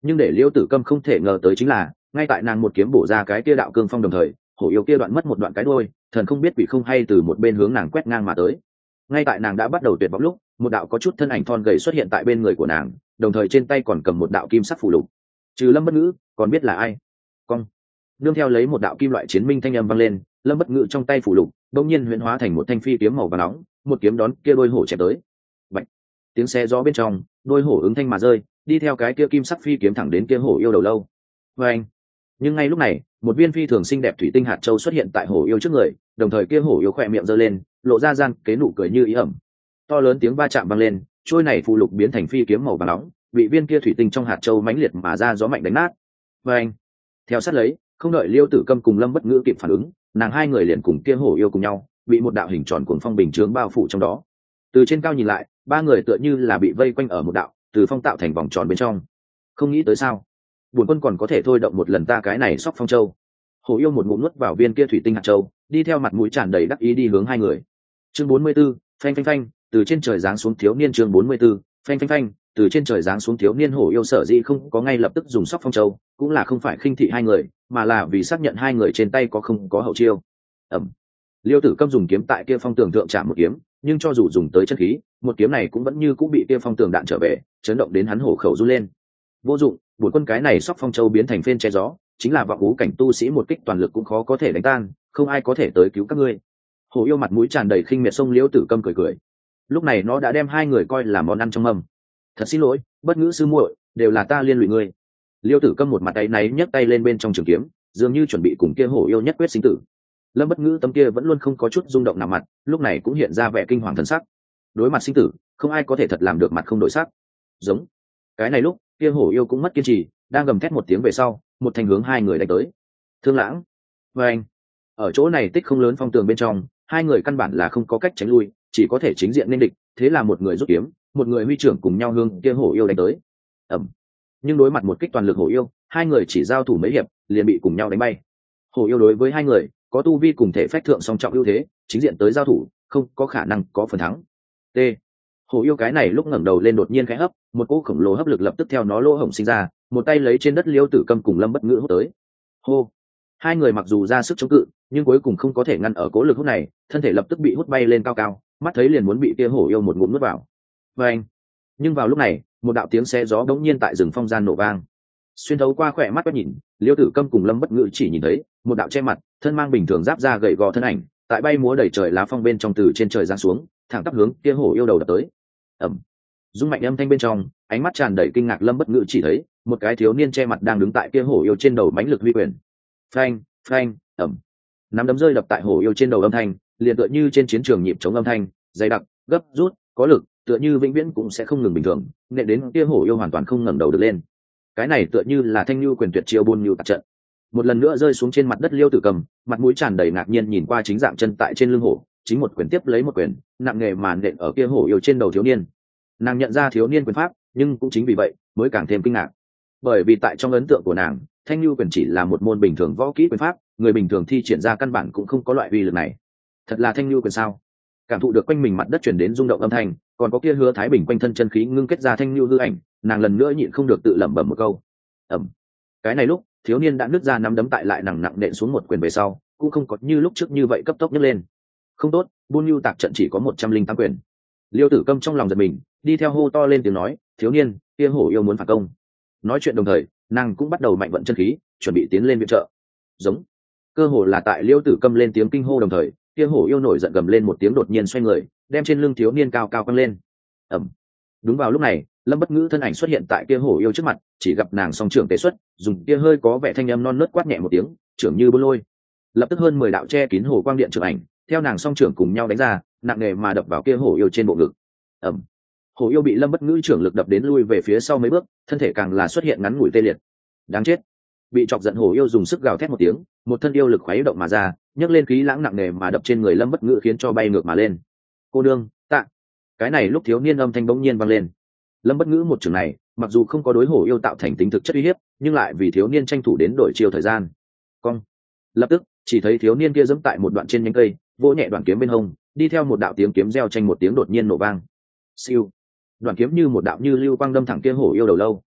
Nhưng để liêu tử câm không thể ngờ tới chính là ngay tại nàng một kiếm bổ ra cái kia đạo cương phong đồng thời hổ yêu kia đoạn mất một đoạn cái đôi, thần không biết quỷ không hay từ một bên hướng nàng quét ngang mà tới. Ngay tại nàng đã bắt đầu tuyệt vọng lúc, một đạo có chút thân ảnh thon gầy xuất hiện tại bên người của nàng, đồng thời trên tay còn cầm một đạo kim sắc phù lục. Trừ Lâm Bất Ngữ, còn biết là ai? Cong. Nương theo lấy một đạo kim loại chiến minh thanh âm vang lên, Lâm Bất Ngữ trong tay phù lục, đột nhiên huyễn hóa thành một thanh phi kiếm màu vàng nóng, một kiếm đón kia đôi hổ chém tới. Bạch. Tiếng xe gió bên trong, đôi hổ ứng thanh mà rơi, đi theo cái kia kim sắc phi kiếm thẳng đến kia hổ yêu đầu lâu. Oeng. Nhưng ngay lúc này, một viên phi thường xinh đẹp thủy tinh hạt châu xuất hiện tại hổ yêu trước người, đồng thời kia hổ yêu khỏe miệng giơ lên, lộ ra gian kế nụ cười như ý ẩm. To lớn tiếng va chạm vang lên, trôi này phù lục biến thành phi kiếm màu vàng nóng, bị viên kia thủy tinh trong hạt châu mãnh liệt mà ra gió mạnh đánh nát. Oeng. Theo sát lấy, không đợi Liêu Tử Câm cùng Lâm Bất Ngữ kịp phản ứng, nàng hai người liền cùng kia hổ yêu cùng nhau, bị một đạo hình tròn cuồng phong bình chướng bao phủ trong đó. Từ trên cao nhìn lại, ba người tựa như là bị vây quanh ở một đạo từ phong tạo thành vòng tròn bên trong. Không nghĩ tới sao? Bổn quân còn có thể thôi động một lần ta cái này Sóc Phong Châu. Hổ yêu một ngụm nuốt vào viên kia thủy tinh hạt châu, đi theo mặt mũi tràn đầy đắc ý đi hướng hai người. Chương bốn mươi 44, phanh phanh phanh, từ trên trời giáng xuống thiếu niên chương bốn mươi 44, phanh phanh phanh, từ trên trời giáng xuống thiếu niên hổ yêu sở dĩ không có ngay lập tức dùng Sóc Phong Châu, cũng là không phải khinh thị hai người, mà là vì xác nhận hai người trên tay có không có hậu chiêu. Ầm. Liêu Tử Câm dùng kiếm tại kia phong tường thượng chạm một kiếm, nhưng cho dù dùng tới chân khí, một kiếm này cũng vẫn như cũng bị kia phong tường đạn trở về, chấn động đến hắn hổ khẩu run lên. Vô dụng, bổn quân cái này Sóc Phong Châu biến thành phên che gió, chính là vọng ú cảnh tu sĩ một kích toàn lực cũng khó có thể đánh tan, không ai có thể tới cứu các ngươi. Hổ yêu mặt mũi tràn đầy khinh miệt, xông Liêu Tử Câm cười cười. Lúc này nó đã đem hai người coi là món ăn trong mâm. Thật xin lỗi, Bất Ngữ sư muội, đều là ta liên lụy ngươi. Liêu Tử Câm một mặt tay náy nhấc tay lên bên trong trường kiếm, dường như chuẩn bị cùng kia hổ yêu nhất quyết sinh tử. Lâm Bất Ngữ tấm kia vẫn luôn không có chút rung động nào mặt, lúc này cũng hiện ra vẻ kinh hoàng thần sắc. Đối mặt sinh tử, không ai có thể thật làm được mặt không đổi sắc. Giống. Cái này lúc, kia hổ yêu cũng mất kiên trì, đang gầm thét một tiếng về sau, một thành hướng hai người đánh tới. Thương Lãng. Và anh. Ở chỗ này tích không lớn phong tường bên trong, hai người căn bản là không có cách tránh lui, chỉ có thể chính diện nên địch, thế là một người rút kiếm, một người huy trưởng cùng nhau hướng kia hổ yêu đánh tới. Ầm. Nhưng đối mặt một kích toàn lực hổ yêu, hai người chỉ giao thủ mấy hiệp, liền bị cùng nhau đánh bay. Hổ yêu đối với hai người, có tu vi cùng thể phách thượng song trọng ưu thế, chính diện tới giao thủ, không có khả năng có phần thắng. T. Hổ yêu cái này lúc ngẩng đầu lên đột nhiên khẽ hấp, một cỗ khổng lồ hấp lực lập tức theo nó lỗ hổng sinh ra, một tay lấy trên đất Liêu Tử Câm cùng Lâm Bất Ngữ hút tới. Hô. Hai người mặc dù ra sức chống cự, nhưng cuối cùng không có thể ngăn ở cỗ lực hút này, thân thể lập tức bị hút bay lên cao cao, mắt thấy liền muốn bị kia hổ yêu một ngụm nuốt vào. Và anh. Nhưng vào lúc này, một đạo tiếng xé gió bỗng nhiên tại rừng phong gian nổ vang. Xuyên thấu qua khỏe mắt quét nhìn, Liêu Tử Câm cùng Lâm Bất Ngữ chỉ nhìn thấy một đạo che mặt, thân mang bình thường giáp da gầy gò thân ảnh, tại bay múa đầy trời lá phong bên trong từ trên trời giáng xuống, thẳng tắp hướng kia hổ yêu đầu đập tới. Ầm. Dung mạnh âm thanh bên trong, ánh mắt tràn đầy kinh ngạc Lâm Bất Ngữ chỉ thấy một cái thiếu niên che mặt đang đứng tại kia hổ yêu trên đầu mãnh lực huy quyền. Phanh, phanh, ầm. Nắm đấm rơi đập tại hổ yêu trên đầu âm thanh, liền tựa như trên chiến trường nhịp chống âm thanh, dày đặc, gấp rút, có lực, tựa như vĩnh viễn cũng sẽ không ngừng bình thường, nện đến kia hổ yêu hoàn toàn không ngẩng đầu được lên. Cái này tựa như là thanh lưu quyền tuyệt chiêu buôn nhu tạc trận. Một lần nữa rơi xuống trên mặt đất Liêu Tử Cầm, mặt mũi tràn đầy ngạc nhiên nhìn qua chính dạng chân tại trên lưng hổ, chính một quyền tiếp lấy một quyền, nặng nghề màn nện ở kia hổ yêu trên đầu thiếu niên. Nàng nhận ra thiếu niên quyền pháp, nhưng cũng chính vì vậy mới càng thêm kinh ngạc, bởi vì tại trong ấn tượng của nàng, thanh lưu quyền chỉ là một môn bình thường võ kỹ quyền pháp, người bình thường thi triển ra căn bản cũng không có loại uy lực này. Thật là thanh lưu quyền sao? Cảm thụ được quanh mình mặt đất truyền đến rung động âm thanh, còn có kia Hứa Thái Bình quanh thân chân khí ngưng kết ra thanh lưu hư ảnh, nàng lần nữa nhịn không được tự lẩm bẩm một câu. Ầm. Cái này lúc, thiếu niên đã nứt ra nắm đấm tại lại nặng nặng nện xuống một quyền về sau, cũng không có như lúc trước như vậy cấp tốc nhấc lên. Không tốt, buôn nhu tạc trận chỉ có một trăm linh tám quyền. Liêu Tử Câm trong lòng giật mình, đi theo hô to lên tiếng nói, thiếu niên, kia hổ yêu muốn phản công. Nói chuyện đồng thời, nàng cũng bắt đầu mạnh vận chân khí, chuẩn bị tiến lên viện trợ. Giống. Cơ hồ là tại Liêu Tử Câm lên tiếng kinh hô đồng thời, kia hổ yêu nổi giận gầm lên một tiếng đột nhiên xoay người, đem trên lưng thiếu niên cao cao căng lên. Ầm. Đúng vào lúc này, Lâm Bất Ngữ thân ảnh xuất hiện tại kia hổ yêu trước mặt, chỉ gặp nàng song trưởng tế xuất, dùng kia hơi có vẻ thanh âm non nớt quát nhẹ một tiếng, trưởng như bôn lôi. Lập tức hơn mười đạo che kín hồ quang điện trưởng ảnh, theo nàng song trưởng cùng nhau đánh ra, nặng nề mà đập vào kia hổ yêu trên bộ ngực. Ầm. Hổ yêu bị Lâm Bất Ngữ trưởng lực đập đến lui về phía sau mấy bước, thân thể càng là xuất hiện ngắn ngủi tê liệt. Đáng chết. Bị chọc giận hổ yêu dùng sức gào thét một tiếng, một thân yêu lực khuấy động mà ra, nhấc lên khí lãng nặng nề mà đập trên người Lâm Bất Ngữ khiến cho bay ngược mà lên. Cô đương, tạ. Cái này lúc thiếu niên âm thanh bỗng nhiên vang lên. Lâm Bất Ngữ một trường này, mặc dù không có đối hổ yêu tạo thành tính thực chất uy hiếp, nhưng lại vì thiếu niên tranh thủ đến đổi chiều thời gian. Cong. Lập tức, chỉ thấy thiếu niên kia giẫm tại một đoạn trên nhánh cây, vỗ nhẹ đoạn kiếm bên hông, đi theo một đạo tiếng kiếm reo tranh một tiếng đột nhiên nổ vang. Siêu. Đoạn kiếm như một đạo như lưu quang đâm thẳng kia hổ yêu đầu lâu.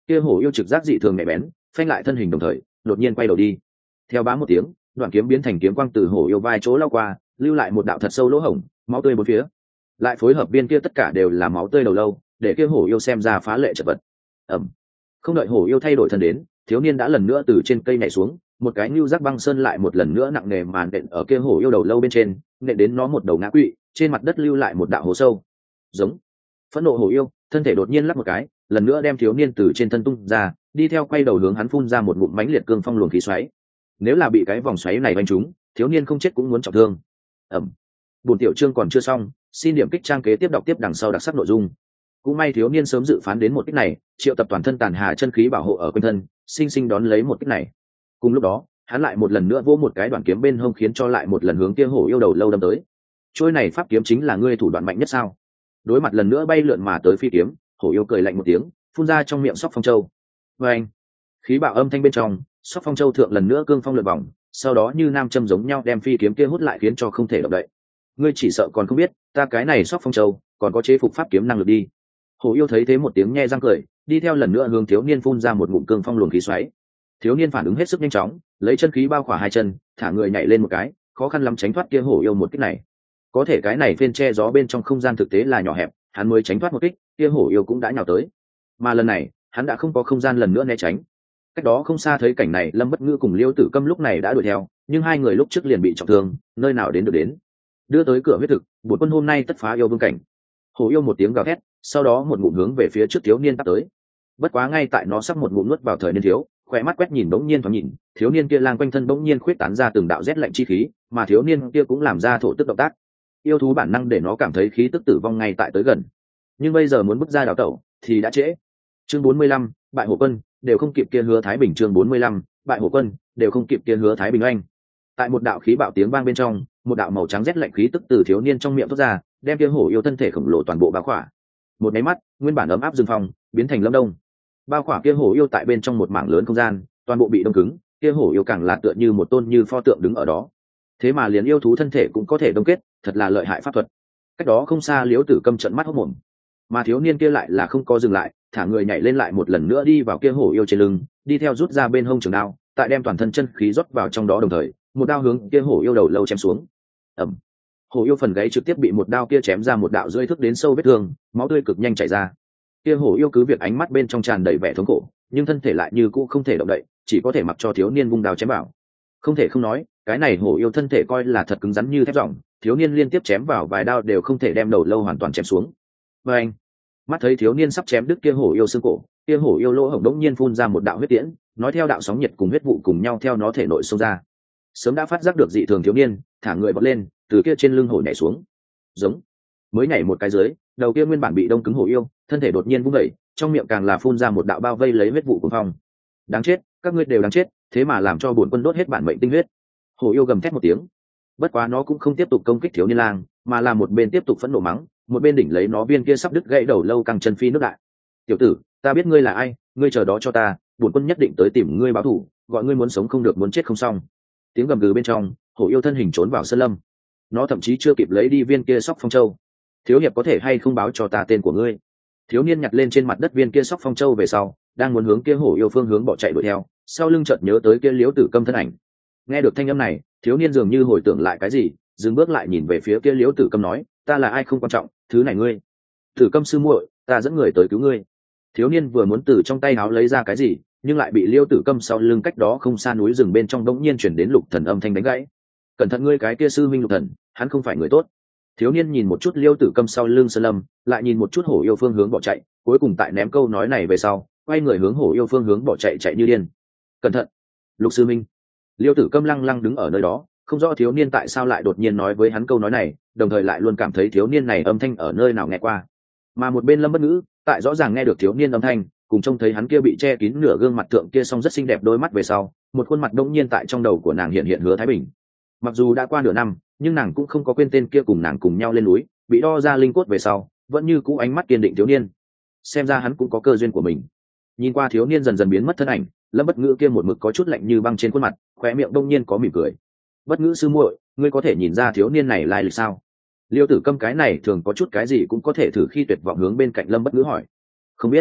kia hổ yêu trực giác dị thường nhạy bén, phanh lại thân hình đồng thời đột nhiên quay đầu đi. Theo bá một tiếng, đoạn kiếm biến thành kiếm quang từ hổ yêu vai chỗ lao qua, lưu lại một đạo thật sâu lỗ hổng, máu tươi bốn phía. Lại phối hợp viên kia tất cả đều là máu tươi đầu lâu, để kia hổ yêu xem ra phá lệ chật vật. Ẩm. Không đợi hổ yêu thay đổi thân đến, thiếu niên đã lần nữa từ trên cây nhảy xuống, một cái nưu giác băng sơn lại một lần nữa nặng nề màn đện ở kia hổ yêu đầu lâu bên trên, nện đến nó một đầu ngã quỵ, trên mặt đất lưu lại một đạo hố sâu. Giống. Phẫn nộ hổ yêu, thân thể đột nhiên lắc một cái, lần nữa đem thiếu niên từ trên thân tung ra, đi theo quay đầu hướng hắn phun ra một ngụm mãnh liệt cương phong luồng khí xoáy. Nếu là bị cái vòng xoáy này đánh trúng, thiếu niên không chết cũng muốn trọng thương. Ẩm. Buồn tiểu chương còn chưa xong, xin điểm kích trang kế tiếp đọc tiếp đằng sau đặc sắc nội dung. Cũng may thiếu niên sớm dự phán đến một kích này, triệu tập toàn thân tàn hà chân khí bảo hộ ở quanh thân, sinh sinh đón lấy một kích này. Cùng lúc đó, hắn lại một lần nữa vỗ một cái đoạn kiếm bên hông, khiến cho lại một lần hướng kia hổ yêu đầu lâu đâm tới. Trôi này pháp kiếm chính là ngươi thủ đoạn mạnh nhất sao? Đối mặt lần nữa bay lượn mà tới phi kiếm, hổ yêu cười lạnh một tiếng, phun ra trong miệng Sóc Phong Châu. Và anh, khí bạo âm thanh bên trong, Sóc Phong Châu thượng lần nữa cương phong lượn vòng, sau đó như nam châm giống nhau đem phi kiếm kia hút lại, khiến cho không thể động đậy. Ngươi chỉ sợ còn không biết, ta cái này Sóc Phong Châu còn có chế phục pháp kiếm năng lực đi. Hổ yêu thấy thế một tiếng nhe răng cười, đi theo lần nữa hướng thiếu niên phun ra một ngụm cương phong luồng khí xoáy. Thiếu niên phản ứng hết sức nhanh chóng, lấy chân khí bao khỏa hai chân, thả người nhảy lên một cái, khó khăn lắm tránh thoát kia hổ yêu một kích này. Có thể cái này phên che gió bên trong không gian thực tế là nhỏ hẹp, hắn mới tránh thoát một kích, kia hổ yêu cũng đã nhào tới. Mà lần này, hắn đã không có không gian lần nữa né tránh. Cách đó không xa thấy cảnh này, Lâm Bất Ngữ cùng Liêu Tử Câm lúc này đã đuổi theo, nhưng hai người lúc trước liền bị trọng thương, nơi nào đến được đến. Đưa tới cửa huyết thực, Bổn quân hôm nay tất phá yêu vương cảnh. Hổ yêu một tiếng gào thét, sau đó một ngụm hướng về phía trước thiếu niên tắt tới. Bất quá ngay tại nó sắp một ngụm nuốt vào thời niên thiếu, khỏe mắt quét nhìn bỗng nhiên thoáng nhìn, thiếu niên kia lang quanh thân bỗng nhiên khuyết tán ra từng đạo rét lạnh chi khí, mà thiếu niên kia cũng làm ra thổ tức động tác. Yêu thú bản năng để nó cảm thấy khí tức tử vong ngay tại tới gần, nhưng bây giờ muốn bước ra đào tẩu thì đã trễ. Chương bốn mươi lăm, bại hổ quân đều không kịp kia Hứa Thái Bình. Chương bốn mươi lăm, bại hổ quân đều không kịp kia Hứa Thái Bình anh. Tại một đạo khí bạo tiếng vang bên trong, một đạo màu trắng rét lạnh khí tức từ thiếu niên trong miệng thoát ra, đem kia hổ yêu thân thể khổng lồ toàn bộ bao khỏa. Một máy mắt, nguyên bản ấm áp rừng phòng biến thành lâm đông. Bao khỏa kia hổ yêu tại bên trong một mảng lớn không gian, toàn bộ bị đông cứng, kia hổ yêu càng là tựa như một tôn như pho tượng đứng ở đó. Thế mà liền yêu thú thân thể cũng có thể đông kết, thật là lợi hại pháp thuật. Cách đó không xa, Liễu Tử Câm trợn mắt hốt mồm. Mà thiếu niên kia lại là không có dừng lại, thả người nhảy lên lại một lần nữa đi vào kia hổ yêu trên lưng, đi theo rút ra bên hông trường đao, tại đem toàn thân chân khí rót vào trong đó đồng thời, một đao hướng kia hổ yêu đầu lâu chém xuống. Ầm. Hổ yêu phần gáy trực tiếp bị một đao kia chém ra một đạo rưỡi thước đến sâu vết thương, máu tươi cực nhanh chảy ra. Kia hổ yêu cứ việc ánh mắt bên trong tràn đầy vẻ thống khổ, nhưng thân thể lại như cũ không thể động đậy, chỉ có thể mặc cho thiếu niên vung đao chém vào. Không thể không nói, cái này hổ yêu thân thể coi là thật cứng rắn như thép ròng, thiếu niên liên tiếp chém vào vài đao đều không thể đem đầu lâu hoàn toàn chém xuống. Và anh, mắt thấy thiếu niên sắp chém đứt kia hổ yêu xương cổ, kia hổ yêu lỗ hổng đống nhiên phun ra một đạo huyết tiễn, nói theo đạo sóng nhiệt cùng huyết vụ cùng nhau theo nó thể nội xông ra. Sớm đã phát giác được dị thường thiếu niên, thả người bật lên, từ kia trên lưng hổ nhảy xuống. Giống. Mới nhảy một cái dưới, đầu kia nguyên bản bị đông cứng hổ yêu, thân thể đột nhiên vung đẩy, trong miệng càng là phun ra một đạo bao vây lấy huyết vụ của phong. Đáng chết, các ngươi đều đáng chết, thế mà làm cho bổn quân đốt hết bản mệnh tinh huyết. Hổ yêu gầm thét một tiếng. Bất quá nó cũng không tiếp tục công kích thiếu niên lang, mà là một bên tiếp tục phẫn nộ mắng, một bên đỉnh lấy nó viên kia sắp đứt gãy đầu lâu căng chân phi nước đại. Tiểu tử, ta biết ngươi là ai, ngươi chờ đó cho ta, bổn quân nhất định tới tìm ngươi báo thù, gọi ngươi muốn sống không được muốn chết không xong. Tiếng gầm gừ bên trong, hổ yêu thân hình trốn vào sơn lâm. Nó thậm chí chưa kịp lấy đi viên kia Sóc Phong Châu. Thiếu hiệp có thể hay không báo cho ta tên của ngươi? Thiếu niên nhặt lên trên mặt đất viên kia Sóc Phong Châu về sau, đang muốn hướng kia hổ yêu phương hướng bỏ chạy đuổi theo, sau lưng chợt nhớ tới kia Liễu Tử Câm thân ảnh. Nghe được thanh âm này, thiếu niên dường như hồi tưởng lại cái gì, dừng bước lại nhìn về phía kia Liễu Tử Câm nói, ta là ai không quan trọng, thứ này ngươi. Tử Câm sư muội, ta dẫn người tới cứu ngươi. Thiếu niên vừa muốn từ trong tay áo lấy ra cái gì, nhưng lại bị Liễu Tử Câm sau lưng cách đó không xa núi rừng bên trong đống nhiên chuyển đến Lục Thần âm thanh đánh gãy. Cẩn thận ngươi cái kia sư minh Lục Thần, hắn không phải người tốt. Thiếu niên nhìn một chút Liêu Tử Câm sau lưng sơn lâm, lại nhìn một chút hổ yêu phương hướng bỏ chạy, cuối cùng tại ném câu nói này về sau, quay người hướng hổ yêu phương hướng bỏ chạy chạy như điên. Cẩn thận, Lục sư minh. Liêu Tử Câm lăng lăng đứng ở nơi đó, không rõ thiếu niên tại sao lại đột nhiên nói với hắn câu nói này, đồng thời lại luôn cảm thấy thiếu niên này âm thanh ở nơi nào nghe qua. Mà một bên Lâm Bất Ngữ, tại rõ ràng nghe được thiếu niên âm thanh, cùng trông thấy hắn kia bị che kín nửa gương mặt tượng kia song rất xinh đẹp đôi mắt về sau, một khuôn mặt đông nhiên tại trong đầu của nàng hiện hiện Hứa Thái Bình. Mặc dù đã qua nửa năm, nhưng nàng cũng không có quên tên kia cùng nàng cùng nhau lên núi, bị đo ra linh cốt về sau, vẫn như cũ ánh mắt kiên định thiếu niên. Xem ra hắn cũng có cơ duyên của mình. Nhìn qua thiếu niên dần dần biến mất thân ảnh, Lâm Bất Ngữ kia một mực có chút lạnh như băng trên khuôn mặt, khóe miệng đông nhiên có mỉm cười. Bất Ngữ sư muội, ngươi có thể nhìn ra thiếu niên này lai lịch sao? Liêu Tử Câm cái này thường có chút cái gì cũng có thể thử khi tuyệt vọng hướng bên cạnh Lâm Bất Ngữ hỏi. Không biết.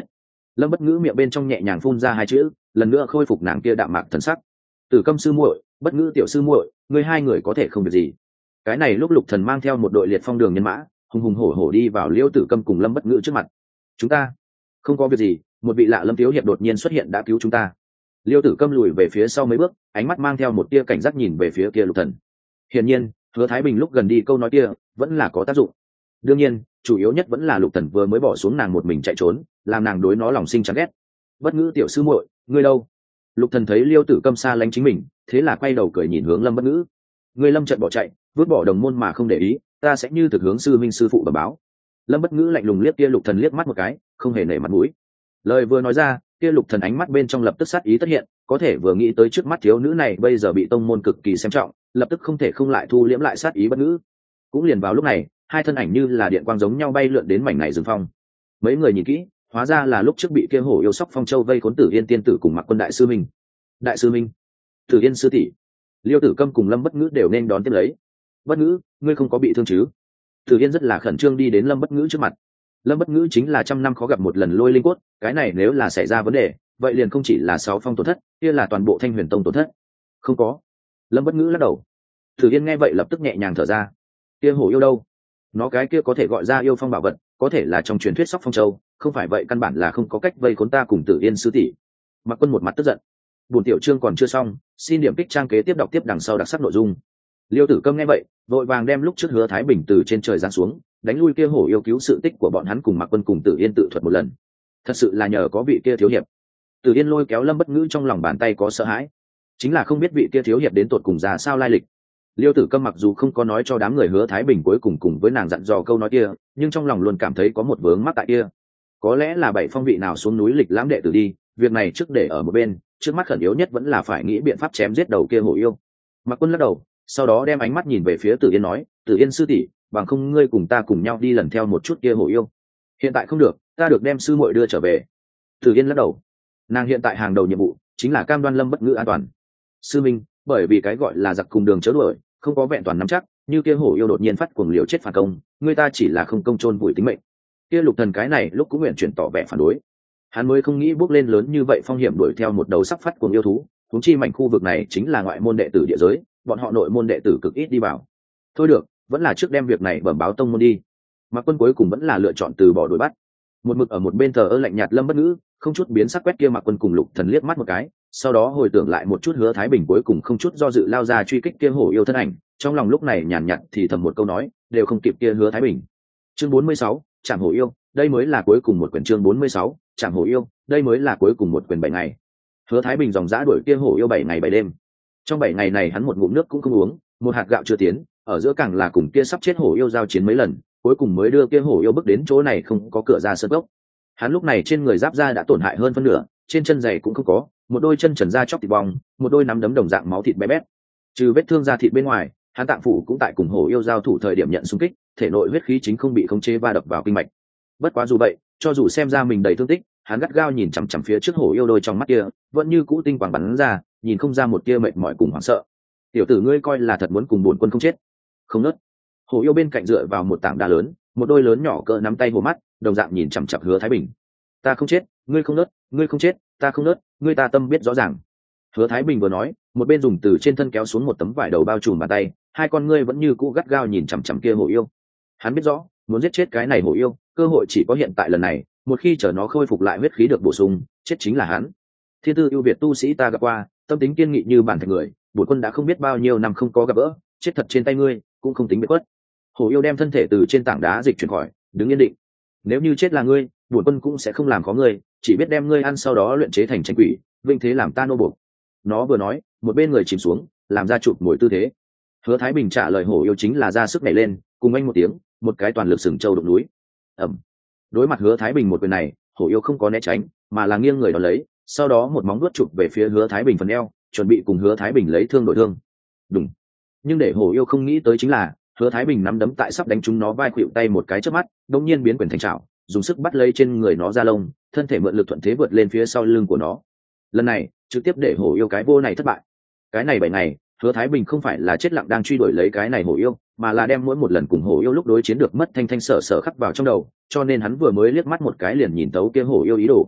Lâm Bất Ngữ miệng bên trong nhẹ nhàng phun ra hai chữ, lần nữa khôi phục nàng kia đạm mạc thần sắc. Tử Câm sư muội, Bất Ngữ tiểu sư muội, ngươi hai người có thể không việc gì. Cái này lúc Lục Thần mang theo một đội liệt phong đường nhân mã, hùng hùng hổ hổ đi vào Liêu Tử Câm cùng Lâm Bất Ngữ trước mặt. Chúng ta không có việc gì, một vị lạ Lâm thiếu hiệp đột nhiên xuất hiện đã cứu chúng ta. Liêu Tử Câm lùi về phía sau mấy bước, ánh mắt mang theo một tia cảnh giác nhìn về phía kia Lục Thần. Hiển nhiên, Hứa Thái Bình lúc gần đi câu nói kia vẫn là có tác dụng. Đương nhiên, chủ yếu nhất vẫn là Lục Thần vừa mới bỏ xuống nàng một mình chạy trốn, làm nàng đối nó lòng sinh chán ghét. Bất Ngữ tiểu sư muội, ngươi đâu? Lục Thần thấy Liêu Tử Câm xa lánh chính mình, thế là quay đầu cười nhìn hướng Lâm Bất Ngữ. Ngươi Lâm trận bỏ chạy, vứt bỏ đồng môn mà không để ý, ta sẽ như thực hướng sư minh sư phụ bẩm báo. Lâm Bất Ngữ lạnh lùng liếc kia Lục Thần liếc mắt một cái, không hề nể mặt mũi. Lời vừa nói ra, kia Lục Thần ánh mắt bên trong lập tức sát ý tất hiện, có thể vừa nghĩ tới trước mắt thiếu nữ này bây giờ bị tông môn cực kỳ xem trọng, lập tức không thể không lại thu liễm lại sát ý Bất Ngữ. Cũng liền vào lúc này, hai thân ảnh như là điện quang giống nhau bay lượn đến mảnh này rừng phong. Mấy người nhìn kỹ, hóa ra là lúc trước bị kia hổ yêu sóc Phong Châu vây khốn Tử Yên tiên tử cùng Mặc Quân đại sư minh. Đại sư minh, Tử Yên sư tỷ. Liêu Tử Câm cùng Lâm Bất Ngữ đều nên đón tiếp lấy. Bất Ngữ, ngươi không có bị thương chứ? Tử Yên rất là khẩn trương đi đến Lâm Bất Ngữ trước mặt. Lâm Bất Ngữ chính là trăm năm khó gặp một lần lôi linh cốt, cái này nếu là xảy ra vấn đề, vậy liền không chỉ là sáu phong tổn thất, kia là toàn bộ Thanh Huyền Tông tổn thất. Không có. Lâm Bất Ngữ lắc đầu. Tử Yên nghe vậy lập tức nhẹ nhàng thở ra. Kia hổ yêu đâu? Nó cái kia có thể gọi ra yêu phong bảo vật, có thể là trong truyền thuyết sóc Phong Châu, không phải vậy căn bản là không có cách vây khốn ta cùng Tử Yên sư tỷ. Mặc Quân một mặt tức giận. Buổi tiểu chương còn chưa xong, xin điểm kích trang kế tiếp đọc tiếp đằng sau đặc sắc nội dung. Liêu Tử Câm nghe vậy, vội vàng đem lúc trước Hứa Thái Bình từ trên trời giáng xuống, đánh lui kia hổ yêu cứu sự tích của bọn hắn cùng Mạc Quân cùng Tử Yên tự thuật một lần. Thật sự là nhờ có vị kia thiếu hiệp. Tử Yên lôi kéo Lâm Bất Ngữ trong lòng bàn tay có sợ hãi, chính là không biết vị kia thiếu hiệp đến tột cùng ra sao lai lịch. Liêu Tử Câm mặc dù không có nói cho đám người Hứa Thái Bình cuối cùng cùng với nàng dặn dò câu nói kia, nhưng trong lòng luôn cảm thấy có một vướng mắc tại kia. Có lẽ là bảy phong vị nào xuống núi lịch lãm đệ tử đi, việc này trước để ở một bên, trước mắt khẩn yếu nhất vẫn là phải nghĩ biện pháp chém giết đầu kia hổ yêu. Mạc Quân lắc đầu, sau đó đem ánh mắt nhìn về phía Tử Yên nói, Tử Yên sư tỷ, bằng không ngươi cùng ta cùng nhau đi lần theo một chút kia hổ yêu. Hiện tại không được, ta được đem sư muội đưa trở về. Tử Yên lắc đầu, nàng hiện tại hàng đầu nhiệm vụ chính là cam đoan Lâm Bất Ngữ an toàn. Sư minh, bởi vì cái gọi là giặc cùng đường chớ đuổi, không có vẹn toàn nắm chắc, như kia hổ yêu đột nhiên phát cuồng liều chết phản công, người ta chỉ là không công chôn vùi tính mệnh. Kia Lục Thần cái này lúc cũng nguyện chuyển tỏ vẻ phản đối. Hắn mới không nghĩ bước lên lớn như vậy phong hiểm đuổi theo một đầu sắp phát cuồng yêu thú, huống chi mảnh khu vực này chính là ngoại môn đệ tử địa giới, bọn họ nội môn đệ tử cực ít đi vào. Thôi được, vẫn là trước đem việc này bẩm báo tông môn đi. Mạc Quân cuối cùng vẫn là lựa chọn từ bỏ đuổi bắt. Một mực ở một bên thờ ơ lạnh nhạt Lâm Bất Ngữ, không chút biến sắc quét kia Mạc Quân cùng Lục Thần liếc mắt một cái, sau đó hồi tưởng lại một chút Hứa Thái Bình cuối cùng không chút do dự lao ra truy kích kia hổ yêu thân ảnh, trong lòng lúc này nhàn nhạt thì thầm một câu nói, đều không kịp kia Hứa Thái Bình. Chương bốn mươi sáu, Trảm hổ yêu, đây mới là cuối cùng một quyển. Chương bốn mươi sáu, Trảm hổ yêu, đây mới là cuối cùng một quyển bảy ngày. Hứa Thái Bình dòng dã đuổi kia hổ yêu bảy ngày bảy đêm. Trong bảy ngày này hắn một ngụm nước cũng không uống, một hạt gạo chưa tiến, ở giữa càng là cùng kia sắp chết hổ yêu giao chiến mấy lần, cuối cùng mới đưa kia hổ yêu bước đến chỗ này không có cửa ra sơn gốc. Hắn lúc này trên người giáp da đã tổn hại hơn phân nửa, trên chân giày cũng không có, một đôi chân trần da chóc thịt bong, một đôi nắm đấm đồng dạng máu thịt bé bét. Trừ vết thương da thịt bên ngoài, hắn tạng phủ cũng tại cùng hổ yêu giao thủ thời điểm nhận xung kích, thể nội huyết khí chính không bị khống chế va đập vào kinh mạch. Bất quá dù vậy, cho dù xem ra mình đầy thương tích, hắn gắt gao nhìn chằm chằm phía trước hổ yêu đôi trong mắt kia, vẫn như cũ tinh quang bắn ra, nhìn không ra một tia mệt mỏi cùng hoảng sợ. Tiểu tử ngươi coi là thật muốn cùng bổn quân không chết? Không nớt. Hổ yêu bên cạnh dựa vào một tảng đá lớn, một đôi lớn nhỏ cỡ nắm tay hồ mắt, đồng dạng nhìn chằm chằm Hứa Thái Bình. Ta không chết, ngươi không nớt, ngươi không chết, ta không nớt, ngươi ta tâm biết rõ ràng. Hứa Thái Bình vừa nói, một bên dùng từ trên thân kéo xuống một tấm vải đầu bao trùm bàn tay, hai con ngươi vẫn như cũ gắt gao nhìn chằm chằm kia hổ yêu. Hắn biết rõ, muốn giết chết cái này hổ yêu, cơ hội chỉ có hiện tại lần này, một khi chờ nó khôi phục lại huyết khí được bổ sung, chết chính là hắn. Thiên tư ưu việt tu sĩ ta gặp qua, tâm tính kiên nghị như bản thạch người, bổn quân đã không biết bao nhiêu năm không có gặp gỡ, chết thật trên tay ngươi, cũng không tính biệt quất. Hổ yêu đem thân thể từ trên tảng đá dịch chuyển khỏi, đứng yên định. Nếu như chết là ngươi, bổn quân cũng sẽ không làm khó ngươi, chỉ biết đem ngươi ăn sau đó luyện chế thành tranh quỷ, vinh thế làm ta nô buộc. Nó vừa nói, một bên người chìm xuống, làm ra chụp mồi tư thế. Hứa Thái Bình trả lời hổ yêu chính là ra sức nhảy lên, cùng anh một tiếng, một cái toàn lực sừng châu đụng núi. Ẩm. Đối mặt Hứa Thái Bình một quyền này, hổ yêu không có né tránh, mà là nghiêng người đón lấy, sau đó một móng vuốt chụp về phía Hứa Thái Bình phần eo, chuẩn bị cùng Hứa Thái Bình lấy thương đổi thương. Đùng. Nhưng để hổ yêu không nghĩ tới chính là, Hứa Thái Bình nắm đấm tại sắp đánh trúng nó vai khuỵu tay một cái chớp mắt, đột nhiên biến quyền thành trảo, dùng sức bắt lấy trên người nó da lông, thân thể mượn lực thuận thế vượt lên phía sau lưng của nó. Lần này, trực tiếp để hổ yêu cái vô này thất bại. Cái này bảy ngày, Hứa Thái Bình không phải là chết lặng đang truy đuổi lấy cái này hổ yêu, mà là đem mỗi một lần cùng hổ yêu lúc đối chiến được mất thanh thanh sở sở khắc vào trong đầu, cho nên hắn vừa mới liếc mắt một cái liền nhìn tấu kia hổ yêu ý đồ.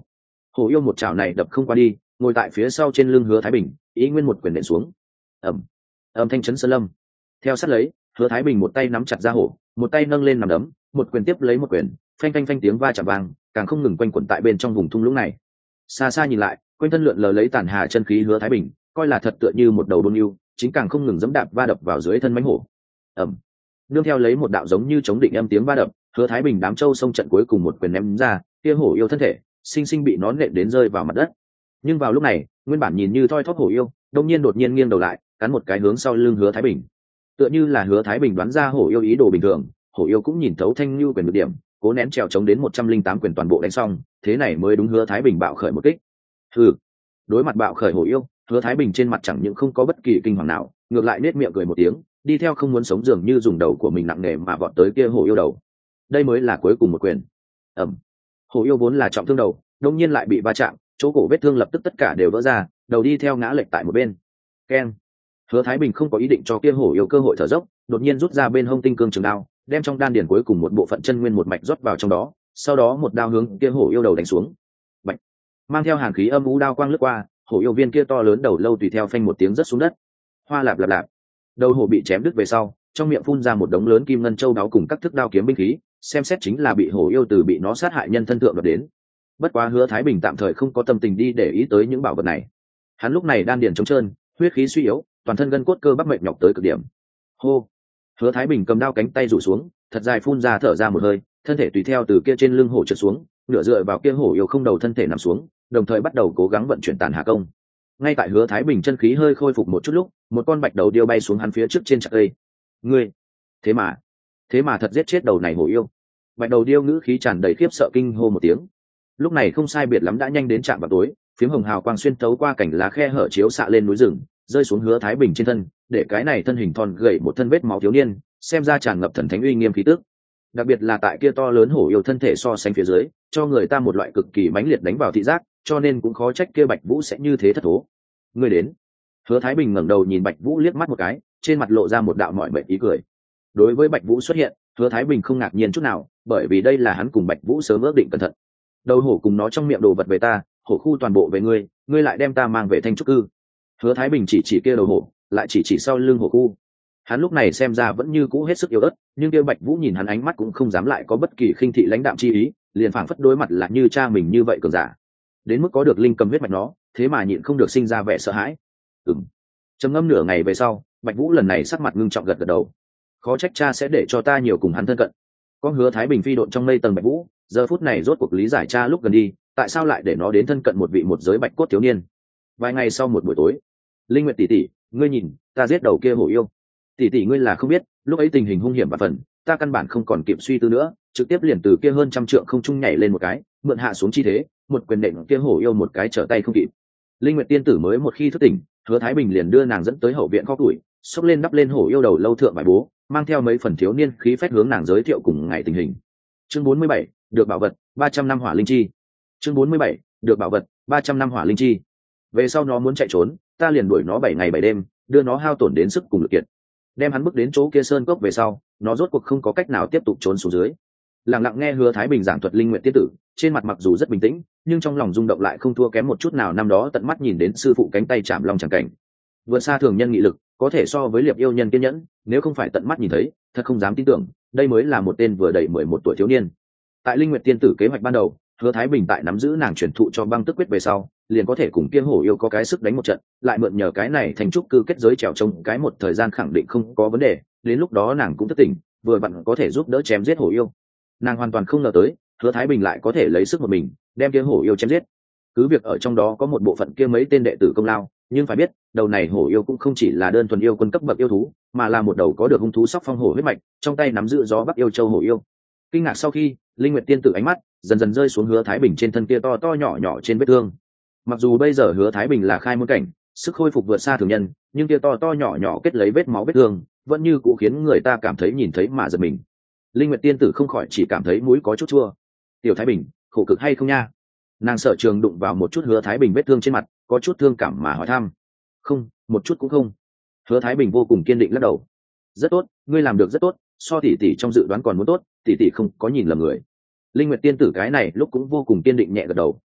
hổ yêu một chảo này đập không qua đi, ngồi tại phía sau trên lưng Hứa Thái Bình, ý nguyên một quyền nện xuống. Ầm, âm thanh chấn sơn lâm. Theo sát lấy, Hứa Thái Bình một tay nắm chặt ra hổ, một tay nâng lên nằm đấm, một quyền tiếp lấy một quyền, phanh phanh phanh tiếng va chạm vang, càng không ngừng quanh quẩn tại bên trong vùng thung lũng này. Xa xa nhìn lại, quanh thân lượn lờ lấy tàn hà chân khí Hứa Thái Bình, coi là thật tựa như một đầu đôn yêu, chính càng không ngừng giẫm đạp va đập vào dưới thân mãnh hổ. Ầm. Nương theo lấy một đạo giống như chống định âm tiếng va đập, Hứa Thái Bình đám châu sông trận cuối cùng một quyền ném ra, kia hổ yêu thân thể, sinh sinh bị nó nện đến rơi vào mặt đất. Nhưng vào lúc này, nguyên bản nhìn như thoi thóp hổ yêu, đột nhiên đột nhiên nghiêng đầu lại, cắn một cái hướng sau lưng Hứa Thái Bình. Tựa như là Hứa Thái Bình đoán ra hổ yêu ý đồ bình thường, hổ yêu cũng nhìn thấu thanh lưu quyền được điểm, cố nén trèo chống đến một trăm linh tám quyền toàn bộ đánh xong, thế này mới đúng Hứa Thái Bình bạo khởi một kích. Hừ. Đối mặt bạo khởi hổ yêu, Hứa Thái Bình trên mặt chẳng những không có bất kỳ kinh hoàng nào, ngược lại nết miệng cười một tiếng, đi theo không muốn sống dường như dùng đầu của mình nặng nề mà vọt tới kia hổ yêu đầu. Đây mới là cuối cùng một quyền. Ầm. Hổ yêu vốn là trọng thương đầu, đột nhiên lại bị va chạm, chỗ cổ vết thương lập tức tất cả đều vỡ ra, đầu đi theo ngã lệch tại một bên. Keng. Hứa Thái Bình không có ý định cho kia hổ yêu cơ hội thở dốc, đột nhiên rút ra bên hông tinh cương trường đao, đem trong đan điền cuối cùng một bộ phận chân nguyên một mạch rót vào trong đó, sau đó một đao hướng kia hổ yêu đầu đánh xuống. Bạch. Mang theo hàn khí âm u đao quang lướt qua, hổ yêu viên kia to lớn đầu lâu tùy theo phanh một tiếng rớt xuống đất. Hoa lạp lạp lạp. Đầu hổ bị chém đứt về sau, trong miệng phun ra một đống lớn kim ngân châu đáo cùng các thức đao kiếm binh khí, xem xét chính là bị hổ yêu từ bị nó sát hại nhân thân thượng đoạt đến. Bất quá Hứa Thái Bình tạm thời không có tâm tình đi để ý tới những bảo vật này. Hắn lúc này đan điền trống trơn, huyết khí suy yếu, toàn thân gân cốt cơ bắp mệt nhọc tới cực điểm. Hô. Hứa Thái Bình cầm đao cánh tay rủ xuống, thật dài phun ra thở ra một hơi, thân thể tùy theo từ kia trên lưng hổ trượt xuống, nửa dựa vào kia hổ yêu không đầu thân thể nằm xuống, đồng thời bắt đầu cố gắng vận chuyển tàn hà công. Ngay tại Hứa Thái Bình chân khí hơi khôi phục một chút lúc, một con bạch đầu điêu bay xuống hắn phía trước trên chặt cây. Ngươi, thế mà, thế mà thật giết chết đầu này hổ yêu. Bạch đầu điêu ngữ khí tràn đầy khiếp sợ kinh hô một tiếng. Lúc này không sai biệt lắm đã nhanh đến trạm vào tối, phiếm hồng hào quang xuyên tấu qua cảnh lá khe hở chiếu xạ lên núi rừng, rơi xuống Hứa Thái Bình trên thân, để cái này thân hình thon gầy một thân vết máu thiếu niên, xem ra tràn ngập thần thánh uy nghiêm khí tức. Đặc biệt là tại kia to lớn hổ yêu thân thể so sánh phía dưới, cho người ta một loại cực kỳ mãnh liệt đánh vào thị giác, cho nên cũng khó trách kia Bạch Vũ sẽ như thế thất thố. Ngươi đến. Hứa Thái Bình ngẩng đầu nhìn Bạch Vũ liếc mắt một cái, trên mặt lộ ra một đạo mỏi mệt ý cười. Đối với Bạch Vũ xuất hiện, Hứa Thái Bình không ngạc nhiên chút nào, bởi vì đây là hắn cùng Bạch Vũ sớm ước định cẩn thận. Đầu hổ cùng nó trong miệng đồ vật về ta, hổ khu toàn bộ về ngươi, ngươi lại đem ta mang về Thanh trúc cư. Hứa Thái Bình chỉ chỉ kia đầu hổ, lại chỉ chỉ sau lưng hổ khu. Hắn lúc này xem ra vẫn như cũ hết sức yếu ớt, nhưng kia Bạch Vũ nhìn hắn ánh mắt cũng không dám lại có bất kỳ khinh thị lãnh đạm chi ý, liền phảng phất đối mặt là như cha mình như vậy cường giả. Đến mức có được linh cầm huyết mạch nó, thế mà nhịn không được sinh ra vẻ sợ hãi. Ừm. Trầm ngâm nửa ngày về sau, Bạch Vũ lần này sắc mặt ngưng trọng gật gật đầu. Khó trách cha sẽ để cho ta nhiều cùng hắn thân cận. Con Hứa Thái Bình phi độn trong mây tầng Bạch Vũ, giờ phút này rốt cuộc lý giải cha lúc gần đi, tại sao lại để nó đến thân cận một vị một giới bạch cốt thiếu niên. Vài ngày sau một buổi tối, Linh Nguyệt tỷ tỷ, ngươi nhìn, ta giết đầu kia hổ yêu. Tỷ tỷ ngươi là không biết, lúc ấy tình hình hung hiểm và phần, ta căn bản không còn kịp suy tư nữa, trực tiếp liền từ kia hơn trăm trượng không trung nhảy lên một cái, mượn hạ xuống chi thế, một quyền nện kia hổ yêu một cái trở tay không kịp. Linh Nguyệt tiên tử mới một khi thức tỉnh, Hứa Thái Bình liền đưa nàng dẫn tới hậu viện kho tuổi, xốc lên đắp lên hổ yêu đầu lâu thượng bài bố, mang theo mấy phần thiếu niên khí phách hướng nàng giới thiệu cùng ngày tình hình. Chương bốn mươi bảy, được bảo vật, ba trăm năm hỏa linh chi. Chương bốn mươi bảy, được bảo vật, ba trăm năm hỏa linh chi. Về sau nó muốn chạy trốn, ta liền đuổi nó bảy ngày bảy đêm, đưa nó hao tổn đến sức cùng lực kiệt. Đem hắn bước đến chỗ kia sơn cốc về sau, nó rốt cuộc không có cách nào tiếp tục trốn xuống dưới. Lặng lặng nghe Hứa Thái Bình giảng thuật Linh Nguyệt tiên tử, trên mặt mặc dù rất bình tĩnh, nhưng trong lòng rung động lại không thua kém một chút nào năm đó tận mắt nhìn đến sư phụ cánh tay chạm long chẳng cảnh. Vượt xa thường nhân nghị lực, có thể so với liệp yêu nhân kiên nhẫn, nếu không phải tận mắt nhìn thấy, thật không dám tin tưởng, đây mới là một tên vừa đầy mười một tuổi thiếu niên. Tại Linh Nguyệt tiên tử kế hoạch ban đầu, Hứa Thái Bình tại nắm giữ nàng truyền thụ cho băng tức quyết về sau, liền có thể cùng kia hổ yêu có cái sức đánh một trận, lại mượn nhờ cái này thành trúc cư kết giới trèo trông cái một thời gian khẳng định không có vấn đề, đến lúc đó nàng cũng thức tỉnh, vừa vặn có thể giúp đỡ chém giết hổ yêu. Nàng hoàn toàn không ngờ tới, Hứa Thái Bình lại có thể lấy sức một mình, đem kia hổ yêu chém giết. Cứ việc ở trong đó có một bộ phận kia mấy tên đệ tử công lao, nhưng phải biết, đầu này hổ yêu cũng không chỉ là đơn thuần yêu quân cấp bậc yêu thú, mà là một đầu có được hung thú sóc phong hổ huyết mạch, trong tay nắm giữ gió bắc yêu châu hổ yêu. Kinh ngạc sau khi, Linh Nguyệt tiên tử ánh mắt dần dần rơi xuống Hứa Thái Bình trên thân kia to to nhỏ nhỏ trên vết thương. Mặc dù bây giờ Hứa Thái Bình là khai môn cảnh, sức khôi phục vượt xa thường nhân, nhưng kia to to nhỏ nhỏ kết lấy vết máu vết thương, vẫn như cũ khiến người ta cảm thấy nhìn thấy mà giật mình. Linh Nguyệt tiên tử không khỏi chỉ cảm thấy mũi có chút chua. Tiểu Thái Bình, khổ cực hay không nha? Nàng Sở Trường đụng vào một chút Hứa Thái Bình vết thương trên mặt, có chút thương cảm mà hỏi thăm. Không, một chút cũng không. Hứa Thái Bình vô cùng kiên định lắc đầu. Rất tốt, ngươi làm được rất tốt, so tỷ tỷ trong dự đoán còn muốn tốt, tỷ tỷ không có nhìn lầm người. Linh Nguyệt tiên tử cái này lúc cũng vô cùng kiên định nhẹ gật đầu.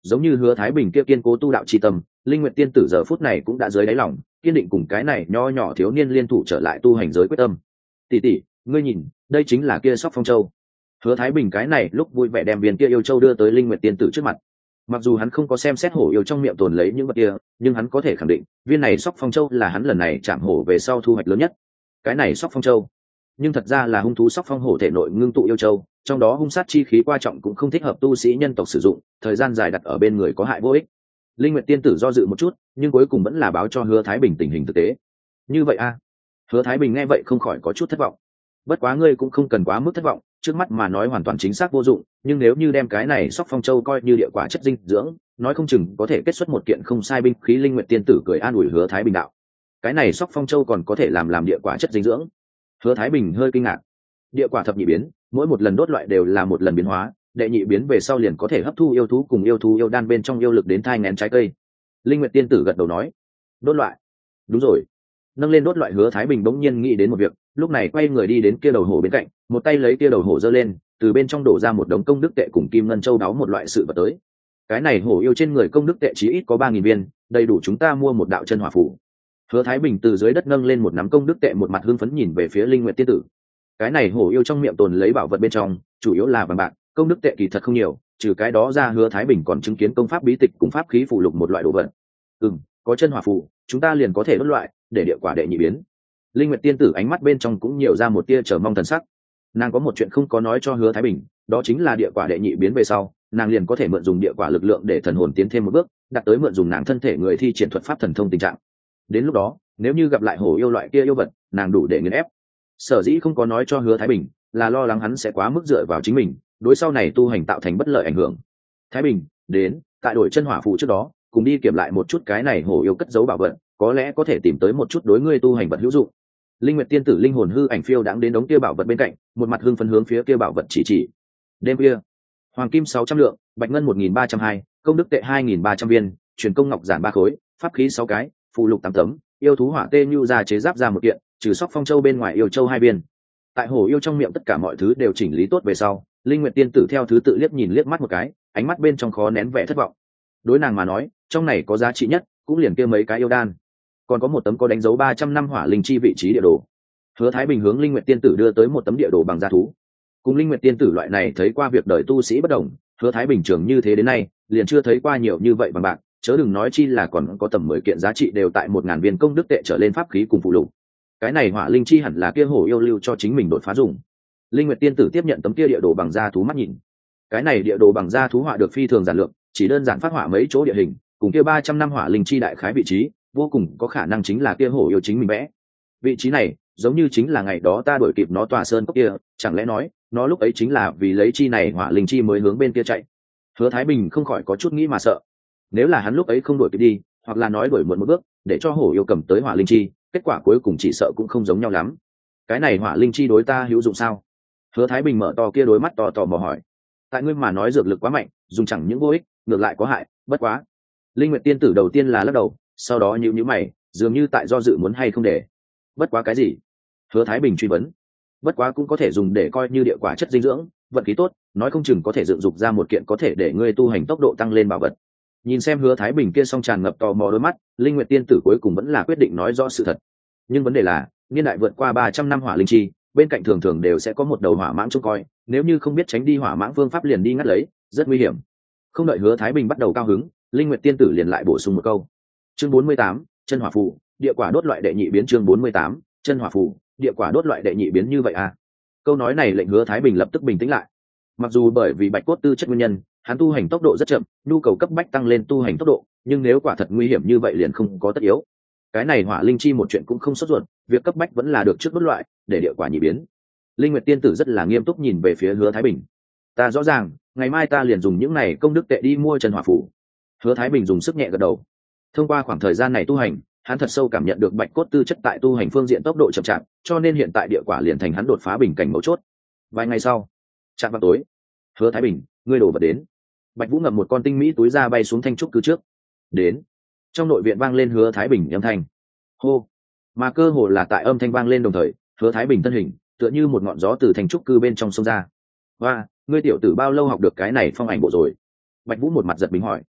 giống như Hứa Thái Bình kia kiên cố tu đạo chi tâm, Linh Nguyệt tiên tử giờ phút này cũng đã dưới đáy lòng kiên định cùng cái này nho nhỏ thiếu niên liên thủ trở lại tu hành giới quyết tâm. Tỷ tỷ, ngươi nhìn, đây chính là kia Sóc Phong Châu. Hứa Thái Bình cái này lúc vui vẻ đem viên kia yêu châu đưa tới Linh Nguyệt tiên tử trước mặt. Mặc dù hắn không có xem xét hổ yêu trong miệng tồn lấy những vật kia, nhưng hắn có thể khẳng định viên này Sóc Phong Châu là hắn lần này chạm hổ về sau thu hoạch lớn nhất. Cái này Sóc Phong Châu nhưng thật ra là hung thú Sóc Phong hổ thể nội ngưng tụ yêu châu, trong đó hung sát chi khí quan trọng cũng không thích hợp tu sĩ nhân tộc sử dụng, thời gian dài đặt ở bên người có hại vô ích. Linh Nguyệt tiên tử do dự một chút, nhưng cuối cùng vẫn là báo cho Hứa Thái Bình tình hình thực tế. Như vậy a? À? Hứa Thái Bình nghe vậy không khỏi có chút thất vọng. Bất quá ngươi cũng không cần quá mức thất vọng, trước mắt mà nói hoàn toàn chính xác vô dụng, nhưng nếu như đem cái này Sóc Phong Châu coi như địa quả chất dinh dưỡng, nói không chừng có thể kết xuất một kiện không sai binh khí. Linh Nguyệt tiên tử cười an ủi Hứa Thái Bình đạo. Cái này Sóc Phong Châu còn có thể làm làm địa quả chất dinh dưỡng? Hứa Thái Bình hơi kinh ngạc. Địa quả thập nhị biến, mỗi một lần đốt loại đều là một lần biến hóa, đệ nhị biến về sau liền có thể hấp thu yêu thú cùng yêu thú yêu đan bên trong yêu lực đến thai nghén trái cây. Linh Nguyệt tiên tử gật đầu nói. Đốt loại? Đúng rồi. Nâng lên đốt loại, Hứa Thái Bình bỗng nhiên nghĩ đến một việc, lúc này quay người đi đến kia đầu hổ bên cạnh, một tay lấy kia đầu hổ giơ lên, từ bên trong đổ ra một đống công đức tệ cùng kim ngân châu đáo một loại sự vật tới. Cái này hổ yêu trên người công đức tệ chí ít có ba nghìn viên, đầy đủ chúng ta mua một đạo chân hỏa phù. Hứa Thái Bình từ dưới đất nâng lên một nắm công đức tệ, một mặt hưng phấn nhìn về phía Linh Nguyệt tiên tử. Cái này hổ yêu trong miệng tồn lấy bảo vật bên trong, chủ yếu là vàng bạc, công đức tệ kỳ thật không nhiều, trừ cái đó ra Hứa Thái Bình còn chứng kiến công pháp bí tịch cùng pháp khí phụ lục một loại đồ vật. Ừm, có chân hỏa phù, chúng ta liền có thể đốt loại, để địa quả đệ nhị biến. Linh Nguyệt tiên tử ánh mắt bên trong cũng nhiều ra một tia chờ mong thần sắc. Nàng có một chuyện không có nói cho Hứa Thái Bình, đó chính là địa quả đệ nhị biến về sau, nàng liền có thể mượn dùng địa quả lực lượng để thần hồn tiến thêm một bước, đạt tới mượn dùng nàng thân thể người thi triển thuật pháp thần thông tình trạng. Đến lúc đó, nếu như gặp lại hổ yêu loại kia yêu vật, nàng đủ để nghiền ép. Sở dĩ không có nói cho Hứa Thái Bình, là lo lắng hắn sẽ quá mức dựa vào chính mình, đối sau này tu hành tạo thành bất lợi ảnh hưởng. Thái Bình, đến, tại đổi chân hỏa phụ trước đó, cùng đi kiểm lại một chút cái này hổ yêu cất giấu bảo vật, có lẽ có thể tìm tới một chút đối ngươi tu hành vật hữu dụng. Linh Nguyệt tiên tử linh hồn hư ảnh phiêu đãng đến đống kia bảo vật bên cạnh, một mặt hương phấn hướng phía kia bảo vật chỉ chỉ. Đêm kia, hoàng kim sáu trăm lượng, bạch ngân một nghìn ba trăm hai, công đức tệ hai nghìn ba trăm viên, truyền công ngọc giản ba khối, pháp khí sáu cái, phụ lục tám tấm, yêu thú hỏa tê nhu ra chế giáp ra một kiện, trừ Sóc Phong Châu bên ngoài yêu châu hai viên. Tại hổ yêu trong miệng tất cả mọi thứ đều chỉnh lý tốt về sau, Linh Nguyệt tiên tử theo thứ tự liếc nhìn liếc mắt một cái, ánh mắt bên trong khó nén vẻ thất vọng. Đối nàng mà nói, trong này có giá trị nhất cũng liền kia mấy cái yêu đan, còn có một tấm có đánh dấu ba trăm năm hỏa linh chi vị trí địa đồ. Hứa Thái Bình hướng Linh Nguyệt tiên tử đưa tới một tấm địa đồ bằng da thú. Cùng Linh Nguyệt tiên tử loại này thấy qua việc đời tu sĩ bất đồng, Hứa Thái Bình trưởng như thế đến nay liền chưa thấy qua nhiều như vậy bằng bạc, chớ đừng nói chi là còn có tầm mười kiện giá trị đều tại một ngàn viên công đức tệ trở lên pháp khí cùng phụ lục. Cái này hỏa linh chi hẳn là kia hổ yêu lưu cho chính mình đột phá dùng. Linh Nguyệt tiên tử tiếp nhận tấm kia địa đồ bằng da thú mắt nhìn. Cái này địa đồ bằng da thú họa được phi thường giản lược, chỉ đơn giản phát họa mấy chỗ địa hình, cùng kia ba trăm năm hỏa linh chi đại khái vị trí, vô cùng có khả năng chính là kia hổ yêu chính mình vẽ. Vị trí này giống như chính là ngày đó ta đuổi kịp nó tòa sơn cốc kia, chẳng lẽ nói nó lúc ấy chính là vì lấy chi này hỏa linh chi mới hướng bên kia chạy. Hứa Thái Bình không khỏi có chút nghĩ mà sợ. Nếu là hắn lúc ấy không đuổi kịp đi, hoặc là nói đuổi muộn một bước, để cho hổ yêu cầm tới hỏa linh chi, kết quả cuối cùng chỉ sợ cũng không giống nhau lắm. Cái này hỏa linh chi đối ta hữu dụng sao? Hứa Thái Bình mở to kia đôi mắt to to mò hỏi. Tại ngươi mà nói dược lực quá mạnh, dùng chẳng những vô ích, ngược lại có hại, bất quá. Linh Nguyệt tiên tử đầu tiên là lắc đầu, sau đó nhíu nhíu mày, dường như tại do dự muốn hay không để. Bất quá cái gì? Hứa Thái Bình truy vấn. Bất quá cũng có thể dùng để coi như địa quả chất dinh dưỡng, vận khí tốt, nói không chừng có thể dựng dục ra một kiện có thể để ngươi tu hành tốc độ tăng lên bảo vật. Nhìn xem Hứa Thái Bình kia song tràn ngập tò mò đôi mắt, Linh Nguyệt tiên tử cuối cùng vẫn là quyết định nói rõ sự thật. Nhưng vấn đề là, niên đại vượt qua ba trăm năm hỏa linh chi, bên cạnh thường thường đều sẽ có một đầu hỏa mãng trông coi, nếu như không biết tránh đi hỏa mãng phương pháp liền đi ngắt lấy, rất nguy hiểm. Không đợi Hứa Thái Bình bắt đầu cao hứng, Linh Nguyệt tiên tử liền lại bổ sung một câu. Chương bốn mươi tám, chân hỏa phù, địa quả đốt loại đệ nhị biến. Chương bốn mươi tám, chân hỏa phù, địa quả đốt loại đệ nhị biến. Như vậy à? Câu nói này lệnh Hứa Thái Bình lập tức bình tĩnh lại. Mặc dù bởi vì bạch cốt tư chất nguyên nhân, hắn tu hành tốc độ rất chậm, nhu cầu cấp bách tăng lên tu hành tốc độ, nhưng nếu quả thật nguy hiểm như vậy liền không có tất yếu. Cái này hỏa linh chi một chuyện cũng không sốt ruột, việc cấp bách vẫn là được trước đốt loại, để địa quả nhị biến. Linh Nguyệt tiên tử rất là nghiêm túc nhìn về phía Hứa Thái Bình. Ta rõ ràng, ngày mai ta liền dùng những này công đức tệ đi mua chân hỏa phù. Hứa Thái Bình dùng sức nhẹ gật đầu. Thông qua khoảng thời gian này tu hành, hắn thật sâu cảm nhận được bạch cốt tư chất tại tu hành phương diện tốc độ chậm chạp, cho nên hiện tại địa quả liền thành hắn đột phá bình cảnh mấu chốt. Vài ngày sau, chạm vào tối, Hứa Thái Bình, ngươi đổ vật đến. Bạch Vũ ngậm một con tinh mỹ túi ra bay xuống thanh trúc cư trước. Đến. Trong nội viện vang lên Hứa Thái Bình âm thanh. Hô. Mà cơ hồ là tại âm thanh vang lên đồng thời, Hứa Thái Bình thân hình tựa như một ngọn gió từ thanh trúc cư bên trong sông ra. Và, ngươi tiểu tử bao lâu học được cái này phong ảnh bộ rồi? Bạch Vũ một mặt giật mình hỏi.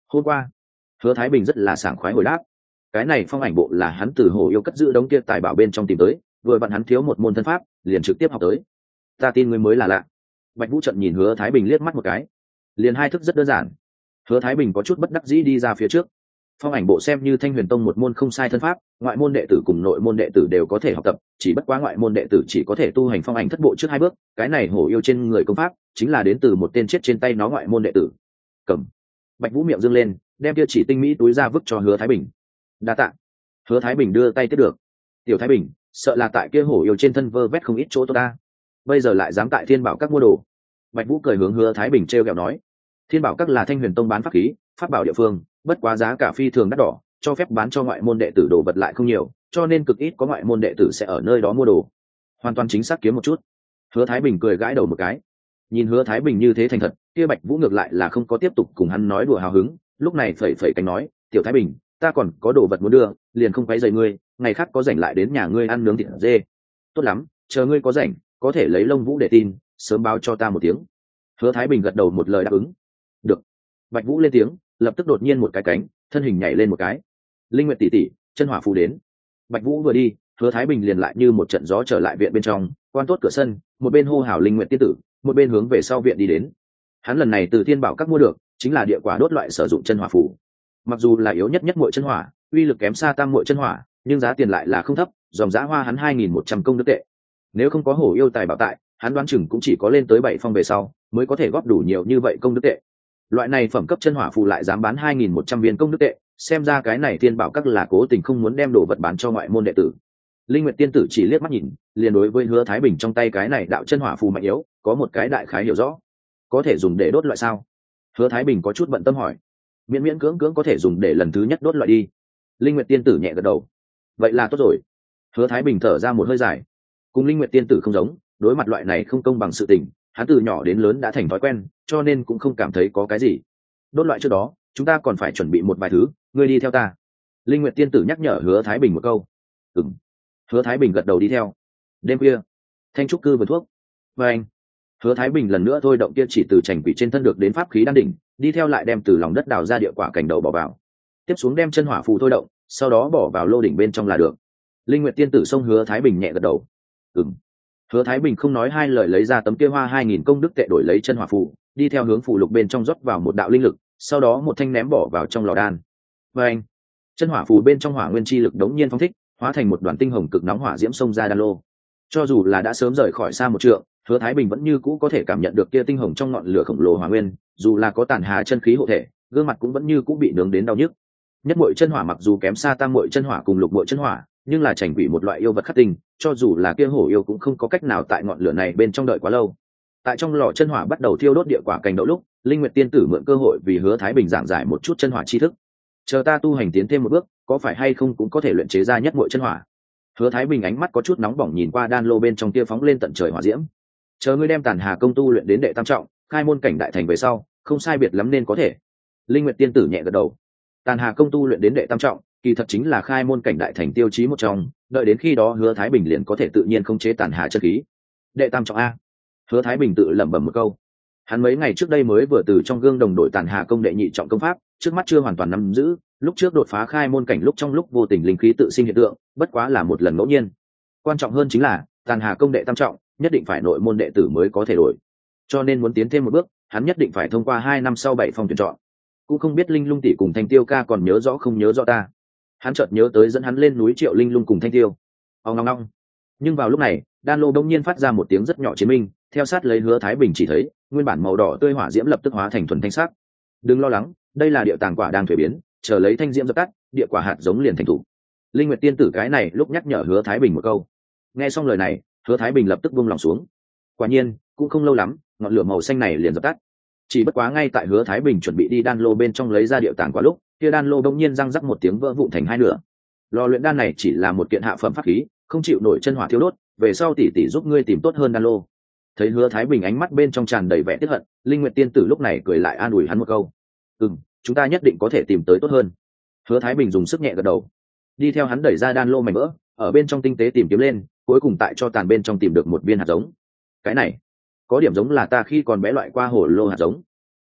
hôm qua hứa thái bình rất là sảng khoái hồi đáp. Cái này phong ảnh bộ là hắn từ hồ yêu cất giữ đống kia tài bảo bên trong tìm tới, vừa vặn hắn thiếu một môn thân pháp liền trực tiếp học tới. Ta tin ngươi mới là lạ. Bạch Vũ trận nhìn hứa thái bình liếc mắt một cái, liền hai thức rất đơn giản. Hứa thái bình có chút bất đắc dĩ đi ra phía trước. Phong ảnh bộ xem như Thanh Huyền Tông một môn không sai thân pháp, ngoại môn đệ tử cùng nội môn đệ tử đều có thể học tập, chỉ bất quá ngoại môn đệ tử chỉ có thể tu hành phong ảnh thất bộ trước hai bước. Cái này hổ yêu trên người công pháp chính là đến từ một tên chết trên tay nó ngoại môn đệ tử. Cầm. Bạch Vũ miệng dương lên, đem kia chỉ tinh mỹ túi ra vứt cho hứa thái bình. Đa tạ. Hứa thái bình đưa tay tiếp được. Tiểu thái bình, sợ là tại kia hổ yêu trên thân vơ vét không ít chỗ tốt ta, bây giờ lại dám tại Thiên Bảo Các mua đồ. Bạch Vũ cười hướng hứa thái bình trêu ghẹo nói. Thiên Bảo Các là Thanh Huyền Tông bán pháp khí pháp bảo địa phương, bất quá giá cả phi thường đắt đỏ, cho phép bán cho ngoại môn đệ tử đồ vật lại không nhiều, cho nên cực ít có ngoại môn đệ tử sẽ ở nơi đó mua đồ. Hoàn toàn chính xác kiếm một chút. Hứa thái bình cười gãi đầu một cái. Nhìn hứa thái bình như thế thành thật, kia Bạch Vũ ngược lại là không có tiếp tục cùng hắn nói đùa hào hứng, lúc này phẩy phẩy cánh nói, tiểu thái bình, ta còn có đồ vật muốn đưa, liền không quấy rầy ngươi, ngày khác có rảnh lại đến nhà ngươi ăn nướng thịt dê. Tốt lắm, chờ ngươi có rảnh có thể lấy lông vũ để tin, sớm báo cho ta một tiếng. Hứa thái bình gật đầu một lời đáp ứng. Được. Bạch Vũ lên tiếng, lập tức đột nhiên một cái cánh, thân hình nhảy lên một cái. Linh Nguyệt tỷ tỷ, chân hỏa phù đến. Bạch Vũ vừa đi, hứa thái bình liền lại như một trận gió trở lại viện bên trong, quan tốt cửa sân, một bên hô hào Linh Nguyệt tiên tử, một bên hướng về sau viện đi đến. Hắn lần này từ Thiên Bảo Các mua được chính là địa quả đốt loại sử dụng chân hỏa phù. Mặc dù là yếu nhất nhất muội chân hỏa, uy lực kém xa tam muội chân hỏa, nhưng giá tiền lại là không thấp, dòng giá hoa hắn hai nghìn một trăm công đức tệ. Nếu không có hổ yêu tài bảo tại, hắn đoán chừng cũng chỉ có lên tới bảy phong về sau mới có thể góp đủ nhiều như vậy công đức tệ. Loại này phẩm cấp chân hỏa phù lại dám bán hai nghìn một trăm viên công đức tệ, xem ra cái này Thiên Bảo Các là cố tình không muốn đem đồ vật bán cho ngoại môn đệ tử. Linh Nguyệt tiên tử chỉ liếc mắt nhìn, liền đối với hứa thái bình trong tay cái này đạo chân hỏa phù mạnh yếu có một cái đại khái hiểu rõ. Có thể dùng để đốt loại sao? Hứa thái bình có chút bận tâm hỏi. Miễn miễn cưỡng cưỡng có thể dùng để lần thứ nhất đốt loại đi. Linh Nguyệt tiên tử nhẹ gật đầu. Vậy là tốt rồi. Hứa thái bình thở ra một hơi dài. Cùng Linh Nguyệt tiên tử không giống, đối mặt loại này không công bằng sự tình, hắn từ nhỏ đến lớn đã thành thói quen, cho nên cũng không cảm thấy có cái gì. Đốt loại trước đó chúng ta còn phải chuẩn bị một vài thứ, ngươi đi theo ta. Linh Nguyệt tiên tử nhắc nhở hứa thái bình một câu. Ừm. Hứa thái bình gật đầu đi theo. Đêm khuya, thanh trúc cư vườn thuốc. Và anh. Hứa thái bình lần nữa thôi động kia chỉ từ chành quỷ trên thân được đến pháp khí đan đỉnh, đi theo lại đem từ lòng đất đào ra địa quả cảnh đầu bỏ vào, tiếp xuống đem chân hỏa phù thôi động, sau đó bỏ vào lô đỉnh bên trong là được. Linh Nguyệt tiên tử xông hứa thái bình nhẹ gật đầu. Ừm. Hứa thái bình không nói hai lời lấy ra tấm kia hoa hai nghìn công đức tệ đổi lấy chân hỏa phù, đi theo hướng phù lục bên trong rót vào một đạo linh lực, sau đó một thanh ném bỏ vào trong lò đan. Và anh. Chân hỏa phù bên trong hỏa nguyên chi lực đống nhiên phóng thích, hóa thành một đoàn tinh hồng cực nóng hỏa diễm xông ra đan lô. Cho dù là đã sớm rời khỏi xa một trượng, hứa thái bình vẫn như cũ có thể cảm nhận được kia tinh hồng trong ngọn lửa khổng lồ hỏa nguyên, dù là có tàn hà chân khí hộ thể, gương mặt cũng vẫn như cũ bị nướng đến đau nhức. Nhất muội chân hỏa mặc dù kém xa tam muội chân hỏa cùng lục muội chân hỏa, nhưng là chảnh quỷ một loại yêu vật khắc tinh, cho dù là kia hổ yêu cũng không có cách nào tại ngọn lửa này bên trong đợi quá lâu. Tại trong lò chân hỏa bắt đầu thiêu đốt địa quả cành đậu lúc, Linh Nguyệt tiên tử mượn cơ hội vì hứa thái bình giảng giải một chút chân hỏa tri thức. Chờ ta tu hành tiến thêm một bước, có phải hay không cũng có thể luyện chế ra nhất muội chân hỏa. Hứa thái bình ánh mắt có chút nóng bỏng nhìn qua đan lô bên trong kia phóng lên tận trời hỏa diễm. Chờ ngươi đem tàn hà công tu luyện đến đệ tam trọng, khai môn cảnh đại thành về sau, không sai biệt lắm nên có thể. Linh Nguyệt tiên tử nhẹ gật đầu. Tàn hà công tu luyện đến đệ tam trọng, kỳ thật chính là khai môn cảnh đại thành tiêu chí một trong, đợi đến khi đó hứa thái bình liền có thể tự nhiên khống chế tàn hà chân khí. Đệ tam trọng a. Hứa thái bình tự lẩm bẩm một câu. Hắn mấy ngày trước đây mới vừa từ trong gương đồng đội tàn hà công đệ nhị trọng công pháp, trước mắt chưa hoàn toàn nắm giữ, lúc trước đột phá khai môn cảnh lúc trong lúc vô tình linh khí tự sinh hiện tượng, bất quá là một lần ngẫu nhiên. Quan trọng hơn chính là tàn hà công đệ tam trọng, nhất định phải nội môn đệ tử mới có thể đổi. Cho nên muốn tiến thêm một bước, hắn nhất định phải thông qua hai năm sau bảy phong tuyển chọn. Cũng không biết Linh Lung tỷ cùng Thanh Tiêu ca còn nhớ rõ không nhớ rõ ta. Hắn chợt nhớ tới dẫn hắn lên núi Triệu Linh Lung cùng Thanh Tiêu. Ong ong ong. Nhưng vào lúc này, đan lô đông nhiên phát ra một tiếng rất nhỏ chiến minh, theo sát lấy hứa thái bình chỉ thấy, nguyên bản màu đỏ tươi hỏa diễm lập tức hóa thành thuần thanh sắc. Đừng lo lắng, đây là địa tàng quả đang thuế biến, chờ lấy thanh diễm dập tắt, địa quả hạt giống liền thành thủ. Linh Nguyệt tiên tử cái này lúc nhắc nhở hứa thái bình một câu. Nghe xong lời này, hứa thái bình lập tức buông lòng xuống. Quả nhiên cũng không lâu lắm, ngọn lửa màu xanh này liền dập tắt. Chỉ bất quá ngay tại hứa thái bình chuẩn bị đi đan lô bên trong lấy ra địa tàng quả lúc, kia đan lô đông nhiên răng rắc một tiếng vỡ vụn thành hai nửa. Lò luyện đan này chỉ là một kiện hạ phẩm pháp khí, không chịu nổi chân hỏa thiêu đốt, về sau tỷ tỷ giúp ngươi tìm tốt hơn đan lô. Thấy hứa thái bình ánh mắt bên trong tràn đầy vẻ tiếc hận, Linh Nguyệt tiên tử lúc này cười lại an ủi hắn một câu. Ừm, chúng ta nhất định có thể tìm tới tốt hơn. Hứa thái bình dùng sức nhẹ gật đầu, đi theo hắn đẩy ra đan lô mảnh vỡ, ở bên trong tinh tế tìm kiếm lên, cuối cùng tại cho tàn bên trong tìm được một viên hạt giống. Cái này có điểm giống là ta khi còn bé loại qua hồ lô hạt giống.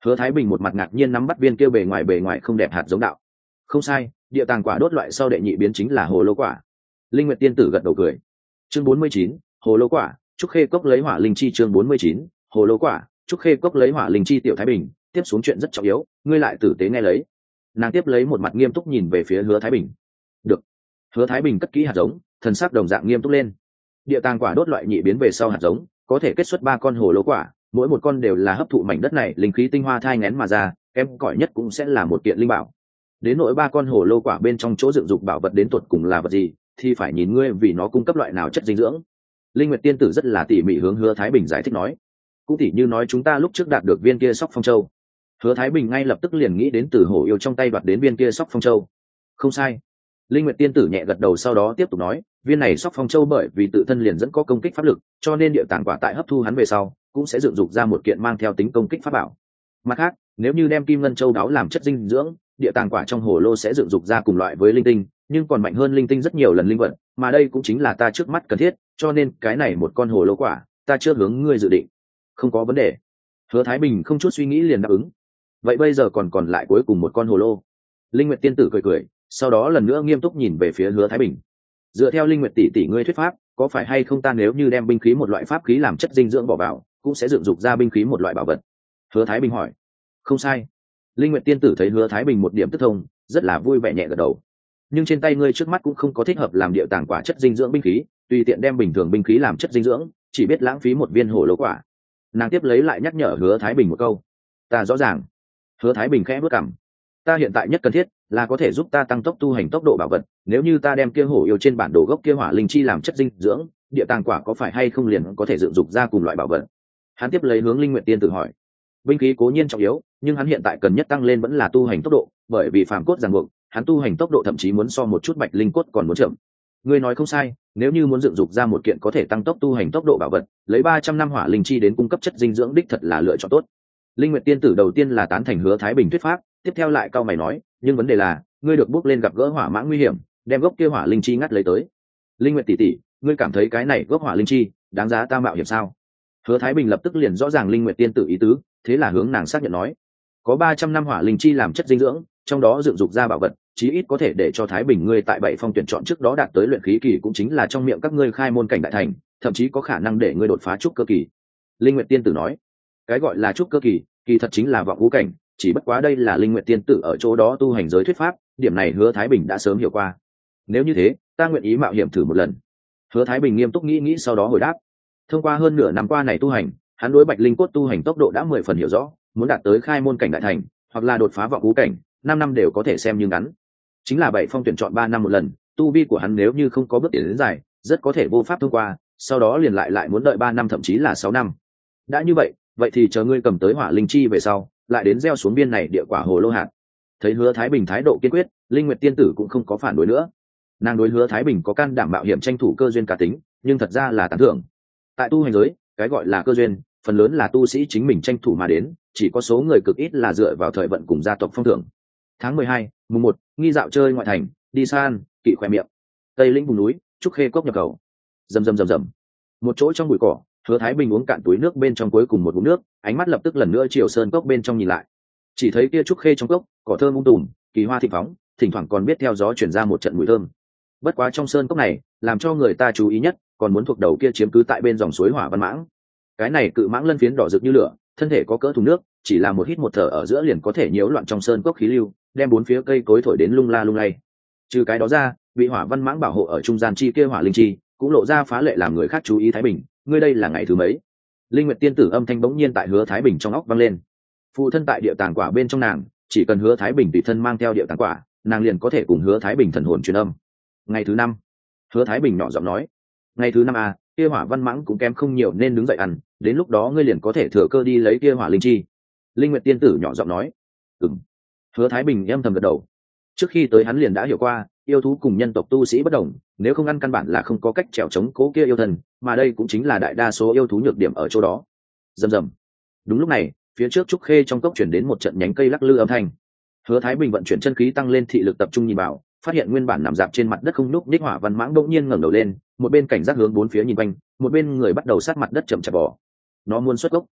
Hứa Thái Bình một mặt ngạc nhiên nắm bắt viên kia bề ngoài bề ngoài không đẹp hạt giống đạo. Không sai, địa tàng quả đốt loại sau đệ nhị biến chính là hồ lô quả. Linh Nguyệt tiên tử gật đầu cười. Chương bốn mươi chín, hồ lô quả, trúc khê cốc lấy hỏa linh chi. Chương bốn mươi chín, hồ lô quả, trúc khê cốc lấy hỏa linh chi. Tiểu Thái Bình, tiếp xuống chuyện rất trọng yếu, ngươi lại tử tế nghe lấy. Nàng tiếp lấy một mặt nghiêm túc nhìn về phía Hứa Thái Bình. Được. Hứa Thái Bình cất kỹ hạt giống, thần sắc đồng dạng nghiêm túc lên. Địa tàng quả đốt loại nhị biến về sau hạt giống có thể kết xuất ba con hồ lô quả, mỗi một con đều là hấp thụ mảnh đất này linh khí tinh hoa thai nghén mà ra, em cỏi nhất cũng sẽ là một kiện linh bảo. Đến nỗi ba con hồ lô quả bên trong chỗ dựng dục bảo vật đến tuột cùng là vật gì thì phải nhìn ngươi vì nó cung cấp loại nào chất dinh dưỡng. Linh Nguyệt tiên tử rất là tỉ mỉ hướng Hứa Thái Bình giải thích nói. Cũng tỉ như nói chúng ta lúc trước đạt được viên kia sóc phong châu. Hứa Thái Bình ngay lập tức liền nghĩ đến từ hổ yêu trong tay đoạt đến viên kia sóc phong châu. Không sai. Linh Nguyệt tiên tử nhẹ gật đầu sau đó tiếp tục nói, viên này sóc phong châu bởi vì tự thân liền dẫn có công kích pháp lực, cho nên địa tàng quả tại hấp thu hắn về sau cũng sẽ dựng dục ra một kiện mang theo tính công kích pháp bảo. Mặt khác, nếu như đem kim ngân châu đáo làm chất dinh dưỡng, địa tàng quả trong hồ lô sẽ dựng dục ra cùng loại với linh tinh, nhưng còn mạnh hơn linh tinh rất nhiều lần linh vật, mà đây cũng chính là ta trước mắt cần thiết, cho nên cái này một con hồ lô quả, ta chưa hướng ngươi dự định. Không có vấn đề. Hứa Thái Bình không chút suy nghĩ liền đáp ứng. Vậy bây giờ còn còn lại cuối cùng một con hồ lô. Linh Nguyệt tiên tử cười cười, sau đó lần nữa nghiêm túc nhìn về phía Hứa Thái Bình. Dựa theo Linh Nguyệt tỷ tỷ ngươi thuyết pháp, có phải hay không ta nếu như đem binh khí một loại pháp khí làm chất dinh dưỡng bỏ vào, cũng sẽ dựng dục ra binh khí một loại bảo vật? Hứa Thái Bình hỏi. Không sai. Linh Nguyệt tiên tử thấy Hứa Thái Bình một điểm tức thông, rất là vui vẻ nhẹ gật đầu. Nhưng trên tay ngươi trước mắt cũng không có thích hợp làm địa tàng quả chất dinh dưỡng binh khí, tùy tiện đem bình thường binh khí làm chất dinh dưỡng, chỉ biết lãng phí một viên hồ lô quả. Nàng tiếp lấy lại nhắc nhở Hứa Thái Bình một câu. Ta rõ ràng. Hứa Thái Bình khẽ bước cằm. Ta hiện tại nhất cần thiết là có thể giúp ta tăng tốc tu hành tốc độ bảo vật, nếu như ta đem kia hổ yêu trên bản đồ gốc kia hỏa linh chi làm chất dinh dưỡng, địa tàng quả có phải hay không liền có thể dựng dục ra cùng loại bảo vật? Hắn tiếp lấy hướng Linh Nguyệt tiên tử hỏi. Binh khí cố nhiên trọng yếu, nhưng hắn hiện tại cần nhất tăng lên vẫn là tu hành tốc độ, bởi vì phàm cốt ràng buộc, hắn tu hành tốc độ thậm chí muốn so một chút bạch linh cốt còn muốn chậm. Ngươi nói không sai, nếu như muốn dựng dục ra một kiện có thể tăng tốc tu hành tốc độ bảo vật, lấy ba trăm năm hỏa linh chi đến cung cấp chất dinh dưỡng đích thật là lựa chọn tốt. Linh Nguyệt tiên tử đầu tiên là tán thành Hứa Thái Bình thuyết pháp, tiếp theo lại cau mày nói, nhưng vấn đề là, ngươi được bước lên gặp gỡ hỏa mãng nguy hiểm, đem gốc kia hỏa linh chi ngắt lấy tới. Linh Nguyệt tỷ tỷ, ngươi cảm thấy cái này gốc hỏa linh chi đáng giá ta mạo hiểm sao? Hứa Thái Bình lập tức liền rõ ràng Linh Nguyệt tiên tử ý tứ, thế là hướng nàng xác nhận nói, có ba trăm năm hỏa linh chi làm chất dinh dưỡng, trong đó dựng dục ra bảo vật, chí ít có thể để cho Thái Bình ngươi tại bảy phong tuyển chọn trước đó đạt tới luyện khí kỳ, cũng chính là trong miệng các ngươi khai môn cảnh đại thành, thậm chí có khả năng để ngươi đột phá trúc cơ kỳ. Linh Nguyệt tiên tử nói, cái gọi là trúc cơ kỳ, kỳ thật chính là vọng ngũ cảnh, chỉ bất quá đây là Linh Nguyệt tiên tử ở chỗ đó tu hành giới thuyết pháp, điểm này Hứa Thái Bình đã sớm hiểu qua. Nếu như thế, ta nguyện ý mạo hiểm thử một lần. Hứa Thái Bình nghiêm túc nghĩ nghĩ sau đó hồi đáp. Thông qua hơn nửa năm qua này tu hành, hắn đối bạch linh cốt tu hành tốc độ đã mười phần hiểu rõ, muốn đạt tới khai môn cảnh đại thành, hoặc là đột phá vọng ngũ cảnh, năm năm đều có thể xem như ngắn. Chính là bảy phong tuyển chọn ba năm một lần, tu vi của hắn nếu như không có bước tiến đến dài, rất có thể vô pháp thông qua, sau đó liền lại lại muốn đợi ba năm thậm chí là sáu năm. Đã như vậy, vậy thì chờ ngươi cầm tới hỏa linh chi về sau, lại đến gieo xuống biên này địa quả hồ lô hạt. Thấy Hứa Thái Bình thái độ kiên quyết, Linh Nguyệt tiên tử cũng không có phản đối nữa. Nàng đối Hứa Thái Bình có can đảm mạo hiểm tranh thủ cơ duyên cá tính, nhưng thật ra là tán thưởng. Tại tu hành giới, cái gọi là cơ duyên, phần lớn là tu sĩ chính mình tranh thủ mà đến, chỉ có số người cực ít là dựa vào thời vận cùng gia tộc phong thưởng. Tháng mười hai, mùng một, nghi dạo chơi ngoại thành, đi san, kỵ khỏe miệng. Tây lĩnh vùng núi, trúc khê cốc nhập khẩu. Rầm rầm rầm rầm. Một chỗ trong bụi cỏ, Hứa Thái Bình uống cạn túi nước bên trong cuối cùng một ngụm nước, ánh mắt lập tức lần nữa chiều sơn cốc bên trong nhìn lại. Chỉ thấy kia trúc khê trong cốc, cỏ thơm um tùm, kỳ hoa thịnh phóng, thỉnh thoảng còn biết theo gió chuyển ra một trận mùi thơm. Bất quá trong sơn cốc này, làm cho người ta chú ý nhất, còn muốn thuộc đầu kia chiếm cứ tại bên dòng suối Hỏa Văn Mãng. Cái này cự mãng lân phiến đỏ rực như lửa, thân thể có cỡ thùng nước, chỉ là một hít một thở ở giữa liền có thể nhiễu loạn trong sơn cốc khí lưu, đem bốn phía cây cối thổi đến lung la lung lay. Trừ cái đó ra, bị Hỏa Văn Mãng bảo hộ ở trung gian chi kia hỏa linh chi, cũng lộ ra phá lệ làm người khác chú ý. Thái Bình, ngươi đây là ngày thứ mấy? Linh Nguyệt tiên tử âm thanh bỗng nhiên tại Hứa Thái Bình trong óc vang lên. Phụ thân tại địa tàng quả bên trong nàng, chỉ cần Hứa Thái Bình tùy thân mang theo địa tàng quả, nàng liền có thể cùng Hứa Thái Bình thần hồn truyền âm. Ngày thứ năm. Hứa Thái Bình nhỏ giọng nói. Ngày thứ năm à, kia Hỏa Văn Mãng cũng kém không nhiều nên đứng dậy ăn, đến lúc đó ngươi liền có thể thừa cơ đi lấy kia hỏa linh chi. Linh Nguyệt tiên tử nhỏ giọng nói. Ừm. Hứa Thái Bình âm thầm gật đầu. Trước khi tới hắn liền đã hiểu qua, yêu thú cùng nhân tộc tu sĩ bất đồng, nếu không ăn căn bản là không có cách trèo chống cố kia yêu thần, mà đây cũng chính là đại đa số yêu thú nhược điểm ở chỗ đó. Rầm rầm. Đúng lúc này, phía trước trúc khê trong cốc chuyển đến một trận nhánh cây lắc lư âm thanh. Hứa Thái Bình vận chuyển chân khí tăng lên thị lực tập trung nhìn vào, phát hiện nguyên bản nằm dạp trên mặt đất không nhúc nhích Hỏa Văn Mãng đột nhiên ngẩng đầu lên, một bên cảnh giác hướng bốn phía nhìn quanh, một bên người bắt đầu sát mặt đất chậm chạp bò. Nó muốn xuất gốc.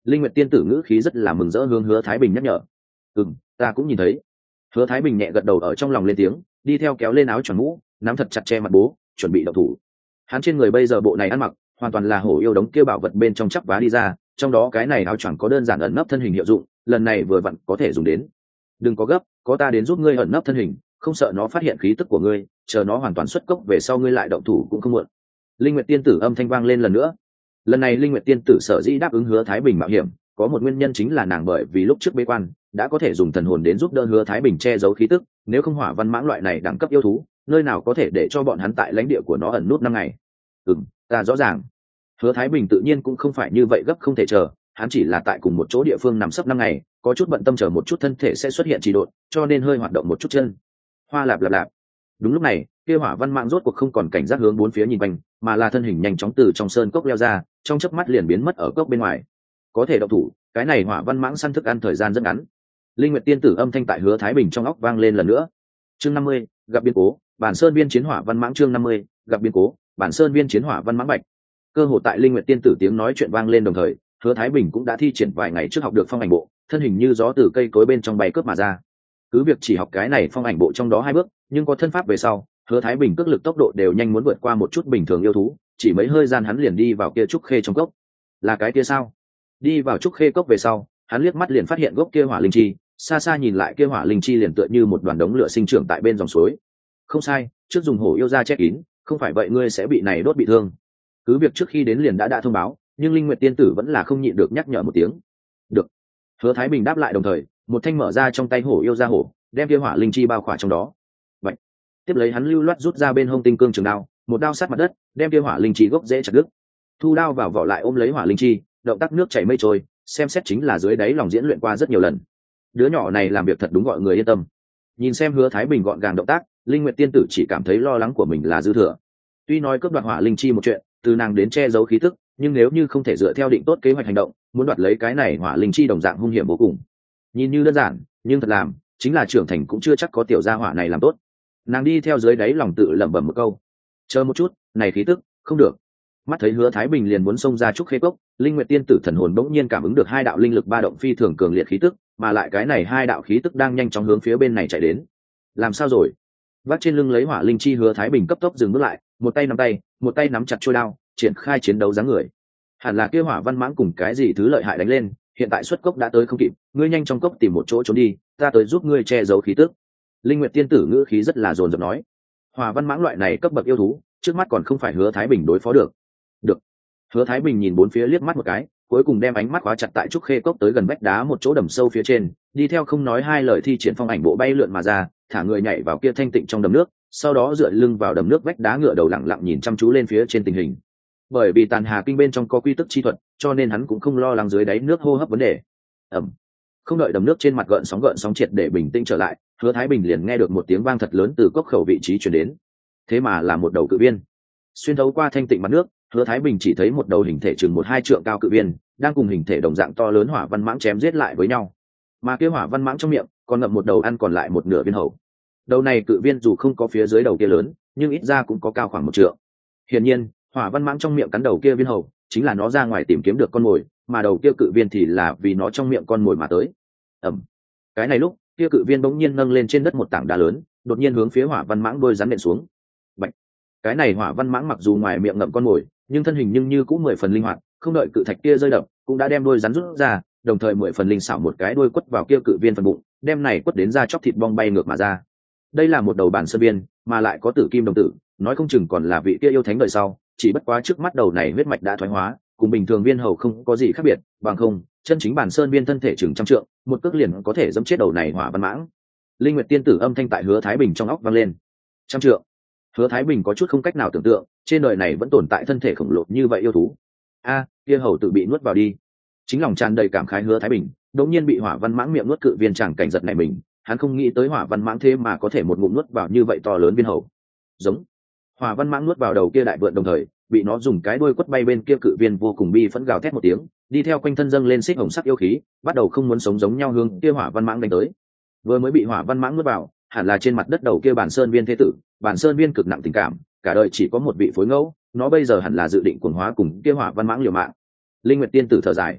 Linh Nguyệt tiên tử ngữ khí rất là mừng rỡ hướng Hứa Thái Bình nhắc nhở. "Ừm, ta cũng nhìn thấy." Hứa Thái Bình nhẹ gật đầu ở trong lòng lên tiếng, đi theo kéo lên áo choàng mũ, nắm thật chặt che mặt bố, chuẩn bị động thủ. Hắn trên người bây giờ bộ này ăn mặc, hoàn toàn là hổ yêu đống kia bảo vật bên trong chắp vá đi ra, trong đó cái này áo choàng có đơn giản ẩn nấp thân hình hiệu dụng, lần này vừa vặn có thể dùng đến. Đừng có gấp, có ta đến giúp ngươi ẩn nấp thân hình, không sợ nó phát hiện khí tức của ngươi, chờ nó hoàn toàn xuất cốc về sau ngươi lại động thủ cũng không muộn. Linh Nguyệt tiên tử âm thanh vang lên lần nữa. Lần này Linh Nguyệt tiên tử sở dĩ đáp ứng Hứa Thái Bình mạo hiểm, có một nguyên nhân chính là nàng bởi vì lúc trước bế quan đã có thể dùng thần hồn đến giúp đỡ Hứa Thái Bình che giấu khí tức, nếu không hỏa văn mãng loại này đẳng cấp yêu thú, nơi nào có thể để cho bọn hắn tại lãnh địa của nó ẩn nút năm ngày. Ừm, ta rõ ràng. Hứa Thái Bình tự nhiên cũng không phải như vậy gấp không thể chờ, hắn chỉ là tại cùng một chỗ địa phương nằm sấp năm ngày, có chút bận tâm chờ một chút thân thể sẽ xuất hiện trì độn, cho nên hơi hoạt động một chút chân. Hoa lạp lạp lạp. Đúng lúc này, kia hỏa văn mạng rốt cuộc không còn cảnh giác hướng bốn phía nhìn quanh, mà là thân hình nhanh chóng từ trong sơn cốc leo ra, trong chớp mắt liền biến mất ở cốc bên ngoài. Có thể động thủ, cái này hỏa văn mãng săn thức ăn thời gian rất ngắn. Linh Nguyệt tiên tử âm thanh tại Hứa Thái Bình trong óc vang lên lần nữa. Chương năm mươi, gặp biến cố, bản sơn viên chiến hỏa văn mãng chương năm mươi, gặp biến cố, bản sơn viên chiến hỏa văn mãng bạch. Cơ hội tại Linh Nguyệt tiên tử tiếng nói chuyện vang lên đồng thời, Hứa Thái Bình cũng đã thi triển vài ngày trước học được phong ảnh bộ, thân hình như gió từ cây cối bên trong bay cướp mà ra. Cứ việc chỉ học cái này phong ảnh bộ trong đó hai bước, nhưng có thân pháp về sau, Hứa Thái Bình cước lực tốc độ đều nhanh muốn vượt qua một chút bình thường yêu thú, chỉ mấy hơi gian hắn liền đi vào kia trúc khê trong cốc. Là cái kia sao? Đi vào trúc khê cốc về sau, hắn liếc mắt liền phát hiện gốc kia hỏa linh chi, xa xa nhìn lại kia hỏa linh chi liền tựa như một đoàn đống lửa sinh trưởng tại bên dòng suối. Không sai, trước dùng hổ yêu ra che kín, không phải vậy ngươi sẽ bị này đốt bị thương. Cứ việc trước khi đến liền đã đã thông báo, nhưng Linh Nguyệt tiên tử vẫn là không nhịn được nhắc nhở một tiếng. Được. Hứa Thái Bình đáp lại đồng thời, một thanh mở ra trong tay hổ yêu ra hổ, đem kia hỏa linh chi bao khỏa trong đó. Vậy, tiếp lấy hắn lưu loát rút ra bên hông tinh cương trường đao, một đao sát mặt đất, đem kia hỏa linh chi gốc dễ chặt đứt. Thu đao vào vỏ lại ôm lấy hỏa linh chi, động tác nước chảy mây trôi, xem xét chính là dưới đáy lòng diễn luyện qua rất nhiều lần. Đứa nhỏ này làm việc thật đúng gọi người yên tâm. Nhìn xem Hứa Thái Bình gọn gàng động tác, Linh Nguyệt tiên tử chỉ cảm thấy lo lắng của mình là dư thừa. Tuy nói cướp đoạt hỏa linh chi một chuyện, từ nàng đến che giấu khí tức, nhưng nếu như không thể dựa theo định tốt kế hoạch hành động, muốn đoạt lấy cái này hỏa linh chi đồng dạng hung hiểm vô cùng. Nhìn như đơn giản, nhưng thật làm, chính là trưởng thành cũng chưa chắc có tiểu gia hỏa này làm tốt. Nàng đi theo dưới đáy lòng tự lẩm bẩm một câu: chờ một chút, này khí tức không được. Mắt thấy Hứa Thái Bình liền muốn xông ra trúc khê cốc, Linh Nguyệt tiên tử thần hồn bỗng nhiên cảm ứng được hai đạo linh lực ba động phi thường cường liệt khí tức, mà lại cái này hai đạo khí tức đang nhanh chóng hướng phía bên này chạy đến. Làm sao rồi? Vác trên lưng lấy hỏa linh chi Hứa Thái Bình cấp tốc dừng bước lại, một tay nắm tay, một tay nắm chặt chuôi đao, triển khai chiến đấu dáng người. Hẳn là kia hỏa văn mãng cùng cái gì thứ lợi hại đánh lên, hiện tại xuất cốc đã tới không kịp, ngươi nhanh trong cốc tìm một chỗ trốn đi, ta tới giúp ngươi che giấu khí tức. Linh Nguyệt tiên tử ngữ khí rất là dồn dập nói. Hỏa văn mãng loại này cấp bậc yêu thú, trước mắt còn không phải Hứa Thái Bình đối phó được. Được. Hứa Thái Bình nhìn bốn phía liếc mắt một cái, cuối cùng đem ánh mắt khóa chặt tại trúc khê cốc tới gần vách đá một chỗ đầm sâu phía trên, đi theo không nói hai lời thi triển phong ảnh bộ bay lượn mà ra, thả người nhảy vào kia thanh tịnh trong đầm nước, sau đó dựa lưng vào đầm nước vách đá ngựa đầu lặng lặng nhìn chăm chú lên phía trên tình hình. Bởi vì tàn hà kinh bên trong có quy tức chi thuật, cho nên hắn cũng không lo lắng dưới đáy nước hô hấp vấn đề. Ẩm. Không đợi đầm nước trên mặt gợn sóng gợn sóng triệt để bình tĩnh trở lại, Hứa Thái Bình liền nghe được một tiếng vang thật lớn từ cốc khẩu vị trí truyền đến. Thế mà là một đầu cự viên. Xuyên thấu qua thanh tịnh mặt nước, Hứa Thái Bình chỉ thấy một đầu hình thể chừng một hai trượng cao cự viên, đang cùng hình thể đồng dạng to lớn hỏa văn mãng chém giết lại với nhau. Mà kia hỏa văn mãng trong miệng còn ngậm một đầu ăn còn lại một nửa viên hầu. Đầu này cự viên dù không có phía dưới đầu kia lớn, nhưng ít ra cũng có cao khoảng một trượng. Hiển nhiên, hỏa văn mãng trong miệng cắn đầu kia viên hầu, chính là nó ra ngoài tìm kiếm được con mồi, mà đầu kia cự viên thì là vì nó trong miệng con mồi mà tới. Ẩm. Cái này lúc, kia cự viên bỗng nhiên nâng lên trên đất một tảng đá lớn, đột nhiên hướng phía hỏa văn mãng đôi rắn nện xuống. Bạch. Cái này hỏa văn mãng mặc dù ngoài miệng ngậm con mồi, nhưng thân hình nhưng như cũng mười phần linh hoạt, không đợi cự thạch kia rơi đập, cũng đã đem đôi rắn rút ra, đồng thời mười phần linh xảo một cái đuôi quất vào kia cự viên phần bụng, đem này quất đến ra chóc thịt bong bay ngược mà ra. Đây là một đầu bản sơn viên, mà lại có tử kim đồng tử, nói không chừng còn là vị kia yêu thánh đời sau, chỉ bất quá trước mắt đầu này huyết mạch đã thoái hóa, cùng bình thường viên hầu không có gì khác biệt, bằng không, chân chính bản sơn viên thân thể chừng trăm trượng, một cước liền có thể giẫm chết đầu này hỏa văn mãng. Linh Nguyệt tiên tử âm thanh tại Hứa Thái Bình trong óc vang lên. Trăm trượng. Hứa Thái Bình có chút không cách nào tưởng tượng, trên đời này vẫn tồn tại thân thể khổng lồ như vậy yêu thú. A, kia hầu tự bị nuốt vào đi. Chính lòng tràn đầy cảm khái Hứa Thái Bình, đột nhiên bị hỏa văn mãng miệng nuốt cự viên chẳng cảnh giật này mình, hắn không nghĩ tới hỏa văn mãng thế mà có thể một ngụm nuốt vào như vậy to lớn viên hầu. Giống. Hỏa văn mãng nuốt vào đầu kia đại vượn đồng thời, bị nó dùng cái đuôi quất bay bên kia cự viên vô cùng bi phẫn gào thét một tiếng, đi theo quanh thân dâng lên xích hồng sắc yêu khí, bắt đầu không muốn sống giống nhau hướng kia hỏa văn mãng đánh tới. Vừa mới bị hỏa văn mãng nuốt vào, hẳn là trên mặt đất đầu kia bản sơn viên thế tử, bản sơn viên cực nặng tình cảm, cả đời chỉ có một vị phối ngẫu, nó bây giờ hẳn là dự định cuồng hóa cùng kia hỏa văn mãng liều mạng. Linh Nguyệt tiên tử thở dài,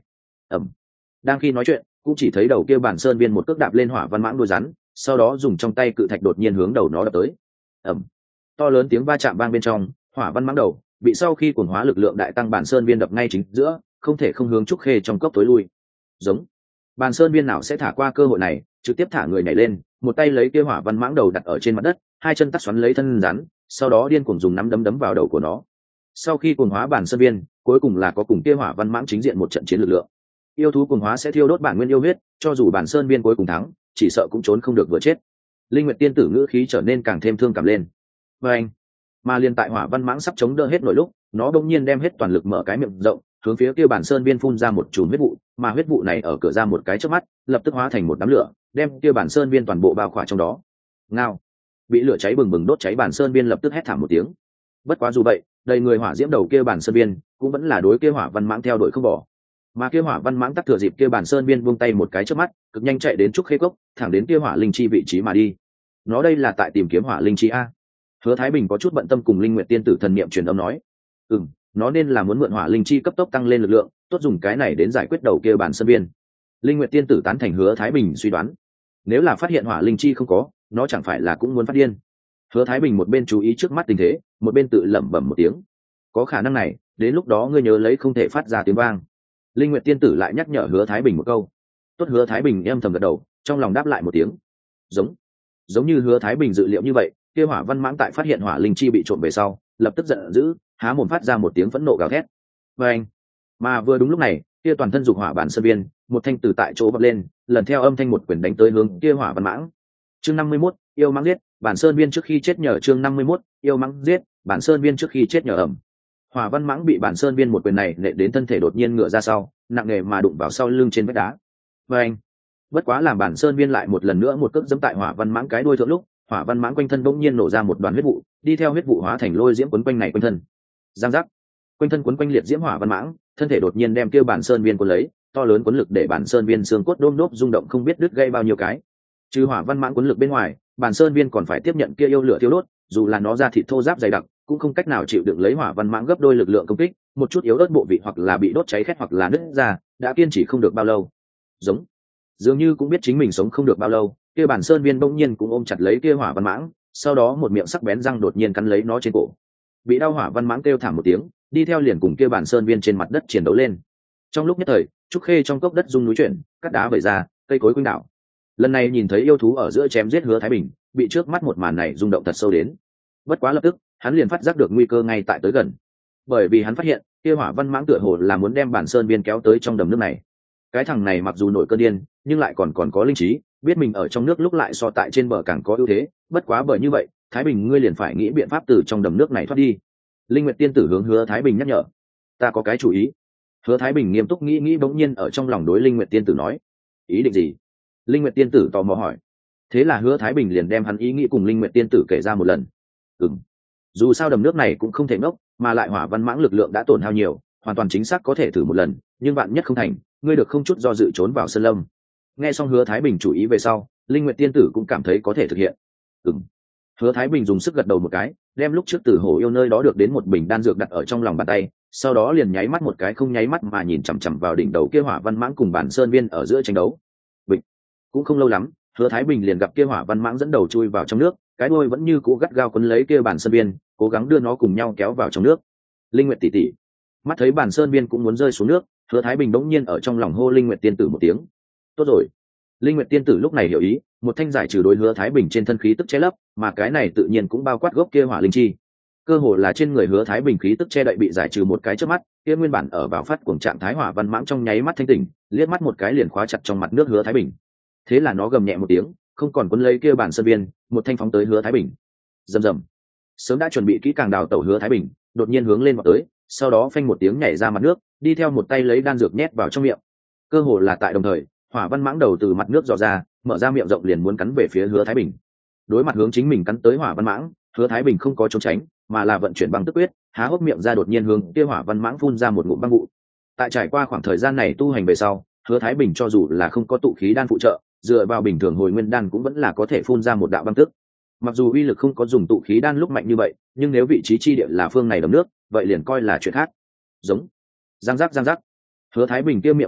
ẩm. Đang khi nói chuyện cũng chỉ thấy đầu kia bản sơn viên một cước đạp lên hỏa văn mãng đuôi rắn, sau đó dùng trong tay cự thạch đột nhiên hướng đầu nó đập tới. ẩm. To lớn tiếng va chạm vang bên trong, hỏa văn mãng đầu bị sau khi cuồng hóa lực lượng đại tăng bản sơn viên đập ngay chính giữa, không thể không hướng trúc khê trong cốc tối lui. Giống. Bản sơn viên nào sẽ thả qua cơ hội này, trực tiếp thả người nhảy lên, một tay lấy kia hỏa văn mãng đầu đặt ở trên mặt đất, hai chân tắt xoắn lấy thân rắn, sau đó điên cuồng dùng nắm đấm đấm vào đầu của nó. Sau khi cuồng hóa bản sơn viên, cuối cùng là có cùng kia hỏa văn mãng chính diện một trận chiến lực lượng. Yêu thú cuồng hóa sẽ thiêu đốt bản nguyên yêu huyết, cho dù bản sơn viên cuối cùng thắng, chỉ sợ cũng trốn không được vừa chết. Linh Nguyệt tiên tử ngữ khí trở nên càng thêm thương cảm lên. Và anh, mà liên tại hỏa văn mãng sắp chống đỡ hết nổi lúc, nó đột nhiên đem hết toàn lực mở cái miệng rộng, hướng phía kia bản sơn viên phun ra một chùm huyết vụ, mà huyết vụ này ở cửa ra một cái chớp mắt, lập tức hóa thành một đám lửa, đem kia bản sơn viên toàn bộ bao khỏa trong đó. Ngao, bị lửa cháy bừng bừng đốt cháy bản sơn viên lập tức hét thảm một tiếng. Bất quá dù vậy, đầy người hỏa diễm đầu kia bản sơn viên cũng vẫn là đối kia hỏa văn mãng theo đuổi không bỏ. Mà kia hỏa văn mãng tắc thừa dịp kia bản sơn viên buông tay một cái chớp mắt, cực nhanh chạy đến trúc khê cốc, thẳng đến kia hỏa linh chi vị trí mà đi. Nó đây là tại tìm kiếm hỏa linh chi a. Hứa Thái Bình có chút bận tâm cùng Linh Nguyệt tiên tử thần niệm truyền âm nói, ừm, nó nên là muốn mượn hỏa linh chi cấp tốc tăng lên lực lượng, tốt dùng cái này đến giải quyết đầu kia bản sơn viên. Linh Nguyệt tiên tử tán thành Hứa Thái Bình suy đoán, nếu là phát hiện hỏa linh chi không có, nó chẳng phải là cũng muốn phát điên. Hứa Thái Bình một bên chú ý trước mắt tình thế, một bên tự lẩm bẩm một tiếng, có khả năng này, đến lúc đó ngươi nhớ lấy không thể phát ra tiếng vang. Linh Nguyệt tiên tử lại nhắc nhở Hứa Thái Bình một câu. Tốt, Hứa Thái Bình em thầm gật đầu, trong lòng đáp lại một tiếng. Giống, giống như Hứa Thái Bình dự liệu như vậy, kia hỏa văn mãng tại phát hiện hỏa linh chi bị trộm về sau, lập tức giận dữ, há mồm phát ra một tiếng phẫn nộ gào thét. Và anh, mà vừa đúng lúc này, kia toàn thân dục hỏa bản sơn viên, một thanh từ tại chỗ vọt lên, lần theo âm thanh một quyền đánh tới hướng kia hỏa văn mãng. Chương năm mươi mốt, yêu mãng giết, bản sơn viên trước khi chết nhờ. Chương năm mươi mốt, yêu mãng giết, bản sơn viên trước khi chết nhờ. Ẩm. Hỏa văn mãng bị bản sơn viên một quyền này nệ đến thân thể đột nhiên ngửa ra sau, nặng nề mà đụng vào sau lưng trên vách đá. Và anh, bất quá làm bản sơn viên lại một lần nữa một cước giẫm tại hỏa văn mãng cái đuôi thượng lúc, hỏa văn mãng quanh thân bỗng nhiên nổ ra một đoàn huyết vụ, đi theo huyết vụ hóa thành lôi diễm quấn quanh này quanh thân. Giang giác, quanh thân quấn quanh liệt diễm hỏa văn mãng, thân thể đột nhiên đem kêu bản sơn viên cuốn lấy, to lớn cuốn lực để bản sơn viên xương cốt đôm đốp rung động không biết đứt gây bao nhiêu cái. Trừ hỏa văn mãng cuốn lực bên ngoài, bản sơn viên còn phải tiếp nhận kia yêu lửa thiêu đốt, dù là nó ra thịt thô ráp dày đặc, cũng không cách nào chịu đựng lấy hỏa văn mãng gấp đôi lực lượng công kích, một chút yếu ớt bộ vị hoặc là bị đốt cháy khét hoặc là nứt ra, đã kiên trì không được bao lâu. Giống, dường như cũng biết chính mình sống không được bao lâu, kia bản sơn viên bỗng nhiên cũng ôm chặt lấy kia hỏa văn mãng, sau đó một miệng sắc bén răng đột nhiên cắn lấy nó trên cổ. Bị đau hỏa văn mãng kêu thảm một tiếng, đi theo liền cùng kia bản sơn viên trên mặt đất chiến đấu lên. Trong lúc nhất thời, trúc khê trong cốc đất rung núi chuyển, cát đá vẩy ra, cây cối quanh đảo. Lần này nhìn thấy yêu thú ở giữa chém giết Hứa Thái Bình, bị trước mắt một màn này rung động thật sâu đến. Bất quá lập tức, hắn liền phát giác được nguy cơ ngay tại tới gần, bởi vì hắn phát hiện kia hỏa văn mãng tựa hồ là muốn đem bản sơn viên kéo tới trong đầm nước này. Cái thằng này mặc dù nổi cơn điên, nhưng lại còn còn có linh trí, biết mình ở trong nước lúc lại so tại trên bờ càng có ưu thế. Bất quá bởi như vậy, Thái Bình ngươi liền phải nghĩ biện pháp từ trong đầm nước này thoát đi. Linh Nguyệt tiên tử hướng Hứa Thái Bình nhắc nhở. Ta có cái chủ ý. Hứa Thái Bình nghiêm túc nghĩ nghĩ bỗng nhiên ở trong lòng đối Linh Nguyệt tiên tử nói. Ý định gì? Linh Nguyệt tiên tử tò mò hỏi. Thế là Hứa Thái Bình liền đem hắn ý nghĩ cùng Linh Nguyệt tiên tử kể ra một lần. Ừm, dù sao đầm nước này cũng không thể ngốc, mà lại hỏa văn mãng lực lượng đã tổn hao nhiều, hoàn toàn chính xác có thể thử một lần, nhưng bạn nhất không thành, ngươi được không chút do dự trốn vào sơn lâm. Nghe xong Hứa Thái Bình chủ ý về sau, Linh Nguyệt tiên tử cũng cảm thấy có thể thực hiện. Ừm. Hứa Thái Bình dùng sức gật đầu một cái, đem lúc trước từ Hổ yêu nơi đó được đến một bình đan dược đặt ở trong lòng bàn tay, sau đó liền nháy mắt một cái không nháy mắt mà nhìn chằm chằm vào đỉnh đầu kia hỏa văn mãng cùng bản sơn viên ở giữa tranh đấu. Bịch. Cũng không lâu lắm, Hứa Thái Bình liền gặp kia hỏa văn mãng dẫn đầu chui vào trong nước, cái đuôi vẫn như cũ gắt gao quấn lấy kia bản sơn viên, cố gắng đưa nó cùng nhau kéo vào trong nước. Linh Nguyệt tỷ tỷ, mắt thấy bản sơn viên cũng muốn rơi xuống nước, Hứa Thái Bình đống nhiên ở trong lòng hô Linh Nguyệt tiên tử một tiếng. Tốt rồi. Linh Nguyệt tiên tử lúc này hiểu ý, một thanh giải trừ đối Hứa Thái Bình trên thân khí tức che lấp, mà cái này tự nhiên cũng bao quát gốc kia hỏa linh chi. Cơ hồ là trên người Hứa Thái Bình khí tức che đậy bị giải trừ một cái chớp mắt, kia nguyên bản ở vào phát cuồng trạng thái hỏa văn mãng trong nháy mắt thanh tỉnh, liếc mắt một cái liền khóa chặt trong mặt nước Hứa Thái Bình. Thế là nó gầm nhẹ một tiếng, không còn quấn lấy kia bản sơn viên, một thanh phóng tới Hứa Thái Bình. Rầm rầm. Sớm đã chuẩn bị kỹ càng đào tẩu Hứa Thái Bình, đột nhiên hướng lên vọt tới, sau đó phanh một tiếng nhảy ra mặt nước, đi theo một tay lấy đan dược nhét vào trong miệng. Cơ hồ là tại đồng thời, hỏa văn mãng đầu từ mặt nước dò ra, mở ra miệng rộng liền muốn cắn về phía Hứa Thái Bình. Đối mặt hướng chính mình cắn tới hỏa văn mãng, Hứa Thái Bình không có trốn tránh, mà là vận chuyển băng tức quyết, há hốc miệng ra đột nhiên hướng kia hỏa văn mãng phun ra một ngụm băng vụ. Tại trải qua khoảng thời gian này tu hành về sau, Hứa Thái Bình cho dù là không có tụ khí đan phụ trợ, dựa vào bình thường hồi nguyên đan cũng vẫn là có thể phun ra một đạo băng tức. Mặc dù uy lực không có dùng tụ khí đan lúc mạnh như vậy, nhưng nếu vị trí chi địa là phương này đầm nước, vậy liền coi là chuyện khác. Giống, giang giác giang giác. Hứa Thái Bình kia miệng băng tức,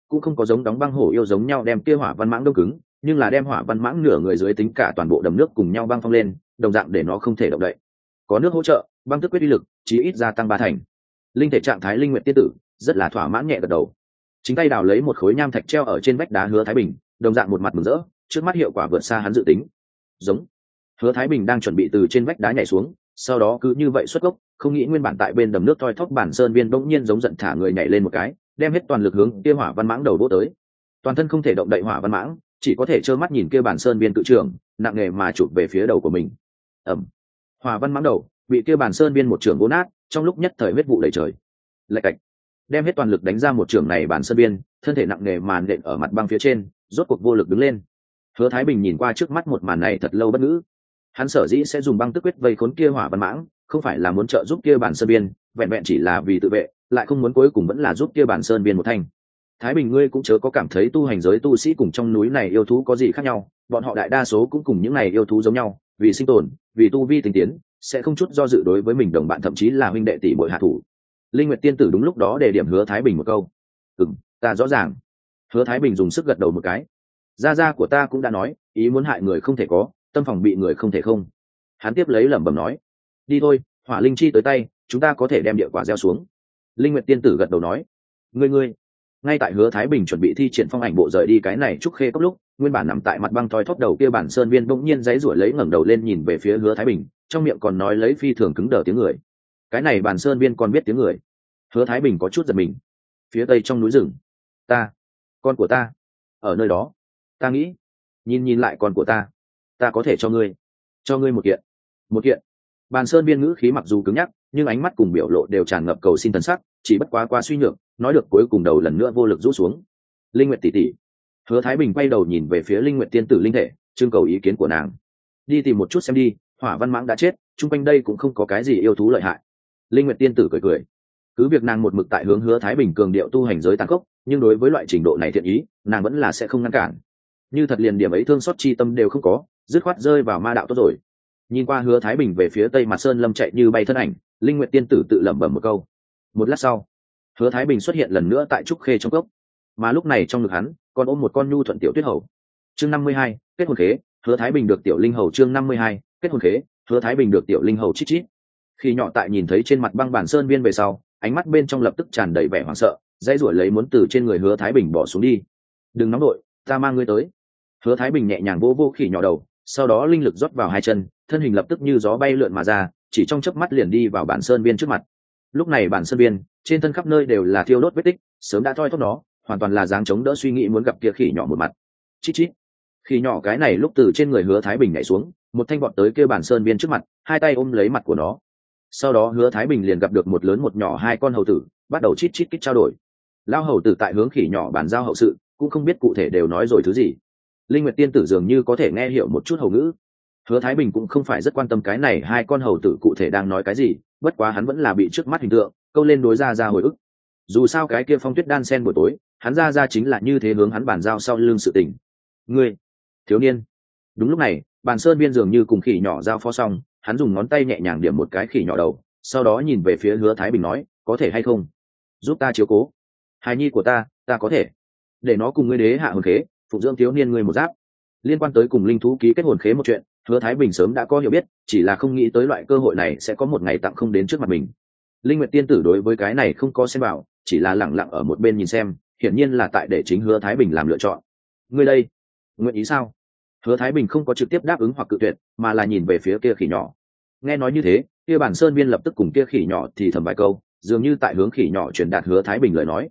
cũng không có giống đóng băng hổ yêu giống nhau đem kia hỏa văn mãng đông cứng, nhưng là đem hỏa văn mãng nửa người dưới tính cả toàn bộ đầm nước cùng nhau băng phong lên, đồng dạng để nó không thể động đậy. Có nước hỗ trợ, băng tức quyết uy lực chí ít gia tăng ba thành. Linh thể trạng thái linh nguyện tiên tử rất là thỏa mãn nhẹ gật đầu. Chính tay đào lấy một khối nham thạch treo ở trên vách đá Hứa Thái Bình, đồng dạng một mặt mừng rỡ, trước mắt hiệu quả vượt xa hắn dự tính. Giống. Hứa Thái Bình đang chuẩn bị từ trên vách đá nhảy xuống, sau đó cứ như vậy xuất gốc, không nghĩ nguyên bản tại bên đầm nước toi thóp bản sơn viên bỗng nhiên giống giận thả người nhảy lên một cái, đem hết toàn lực hướng kia hỏa văn mãng đầu vỗ tới. Toàn thân không thể động đậy hỏa văn mãng, chỉ có thể trơ mắt nhìn kia bản sơn viên tự trưởng nặng nề mà chụp về phía đầu của mình. Ầm. Hỏa văn mãng đầu bị kia bản sơn viên một trường vỗ nát, trong lúc nhất thời huyết vụ đầy trời. Lạch cạch. Đem hết toàn lực đánh ra một trường này bản sơn viên, thân thể nặng nề màn đệm ở mặt băng phía trên, rốt cuộc vô lực đứng lên. Hứa Thái Bình nhìn qua trước mắt một màn này thật lâu bất ngữ. Hắn sở dĩ sẽ dùng băng tức quyết vây khốn kia hỏa văn mãng, không phải là muốn trợ giúp kia bản sơn viên, vẹn vẹn chỉ là vì tự vệ, lại không muốn cuối cùng vẫn là giúp kia bản sơn viên một thanh. Thái Bình ngươi cũng chớ có cảm thấy tu hành giới tu sĩ cùng trong núi này yêu thú có gì khác nhau, bọn họ đại đa số cũng cùng những này yêu thú giống nhau, vì sinh tồn, vì tu vi tinh tiến, sẽ không chút do dự đối với mình đồng bạn thậm chí là huynh đệ tỷ muội hạ thủ. Linh Nguyệt tiên tử đúng lúc đó để điểm Hứa Thái Bình một câu. "Ừm, ta rõ ràng." Hứa Thái Bình dùng sức gật đầu một cái. "Gia gia của ta cũng đã nói, ý muốn hại người không thể có, tâm phòng bị người không thể không." Hắn tiếp lấy lẩm bẩm nói. "Đi thôi, hỏa linh chi tới tay, chúng ta có thể đem địa quả gieo xuống." Linh Nguyệt tiên tử gật đầu nói. "Ngươi ngươi." Ngay tại Hứa Thái Bình chuẩn bị thi triển phong ảnh bộ rời đi cái này trúc khê cốc lúc, nguyên bản nằm tại mặt băng thoi thóp đầu kia bản sơn viên bỗng nhiên giãy giụa lấy ngẩng đầu lên nhìn về phía Hứa Thái Bình, trong miệng còn nói lấy phi thường cứng đờ tiếng người. Cái này bản sơn viên còn biết tiếng người. Hứa Thái Bình có chút giật mình. Phía tây trong núi rừng, ta, con của ta, ở nơi đó. Ta nghĩ, nhìn nhìn lại con của ta, ta có thể cho ngươi, cho ngươi một kiện, một kiện. Bàn sơn viên ngữ khí mặc dù cứng nhắc, nhưng ánh mắt cùng biểu lộ đều tràn ngập cầu xin thần sắc, chỉ bất quá qua suy nhược, nói được cuối cùng đầu lần nữa vô lực rũ xuống. Linh Nguyệt tỷ tỷ. Hứa Thái Bình quay đầu nhìn về phía Linh Nguyệt tiên tử linh thể, trưng cầu ý kiến của nàng. Đi tìm một chút xem đi, hỏa văn mãng đã chết, chung quanh đây cũng không có cái gì yêu thú lợi hại. Linh Nguyệt tiên tử cười cười. Cứ việc nàng một mực tại hướng Hứa Thái Bình cường điệu tu hành giới tàn khốc, nhưng đối với loại trình độ này thiện ý, nàng vẫn là sẽ không ngăn cản. Như thật liền điểm ấy thương xót chi tâm đều không có, dứt khoát rơi vào ma đạo tốt rồi. Nhìn qua Hứa Thái Bình về phía tây mặt sơn lâm chạy như bay thân ảnh, Linh Nguyệt tiên tử tự lẩm bẩm một câu. Một lát sau, Hứa Thái Bình xuất hiện lần nữa tại trúc khê trong cốc, mà lúc này trong ngực hắn còn ôm một con nhu thuận tiểu tuyết hầu. Chương năm mươi hai, kết hôn khế. Hứa Thái Bình được tiểu linh hầu. Chương năm mươi hai, kết hôn khế. Hứa Thái Bình được tiểu linh hầu chít chít. Khi nhỏ tại nhìn thấy trên mặt băng bản sơn viên về sau, ánh mắt bên trong lập tức tràn đầy vẻ hoảng sợ, dãy ruổi lấy muốn từ trên người Hứa Thái Bình bỏ xuống đi. Đừng nóng đội, ta mang ngươi tới. Hứa Thái Bình nhẹ nhàng vỗ vỗ khỉ nhỏ đầu, sau đó linh lực rót vào hai chân, thân hình lập tức như gió bay lượn mà ra, chỉ trong chớp mắt liền đi vào bản sơn viên trước mặt. Lúc này bản sơn viên trên thân khắp nơi đều là thiêu đốt vết tích, sớm đã thoi thóp nó, hoàn toàn là dáng chống đỡ suy nghĩ muốn gặp kia khỉ nhỏ một mặt. Chít chít. Khỉ nhỏ cái này lúc từ trên người Hứa Thái Bình nhảy xuống, một thanh vọt tới kia bản sơn viên trước mặt, hai tay ôm lấy mặt của nó. Sau đó Hứa Thái Bình liền gặp được một lớn một nhỏ hai con hầu tử, bắt đầu chít chít kích trao đổi. Lao hầu tử tại hướng khỉ nhỏ bàn giao hậu sự, cũng không biết cụ thể đều nói rồi thứ gì. Linh Nguyệt tiên tử dường như có thể nghe hiểu một chút hầu ngữ. Hứa Thái Bình cũng không phải rất quan tâm cái này hai con hầu tử cụ thể đang nói cái gì, bất quá hắn vẫn là bị trước mắt hình tượng câu lên đối ra ra hồi ức. Dù sao cái kia phong tuyết đan sen buổi tối, hắn ra ra chính là như thế hướng hắn bàn giao sau lưng sự tình. Ngươi, thiếu niên. Đúng lúc này, bàn sơn viên dường như cùng khỉ nhỏ giao phó xong, hắn dùng ngón tay nhẹ nhàng điểm một cái khỉ nhỏ đầu, sau đó nhìn về phía Hứa Thái Bình nói, có thể hay không giúp ta chiếu cố hài nhi của ta, ta có thể để nó cùng ngươi đế hạ hồn khế, phụng dưỡng thiếu niên ngươi một giáp. Liên quan tới cùng linh thú ký kết hồn khế một chuyện, Hứa Thái Bình sớm đã có hiểu biết, chỉ là không nghĩ tới loại cơ hội này sẽ có một ngày tặng không đến trước mặt mình. Linh Nguyệt tiên tử đối với cái này không có xen vào, chỉ là lặng lặng ở một bên nhìn xem, hiển nhiên là tại để chính Hứa Thái Bình làm lựa chọn. Ngươi đây, nguyện ý sao? Hứa Thái Bình không có trực tiếp đáp ứng hoặc cự tuyệt, mà là nhìn về phía kia khỉ nhỏ. Nghe nói như thế, kia bản sơn viên lập tức cùng kia khỉ nhỏ thì thầm vài câu, dường như tại hướng khỉ nhỏ truyền đạt Hứa Thái Bình lời nói.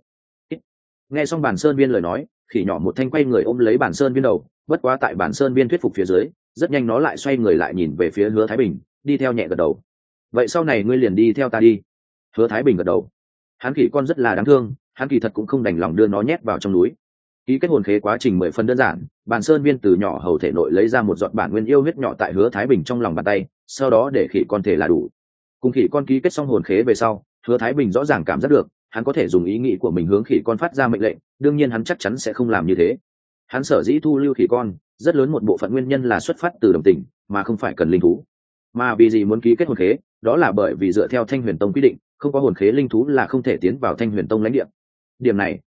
Nghe xong bản sơn viên lời nói, khỉ nhỏ một thanh quay người ôm lấy bản sơn viên đầu, bất quá tại bản sơn viên thuyết phục phía dưới, rất nhanh nó lại xoay người lại nhìn về phía Hứa Thái Bình, đi theo nhẹ gật đầu. Vậy sau này ngươi liền đi theo ta đi. Hứa Thái Bình gật đầu. Hắn khỉ con rất là đáng thương, hắn kỳ thật cũng không đành lòng đưa nó nhét vào trong núi. Ký kết hồn khế quá trình mười phần đơn giản, bản sơn viên từ nhỏ hầu thể nội lấy ra một giọt bản nguyên yêu huyết nhỏ tại Hứa Thái Bình trong lòng bàn tay, sau đó để khỉ con thể là đủ. Cùng khỉ con ký kết xong hồn khế về sau, Hứa Thái Bình rõ ràng cảm giác được, hắn có thể dùng ý nghĩ của mình hướng khỉ con phát ra mệnh lệnh, đương nhiên hắn chắc chắn sẽ không làm như thế. Hắn sở dĩ thu lưu khỉ con, rất lớn một bộ phận nguyên nhân là xuất phát từ đồng tình, mà không phải cần linh thú. Mà vì gì muốn ký kết hồn khế, đó là bởi vì dựa theo Thanh Huyền Tông quy định, không có hồn khế linh thú là không thể tiến vào Thanh Huyền Tông lãnh địa. Điểm này,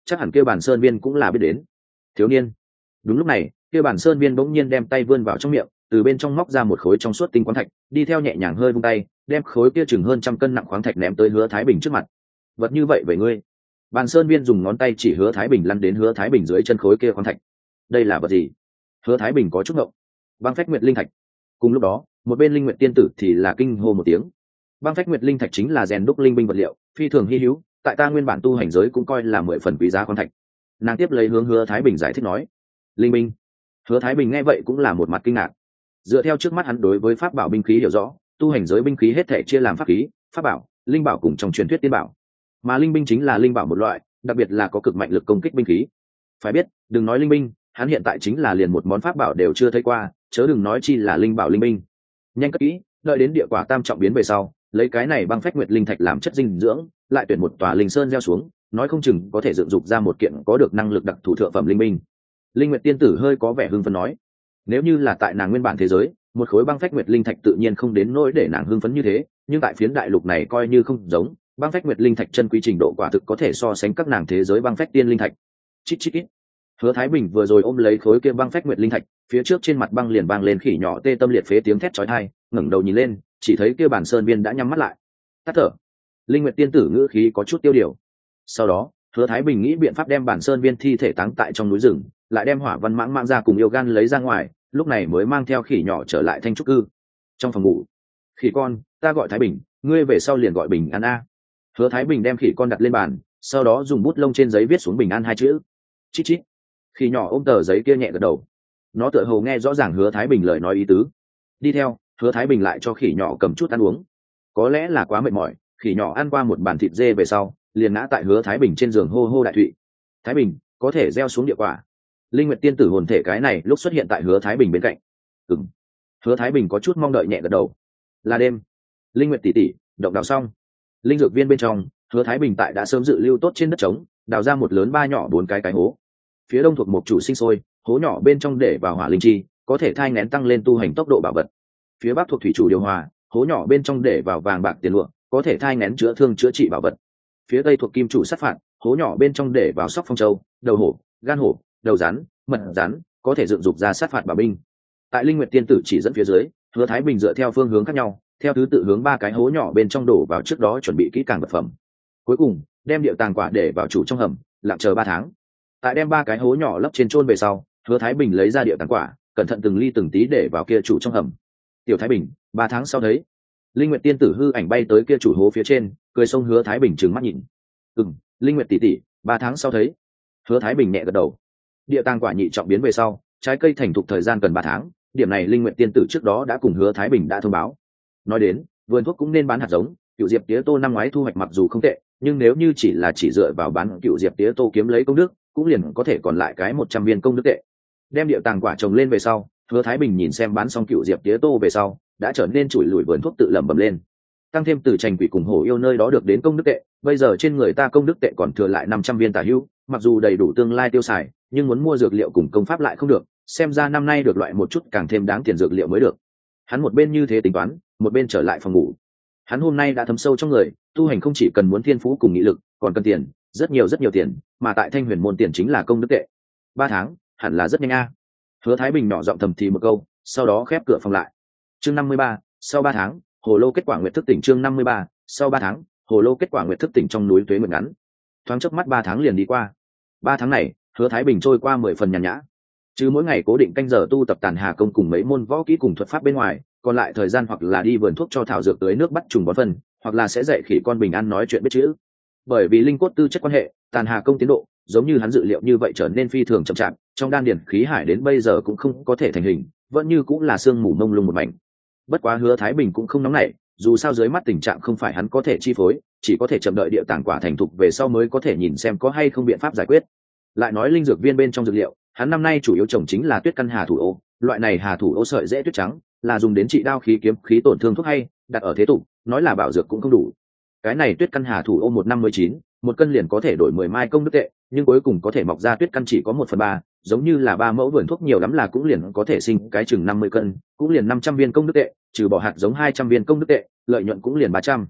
chắc hẳn kia bản sơn viên cũng là biết đến. Thiếu niên. Đúng lúc này, kia bản sơn viên bỗng nhiên đem tay vươn vào trong miệng, từ bên trong móc ra một khối trong suốt tinh khoáng thạch, đi theo nhẹ nhàng hơi vung tay, đem khối kia chừng hơn trăm cân nặng khoáng thạch ném tới Hứa Thái Bình trước mặt. Vật như vậy về ngươi. Bản sơn viên dùng ngón tay chỉ Hứa Thái Bình lăn đến Hứa Thái Bình dưới chân khối kia khoáng thạch. Đây là vật gì? Hứa Thái Bình có chút ngộng. Băng phách nguyệt linh thạch. Cùng lúc đó, một bên linh nguyệt tiên tử thì là kinh hô một tiếng. Băng phách nguyệt linh thạch chính là rèn đúc linh binh vật liệu, phi thường hi hữu, tại ta nguyên bản tu hành giới cũng coi là mười phần quý giá khoáng thạch. Nàng tiếp lấy hướng Hứa Thái Bình giải thích nói, linh binh. Hứa Thái Bình nghe vậy cũng là một mặt kinh ngạc. Dựa theo trước mắt hắn đối với pháp bảo binh khí hiểu rõ, tu hành giới binh khí hết thể chia làm pháp khí, pháp bảo, linh bảo cùng trong truyền thuyết tiên bảo. Mà linh binh chính là linh bảo một loại, đặc biệt là có cực mạnh lực công kích binh khí. Phải biết, đừng nói linh binh, hắn hiện tại chính là liền một món pháp bảo đều chưa thấy qua, chớ đừng nói chi là linh bảo linh binh. Nhanh cất kỹ, đợi đến địa quả tam trọng biến về sau, lấy cái này băng phách nguyệt linh thạch làm chất dinh dưỡng, lại tuyển một tòa linh sơn gieo xuống, nói không chừng có thể dựng dục ra một kiện có được năng lực đặc thù thượng phẩm linh binh. Linh nguyệt tiên tử hơi có vẻ hưng phấn nói, nếu như là tại nàng nguyên bản thế giới, một khối băng phách nguyệt linh thạch tự nhiên không đến nỗi để nàng hưng phấn như thế, nhưng tại phiến đại lục này coi như không giống, băng phách nguyệt linh thạch chân quý trình độ quả thực có thể so sánh các nàng thế giới băng phách tiên linh thạch. Chít chít chít. Hứa Thái Bình vừa rồi ôm lấy khối kia băng phách nguyệt linh thạch, phía trước trên mặt băng liền vang lên khỉ nhỏ tê tâm liệt phế tiếng thét chói tai, ngẩng đầu nhìn lên, chỉ thấy kia bản sơn viên đã nhắm mắt lại. Tắt thở. Linh nguyệt tiên tử ngữ khí có chút tiêu điều. Sau đó, Hứa Thái Bình nghĩ biện pháp đem bản sơn viên thi thể táng tại trong núi rừng, lại đem hỏa văn mãng mang ra cùng yêu gan lấy ra ngoài, lúc này mới mang theo khỉ nhỏ trở lại thanh trúc cư. Trong phòng ngủ, khỉ con, ta gọi Thái Bình, ngươi về sau liền gọi Bình An a. Hứa Thái Bình đem khỉ con đặt lên bàn, sau đó dùng bút lông trên giấy viết xuống Bình An hai chữ. Chít chít. Khỉ nhỏ ôm tờ giấy kia nhẹ gật đầu. Nó tựa hồ nghe rõ ràng Hứa Thái Bình lời nói ý tứ. Đi theo, Hứa Thái Bình lại cho khỉ nhỏ cầm chút ăn uống. Có lẽ là quá mệt mỏi, khỉ nhỏ ăn qua một bàn thịt dê về sau, liền ngã tại Hứa Thái Bình trên giường hô hô đại thụy. Thái Bình, có thể gieo xuống địa quả. Linh nguyệt tiên tử hồn thể cái này lúc xuất hiện tại Hứa Thái Bình bên cạnh. Ừm. Hứa Thái Bình có chút mong đợi nhẹ gật đầu. Là đêm. Linh nguyệt tỷ tỷ, động đào xong. Linh dược viên bên trong, Hứa Thái Bình tại đã sớm dự lưu tốt trên đất trống, đào ra một lớn ba nhỏ bốn cái cái hố. Phía đông thuộc một chủ sinh sôi, hố nhỏ bên trong để vào hỏa linh chi, có thể thai nghén tăng lên tu hành tốc độ bảo vật. Phía bắc thuộc thủy chủ điều hòa, hố nhỏ bên trong để vào vàng bạc tiền lụa, có thể thai nghén chữa thương chữa trị bảo vật. Phía tây thuộc kim chủ sát phạt, hố nhỏ bên trong để vào sóc phong châu, đầu hổ, gan hổ, đầu rắn, mật rắn, có thể dựng dục ra sát phạt bảo binh. Tại Linh Nguyệt tiên tử chỉ dẫn phía dưới, Hứa Thái Bình dựa theo phương hướng khác nhau, theo thứ tự hướng ba cái hố nhỏ bên trong đổ vào trước đó chuẩn bị kỹ càng vật phẩm. Cuối cùng, đem điệu tàng quả để vào chủ trong hầm, lặng chờ ba tháng. Tại đem ba cái hố nhỏ lấp trên chôn về sau, Hứa Thái Bình lấy ra điệu tàng quả, cẩn thận từng ly từng tí để vào kia chủ trong hầm. Tiểu Thái Bình, ba tháng sau thấy. Linh Nguyệt tiên tử hư ảnh bay tới kia chủ hố phía trên, cười xông Hứa Thái Bình trừng mắt nhìn. Ừm, Linh Nguyệt tỷ tỷ, ba tháng sau thấy. Hứa Thái Bình nhẹ gật đầu. Địa tàng quả nhị trọng biến về sau, trái cây thành thục thời gian cần ba tháng, điểm này Linh Nguyệt tiên tử trước đó đã cùng Hứa Thái Bình đã thông báo. Nói đến, vườn thuốc cũng nên bán hạt giống, cựu diệp tía tô năm ngoái thu hoạch mặc dù không tệ, nhưng nếu như chỉ là chỉ dựa vào bán cựu diệp tía tô kiếm lấy công đức, cũng liền có thể còn lại cái một trăm viên công đức tệ. Đem địa tàng quả trồng lên về sau, Hứa Thái Bình nhìn xem bán xong cựu diệp tía tô về sau, đã trở nên chủi lủi vườn thuốc tự lẩm bẩm lên. Tăng thêm từ Trành Quỷ cùng Hổ Yêu nơi đó được đến công đức tệ, bây giờ trên người ta công đức tệ còn thừa lại năm trăm viên tả hữu, mặc dù đầy đủ tương lai tiêu xài, nhưng muốn mua dược liệu cùng công pháp lại không được, xem ra năm nay được loại một chút càng thêm đáng tiền dược liệu mới được. Hắn một bên như thế tính toán, một bên trở lại phòng ngủ. Hắn hôm nay đã thấm sâu trong người, tu hành không chỉ cần muốn thiên phú cùng nghị lực, còn cần tiền, rất nhiều rất nhiều tiền, mà tại Thanh Huyền môn tiền chính là công đức tệ. Ba tháng, hẳn là rất nhanh a. Hứa Thái Bình nhỏ giọng thầm thì một câu, sau đó khép cửa phòng lại. Chương năm mươi ba, sau ba tháng, hồ lô kết quả nguyệt thức tỉnh. Chương năm mươi ba, sau ba tháng, hồ lô kết quả nguyệt thức tỉnh. Trong núi tuế nguyệt ngắn, thoáng chớp mắt ba tháng liền đi qua. Ba tháng này, Hứa Thái Bình trôi qua mười phần nhàn nhã. Chứ mỗi ngày cố định canh giờ tu tập Tàn Hà công cùng mấy môn võ kỹ cùng thuật pháp bên ngoài, còn lại thời gian hoặc là đi vườn thuốc cho thảo dược tưới nước bắt trùng bón phân, hoặc là sẽ dạy khỉ con Bình An nói chuyện biết chữ. Bởi vì linh cốt tư chất quan hệ, Tàn Hà công tiến độ giống như hắn dự liệu như vậy trở nên phi thường chậm chạp, trong đan điển khí hải đến bây giờ cũng không có thể thành hình, vẫn như cũng là sương mù mông lung một mảnh. Bất quá Hứa Thái Bình cũng không nóng nảy, dù sao dưới mắt tình trạng không phải hắn có thể chi phối, chỉ có thể chậm đợi địa tàng quả thành thục về sau mới có thể nhìn xem có hay không biện pháp giải quyết. Lại nói linh dược viên bên trong dược liệu, hắn năm nay chủ yếu trồng chính là tuyết căn hà thủ ô, loại này hà thủ ô sợi dễ tuyết trắng, là dùng đến trị đao khí kiếm khí tổn thương thuốc hay, đặt ở thế tục, nói là bảo dược cũng không đủ. Cái này tuyết căn hà thủ ô một năm mươi chín, một cân liền có thể đổi mười mai công đức tệ, nhưng cuối cùng có thể mọc ra tuyết căn chỉ có một phần ba, giống như là ba mẫu vườn thuốc nhiều lắm là cũng liền có thể sinh cái chừng năm mươi cân, cũng liền năm trăm viên công đức tệ, trừ bỏ hạt giống hai trăm viên công đức tệ, lợi nhuận cũng liền ba trăm.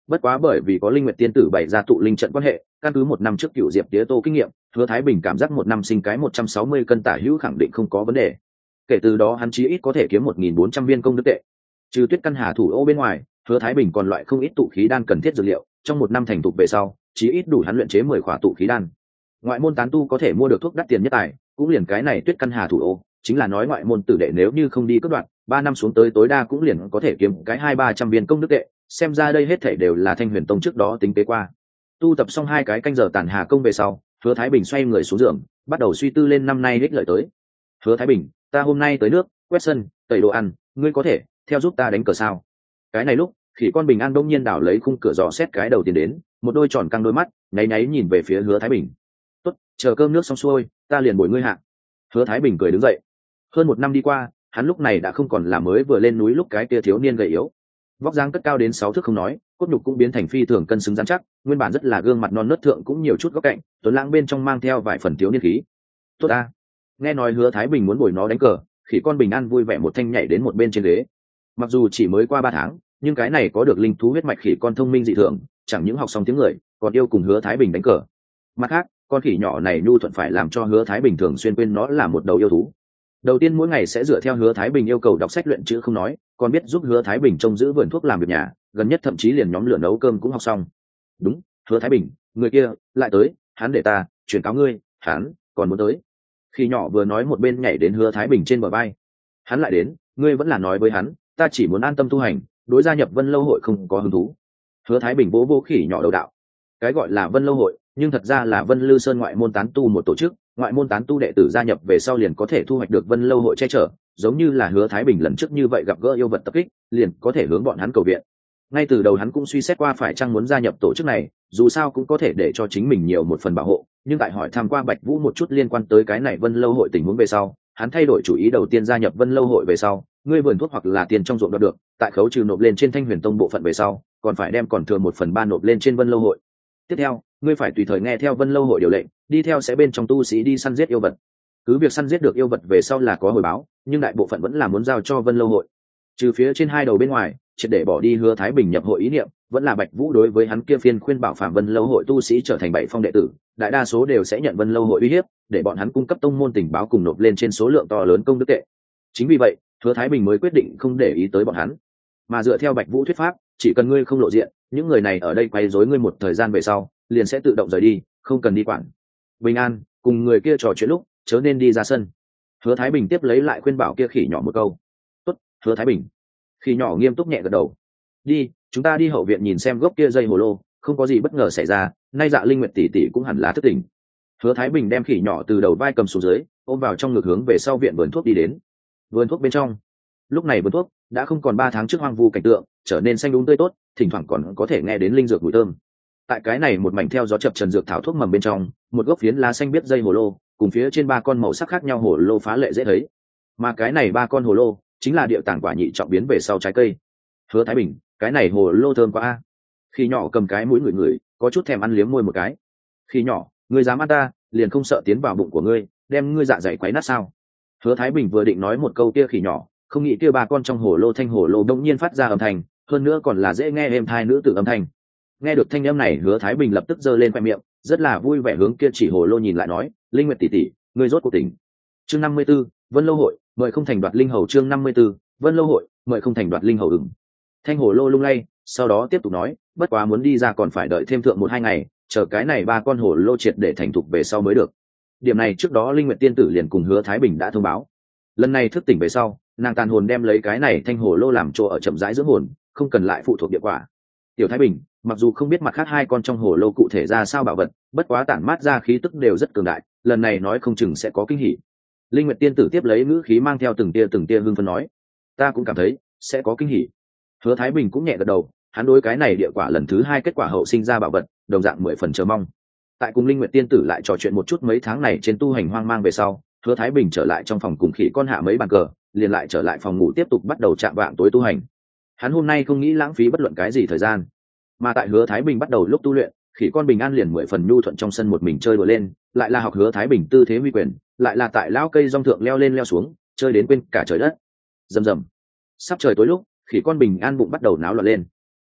bất quá bởi vì có linh nguyệt tiên tử bày ra tụ linh trận quan hệ, căn cứ một năm trước cựu diệp tía tô kinh nghiệm, Hứa Thái Bình cảm giác một năm sinh cái một trăm sáu mươi cân tả hữu khẳng định không có vấn đề. Kể từ đó hắn chí ít có thể kiếm một nghìn bốn trăm viên công đức tệ. Trừ tuyết căn hà thủ ô bên ngoài, Hứa Thái Bình còn loại không ít tụ khí đan cần thiết dược liệu, trong một năm thành thục về sau, chí ít đủ hắn luyện chế mười khỏa tụ khí đan. Ngoại môn tán tu có thể mua được thuốc đắt tiền nhất tài, cũng liền cái này tuyết căn hà thủ ô, chính là nói ngoại môn tử đệ nếu như không đi cướp đoạt, ba năm xuống tới tối đa cũng liền có thể kiếm cái hai ba trăm viên công đức tệ, xem ra đây hết thảy đều là Thanh Huyền Tông trước đó tính kế qua. Tu tập xong hai cái canh giờ tản hà công về sau, Hứa Thái Bình xoay người xuống giường, bắt đầu suy tư lên năm nay ích lợi tới. Hứa Thái Bình, ta hôm nay tới nước, quét sân, tẩy đồ ăn, ngươi có thể theo giúp ta đánh cờ sao? Cái này lúc, Khỉ Con Bình An đông nhiên đảo lấy khung cửa dò xét cái đầu tiên đến, một đôi tròn căng đôi mắt, nháy nháy nhìn về phía Hứa Thái Bình. Tốt, chờ cơm nước xong xuôi, ta liền bồi ngươi hạ. Hứa Thái Bình cười đứng dậy. Hơn một năm đi qua, hắn lúc này đã không còn là mới vừa lên núi lúc cái kia thiếu niên gầy yếu, vóc dáng cất cao đến sáu thước không nói, cốt nhục cũng biến thành phi thường cân xứng rắn chắc, nguyên bản rất là gương mặt non nớt thượng cũng nhiều chút góc cạnh, tuấn lãng bên trong mang theo vài phần thiếu niên khí. Tốt a. Nghe nói Hứa Thái Bình muốn bồi nó đánh cờ, Khỉ Con Bình An vui vẻ một thanh nhảy đến một bên trên ghế. Mặc dù chỉ mới qua ba tháng, nhưng cái này có được linh thú huyết mạch khỉ con thông minh dị thường, chẳng những học xong tiếng người, còn yêu cùng Hứa Thái Bình đánh cờ. Mặt khác, con khỉ nhỏ này nhu thuận phải làm cho Hứa Thái Bình thường xuyên quên nó là một đầu yêu thú. Đầu tiên mỗi ngày sẽ dựa theo Hứa Thái Bình yêu cầu đọc sách luyện chữ không nói, còn biết giúp Hứa Thái Bình trông giữ vườn thuốc làm việc nhà, gần nhất thậm chí liền nhóm lửa nấu cơm cũng học xong. Đúng, Hứa Thái Bình, người kia lại tới, hắn để ta chuyển cáo ngươi, hắn còn muốn tới. Khi nhỏ vừa nói một bên nhảy đến Hứa Thái Bình trên bờ vai. Hắn lại đến, ngươi vẫn là nói với hắn, ta chỉ muốn an tâm tu hành, đối gia nhập Vân Lâu hội không có hứng thú. Hứa Thái Bình vỗ vỗ khỉ nhỏ đầu đạo. Cái gọi là Vân Lâu hội, nhưng thật ra là Vân Lư Sơn ngoại môn tán tu một tổ chức, ngoại môn tán tu đệ tử gia nhập về sau liền có thể thu hoạch được Vân Lâu hội che chở, giống như là Hứa Thái Bình lần trước như vậy gặp gỡ yêu vật tập kích, liền có thể hướng bọn hắn cầu viện. Ngay từ đầu hắn cũng suy xét qua phải chăng muốn gia nhập tổ chức này, dù sao cũng có thể để cho chính mình nhiều một phần bảo hộ, nhưng tại hỏi tham qua Bạch Vũ một chút liên quan tới cái này Vân Lâu hội tình huống về sau, hắn thay đổi chủ ý. Đầu tiên gia nhập Vân Lâu hội về sau, ngươi vườn thuốc hoặc là tiền trong ruộng đoạt được, tại khấu trừ nộp lên trên Thanh Huyền Tông bộ phận về sau, còn phải đem còn thừa một phần ba nộp lên trên Vân Lâu hội. Tiếp theo, ngươi phải tùy thời nghe theo Vân Lâu hội điều lệnh, đi theo sẽ bên trong tu sĩ đi săn giết yêu vật. Cứ việc săn giết được yêu vật về sau là có hồi báo, nhưng đại bộ phận vẫn là muốn giao cho Vân Lâu hội. Trừ phía trên hai đầu bên ngoài, triệt để bỏ đi Hứa Thái Bình nhập hội ý niệm, vẫn là Bạch Vũ đối với hắn kia phiên khuyên bảo phạm Vân Lâu hội tu sĩ trở thành bảy phong đệ tử, đại đa số đều sẽ nhận Vân Lâu hội uy hiếp, để bọn hắn cung cấp tông môn tình báo cùng nộp lên trên số lượng to lớn công đức tệ. Chính vì vậy, Hứa Thái Bình mới quyết định không để ý tới bọn hắn, mà dựa theo Bạch Vũ thuyết pháp, chỉ cần ngươi không lộ diện, những người này ở đây quấy rối ngươi một thời gian về sau, liền sẽ tự động rời đi, không cần đi quản. Bình an, cùng người kia trò chuyện lúc, chớ nên đi ra sân. Hứa Thái Bình tiếp lấy lại khuyên bảo kia khỉ nhỏ một câu. Tốt, Hứa Thái Bình. Khỉ nhỏ nghiêm túc nhẹ gật đầu. Đi, chúng ta đi hậu viện nhìn xem gốc kia dây hồ lô, không có gì bất ngờ xảy ra, nay Dạ Linh Nguyệt tỷ tỷ cũng hẳn là thức tỉnh. Hứa Thái Bình đem khỉ nhỏ từ đầu vai cầm xuống dưới, ôm vào trong ngực hướng về sau viện vườn thuốc đi đến. Vườn thuốc bên trong, lúc này vườn thuốc đã không còn ba tháng trước hoang vu cảnh tượng, trở nên xanh đúng tươi tốt, thỉnh thoảng còn có thể nghe đến linh dược mùi thơm. Tại cái này một mảnh theo gió chập trần dược thảo thuốc mầm bên trong, một gốc phiến lá xanh biết dây hồ lô, cùng phía trên ba con màu sắc khác nhau hồ lô phá lệ dễ thấy. Mà cái này ba con hồ lô chính là địa tàng quả nhị trọng biến về sau trái cây. Hứa Thái Bình, cái này hồ lô thơm quá a. Khi nhỏ cầm cái mũi ngửi ngửi, có chút thèm ăn liếm môi một cái. Khi nhỏ, ngươi dám ăn ta, liền không sợ tiến vào bụng của ngươi, đem ngươi dạ dày quấy nát sao? Hứa Thái Bình vừa định nói một câu kia khỉ nhỏ, không nghĩ kia ba con trong hồ lô thanh hồ lô đông nhiên phát ra âm thanh, hơn nữa còn là dễ nghe êm thai nữ tử âm thanh. Nghe được thanh âm này, Hứa Thái Bình lập tức giơ lên khoe miệng, rất là vui vẻ hướng kia chỉ hồ lô nhìn lại nói, Linh Nguyệt tỷ tỷ, ngươi rốt cuộc tỉnh. Chương năm mươi 54, Vân Lâu hội, mời không thành đoạt linh hầu. Chương năm mươi 54, Vân Lâu hội, mời không thành đoạt linh hầu. Ừm. Thanh hồ lô lung lay, sau đó tiếp tục nói, bất quá muốn đi ra còn phải đợi thêm thượng một hai ngày, chờ cái này ba con hồ lô triệt để thành thục về sau mới được. Điểm này trước đó Linh Nguyệt tiên tử liền cùng Hứa Thái Bình đã thông báo. Lần này thức tỉnh về sau, nàng tàn hồn đem lấy cái này thanh hồ lô làm chỗ ở chậm rãi dưỡng hồn, không cần lại phụ thuộc địa quả. Tiểu Thái Bình, mặc dù không biết mặt khác hai con trong hồ lô cụ thể ra sao bảo vật, bất quá tản mát ra khí tức đều rất cường đại, lần này nói không chừng sẽ có kinh hỉ. Linh Nguyệt tiên tử tiếp lấy ngữ khí mang theo từng tia từng tia hưng phấn nói, ta cũng cảm thấy sẽ có kinh hỉ. Hứa Thái Bình cũng nhẹ gật đầu, hắn đối cái này địa quả lần thứ hai kết quả hậu sinh ra bảo vật, đồng dạng mười phần chờ mong. Tại cùng Linh Nguyệt tiên tử lại trò chuyện một chút mấy tháng này trên tu hành hoang mang về sau, Hứa Thái Bình trở lại trong phòng cùng khỉ con hạ mấy bàn cờ, liền lại trở lại phòng ngủ tiếp tục bắt đầu chạm vạng tối tu hành. Hắn hôm nay không nghĩ lãng phí bất luận cái gì thời gian, mà tại Hứa Thái Bình bắt đầu lúc tu luyện, khỉ con Bình An liền mười phần nhu thuận trong sân một mình chơi đùa lên, lại là học Hứa Thái Bình tư thế huy quyền, lại là tại lão cây rong thượng leo lên leo xuống, chơi đến quên cả trời đất. Rầm rầm. Sắp trời tối lúc, khỉ con Bình An bụng bắt đầu náo loạn lên.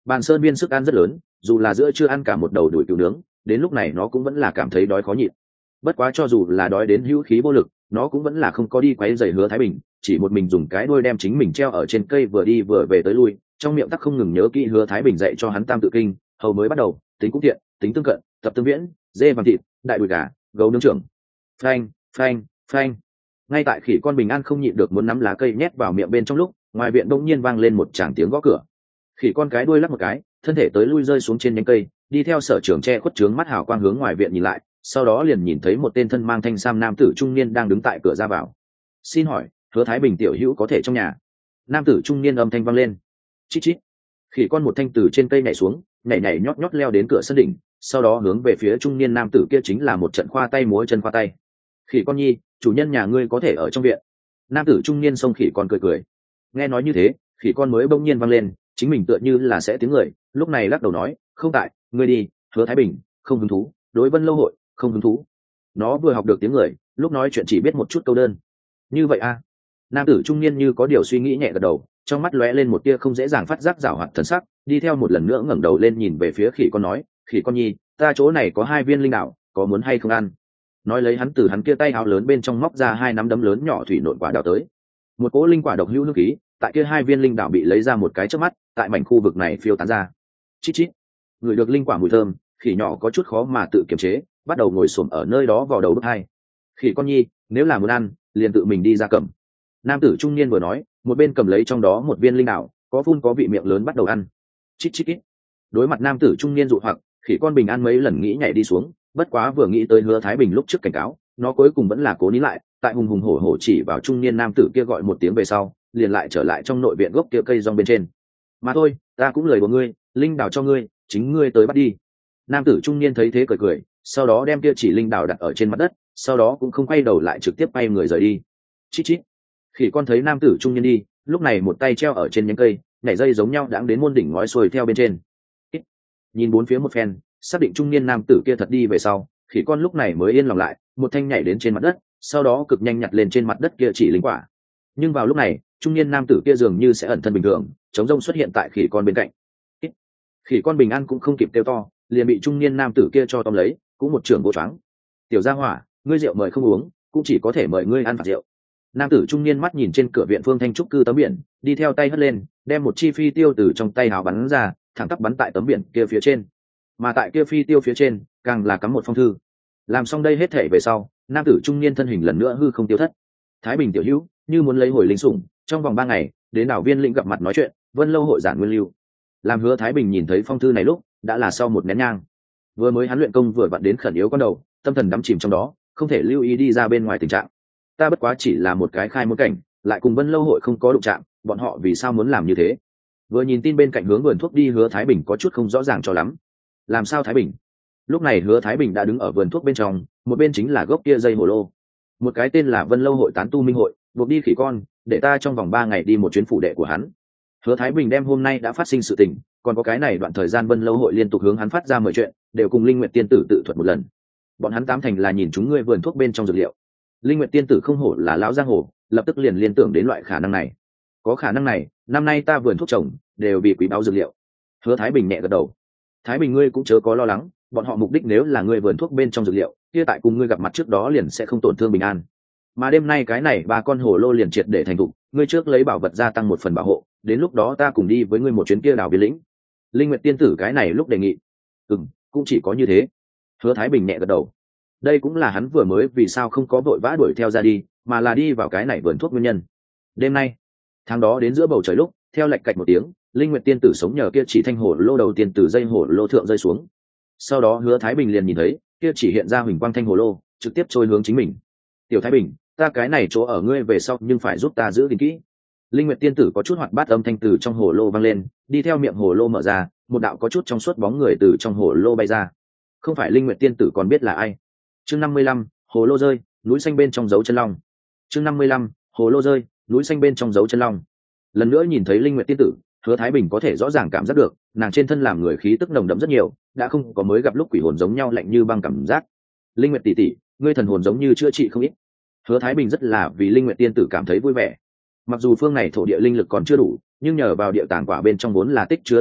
Bàn sơn viên sức ăn rất lớn, dù là giữa chưa ăn cả một đầu đuổi cừu nướng, đến lúc này nó cũng vẫn là cảm thấy đói khó nhịn. Bất quá cho dù là đói đến hữu khí vô lực, nó cũng vẫn là không có đi quấy rầy Hứa Thái Bình, chỉ một mình dùng cái đuôi đem chính mình treo ở trên cây vừa đi vừa về tới lui, trong miệng tắc không ngừng nhớ kỹ Hứa Thái Bình dạy cho hắn tam tự kinh, hầu mới bắt đầu, tính cũng tiện, tính tương cận, tập tương viễn, dê vàng thịt, đại đùi gà, gấu nướng trưởng. Phanh, phanh, phanh. Ngay tại khỉ con bình an không nhịn được muốn nắm lá cây nhét vào miệng bên trong lúc, ngoài viện đông nhiên vang lên một tràng tiếng gõ cửa. Khỉ con cái đuôi lắc một cái, thân thể tới lui rơi xuống trên nhánh cây, đi theo sở trưởng che khuất trướng mắt hào quang hướng ngoài viện nhìn lại, sau đó liền nhìn thấy một tên thân mang thanh sam nam tử trung niên đang đứng tại cửa ra vào. Xin hỏi, Hứa Thái Bình tiểu hữu có thể trong nhà? Nam tử trung niên âm thanh vang lên. Chít chít. Khỉ con một thanh từ trên cây nhảy xuống, nhảy nhảy nhót nhót leo đến cửa sân đỉnh, sau đó hướng về phía trung niên nam tử kia chính là một trận khoa tay múa chân khoa tay. Khỉ con nhi, chủ nhân nhà ngươi có thể ở trong viện. Nam tử trung niên xông khỉ con cười cười. Nghe nói như thế, khỉ con mới bỗng nhiên vang lên, chính mình tựa như là sẽ tiếng người, lúc này lắc đầu nói, không tại, ngươi đi. Hứa Thái Bình không hứng thú, đối Vân Lâu hội không hứng thú. Nó vừa học được tiếng người, lúc nói chuyện chỉ biết một chút câu đơn. Như vậy a? À? Nam tử trung niên như có điều suy nghĩ nhẹ gật đầu, trong mắt lóe lên một tia không dễ dàng phát giác giảo hoạt thần sắc, đi theo một lần nữa ngẩng đầu lên nhìn về phía khỉ con nói, khỉ con nhi, ta chỗ này có hai viên linh đảo, có muốn hay không ăn? Nói lấy hắn từ hắn kia tay áo lớn bên trong móc ra hai nắm đấm lớn nhỏ thủy nộn quả đào tới. Một cỗ linh quả độc hữu nước khí, tại kia hai viên linh đảo bị lấy ra một cái chớp mắt, tại mảnh khu vực này phiêu tán ra. Chít chít. Người được linh quả mùi thơm, khỉ nhỏ có chút khó mà tự kiềm chế, bắt đầu ngồi xổm ở nơi đó vào đầu bức hai. Khỉ con nhi, nếu là muốn ăn, liền tự mình đi ra cầm. Nam tử trung niên vừa nói, một bên cầm lấy trong đó một viên linh đảo, có phun có vị miệng lớn bắt đầu ăn. Chít chít chít. Đối mặt nam tử trung niên dụ hoặc, khỉ con bình an mấy lần nghĩ nhảy đi xuống, bất quá vừa nghĩ tới Hứa Thái Bình lúc trước cảnh cáo, nó cuối cùng vẫn là cố nín lại, tại hùng hùng hổ hổ chỉ vào trung niên nam tử kia gọi một tiếng về sau, liền lại trở lại trong nội viện gốc kia cây rong bên trên. Mà thôi, ta cũng lời của ngươi, linh đảo cho ngươi, chính ngươi tới bắt đi. Nam tử trung niên thấy thế cười cười, sau đó đem kia chỉ linh đảo đặt ở trên mặt đất, sau đó cũng không quay đầu lại trực tiếp bay người rời đi. Chít chít. Khỉ con thấy nam tử trung niên đi, lúc này một tay treo ở trên nhánh cây, nhảy dây giống nhau đãng đến muôn đỉnh ngói xuôi theo bên trên. Ít. Nhìn bốn phía một phen, xác định trung niên nam tử kia thật đi về sau, khỉ con lúc này mới yên lòng lại, một thanh nhảy đến trên mặt đất, sau đó cực nhanh nhặt lên trên mặt đất kia chỉ linh quả. Nhưng vào lúc này, trung niên nam tử kia dường như sẽ ẩn thân bình thường, chống rông xuất hiện tại khỉ con bên cạnh. Ít. Khỉ con bình an cũng không kịp kêu to, liền bị trung niên nam tử kia cho tóm lấy, cũng một trưởng vô choáng. Tiểu gia hỏa, ngươi rượu mời không uống, cũng chỉ có thể mời ngươi ăn phạt rượu. Nam tử trung niên mắt nhìn trên cửa viện phương thanh trúc cư tấm biển, đi theo tay hất lên, đem một chi phi tiêu từ trong tay hào bắn ra, thẳng tắp bắn tại tấm biển kia phía trên. Mà tại kia phi tiêu phía trên, càng là cắm một phong thư. Làm xong đây hết thể về sau, nam tử trung niên thân hình lần nữa hư không tiêu thất. Thái Bình tiểu hữu, như muốn lấy hồi linh sủng, trong vòng ba ngày, đến đảo Viên Lĩnh gặp mặt nói chuyện, Vân Lâu hội giản nguyên lưu. Làm Hứa Thái Bình nhìn thấy phong thư này lúc, đã là sau một nén nhang. Vừa mới hắn luyện công vừa vặn đến khẩn yếu con đầu, tâm thần đắm chìm trong đó, không thể lưu ý đi ra bên ngoài tình trạng. Ta bất quá chỉ là một cái khai môn cảnh, lại cùng Vân Lâu hội không có đụng chạm, bọn họ vì sao muốn làm như thế? Vừa nhìn tin bên cạnh hướng vườn thuốc đi, Hứa Thái Bình có chút không rõ ràng cho lắm. Làm sao Thái Bình? Lúc này Hứa Thái Bình đã đứng ở vườn thuốc bên trong, một bên chính là gốc kia dây hồ lô, một cái tên là Vân Lâu hội tán tu minh hội, buộc đi khỉ con, để ta trong vòng ba ngày đi một chuyến phủ đệ của hắn. Hứa Thái Bình đem hôm nay đã phát sinh sự tình, còn có cái này đoạn thời gian Vân Lâu hội liên tục hướng hắn phát ra mời chuyện, đều cùng Linh Nguyệt tiên tử tự thuật một lần. Bọn hắn tám thành là nhìn chúng ngươi vườn thuốc bên trong dược liệu. Linh Nguyệt tiên tử không hổ là lão giang hồ, lập tức liền liên tưởng đến loại khả năng này. Có khả năng này, năm nay ta vườn thuốc trồng đều bị quý báu dược liệu. Hứa Thái Bình nhẹ gật đầu. Thái Bình ngươi cũng chớ có lo lắng, bọn họ mục đích nếu là ngươi vườn thuốc bên trong dược liệu, kia tại cùng ngươi gặp mặt trước đó liền sẽ không tổn thương bình an. Mà đêm nay cái này ba con hồ lô liền triệt để thành thục, ngươi trước lấy bảo vật gia tăng một phần bảo hộ, đến lúc đó ta cùng đi với ngươi một chuyến kia đào Viên Lĩnh. Linh Nguyệt tiên tử cái này lúc đề nghị. Ừm, cũng chỉ có như thế. Hứa Thái Bình nhẹ gật đầu. Đây cũng là hắn vừa mới vì sao không có vội vã đuổi theo ra đi, mà là đi vào cái này vườn thuốc nguyên nhân. Đêm nay, tháng đó đến giữa bầu trời lúc, theo lệch cạch một tiếng, Linh Nguyệt tiên tử sống nhờ kia chỉ thanh hồ lô đầu tiên từ dây hồ lô thượng rơi xuống. Sau đó Hứa Thái Bình liền nhìn thấy, kia chỉ hiện ra huỳnh quang thanh hồ lô, trực tiếp trôi hướng chính mình. Tiểu Thái Bình, ta cái này chỗ ở ngươi về sau nhưng phải giúp ta giữ gìn kỹ. Linh Nguyệt tiên tử có chút hoạt bát âm thanh từ trong hồ lô vang lên, đi theo miệng hồ lô mở ra, một đạo có chút trong suốt bóng người từ trong hồ lô bay ra. Không phải Linh Nguyệt tiên tử còn biết là ai. Chương năm mươi lăm, hồ lô rơi, núi xanh bên trong dấu chân long. Chương năm mươi lăm, hồ lô rơi, núi xanh bên trong dấu chân long. Lần nữa nhìn thấy Linh Nguyệt tiên tử, Hứa Thái Bình có thể rõ ràng cảm giác được, nàng trên thân làm người khí tức nồng đậm rất nhiều, đã không có mới gặp lúc quỷ hồn giống nhau lạnh như băng cảm giác. Linh Nguyệt tỷ tỷ, ngươi thần hồn giống như chữa trị không ít. Hứa Thái Bình rất là vì Linh Nguyệt tiên tử cảm thấy vui vẻ. Mặc dù phương này thổ địa linh lực còn chưa đủ, nhưng nhờ vào địa tàng quả bên trong vốn là tích chứa lực lượng,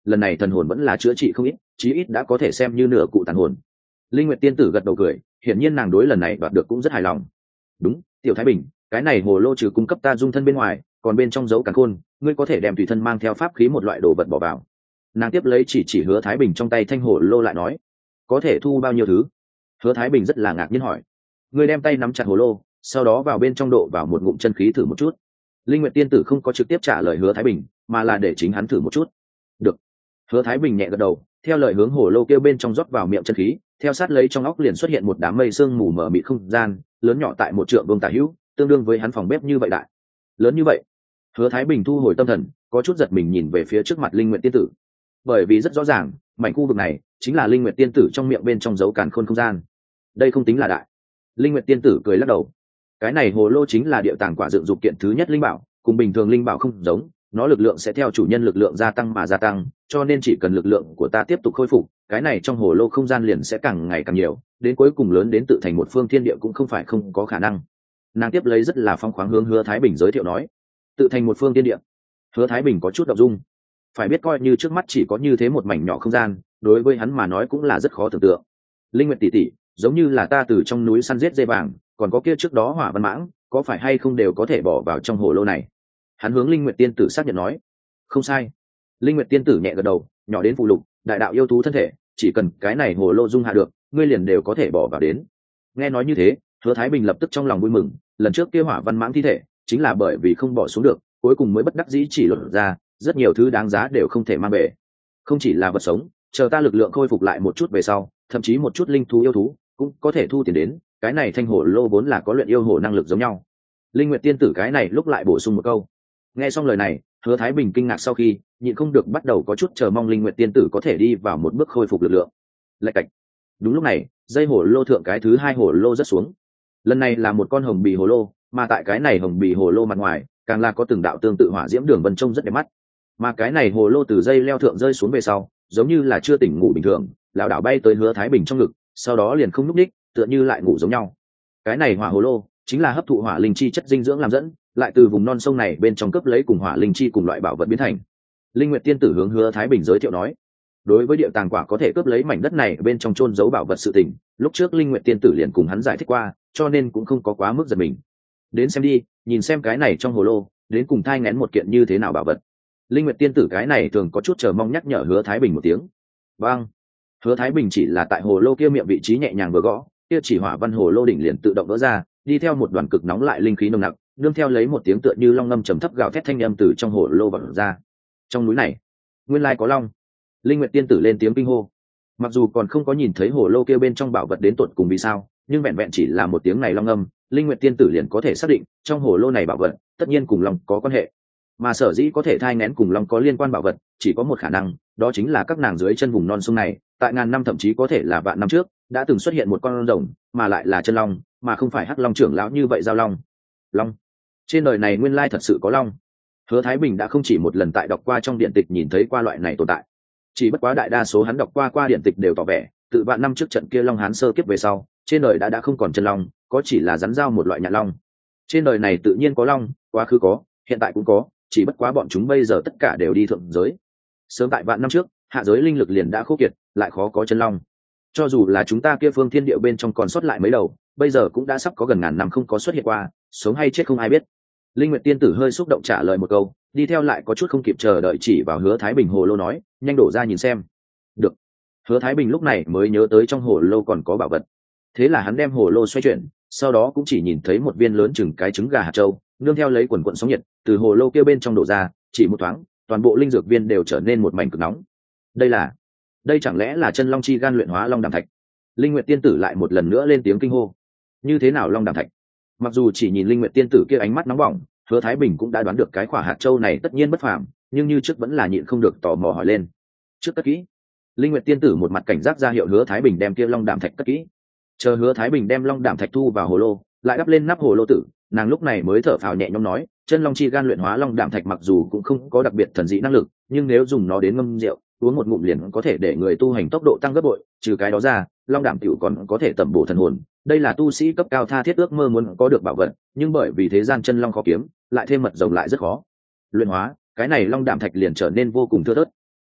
lần này thần hồn vẫn là chữa trị không ít, chí ít đã có thể xem như nửa cụ tàn hồn. Linh Nguyệt tiên tử gật đầu cười, hiển nhiên nàng đối lần này đoạt được cũng rất hài lòng. Đúng, tiểu Thái Bình, cái này hồ lô trừ cung cấp ta dung thân bên ngoài, còn bên trong dấu càn khôn, ngươi có thể đem tùy thân mang theo pháp khí một loại đồ vật bỏ vào. Nàng tiếp lấy chỉ chỉ Hứa Thái Bình trong tay thanh hồ lô lại nói, có thể thu bao nhiêu thứ? Hứa Thái Bình rất là ngạc nhiên hỏi. Ngươi đem tay nắm chặt hồ lô, sau đó vào bên trong độ vào một ngụm chân khí thử một chút. Linh Nguyệt tiên tử không có trực tiếp trả lời Hứa Thái Bình, mà là để chính hắn thử một chút. Được. Hứa Thái Bình nhẹ gật đầu, theo lời hướng hồ lô kêu bên trong rót vào miệng chân khí, theo sát lấy trong óc liền xuất hiện một đám mây sương mù mờ mịt không gian, lớn nhỏ tại một trượng vuông tả hữu, tương đương với hắn phòng bếp như vậy đại. Lớn như vậy. Hứa Thái Bình thu hồi tâm thần, có chút giật mình nhìn về phía trước mặt Linh Nguyệt tiên tử. Bởi vì rất rõ ràng, mảnh khu vực này chính là Linh Nguyệt tiên tử trong miệng bên trong dấu càn khôn không gian. Đây không tính là đại. Linh Nguyệt tiên tử cười lắc đầu. Cái này hồ lô chính là địa tàng quả dựng dục kiện thứ nhất linh bảo, cùng bình thường linh bảo không giống, nó lực lượng sẽ theo chủ nhân lực lượng gia tăng mà gia tăng, cho nên chỉ cần lực lượng của ta tiếp tục khôi phục, cái này trong hồ lô không gian liền sẽ càng ngày càng nhiều, đến cuối cùng lớn đến tự thành một phương thiên địa cũng không phải không có khả năng. Nàng tiếp lấy rất là phong khoáng hướng Hứa Thái Bình giới thiệu nói, tự thành một phương thiên địa. Hứa Thái Bình có chút động dung, phải biết coi như trước mắt chỉ có như thế một mảnh nhỏ không gian, đối với hắn mà nói cũng là rất khó tưởng tượng. Linh Nguyệt tỷ tỷ, giống như là ta từ trong núi săn giết dê vàng, còn có kia trước đó hỏa văn mãng, có phải hay không đều có thể bỏ vào trong hồ lô này? Hắn hướng Linh Nguyệt tiên tử xác nhận nói. Không sai. Linh Nguyệt tiên tử nhẹ gật đầu, nhỏ đến phụ lục, đại đạo yêu thú thân thể, chỉ cần cái này hồ lô dung hạ được, ngươi liền đều có thể bỏ vào đến. Nghe nói như thế, Hứa Thái Bình lập tức trong lòng vui mừng, lần trước kia hỏa văn mãng thi thể, chính là bởi vì không bỏ xuống được, cuối cùng mới bất đắc dĩ chỉ lột ra, rất nhiều thứ đáng giá đều không thể mang về. Không chỉ là vật sống, chờ ta lực lượng khôi phục lại một chút về sau, thậm chí một chút linh thú yêu thú cũng có thể thu tiền đến, cái này thanh hồ lô vốn là có luyện yêu hồ năng lực giống nhau. Linh Nguyệt tiên tử cái này lúc lại bổ sung một câu. Nghe xong lời này, Hứa Thái Bình kinh ngạc sau khi nhịn không được bắt đầu có chút chờ mong Linh Nguyệt tiên tử có thể đi vào một bước khôi phục lực lượng. Lạch cạch. Đúng lúc này, dây hồ lô thượng cái thứ hai hồ lô rất xuống. Lần này là một con hồng bì hồ lô, mà tại cái này hồng bì hồ lô mặt ngoài càng là có từng đạo tương tự hỏa diễm đường vân trông rất đẹp mắt. Mà cái này hồ lô từ dây leo thượng rơi xuống về sau, giống như là chưa tỉnh ngủ bình thường, lão đảo bay tới Hứa Thái Bình trong ngực, sau đó liền không lúc đích, tựa như lại ngủ giống nhau. Cái này hỏa hồ lô chính là hấp thụ hỏa linh chi chất dinh dưỡng làm dẫn, lại từ vùng non sông này bên trong cấp lấy cùng hỏa linh chi cùng loại bảo vật biến thành. Linh Nguyệt tiên tử hướng Hứa Thái Bình giới thiệu nói, đối với địa tàng quả có thể cướp lấy mảnh đất này bên trong chôn giấu bảo vật sự tình, lúc trước Linh Nguyệt tiên tử liền cùng hắn giải thích qua, cho nên cũng không có quá mức giật mình. Đến xem đi, nhìn xem cái này trong hồ lô, đến cùng thai nghén một kiện như thế nào bảo vật. Linh Nguyệt tiên tử cái này thường có chút chờ mong nhắc nhở Hứa Thái Bình một tiếng. Vâng. Hứa Thái Bình chỉ là tại hồ lô kia miệng vị trí nhẹ nhàng vừa gõ, kia chỉ hỏa văn hồ lô đỉnh liền tự động vỡ ra, đi theo một đoàn cực nóng lại linh khí nồng nặc, nương theo lấy một tiếng tựa như long ngâm trầm thấp gào thét thanh âm từ trong hồ lô vọng ra. Trong núi này, nguyên lai có long. Linh Nguyệt tiên tử lên tiếng kinh hô. Mặc dù còn không có nhìn thấy hồ lô kia bên trong bảo vật đến tột cùng vì sao, nhưng vẹn vẹn chỉ là một tiếng này long ngâm, Linh Nguyệt tiên tử liền có thể xác định, trong hồ lô này bảo vật, tất nhiên cùng long có quan hệ. Mà sở dĩ có thể thai nghén cùng long có liên quan bảo vật, chỉ có một khả năng, đó chính là các nàng dưới chân vùng non sông này, tại ngàn năm thậm chí có thể là vạn năm trước, đã từng xuất hiện một con rồng, mà lại là chân long, mà không phải hắc long trưởng lão như vậy giao long. Long. Trên đời này nguyên lai thật sự có long. Hứa Thái Bình đã không chỉ một lần tại đọc qua trong điện tịch nhìn thấy qua loại này tồn tại. Chỉ bất quá đại đa số hắn đọc qua qua điện tịch đều tỏ vẻ, tự vạn năm trước trận kia long hán sơ kiếp về sau, trên đời đã đã không còn chân long, có chỉ là rắn dao một loại nhạn long. Trên đời này tự nhiên có long, quá khứ có, hiện tại cũng có, chỉ bất quá bọn chúng bây giờ tất cả đều đi thượng giới. Sớm tại vạn năm trước, hạ giới linh lực liền đã khô kiệt, lại khó có chân long. Cho dù là chúng ta kia phương thiên địa bên trong còn sót lại mấy đầu, bây giờ cũng đã sắp có gần ngàn năm không có xuất hiện qua, sống hay chết không ai biết. Linh Nguyệt tiên tử hơi xúc động trả lời một câu, đi theo lại có chút không kịp chờ đợi chỉ vào Hứa Thái Bình hồ lô nói, nhanh đổ ra nhìn xem. Được. Hứa Thái Bình lúc này mới nhớ tới trong hồ lô còn có bảo vật. Thế là hắn đem hồ lô xoay chuyển, sau đó cũng chỉ nhìn thấy một viên lớn chừng cái trứng gà hạt châu, nương theo lấy quần quần sóng nhiệt từ hồ lô kia bên trong đổ ra, chỉ một thoáng, toàn bộ linh dược viên đều trở nên một mảnh cực nóng. Đây là, đây chẳng lẽ là chân long chi gan luyện hóa long đàm thạch? Linh Nguyệt tiên tử lại một lần nữa lên tiếng kinh hô. Như thế nào long đàm thạch? Mặc dù chỉ nhìn Linh Nguyệt tiên tử kia ánh mắt nóng bỏng, Hứa Thái Bình cũng đã đoán được cái quả hạt châu này tất nhiên bất phàm, nhưng như trước vẫn là nhịn không được tò mò hỏi lên. Trước cất kỹ. Linh Nguyệt tiên tử một mặt cảnh giác ra hiệu Hứa Thái Bình đem kia long đàm thạch cất kỹ. Chờ Hứa Thái Bình đem long đàm thạch thu vào hồ lô, lại đắp lên nắp hồ lô tử, nàng lúc này mới thở phào nhẹ nhõm nói, chân long chi gan luyện hóa long đàm thạch mặc dù cũng không có đặc biệt thần dị năng lực, nhưng nếu dùng nó đến ngâm rượu, uống một ngụm liền có thể để người tu hành tốc độ tăng gấp bội, trừ cái đó ra, long đàm tiểu còn có thể tẩm bổ thần hồn, đây là tu sĩ cấp cao tha thiết ước mơ muốn có được bảo vật, nhưng bởi vì thế gian chân long khó kiếm, lại thêm mật rồng lại rất khó luyện hóa, cái này long đàm thạch liền trở nên vô cùng thưa thớt.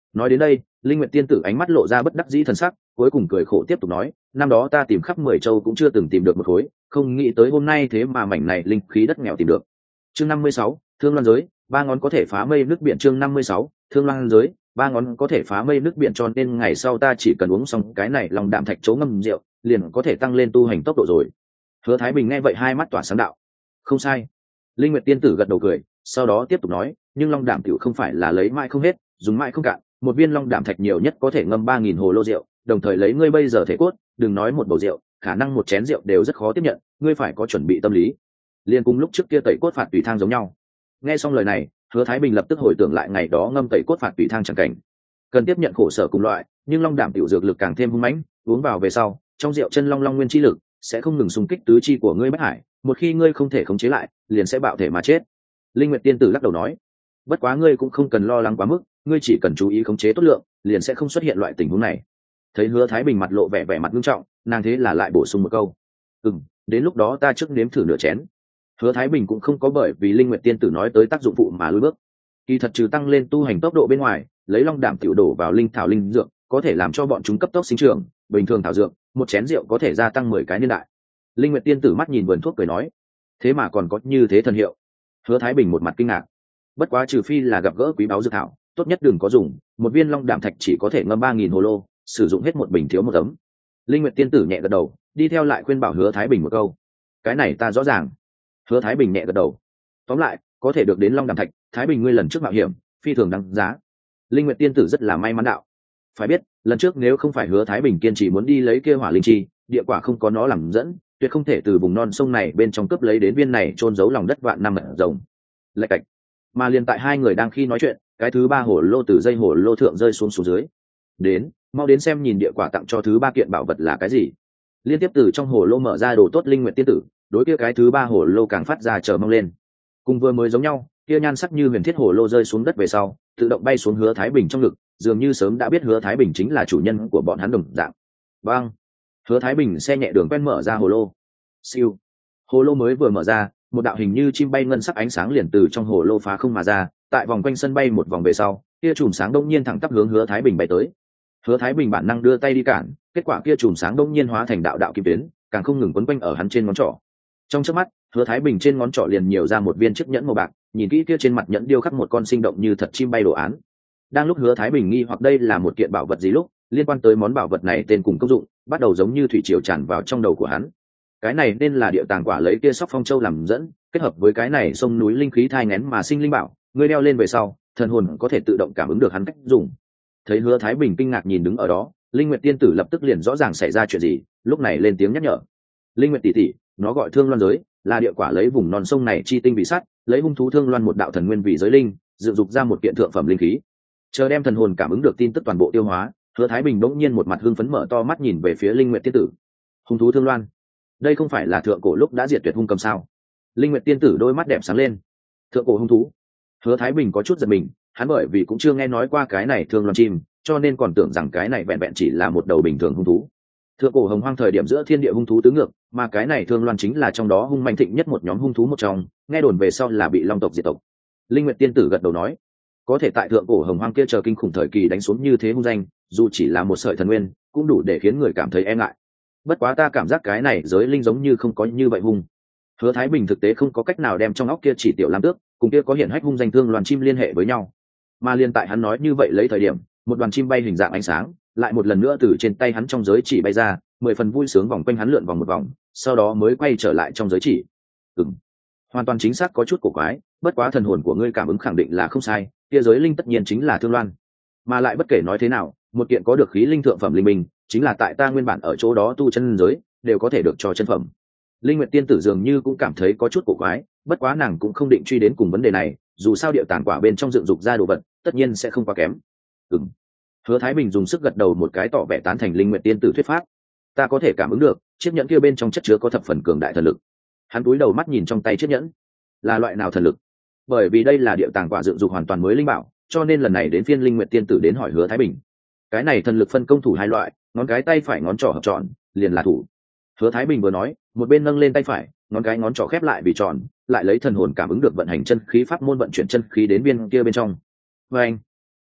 Nói đến đây, Linh Nguyệt tiên tử ánh mắt lộ ra bất đắc dĩ thần sắc, cuối cùng cười khổ tiếp tục nói, năm đó ta tìm khắp mười châu cũng chưa từng tìm được một khối, không nghĩ tới hôm nay thế mà mảnh này linh khí đất nghèo tìm được. Chương năm mươi sáu, Thương Loan giới, ba ngón có thể phá mây nước biển. Chương năm mươi sáu, Thương Loan giới, ba ngón có thể phá mây nước biển, cho nên ngày sau ta chỉ cần uống xong cái này lòng đạm thạch chấu ngâm rượu, liền có thể tăng lên tu hành tốc độ rồi. Hứa Thái Bình nghe vậy hai mắt tỏa sáng đạo. Không sai. Linh Nguyệt tiên tử gật đầu cười, sau đó tiếp tục nói, nhưng long đạm tiểu không phải là lấy mãi không hết, dùng mãi không cạn, một viên long đạm thạch nhiều nhất có thể ngâm ba nghìn hồ lô rượu, đồng thời lấy ngươi bây giờ thể cốt, đừng nói một bầu rượu, khả năng một chén rượu đều rất khó tiếp nhận, ngươi phải có chuẩn bị tâm lý. Liên cùng lúc trước kia tẩy cốt phạt tùy thang giống nhau. Nghe xong lời này, Hứa Thái Bình lập tức hồi tưởng lại ngày đó ngâm tẩy cốt phạt tùy thang chẳng cảnh. Cần tiếp nhận khổ sở cùng loại, nhưng long đạm tiểu dược lực càng thêm hung mãnh, uống vào về sau, trong rượu chân long long nguyên chi lực sẽ không ngừng xung kích tứ chi của ngươi bách hải, một khi ngươi không thể khống chế lại, liền sẽ bạo thể mà chết. Linh Nguyệt tiên tử lắc đầu nói, bất quá ngươi cũng không cần lo lắng quá mức, ngươi chỉ cần chú ý khống chế tốt lượng, liền sẽ không xuất hiện loại tình huống này. Thấy Hứa Thái Bình mặt lộ vẻ vẻ mặt nghiêm trọng, nàng thế là lại bổ sung một câu, ừm, đến lúc đó ta trước nếm thử nửa chén. Hứa Thái Bình cũng không có bởi vì Linh Nguyệt tiên tử nói tới tác dụng phụ mà lùi bước. Kỳ thật trừ tăng lên tu hành tốc độ bên ngoài, lấy long đạm tiểu đổ vào linh thảo linh dược, có thể làm cho bọn chúng cấp tốc sinh trưởng, bình thường thảo dược, một chén rượu có thể gia tăng mười cái niên đại. Linh Nguyệt tiên tử mắt nhìn vườn thuốc cười nói, thế mà còn có như thế thần hiệu. Hứa Thái Bình một mặt kinh ngạc. Bất quá trừ phi là gặp gỡ quý báu dược thảo, tốt nhất đừng có dùng, một viên long đạm thạch chỉ có thể ngâm ba nghìn hồ lô, sử dụng hết một bình thiếu một tấm. Linh Nguyệt tiên tử nhẹ gật đầu, đi theo lại khuyên bảo Hứa Thái Bình một câu, cái này ta rõ ràng. Hứa Thái Bình nhẹ gật đầu. Tóm lại, có thể được đến long đạm thạch, Thái Bình ngươi lần trước mạo hiểm, phi thường đáng giá. Linh Nguyệt tiên tử rất là may mắn đạo. Phải biết, lần trước nếu không phải Hứa Thái Bình kiên trì muốn đi lấy kia hỏa linh chi, địa quả không có nó làm dẫn, tuyệt không thể từ vùng non sông này bên trong cướp lấy đến viên này trôn giấu lòng đất vạn năm mật rồng. Lạch cạch. Mà liền tại hai người đang khi nói chuyện, cái thứ ba hồ lô từ dây hồ lô thượng rơi xuống xuống dưới. Đến, mau đến xem nhìn địa quả tặng cho thứ ba kiện bảo vật là cái gì. Liên tiếp từ trong hồ lô mở ra đồ tốt Linh Nguyệt tiên tử, đối kia cái thứ ba hồ lô càng phát ra chờ mong lên. Cùng vừa mới giống nhau, kia nhan sắc như huyền thiết hồ lô rơi xuống đất về sau, tự động bay xuống Hứa Thái Bình trong ngực, dường như sớm đã biết Hứa Thái Bình chính là chủ nhân của bọn hắn đồng dạng. Bang! Hứa Thái Bình xe nhẹ đường quen mở ra hồ lô. Siêu! Hồ lô mới vừa mở ra, một đạo hình như chim bay ngân sắc ánh sáng liền từ trong hồ lô phá không mà ra, tại vòng quanh sân bay một vòng về sau, kia chùm sáng đông nhiên thẳng tắp hướng Hứa Thái Bình bay tới. Hứa Thái Bình bản năng đưa tay đi cản, kết quả kia chùm sáng đông nhiên hóa thành đạo đạo kim tuyến, càng không ngừng quấn quanh ở hắn trên ngón trỏ. Trong chớp mắt, Hứa Thái Bình trên ngón trỏ liền nhiều ra một viên chiếc nhẫn màu bạc, nhìn kỹ kia trên mặt nhẫn điêu khắc một con sinh động như thật chim bay đồ án. Đang lúc Hứa Thái Bình nghi hoặc đây là một kiện bảo vật gì lúc, liên quan tới món bảo vật này tên cùng công dụng, bắt đầu giống như thủy triều tràn vào trong đầu của hắn. Cái này nên là địa tàng quả lấy kia sóc phong châu làm dẫn, kết hợp với cái này sông núi linh khí thai nghén mà sinh linh bảo, ngươi đeo lên về sau, thần hồn có thể tự động cảm ứng được hắn cách dùng. Thấy Hứa Thái Bình kinh ngạc nhìn đứng ở đó, Linh Nguyệt tiên tử lập tức liền rõ ràng xảy ra chuyện gì, lúc này lên tiếng nhắc nhở. Linh Nguyệt tỷ tỷ, nó gọi Thương Loan giới, là địa quả lấy vùng non sông này chi tinh bị sắt, lấy hung thú Thương Loan một đạo thần nguyên vị giới linh, dựng dục ra một kiện thượng phẩm linh khí. Chờ đem thần hồn cảm ứng được tin tức toàn bộ tiêu hóa, Hứa Thái Bình bỗng nhiên một mặt hưng phấn mở to mắt nhìn về phía Linh Nguyệt tiên tử. Hung thú Thương Loan, đây không phải là thượng cổ lúc đã diệt tuyệt hung cầm sao? Linh Nguyệt tiên tử đôi mắt đẹp sáng lên. Thượng cổ hung thú? Hứa Thái Bình có chút giật mình, hắn bởi vì cũng chưa nghe nói qua cái này Thương Loan chim, cho nên còn tưởng rằng cái này vẹn vẹn chỉ là một đầu bình thường hung thú. Thượng cổ hồng hoang thời điểm giữa thiên địa hung thú tứ ngược, mà cái này Thương Loan chính là trong đó hung mạnh thịnh nhất một nhóm hung thú một trong, nghe đồn về sau là bị long tộc diệt tộc. Linh Nguyệt tiên tử gật đầu nói, có thể tại thượng cổ hồng hoang kia chờ kinh khủng thời kỳ đánh xuống như thế hung danh, dù chỉ là một sợi thần nguyên, cũng đủ để khiến người cảm thấy e ngại. Bất quá ta cảm giác cái này giới linh giống như không có như vậy hung. Hứa Thái Bình thực tế không có cách nào đem trong óc kia chỉ tiểu lam tước cùng kia có hiện hách hung danh Thương Loan chim liên hệ với nhau. Mà liên tại hắn nói như vậy lấy thời điểm, một đoàn chim bay hình dạng ánh sáng lại một lần nữa từ trên tay hắn trong giới chỉ bay ra, mười phần vui sướng vòng quanh hắn lượn vòng một vòng, sau đó mới quay trở lại trong giới chỉ. Ừm, hoàn toàn chính xác có chút cổ quái, bất quá thần hồn của ngươi cảm ứng khẳng định là không sai, kia giới linh tất nhiên chính là Thương Loan. Mà lại bất kể nói thế nào, một kiện có được khí linh thượng phẩm linh minh, chính là tại ta nguyên bản ở chỗ đó tu chân giới, đều có thể được cho chân phẩm. Linh Nguyệt tiên tử dường như cũng cảm thấy có chút cổ quái, bất quá nàng cũng không định truy đến cùng vấn đề này, dù sao địa tàng quả bên trong dựng dục ra đồ vật, tất nhiên sẽ không quá kém. Ừm. Hứa Thái Bình dùng sức gật đầu một cái tỏ vẻ tán thành Linh Nguyệt tiên tử thuyết pháp. Ta có thể cảm ứng được, chiếc nhẫn kia bên trong chất chứa có thập phần cường đại thần lực. Hắn cúi đầu mắt nhìn trong tay chiếc nhẫn, là loại nào thần lực? Bởi vì đây là địa tàng quả dựng dục hoàn toàn mới linh bảo, cho nên lần này đến phiên Linh Nguyệt tiên tử đến hỏi Hứa Thái Bình. Cái này thần lực phân công thủ hai loại, ngón cái tay phải ngón trỏ hợp tròn, liền là thủ. Hứa Thái Bình vừa nói, một bên nâng lên tay phải, ngón cái ngón trỏ khép lại vì tròn, lại lấy thần hồn cảm ứng được vận hành chân khí pháp môn vận chuyển chân khí đến viên kia bên trong. Và anh,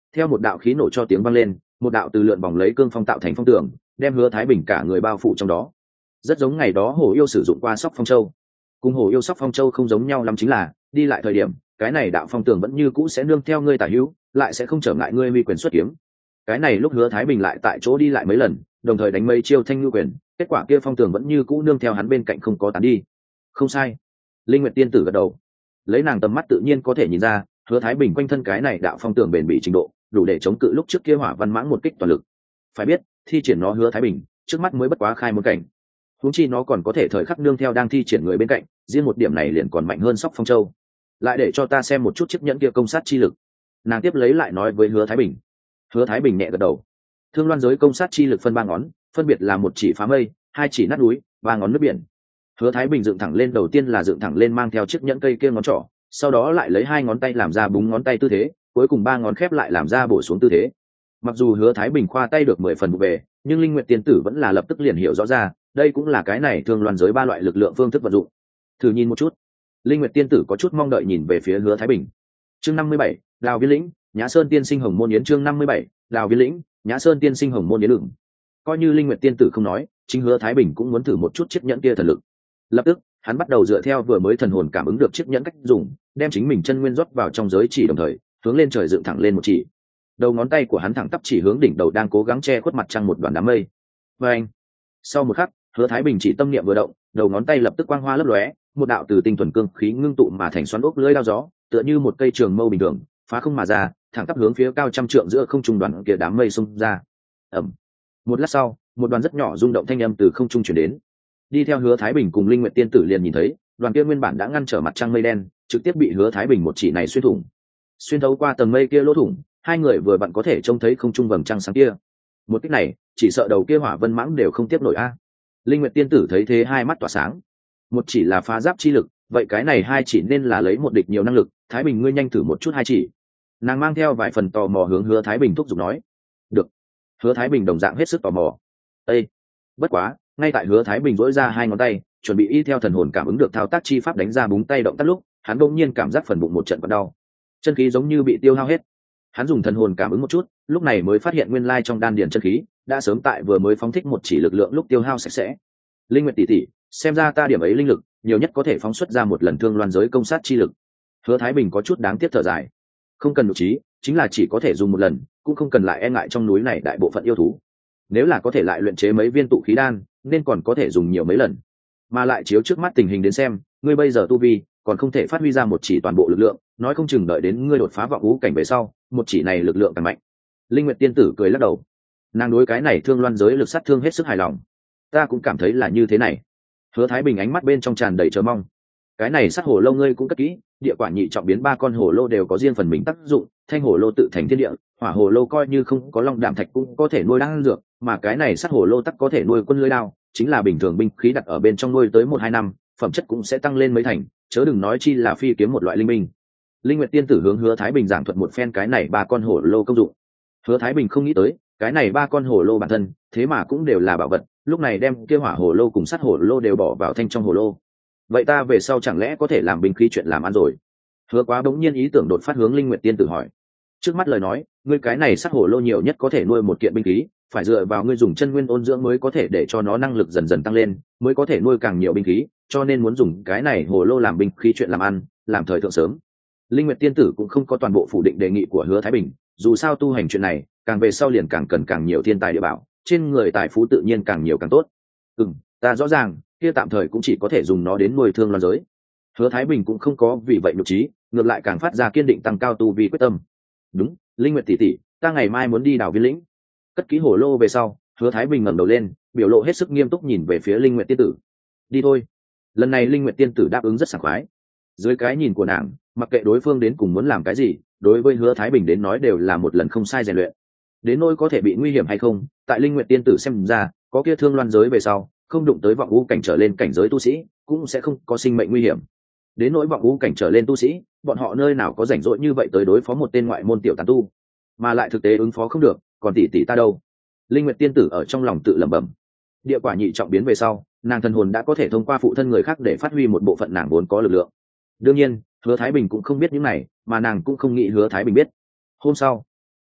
Theo một đạo khí nổ cho tiếng vang lên, một đạo từ lượn vòng lấy cương phong tạo thành phong tường, đem Hứa Thái Bình cả người bao phủ trong đó. Rất giống ngày đó Hổ Yêu sử dụng qua Sóc Phong Châu. Cùng Hổ Yêu Sóc Phong Châu không giống nhau lắm chính là, đi lại thời điểm, cái này đạo phong tường vẫn như cũ sẽ nương theo ngươi tả hữu, lại sẽ không trở ngại ngươi huy quyền xuất kiếm. Cái này lúc Hứa Thái Bình lại tại chỗ đi lại mấy lần, đồng thời đánh mấy chiêu thanh ngư quyền, kết quả kia phong tường vẫn như cũ nương theo hắn bên cạnh không có tán đi. Không sai. Linh Nguyệt tiên tử gật đầu. Lấy nàng tầm mắt tự nhiên có thể nhìn ra, Hứa Thái Bình quanh thân cái này đạo phong tường bền bỉ trình độ, đủ để chống cự lúc trước kia Hỏa Văn Mãng một kích toàn lực. Phải biết, thi triển nó Hứa Thái Bình, trước mắt mới bất quá khai một cảnh. Huống chi nó còn có thể thời khắc nương theo đang thi triển người bên cạnh, riêng một điểm này liền còn mạnh hơn Sóc Phong Châu. Lại để cho ta xem một chút chiếc nhẫn kia công sát chi lực. Nàng tiếp lấy lại nói với Hứa Thái Bình. Hứa Thái Bình nhẹ gật đầu. Thương Loan giới công sát chi lực phân ba ngón, phân biệt là một chỉ phá mây, hai chỉ nát núi, ba ngón nước biển. Hứa Thái Bình dựng thẳng lên, đầu tiên là dựng thẳng lên mang theo chiếc nhẫn cây kia ngón trỏ, sau đó lại lấy hai ngón tay làm ra búng ngón tay tư thế, cuối cùng ba ngón khép lại làm ra bổ xuống tư thế. Mặc dù Hứa Thái Bình khoa tay được mười phần vụ về, nhưng Linh Nguyệt tiên tử vẫn là lập tức liền hiểu rõ ra, đây cũng là cái này Thương Loan giới ba loại lực lượng phương thức vận dụng. Thử nhìn một chút. Linh Nguyệt tiên tử có chút mong đợi nhìn về phía Hứa Thái Bình. Chương năm mươi bảy, Đào Viên Lĩnh, Nhã Sơn tiên sinh Hồng Môn Yến. Chương năm mươi bảy, Đào Viên Lĩnh, Nhã Sơn tiên sinh Hồng Môn Yến. Lượng. Coi như Linh Nguyệt tiên tử không nói, chính Hứa Thái Bình cũng muốn thử một chút chiếc nhẫn kia thần lực. Lập tức, hắn bắt đầu dựa theo vừa mới thần hồn cảm ứng được chiếc nhẫn cách dùng, đem chính mình chân nguyên rót vào trong giới chỉ, đồng thời hướng lên trời dựng thẳng lên một chỉ. Đầu ngón tay của hắn thẳng tắp chỉ hướng đỉnh đầu đang cố gắng che khuất mặt trăng một đoàn đám mây. Và anh, sau một khắc, Hứa Thái Bình chỉ tâm niệm vừa động, đầu ngón tay lập tức quang hoa lấp lóe, một đạo từ tinh thuần cương khí ngưng tụ mà thành xoắn ốc lưỡi đao gió, tựa như một cây trường mâu bình thường, phá không mà ra, thẳng tắp hướng phía cao trăm trượng giữa không trung đoàn kia đám mây xung ra. Ầm. Một lát sau, một đoàn rất nhỏ rung động thanh âm từ không trung truyền đến. Đi theo Hứa Thái Bình cùng Linh Nguyệt tiên tử liền nhìn thấy, đoàn kia nguyên bản đã ngăn trở mặt trăng mây đen, trực tiếp bị Hứa Thái Bình một chỉ này xuyên thủng. Xuyên thấu qua tầng mây kia lỗ thủng, hai người vừa vặn có thể trông thấy không trung vầng trăng sáng kia. Một kích này, chỉ sợ đầu kia Hỏa Vân Mãng đều không tiếp nổi a. Linh Nguyệt tiên tử thấy thế hai mắt tỏa sáng. Một chỉ là phá giáp chi lực, vậy cái này hai chỉ nên là lấy một địch nhiều năng lực. Thái Bình ngươi nhanh thử một chút hai chỉ. Nàng mang theo vài phần tò mò hướng Hứa Thái Bình thúc giục nói. Được. Hứa Thái Bình đồng dạng hết sức tò mò. Ê! Bất quá, ngay tại Hứa Thái Bình duỗi ra hai ngón tay, chuẩn bị y theo thần hồn cảm ứng được thao tác chi pháp đánh ra búng tay động tác lúc, hắn đột nhiên cảm giác phần bụng một trận quặn đau, chân khí giống như bị tiêu hao hết. Hắn dùng thần hồn cảm ứng một chút, lúc này mới phát hiện nguyên lai trong đan điền chân khí đã sớm tại vừa mới phóng thích một chỉ lực lượng lúc tiêu hao sạch sẽ. Linh Nguyệt tỷ tỷ, xem ra ta điểm ấy linh lực, nhiều nhất có thể phóng xuất ra một lần Thương Loan giới công sát chi lực. Hứa Thái Bình có chút đáng tiếc thở dài. Không cần nội trí, chính là chỉ có thể dùng một lần, cũng không cần lại e ngại trong núi này đại bộ phận yêu thú. Nếu là có thể lại luyện chế mấy viên tụ khí đan, nên còn có thể dùng nhiều mấy lần. Mà lại chiếu trước mắt tình hình đến xem, ngươi bây giờ tu vi còn không thể phát huy ra một chỉ toàn bộ lực lượng, nói không chừng đợi đến ngươi đột phá vọng ngũ cảnh về sau, một chỉ này lực lượng càng mạnh. Linh Nguyệt tiên tử cười lắc đầu. Nàng đối cái này Thương Loan giới lực sát thương hết sức hài lòng. Ta cũng cảm thấy là như thế này. Hứa Thái Bình ánh mắt bên trong tràn đầy chờ mong. Cái này sát hổ lô ngươi cũng cất kỹ, địa quả nhị trọng biến ba con hổ lô đều có riêng phần mình tác dụng, thanh hổ lô tự thành thiên địa, hỏa hổ lô coi như không có long đạm thạch cũng có thể nuôi đan dược, mà cái này sát hổ lô tắc có thể nuôi quân lưỡi đao, chính là bình thường binh khí đặt ở bên trong nuôi tới một hai năm, phẩm chất cũng sẽ tăng lên mấy thành, chớ đừng nói chi là phi kiếm một loại linh binh. Linh Nguyệt tiên tử hướng Hứa Thái Bình giảng thuật một phen cái này ba con hổ lô công dụng. Hứa Thái Bình không nghĩ tới, cái này ba con hổ lô bản thân, thế mà cũng đều là bảo vật, lúc này đem kia hỏa hổ lô cùng sát hổ lô đều bỏ vào thanh trong hổ lô. Vậy ta về sau chẳng lẽ có thể làm binh khí chuyện làm ăn rồi? Hứa Quá bỗng nhiên ý tưởng đột phát hướng Linh Nguyệt tiên tử hỏi. Trước mắt lời nói, ngươi cái này sát hổ lô nhiều nhất có thể nuôi một kiện binh khí, phải dựa vào ngươi dùng chân nguyên ôn dưỡng mới có thể để cho nó năng lực dần dần tăng lên, mới có thể nuôi càng nhiều binh khí, cho nên muốn dùng cái này hổ lô làm binh khí chuyện làm ăn, làm thời thượng sớm. Linh Nguyệt tiên tử cũng không có toàn bộ phủ định đề nghị của Hứa Thái Bình, dù sao tu hành chuyện này, càng về sau liền càng cần càng nhiều thiên tài địa bảo, trên người tài phú tự nhiên càng nhiều càng tốt. Ừm, ta rõ ràng, kia tạm thời cũng chỉ có thể dùng nó đến nuôi Thương Loan giới. Hứa Thái Bình cũng không có vì vậy nhục trí, ngược lại càng phát ra kiên định tăng cao tu vi quyết tâm. Đúng, Linh Nguyệt tỷ tỷ, ta ngày mai muốn đi Đào Viên Lĩnh. Cất kỹ hổ lô về sau, Hứa Thái Bình ngẩng đầu lên, biểu lộ hết sức nghiêm túc nhìn về phía Linh Nguyệt tiên tử. Đi thôi. Lần này Linh Nguyệt tiên tử đáp ứng rất sảng khoái. Dưới cái nhìn của nàng, mặc kệ đối phương đến cùng muốn làm cái gì, đối với Hứa Thái Bình đến nói đều là một lần không sai rèn luyện. Đến nỗi có thể bị nguy hiểm hay không, tại Linh Nguyệt tiên tử xem ra, có kia Thương Loan giới về sau, không đụng tới vọng ngũ cảnh trở lên cảnh giới tu sĩ, cũng sẽ không có sinh mệnh nguy hiểm. Đến nỗi vọng ngũ cảnh trở lên tu sĩ, bọn họ nơi nào có rảnh rỗi như vậy tới đối phó một tên ngoại môn tiểu tán tu, mà lại thực tế ứng phó không được, còn tỷ tỷ ta đâu? Linh Nguyệt tiên tử ở trong lòng tự lẩm bẩm. Địa quả nhị trọng biến về sau, nàng thần hồn đã có thể thông qua phụ thân người khác để phát huy một bộ phận nàng vốn có lực lượng. Đương nhiên, Hứa Thái Bình cũng không biết những này, mà nàng cũng không nghĩ Hứa Thái Bình biết. Hôm sau,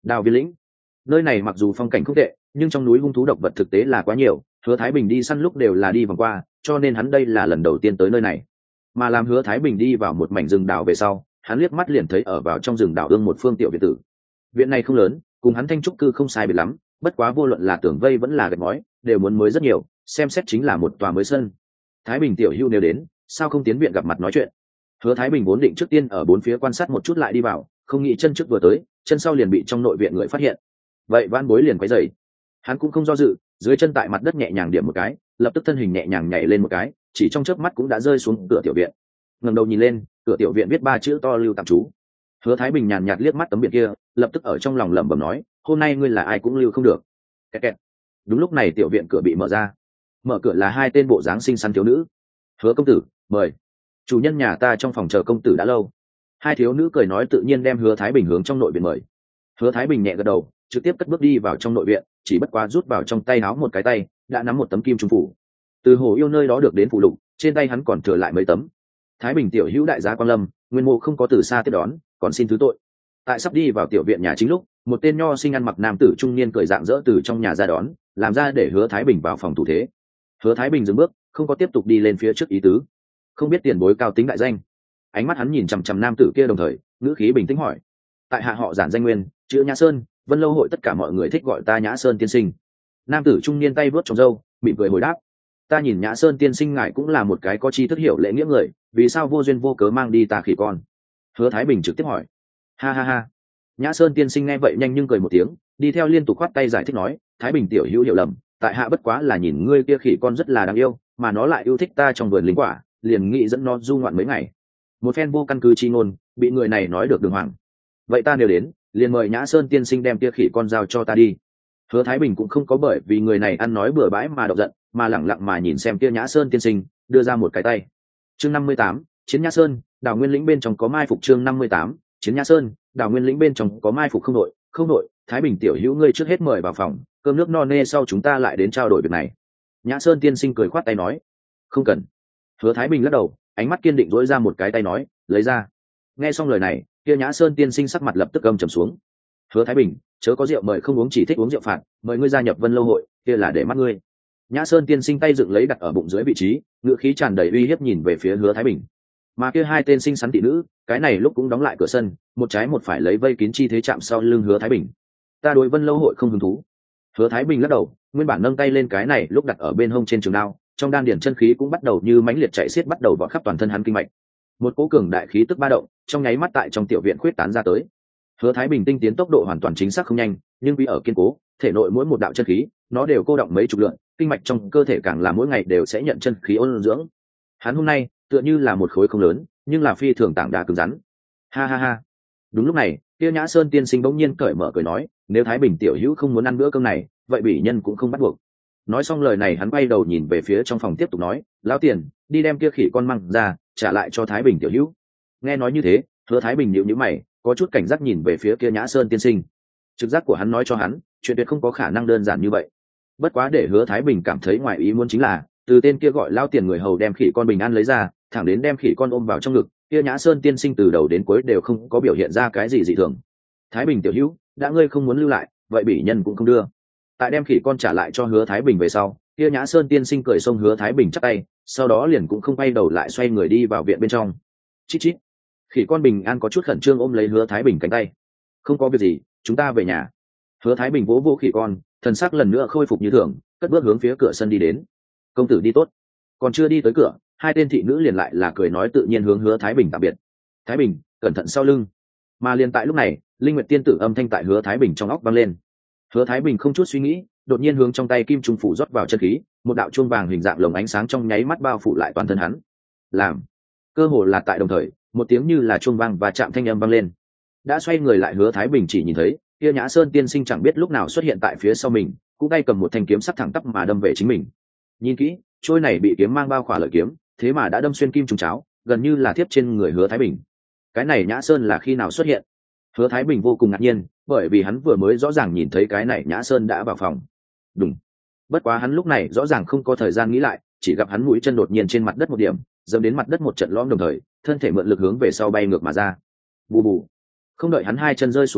Đào viên lĩnh, nơi này mặc dù phong cảnh không tệ nhưng trong núi hung thú độc vật thực tế là quá nhiều, hứa thái bình đi săn lúc đều là đi vòng qua, cho nên hắn đây là lần đầu tiên tới nơi này. Mà làm hứa thái bình đi vào một mảnh rừng đào về sau, hắn liếc mắt liền thấy ở vào trong rừng đào ương một phương tiểu viện tử. Viện này không lớn, cùng hắn thanh trúc cư không sai biệt lắm, bất quá vô luận là tường vây vẫn là gạch ngói đều muốn mới rất nhiều, xem xét chính là một tòa mới sân. Thái bình tiểu hưu nếu đến, sao không tiến viện gặp mặt nói chuyện? Hứa thái bình vốn định trước tiên ở bốn phía quan sát một chút lại đi vào, không nghĩ chân trước vừa tới, chân sau liền bị trong nội viện người phát hiện. Vậy van bối liền quấy rầy. Hắn cũng không do dự, dưới chân tại mặt đất nhẹ nhàng điểm một cái, lập tức thân hình nhẹ nhàng nhảy lên một cái, chỉ trong chớp mắt cũng đã rơi xuống cửa tiểu viện. Ngẩng đầu nhìn lên, cửa tiểu viện viết ba chữ to lưu tạm trú. Hứa thái bình nhàn nhạt liếc mắt tấm biển kia, lập tức ở trong lòng lẩm bẩm nói, hôm nay ngươi là ai cũng lưu không được. Kẹt kẹt. Đúng lúc này tiểu viện cửa bị mở ra, mở cửa là hai tên bộ dáng xinh xắn thiếu nữ. Hứa công tử, mời. Chủ nhân nhà ta trong phòng chờ công tử đã lâu. Hai thiếu nữ cười nói tự nhiên đem hứa thái bình hướng trong nội viện mời. Hứa thái bình nhẹ gật đầu, trực tiếp cất bước đi vào trong nội viện, chỉ bất quá rút vào trong tay áo một cái tay đã nắm một tấm kim trung phủ. Từ hồ yêu nơi đó được đến phụ lục, trên tay hắn còn thừa lại mấy tấm. Thái bình tiểu hữu đại gia quan lâm, nguyên mô không có từ xa tiếp đón, còn xin thứ tội. Tại sắp đi vào tiểu viện nhà chính lúc, một tên nho sinh ăn mặc nam tử trung niên cười rạng rỡ từ trong nhà ra đón, làm ra để hứa thái bình vào phòng thủ thế. Hứa thái bình dừng bước, không có tiếp tục đi lên phía trước ý tứ. Không biết tiền bối cao tính đại danh. Ánh mắt hắn nhìn chằm chằm nam tử kia đồng thời ngữ khí bình tĩnh hỏi. Tại hạ họ giản danh nguyên, chữ Nhã Sơn, Vân Lâu hội tất cả mọi người thích gọi ta Nhã Sơn tiên sinh. Nam tử trung niên tay vớt trong râu, mỉm cười hồi đáp. Ta nhìn Nhã Sơn tiên sinh ngài cũng là một cái có chi thức hiểu lễ nghĩa người, vì sao vô duyên vô cớ mang đi ta khỉ con? Hứa thái bình trực tiếp hỏi. Ha ha ha. Nhã Sơn tiên sinh nghe vậy nhanh nhưng cười một tiếng, đi theo liên tục khoát tay giải thích nói, thái bình tiểu hữu hiểu lầm, tại hạ bất quá là nhìn ngươi kia khỉ con rất là đáng yêu, mà nó lại yêu thích ta trong vườn linh quả, liền nghĩ dẫn nó du ngoạn mấy ngày. Một phen vô căn cứ chi ngôn, bị người này nói được đường hoàng. Vậy ta nếu đến, liền mời Nhã Sơn tiên sinh đem kia khỉ con giao cho ta đi. Hứa thái bình cũng không có bởi vì người này ăn nói bừa bãi mà động giận, mà lẳng lặng mà nhìn xem kia Nhã Sơn tiên sinh đưa ra một cái tay. Chương năm mươi tám, chiến Nhã Sơn, đào nguyên lĩnh bên trong có mai phục. Chương năm mươi tám, chiến Nhã Sơn, đào nguyên lĩnh bên trong có mai phục. Không đội, không đội, thái bình tiểu hữu ngươi trước hết mời vào phòng, cơm nước no nê sau chúng ta lại đến trao đổi việc này. Nhã Sơn tiên sinh cười khoát tay nói. Không cần. Hứa thái bình lắc đầu, ánh mắt kiên định dỗi ra một cái tay nói, lấy ra. Nghe xong lời này, kia Nhã Sơn tiên sinh sắc mặt lập tức âm trầm xuống. Hứa thái bình, chớ có rượu mời không uống, chỉ thích uống rượu phạt, mời ngươi gia nhập Vân Lâu hội, kia là để mắt ngươi. Nhã Sơn tiên sinh tay dựng lấy đặt ở bụng dưới vị trí, ngựa khí tràn đầy uy hiếp nhìn về phía Hứa thái bình. Mà kia hai tên xinh xắn tỷ nữ, cái này lúc cũng đóng lại cửa sân, một trái một phải lấy vây kín chi thế chạm sau lưng Hứa thái bình. Ta đối Vân Lâu hội không hứng thú. Hứa thái bình lắc đầu, nguyên bản nâng tay lên cái này lúc đặt ở bên hông trên trường đao, trong đan điển chân khí cũng bắt đầu như mãnh liệt chạy xiết bắt đầu vọt khắp toàn thân hắn kinh mạch. Một cỗ cường đại khí tức ba động trong nháy mắt tại trong tiểu viện khuyết tán ra tới. Hứa thái bình tinh tiến tốc độ hoàn toàn chính xác không nhanh, nhưng vì ở kiên cố, thể nội mỗi một đạo chân khí nó đều cô động mấy chục lượng, kinh mạch trong cơ thể càng là mỗi ngày đều sẽ nhận chân khí ôn dưỡng. Hắn hôm nay tựa như là một khối không lớn nhưng là phi thường tảng đá cứng rắn. Ha ha ha. Đúng lúc này, kia Nhã Sơn tiên sinh bỗng nhiên cởi mở cười nói, nếu thái bình tiểu hữu không muốn ăn bữa cơm này, vậy bỉ nhân cũng không bắt buộc. Nói xong lời này hắn quay đầu nhìn về phía trong phòng tiếp tục nói, lão tiền, đi đem kia khỉ con măng ra trả lại cho thái bình tiểu hữu. Nghe nói như thế, Hứa thái bình nhíu nhíu mày, có chút cảnh giác nhìn về phía kia Nhã Sơn tiên sinh. Trực giác của hắn nói cho hắn, chuyện tuyệt không có khả năng đơn giản như vậy. Bất quá để Hứa thái bình cảm thấy ngoài ý muốn chính là, từ tên kia gọi lao tiền người hầu đem khỉ con bình an lấy ra, thẳng đến đem khỉ con ôm vào trong ngực, kia Nhã Sơn tiên sinh từ đầu đến cuối đều không có biểu hiện ra cái gì dị thường. Thái bình tiểu hữu, đã ngươi không muốn lưu lại, vậy bỉ nhân cũng không đưa. Tại đem khỉ con trả lại cho Hứa thái bình về sau, kia Nhã Sơn tiên sinh cười xông Hứa thái bình chắp tay, sau đó liền cũng không quay đầu lại xoay người đi vào viện bên trong. Chít chít. Khỉ con bình an có chút khẩn trương ôm lấy Hứa thái bình cánh tay. Không có việc gì, chúng ta về nhà. Hứa thái bình vỗ vỗ khỉ con, thần sắc lần nữa khôi phục như thường, cất bước hướng phía cửa sân đi đến. Công tử đi tốt. Còn chưa đi tới cửa, hai tên thị nữ liền lại là cười nói tự nhiên hướng Hứa thái bình tạm biệt. Thái bình, cẩn thận sau lưng. Mà liền tại lúc này, linh nguyệt tiên tử âm thanh tại Hứa thái bình trong óc vang lên. Hứa thái bình không chút suy nghĩ, đột nhiên hướng trong tay kim trung phủ rót vào chân khí, một đạo chuông vàng hình dạng lồng ánh sáng trong nháy mắt bao phủ lại toàn thân hắn. Làm, cơ hồ là tại đồng thời, một tiếng như là chuông vang và chạm thanh âm vang lên. Đã xoay người lại Hứa thái bình chỉ nhìn thấy, kia Nhã Sơn tiên sinh chẳng biết lúc nào xuất hiện tại phía sau mình, cũng tay cầm một thanh kiếm sắc thẳng tắp mà đâm về chính mình. Nhìn kỹ, trôi này bị kiếm mang bao khỏa lợi kiếm, thế mà đã đâm xuyên kim trùng cháo, gần như là tiếp trên người Hứa thái bình. Cái này Nhã Sơn là khi nào xuất hiện? Hứa thái bình vô cùng ngạc nhiên, bởi vì hắn vừa mới rõ ràng nhìn thấy cái này Nhã Sơn đã vào phòng. Đúng. Bất quá hắn lúc này rõ ràng không có thời gian nghĩ lại, chỉ gặp hắn mũi chân đột nhiên trên mặt đất một điểm, dẫm đến mặt đất một trận lõm, đồng thời thân thể mượn lực hướng về sau bay ngược mà ra. Bù bù. Không đợi hắn hai chân rơi xuống đất,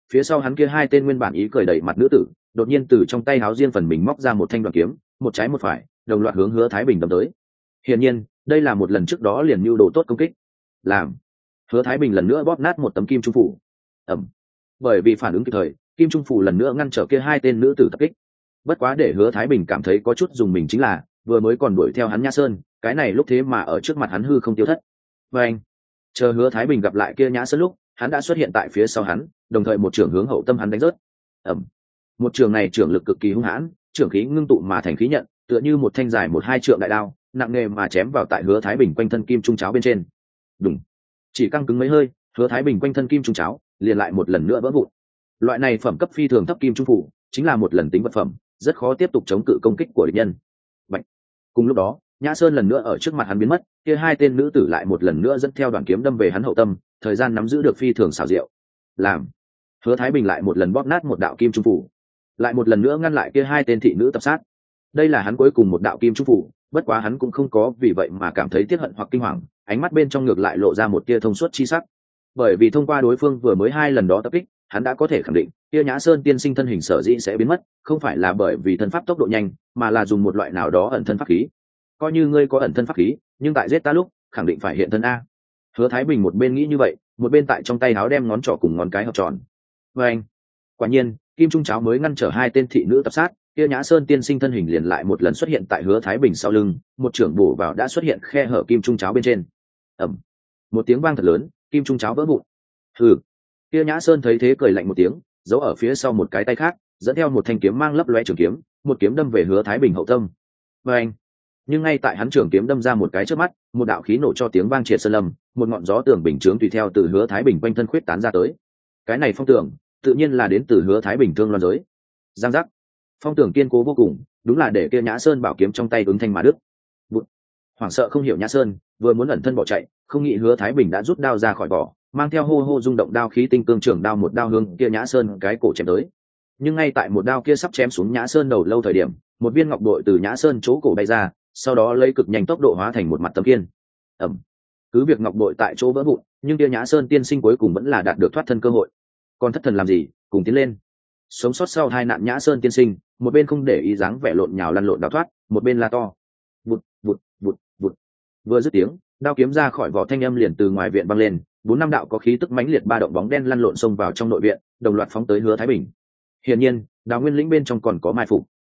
phía sau hắn kia hai tên nguyên bản ý cười đầy mặt nữ tử đột nhiên từ trong tay áo riêng phần mình móc ra một thanh đoàn kiếm, một trái một phải đồng loạt hướng Hứa Thái Bình đâm tới. Hiển nhiên đây là một lần trước đó liền mưu đồ tốt công kích. Làm Hứa Thái Bình lần nữa bóp nát một tấm kim trung phủ. Ẩm. Bởi vì phản ứng kịp thời, kim trung phủ lần nữa ngăn trở kia hai tên nữ tử tập kích. Bất quá để Hứa Thái Bình cảm thấy có chút dùng mình chính là vừa mới còn đuổi theo hắn Nhã Sơn, cái này lúc thế mà ở trước mặt hắn hư không tiêu thất. Và anh chờ Hứa Thái Bình gặp lại kia Nhã Sơn lúc, hắn đã xuất hiện tại phía sau hắn, đồng thời một trường hướng hậu tâm hắn đánh rớt. Ẩm. Một trường này trưởng lực cực kỳ hung hãn, trưởng khí ngưng tụ mà thành khí nhận, tựa như một thanh dài một hai trượng đại đao, nặng nề mà chém vào tại Hứa Thái Bình quanh thân kim trung cháo bên trên. Đùng. Chỉ căng cứng mấy hơi, Hứa Thái Bình quanh thân kim trung cháo liền lại một lần nữa vỡ vụn. Loại này phẩm cấp phi thường thấp kim trung phủ, chính là một lần tính vật phẩm, rất khó tiếp tục chống cự công kích của địch nhân. Bạch. Cùng lúc đó, Nhã Sơn lần nữa ở trước mặt hắn biến mất, kia hai tên nữ tử lại một lần nữa dẫn theo đoàn kiếm đâm về hắn hậu tâm, thời gian nắm giữ được phi thường xảo diệu. Làm Hứa Thái Bình lại một lần bóp nát một đạo kim trung phủ, lại một lần nữa ngăn lại kia hai tên thị nữ tập sát. Đây là hắn cuối cùng một đạo kim trung phủ, bất quá hắn cũng không có vì vậy mà cảm thấy tiếc hận hoặc kinh hoàng, ánh mắt bên trong ngược lại lộ ra một tia thông suốt chi sắc. Bởi vì thông qua đối phương vừa mới hai lần đó tập kích, hắn đã có thể khẳng định, kia Nhã Sơn tiên sinh thân hình sở dĩ sẽ biến mất, không phải là bởi vì thân pháp tốc độ nhanh, mà là dùng một loại nào đó ẩn thân pháp khí. Coi như ngươi có ẩn thân pháp khí, nhưng tại giết ta lúc, khẳng định phải hiện thân a. Hứa Thái Bình một bên nghĩ như vậy, một bên tại trong tay áo đem ngón trỏ cùng ngón cái hợp tròn. Và anh, quả nhiên, kim trung cháo mới ngăn trở hai tên thị nữ tập sát, kia Nhã Sơn tiên sinh thân hình liền lại một lần xuất hiện tại Hứa Thái Bình sau lưng, một trưởng bổ vào đã xuất hiện khe hở kim trung cháo bên trên. Ầm. Một tiếng vang thật lớn, kim trung cháo vỡ vụn. Hừ. Kia Nhã Sơn thấy thế cười lạnh một tiếng, giấu ở phía sau một cái tay khác, dẫn theo một thanh kiếm mang lấp lóe trường kiếm, một kiếm đâm về Hứa Thái Bình hậu tâm. Và anh. Nhưng ngay tại hắn trường kiếm đâm ra một cái trước mắt, một đạo khí nổ cho tiếng vang triệt sơn lâm, một ngọn gió tường bình chướng tùy theo từ Hứa Thái Bình quanh thân khuyết tán ra tới. Cái này phong tường, tự nhiên là đến từ Hứa Thái Bình thương loan giới. Giang giác. Phong tường kiên cố vô cùng, đúng là để kia Nhã Sơn bảo kiếm trong tay ứng thanh mà đứt. Bụt. Hoảng sợ không hiểu Nhã Sơn, vừa muốn ẩn thân bỏ chạy, không nghĩ Hứa Thái Bình đã rút đao ra khỏi vỏ, mang theo hô hô rung động đao khí tinh cương trường đao một đao hướng kia Nhã Sơn cái cổ chém tới. Nhưng ngay tại một đao kia sắp chém xuống Nhã Sơn đầu lâu thời điểm, một viên ngọc bội từ Nhã Sơn chỗ cổ bay ra, sau đó lấy cực nhanh tốc độ hóa thành một mặt tấm kiên. Ẩm. Cứ việc ngọc bội tại chỗ vỡ vụn, nhưng kia Nhã Sơn tiên sinh cuối cùng vẫn là đạt được thoát thân cơ hội. Còn thất thần làm gì, cùng tiến lên. Sống sót sau hai nạn Nhã Sơn tiên sinh, một bên không để ý dáng vẻ lộn nhào lăn lộn đào thoát, một bên la to. Vụt vụt vụt vụt. Vừa dứt tiếng, đao kiếm ra khỏi vỏ thanh âm liền từ ngoài viện vang lên, bốn năm đạo có khí tức mãnh liệt ba động bóng đen lăn lộn xông vào trong nội viện, đồng loạt phóng tới Hứa Thái Bình. Hiển nhiên, Đào Nguyên lĩnh bên trong còn có mai phục.